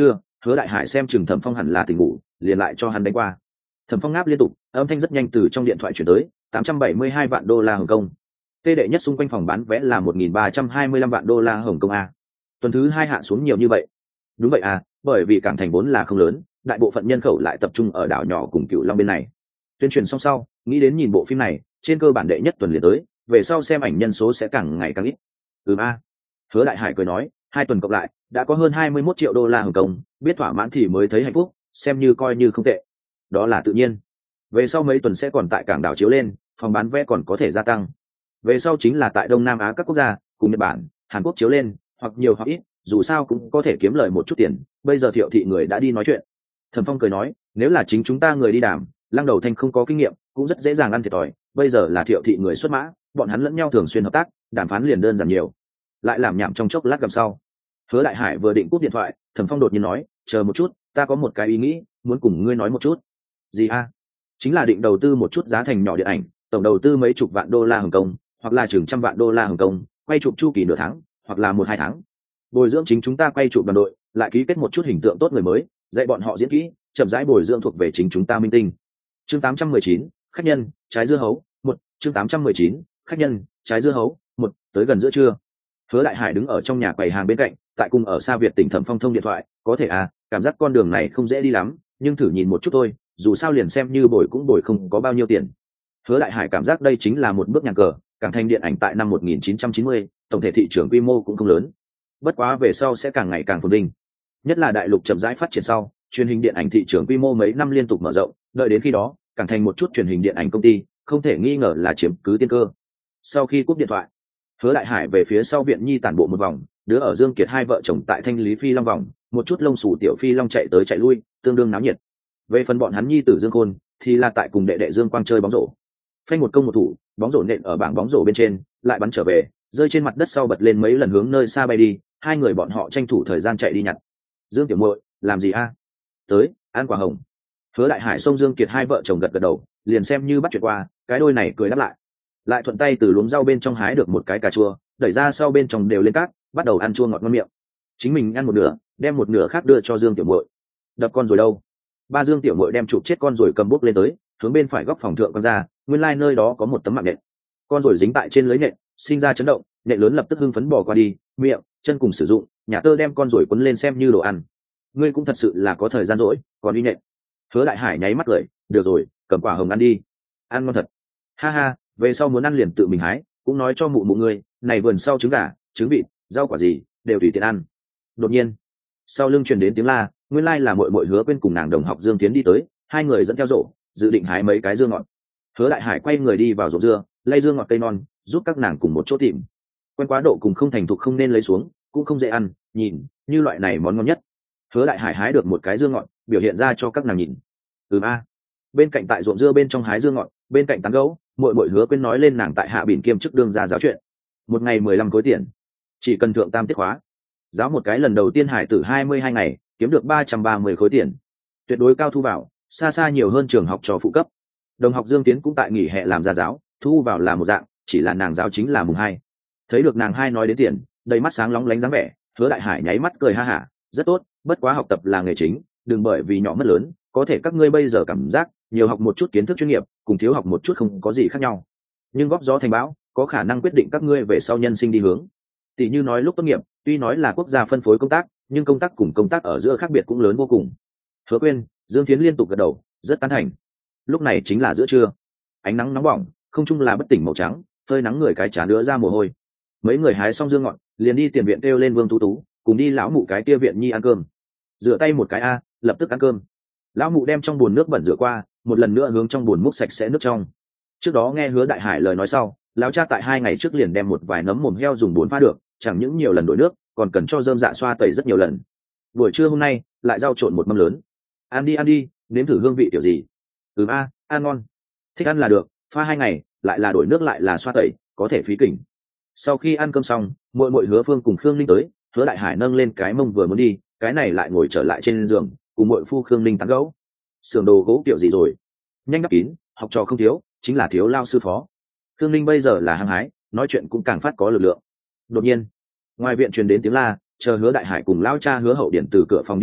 Hứa Đại Hải xem chừng Thẩm Phong hẳn là tỉnh ngủ, liền lại cho hắn đánh qua. Thẩm Phong ngáp liên tục, âm thanh rất nhanh từ trong điện thoại chuyển tới, tám trăm bảy mươi hai vạn đô la Hồng Kông. Tê đệ nhất xung quanh phòng bán vé là một nghìn ba trăm hai mươi lăm vạn đô la Hồng Kông a. Tuần thứ hai hạ xuống nhiều như vậy. Đúng vậy à, bởi vì cảng thành vốn là không lớn, đại bộ phận nhân khẩu lại tập trung ở đảo nhỏ cùng Cửu Long bên này. Tuyên truyền xong sau, nghĩ đến nhìn bộ phim này, trên cơ bản đệ nhất tuần liền tới, về sau xem ảnh nhân số sẽ càng ngày càng ít. Ừm a. Hứa Đại Hải cười nói, hai tuần cộng lại, đã có hơn hai mươi mốt triệu đô la Hồng Kông, biết thỏa mãn thì mới thấy hạnh phúc, xem như coi như không tệ. Đó là tự nhiên. Về sau mấy tuần sẽ còn tại cảng đảo chiếu lên, phòng bán vé còn có thể gia tăng. Về sau chính là tại Đông Nam Á các quốc gia, cùng Nhật Bản, Hàn Quốc chiếu lên, hoặc nhiều hoặc ít, dù sao cũng có thể kiếm lời một chút tiền. Bây giờ Thiệu thị người đã đi nói chuyện. Thẩm Phong cười nói, nếu là chính chúng ta người đi đàm, Lăng Đầu Thanh không có kinh nghiệm, cũng rất dễ dàng ăn thiệt thòi. Bây giờ là Thiệu thị người xuất mã, bọn hắn lẫn nhau thường xuyên hợp tác, đàm phán liền đơn giản nhiều. Lại làm nhảm trong chốc lát gầm sau. Hứa Đại Hải vừa định cúp điện thoại, Thẩm Phong đột nhiên nói, chờ một chút, ta có một cái ý nghĩ, muốn cùng ngươi nói một chút. Gì a? Chính là định đầu tư một chút giá thành nhỏ điện ảnh, tổng đầu tư mấy chục vạn đô la Hồng Kông, hoặc là chừng trăm vạn đô la Hồng Kông, quay chụp chu kỳ nửa tháng, hoặc là một hai tháng. Bồi dưỡng chính chúng ta quay chụp đoàn đội, lại ký kết một chút hình tượng tốt người mới, dạy bọn họ diễn kỹ, chậm rãi bồi dưỡng thuộc về chính chúng ta minh tinh. Chương tám trăm mười chín, khách nhân, trái dưa hấu, một, chương tám trăm mười chín, khách nhân, trái dưa hấu, một, tới gần giữa trưa. Hứa Đại Hải đứng ở trong nhà quầy hàng bên cạnh, tại cùng ở xa Việt tỉnh Thẩm Phong thông điện thoại, có thể à, cảm giác con đường này không dễ đi lắm, nhưng thử nhìn một chút thôi, dù sao liền xem như bồi cũng bồi không có bao nhiêu tiền. Hứa Đại Hải cảm giác đây chính là một bước nhàng cờ, cảng thành điện ảnh tại năm một nghìn chín trăm chín mươi, tổng thể thị trường quy mô cũng không lớn, bất quá về sau sẽ càng ngày càng phồn vinh, nhất là đại lục chậm rãi phát triển sau, truyền hình điện ảnh thị trường quy mô mấy năm liên tục mở rộng, đợi đến khi đó, cảng thành một chút truyền hình điện ảnh công ty, không thể nghi ngờ là chiếm cứ tiên cơ. Sau khi cúp điện thoại, Hứa Đại Hải về phía sau viện nhi tản bộ một vòng, đứa ở Dương Kiệt hai vợ chồng tại thanh lý phi long vòng, một chút lông xù tiểu phi long chạy tới chạy lui, tương đương náo nhiệt. Về phần bọn hắn nhi tử Dương Khôn, thì là tại cùng đệ đệ Dương Quang chơi bóng rổ. Phanh một công một thủ, bóng rổ nện ở bảng bóng rổ bên trên, lại bắn trở về, rơi trên mặt đất sau bật lên mấy lần hướng nơi xa bay đi, hai người bọn họ tranh thủ thời gian chạy đi nhặt. Dương tiểu muội, làm gì a? Tới, ăn quả hồng. Hứa Đại Hải xông Dương Kiệt hai vợ chồng gật gật đầu, liền xem như bắt chuyện qua, cái đôi này cười đáp lại. Lại thuận tay từ luống rau bên trong hái được một cái cà chua, đẩy ra sau bên trong đều lên cát, bắt đầu ăn chua ngọt ngon miệng. Chính mình ăn một nửa, đem một nửa khác đưa cho Dương tiểu muội. Đập con rồi đâu? Ba Dương tiểu muội đem chụp chết con rồi cầm bút lên tới, hướng bên phải góc phòng thượng con ra, nguyên lai like nơi đó có một tấm mạng nện. Con rồi dính tại trên lưới nện, sinh ra chấn động, nện lớn lập tức hưng phấn bò qua đi, miệng, chân cùng sử dụng, nhà tơ đem con rồi quấn lên xem như đồ ăn. Ngươi cũng thật sự là có thời gian rỗi, còn đi nện. Hứa Đại Hải nháy mắt cười, được rồi, cầm quả hồng ăn đi. Ăn ngon thật. Ha ha, về sau muốn ăn liền tự mình hái, cũng nói cho mụ mụ ngươi, này vườn sau trứng gà, trứng vịt, rau quả gì, đều tùy tiện ăn. Đột nhiên, sau lưng truyền đến tiếng la, nguyên lai là muội muội Hứa Quên cùng nàng đồng học Dương Tiến đi tới, hai người dẫn theo rổ, dự định hái mấy cái dưa ngọt. Hứa Đại Hải quay người đi vào ruộng dưa, lay dưa ngọt cây non, giúp các nàng cùng một chỗ tìm. Quen quá độ cùng không thành thục không nên lấy xuống, cũng không dễ ăn, nhìn, như loại này món ngon nhất. Hứa Đại Hải hái được một cái dưa ngọt, biểu hiện ra cho các nàng nhìn. Ừm a. Bên cạnh tại ruộng dưa bên trong hái dưa ngọt, bên cạnh tán gấu, muội muội Hứa Quên nói lên nàng tại Hạ Bỉn kiêm chức đương gia giáo chuyện. Một ngày mười lăm khối tiền, chỉ cần thượng tam tiết khóa. Giáo một cái lần đầu tiên Hải tử hai mươi hai ngày, kiếm được ba trăm ba mươi khối tiền. Tuyệt đối cao thu vào, xa xa nhiều hơn trường học trò phụ cấp. Đồng học Dương Tiến cũng tại nghỉ hè làm gia giáo, thu vào là một dạng, chỉ là nàng giáo chính là mùng hai. Thấy được nàng hai nói đến tiền, đầy mắt sáng lóng lánh dáng vẻ, Hứa Đại Hải nháy mắt cười ha hả, rất tốt, bất quá học tập là nghề chính, đừng bởi vì nhỏ mất lớn, có thể các ngươi bây giờ cảm giác nhiều học một chút kiến thức chuyên nghiệp, cùng thiếu học một chút không có gì khác nhau. Nhưng góp gió thành bão, có khả năng quyết định các ngươi về sau nhân sinh đi hướng. Tỷ như nói lúc tốt nghiệp, tuy nói là quốc gia phân phối công tác, nhưng công tác cùng công tác ở giữa khác biệt cũng lớn vô cùng. Hứa Quyên, Dương Thiến liên tục gật đầu, rất tán thành. Lúc này chính là giữa trưa, ánh nắng nóng bỏng, không trung là bất tỉnh màu trắng, phơi nắng người cái chán nữa ra mồ hôi. Mấy người hái xong dương ngọt, liền đi tiền viện kêu lên Vương Tú Tú, cùng đi lão mụ cái kia viện nhi ăn cơm. Rửa tay một cái a, lập tức ăn cơm. Lão mụ đem trong bồn nước bẩn rửa qua, một lần nữa hướng trong bồn múc sạch sẽ nước trong. Trước đó nghe Hứa Đại Hải lời nói sau, lão cha tại hai ngày trước liền đem một vài nấm mồm heo dùng bồn pha được, chẳng những nhiều lần đổi nước, còn cần cho rơm dạ xoa tẩy rất nhiều lần. Buổi trưa hôm nay lại rau trộn một mâm lớn. Ăn đi ăn đi, nếm thử hương vị kiểu gì. Ừm a, ăn ngon. Thích ăn là được, pha hai ngày, lại là đổi nước lại là xoa tẩy, có thể phí kỉnh. Sau khi ăn cơm xong, muội muội Hứa Phương cùng Khương Linh tới, Hứa Đại Hải nâng lên cái mông vừa muốn đi, cái này lại ngồi trở lại trên giường, cùng muội phu Khương Linh tán gẫu. Sườn đồ gỗ kiểu gì rồi? Nhanh đắp kín, học trò không thiếu, chính là thiếu lao sư phó. Khương Linh bây giờ là hăng hái, nói chuyện cũng càng phát có lực lượng. Đột nhiên, ngoài viện truyền đến tiếng la, chờ Hứa Đại Hải cùng lao cha Hứa Hậu Điển từ cửa phòng đi tới,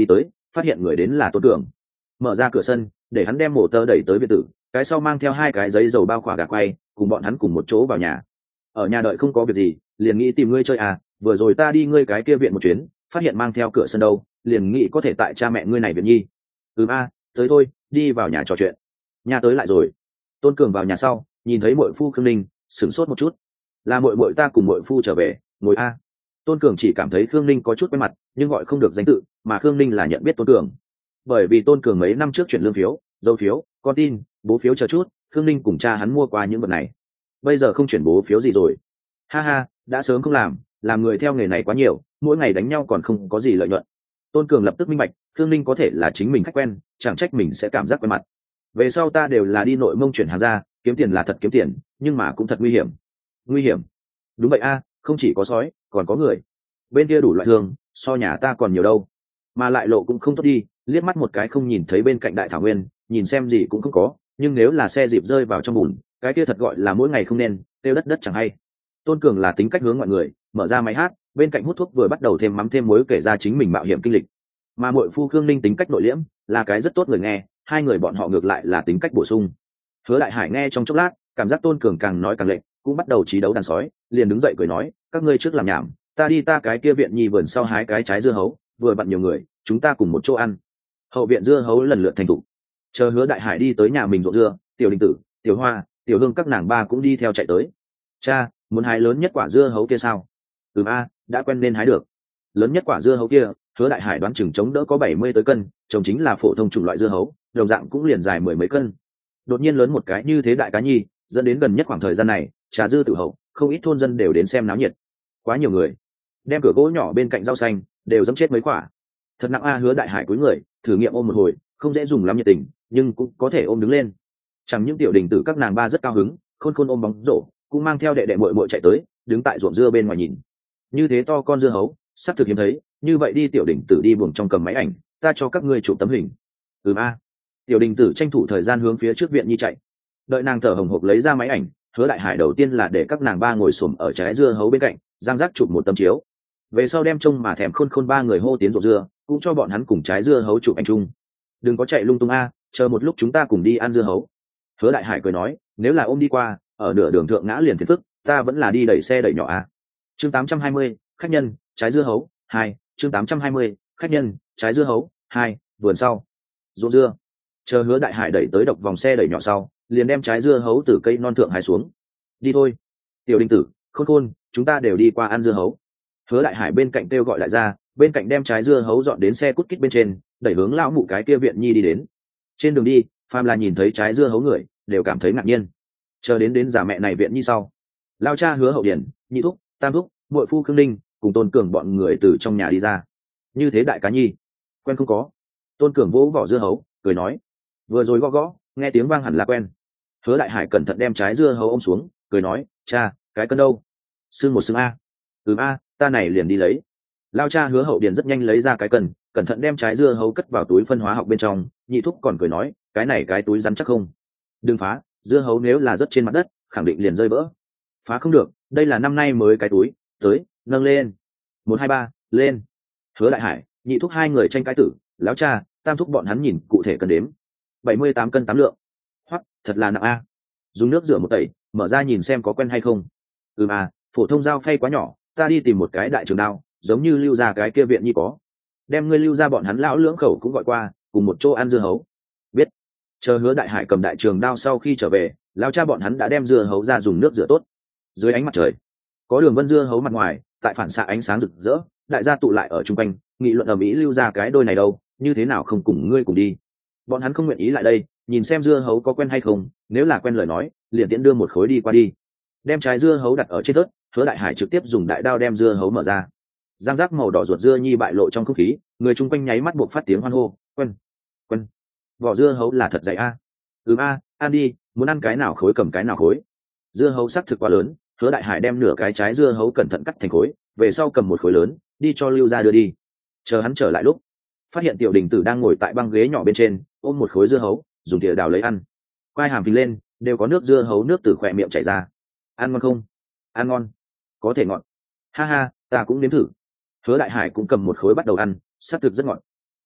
phát hiện người đến là Tôn Cường. Mở ra cửa sân để hắn đem mổ tơ đẩy tới biệt tử, cái sau mang theo hai cái giấy dầu bao khỏa gạc quay cùng bọn hắn cùng một chỗ vào nhà. Ở nhà đợi không có việc gì, liền nghĩ tìm ngươi chơi à, vừa rồi ta đi ngươi cái kia viện một chuyến, phát hiện mang theo cửa sân đâu, liền nghĩ có thể tại cha mẹ ngươi này viện nhi. Ừ a, tới thôi, đi vào nhà trò chuyện. Nhà tới lại rồi. Tôn Cường vào nhà sau, nhìn thấy muội phu Khương Ninh, sửng sốt một chút. Là muội muội ta cùng muội phu trở về, ngồi a. Tôn Cường chỉ cảm thấy Khương Ninh có chút quen mặt, nhưng gọi không được danh tự, mà Khương Ninh là nhận biết Tôn Cường. Bởi vì Tôn Cường mấy năm trước chuyển lương phiếu, dấu phiếu, con tin, bố phiếu chờ chút, Khương Ninh cùng cha hắn mua qua những vật này. Bây giờ không chuyển bố phiếu gì rồi. Ha ha, đã sớm không làm, làm người theo nghề này quá nhiều, mỗi ngày đánh nhau còn không có gì lợi nhuận. Tôn Cường lập tức minh bạch, Khương Ninh có thể là chính mình khách quen, chẳng trách mình sẽ cảm giác quen mặt. Về sau ta đều là đi nội mông chuyển hàng ra, kiếm tiền là thật kiếm tiền, nhưng mà cũng thật nguy hiểm. Nguy hiểm? Đúng vậy a, không chỉ có sói, còn có người. Bên kia đủ loại thương, so nhà ta còn nhiều đâu. Mà lại lộ cũng không tốt đi, liếc mắt một cái không nhìn thấy bên cạnh đại thảo nguyên, nhìn xem gì cũng không có, nhưng nếu là xe dịp rơi vào trong bùn, cái kia thật gọi là mỗi ngày không nên, tiêu đất đất chẳng hay. Tôn Cường là tính cách hướng mọi người, mở ra máy hát, bên cạnh hút thuốc vừa bắt đầu thêm mắm thêm muối kể ra chính mình mạo hiểm kinh lịch. Mà muội phu Khương Ninh tính cách nội liễm, là cái rất tốt người nghe, hai người bọn họ ngược lại là tính cách bổ sung. Hứa Đại Hải nghe trong chốc lát, cảm giác Tôn Cường càng nói càng lệnh, cũng bắt đầu trí đấu đàn sói, liền đứng dậy cười nói, các ngươi trước làm nhảm, ta đi ta cái kia viện nhi vườn sau hái cái trái dưa hấu, vừa bận nhiều người, chúng ta cùng một chỗ ăn. Hậu viện dưa hấu lần lượt thành thủ. Chờ Hứa Đại Hải đi tới nhà mình ruộng dưa, Tiểu Đình Tử, Tiểu Hoa, Tiểu Hương các nàng ba cũng đi theo chạy tới. Cha, muốn hái lớn nhất quả dưa hấu kia sao? Ừm a, đã quen nên hái được. Lớn nhất quả dưa hấu kia, Hứa Đại Hải đoán chừng chống đỡ có bảy mươi tới cân, trồng chính là phổ thông chủng loại dưa hấu, đồng dạng cũng liền dài mười mấy cân. Đột nhiên lớn một cái như thế đại cá nhi, dẫn đến gần nhất khoảng thời gian này, trà dư tự hậu, không ít thôn dân đều đến xem náo nhiệt. Quá nhiều người, đem cửa gỗ nhỏ bên cạnh rau xanh đều dẫm chết mấy quả. Thật nặng a. Hứa Đại Hải cúi người, thử nghiệm ôm một hồi, không dễ dùng lắm nhiệt tình, nhưng cũng có thể ôm đứng lên. Chẳng những Tiểu Đình Tử các nàng ba rất cao hứng, khôn khôn ôm bóng rổ, cũng mang theo đệ đệ muội muội chạy tới, đứng tại ruộng dưa bên ngoài nhìn. Như thế to con dưa hấu, sắp thực hiếm thấy, như vậy đi Tiểu Đình Tử đi buồng trong cầm máy ảnh, ta cho các ngươi chụp tấm hình. Ừm a. Tiểu Đình Tử tranh thủ thời gian hướng phía trước viện nhi chạy. Đợi nàng thở hồng hộc lấy ra máy ảnh, Hứa Đại Hải đầu tiên là để các nàng ba ngồi xổm ở trái dưa hấu bên cạnh, giang giác chụp một tấm chiếu. Về sau đem trông mà thèm khôn khôn ba người hô tiến ruộng dưa, cũng cho bọn hắn cùng trái dưa hấu chụp ảnh chung. Đừng có chạy lung tung a, chờ một lúc chúng ta cùng đi ăn dưa hấu. Hứa Đại Hải cười nói, nếu là ôm đi qua, ở nửa đường thượng ngã liền phiền phức, ta vẫn là đi đẩy xe đẩy nhỏ a. Chương tám trăm hai mươi, khách nhân, trái dưa hấu hai. Chương tám trăm hai mươi, khách nhân, trái dưa hấu hai. Vườn sau, ruộng dưa. Chờ Hứa Đại Hải đẩy tới độc vòng xe đẩy nhỏ sau, liền đem trái dưa hấu từ cây non thượng hái xuống. Đi thôi, Tiểu Đình Tử, Khôn Khôn, chúng ta đều đi qua ăn dưa hấu. Hứa Đại Hải bên cạnh kêu gọi lại ra, bên cạnh đem trái dưa hấu dọn đến xe cút kít bên trên, đẩy hướng lão mụ cái kia viện nhi đi đến. Trên đường đi, phàm là nhìn thấy trái dưa hấu người, đều cảm thấy ngạc nhiên. Chờ đến đến già mẹ này viện nhi sau, lao cha Hứa Hậu Điển, nhị thúc, tam thúc, muội phu Khương Ninh, cùng Tôn Cường bọn người từ trong nhà đi ra. Như thế đại cá nhi, quen không có? Tôn Cường vỗ vỏ dưa hấu, cười nói, vừa rồi gõ gõ, nghe tiếng vang hẳn là quen. Hứa Đại Hải cẩn thận đem trái dưa hấu ôm xuống, cười nói, cha, cái cân đâu? Xương một xương a. Ừm a, ta này liền đi lấy. Lao cha Hứa Hậu Điền rất nhanh lấy ra cái cân, cẩn thận đem trái dưa hấu cất vào túi phân hóa học bên trong. Nhị thúc còn cười nói, cái này cái túi rắn chắc không? Đừng phá, dưa hấu nếu là rớt trên mặt đất, khẳng định liền rơi vỡ. Phá không được, đây là năm nay mới cái túi. Tới, nâng lên. Một hai ba, lên. Hứa Đại Hải, nhị thúc hai người tranh cái tử, lão cha, tam thúc bọn hắn nhìn cụ thể cân đếm. Bảy mươi tám cân tám lượng. Hoắc, thật là nặng a. Dùng nước rửa một tẩy, mở ra nhìn xem có quen hay không. Ừm à, phổ thông dao phay quá nhỏ, ta đi tìm một cái đại trường đao, giống như lưu ra cái kia viện nhi có. Đem ngươi lưu ra bọn hắn lão lưỡng khẩu cũng gọi qua, cùng một chỗ ăn dưa hấu. Biết. Chờ Hứa Đại Hải cầm đại trường đao sau khi trở về, lão cha bọn hắn đã đem dưa hấu ra dùng nước rửa tốt. Dưới ánh mặt trời, có đường vân dưa hấu mặt ngoài, tại phản xạ ánh sáng rực rỡ, đại gia tụ lại ở trung quanh, nghị luận ầm ĩ lưu ra cái đôi này đâu, như thế nào không cùng ngươi cùng đi. Bọn hắn không nguyện ý lại đây, nhìn xem dưa hấu có quen hay không, nếu là quen lời nói, liền tiễn đưa một khối đi qua đi. Đem trái dưa hấu đặt ở trên tớt, Hứa Đại Hải trực tiếp dùng đại đao đem dưa hấu mở ra. Giang giác màu đỏ ruột dưa nhi bại lộ trong không khí, người chung quanh nháy mắt buộc phát tiếng hoan hô, quen, quen. Vỏ dưa hấu là thật dày a. Ừm a, ăn đi, muốn ăn cái nào khối cầm cái nào khối. Dưa hấu sắc thực quá lớn, Hứa Đại Hải đem nửa cái trái dưa hấu cẩn thận cắt thành khối, về sau cầm một khối lớn, đi cho Lưu gia đưa đi. Chờ hắn trở lại lúc, phát hiện Tiểu Đình Tử đang ngồi tại băng ghế nhỏ bên trên, ôm một khối dưa hấu, dùng thìa đào lấy ăn. Quai hàm phình lên, đều có nước dưa hấu nước từ khỏe miệng chảy ra. Ăn ngon không? Ăn ngon, có thể ngọt. Ha ha, ta cũng nếm thử. Hứa Đại Hải cũng cầm một khối bắt đầu ăn, sắc thực rất ngọt.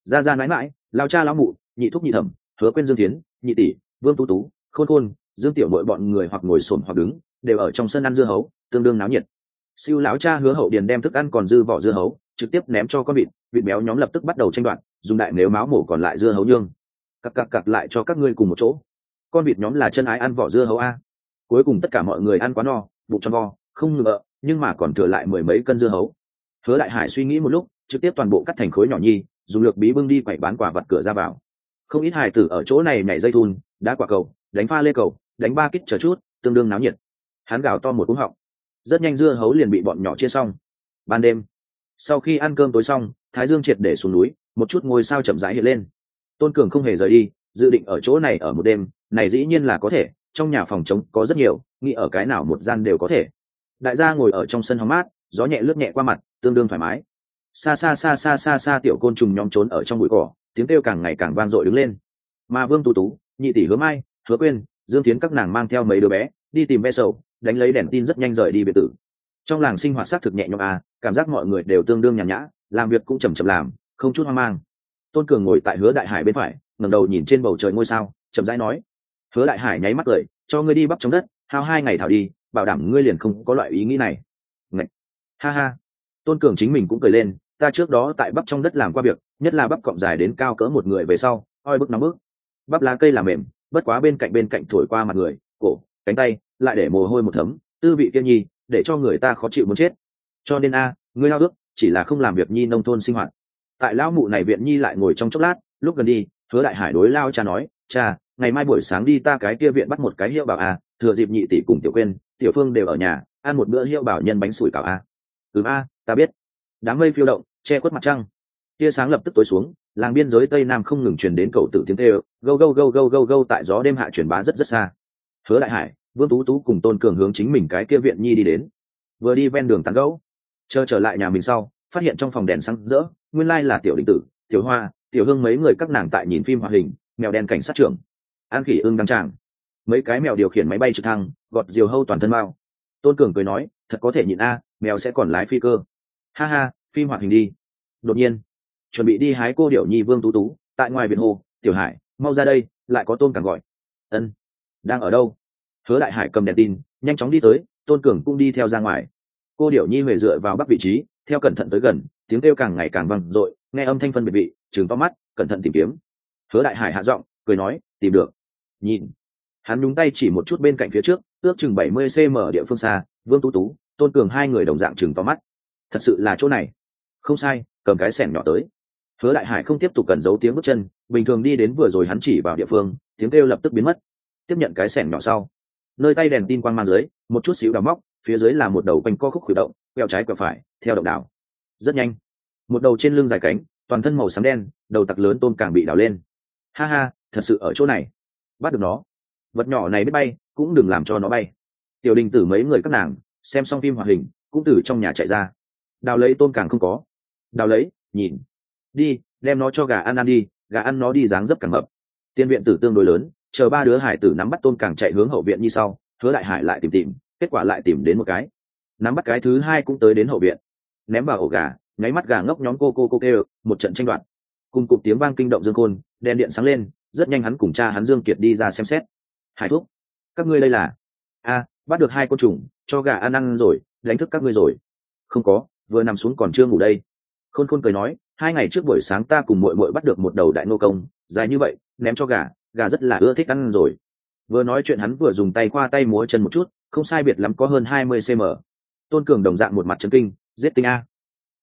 ra ra mãi mãi, lao cha lao mụ, nhị thúc nhị thẩm, hứa quên dương tiến, nhị tỷ, vương tú tú, khôn khôn, dương tiểu nội bọn người hoặc ngồi xổm hoặc đứng đều ở trong sân ăn dưa hấu, tương đương náo nhiệt. Siêu lão cha hứa hậu điền đem thức ăn còn dư vỏ dưa hấu trực tiếp ném cho con vịt, vịt béo nhóm lập tức bắt đầu tranh đoạt, dùng đại nếu máu mổ còn lại dưa hấu nhương cặc cặc cặc lại cho các ngươi cùng một chỗ. Con vịt nhóm là chân ái ăn vỏ dưa hấu a. Cuối cùng tất cả mọi người ăn quá no, bụng tròn vo, không ngờ nhưng mà còn thừa lại mười mấy cân dưa hấu. Hứa Đại Hải suy nghĩ một lúc, trực tiếp toàn bộ cắt thành khối nhỏ nhi, dùng lược bí bưng đi quẩy bán quả vật cửa ra vào. Không ít hài tử ở chỗ này nhảy dây thun, đá quả cầu, đánh pha lê cầu, đánh ba kích chờ chút, tương đương náo nhiệt. Hắn gào to một cú họng, rất nhanh dưa hấu liền bị bọn nhỏ chia xong. Ban đêm, sau khi ăn cơm tối xong, thái dương triệt để xuống núi, một chút ngôi sao chậm rãi hiện lên. Tôn Cường không hề rời đi, dự định ở chỗ này ở một đêm, này dĩ nhiên là có thể, trong nhà phòng trống có rất nhiều, nghĩ ở cái nào một gian đều có thể. Đại gia ngồi ở trong sân hóng mát, gió nhẹ lướt nhẹ qua mặt, tương đương thoải mái. Xa xa xa xa xa xa tiểu côn trùng nhóm trốn ở trong bụi cỏ, tiếng kêu càng ngày càng vang dội đứng lên. Mà Vương Tú Tú, nhị tỷ Hứa Mai, Hứa Quyên, Dương Tiến các nàng mang theo mấy đứa bé, đi tìm ve sầu, đánh lấy đèn tin rất nhanh rời đi biệt tử. Trong làng sinh hoạt xác thực nhẹ nhõm à, cảm giác mọi người đều tương đương nhàn nhã, làm việc cũng chậm chậm làm, không chút hoang mang. Tôn Cường ngồi tại Hứa Đại Hải bên phải, ngẩng đầu nhìn trên bầu trời ngôi sao, chậm rãi nói. Hứa Đại Hải nháy mắt cười, cho ngươi đi bắp trong đất, hao hai ngày thảo đi, bảo đảm ngươi liền không có loại ý nghĩ này. Ngậy. Ha ha. Tôn Cường chính mình cũng cười lên, ta trước đó tại bắp trong đất làm qua việc, nhất là bắp cọng dài đến cao cỡ một người về sau, oi bức nóng bức. Bắp lá cây là mềm, bất quá bên cạnh bên cạnh thổi qua mặt người, cổ, cánh tay, lại để mồ hôi một thấm, tư vị kia nhi, để cho người ta khó chịu muốn chết. Cho nên a, ngươi lao ước, chỉ là không làm việc nhi nông thôn sinh hoạt. Tại lão mụ này viện nhi lại ngồi trong chốc lát, lúc gần đi, Hứa Đại Hải đối lao cha nói, cha, ngày mai buổi sáng đi ta cái kia viện bắt một cái hiệu bảo a, thừa dịp nhị tỷ cùng tiểu quên, tiểu phương đều ở nhà, ăn một bữa hiệu bảo nhân bánh sủi cảo a. Ừm a, ta biết. Đám mây phiêu động, che khuất mặt trăng. Tia sáng lập tức tối xuống, làng biên giới tây nam không ngừng truyền đến cầu tử tiếng kêu, gâu gâu gâu gâu gâu gâu tại gió đêm hạ truyền bá rất rất xa. Hứa Đại Hải, Vương Tú Tú cùng Tôn Cường hướng chính mình cái kia viện nhi đi đến. Vừa đi ven đường tán gẫu, chờ trở lại nhà mình sau, phát hiện trong phòng đèn sáng rỡ, nguyên lai là tiểu Định Tử, tiểu Hoa, tiểu Hương mấy người các nàng tại nhìn phim hoạt hình, mèo đen cảnh sát trưởng, An Khỉ ưng đăng tràng, mấy cái mèo điều khiển máy bay trực thăng, gọt diều hâu toàn thân bao. Tôn Cường cười nói, thật có thể nhịn a, mèo sẽ còn lái phi cơ. Ha ha, phim hoạt hình đi. Đột nhiên, chuẩn bị đi hái cô điểu nhi Vương Tú Tú, tại ngoài viện hồ, tiểu Hải, mau ra đây, lại có Tôn Cường gọi. Ân, đang ở đâu? Hứa Đại Hải cầm đèn tin, nhanh chóng đi tới, Tôn Cường cũng đi theo ra ngoài. Cô điểu nhi huề dựa vào bắc vị trí, theo cẩn thận tới gần, tiếng kêu càng ngày càng vang dội, nghe âm thanh phân biệt vị, trừng to mắt, cẩn thận tìm kiếm. Hứa Đại Hải hạ giọng, cười nói, tìm được. Nhìn. Hắn nhúng tay chỉ một chút bên cạnh phía trước, ước chừng bảy mươi xăng ti mét địa phương xa, Vương Tú Tú, Tôn Cường hai người đồng dạng trừng to mắt. Thật sự là chỗ này. Không sai, cầm cái xẻng nhỏ tới. Hứa Đại Hải không tiếp tục cần giấu tiếng bước chân, bình thường đi đến vừa rồi hắn chỉ vào địa phương, tiếng kêu lập tức biến mất. Tiếp nhận cái xẻng nhỏ sau, nơi tay đèn tin quang mang dưới, một chút xíu đào móc, phía dưới là một đầu quanh co khúc khuỷu động, quẹo trái quẹo phải, theo động đảo. Rất nhanh, một đầu trên lưng dài cánh, toàn thân màu xám đen, đầu tặc lớn Tôn càng bị đào lên. Ha ha, thật sự ở chỗ này. Bắt được nó. Vật nhỏ này biết bay, cũng đừng làm cho nó bay. Tiểu Đình Tử mấy người các nàng xem xong phim hoạt hình, cũng từ trong nhà chạy ra. Đào lấy Tôn càng không có. Đào lấy, nhìn. Đi, đem nó cho gà ăn ăn đi, gà ăn nó đi dáng dấp càng mập. Tiên viện tử tương đối lớn, chờ ba đứa hải tử nắm bắt Tôn càng chạy hướng hậu viện như sau, Hứa Đại Hải lại tìm tìm, kết quả lại tìm đến một cái. Nắm bắt cái thứ hai cũng tới đến hậu viện, ném vào ổ gà, nháy mắt gà ngốc nhóm cô cô cô kêu, một trận tranh đoạt. Cùng cụm tiếng vang kinh động Dương Khôn, đèn điện sáng lên, rất nhanh hắn cùng cha hắn Dương Kiệt đi ra xem xét. Hải thúc, các ngươi đây là? A, bắt được hai con trùng, cho gà ăn ăn rồi, đánh thức các ngươi rồi. Không có, vừa nằm xuống còn chưa ngủ đây. Khôn Khôn cười nói, hai ngày trước buổi sáng ta cùng muội muội bắt được một đầu đại nô công, dài như vậy, ném cho gà, gà rất là ưa thích ăn rồi. Vừa nói chuyện hắn vừa dùng tay khoa tay múa chân một chút, không sai biệt lắm có hơn hai mươi xăng ti mét. Tôn Cường đồng dạng một mặt chấn kinh, giết tinh a.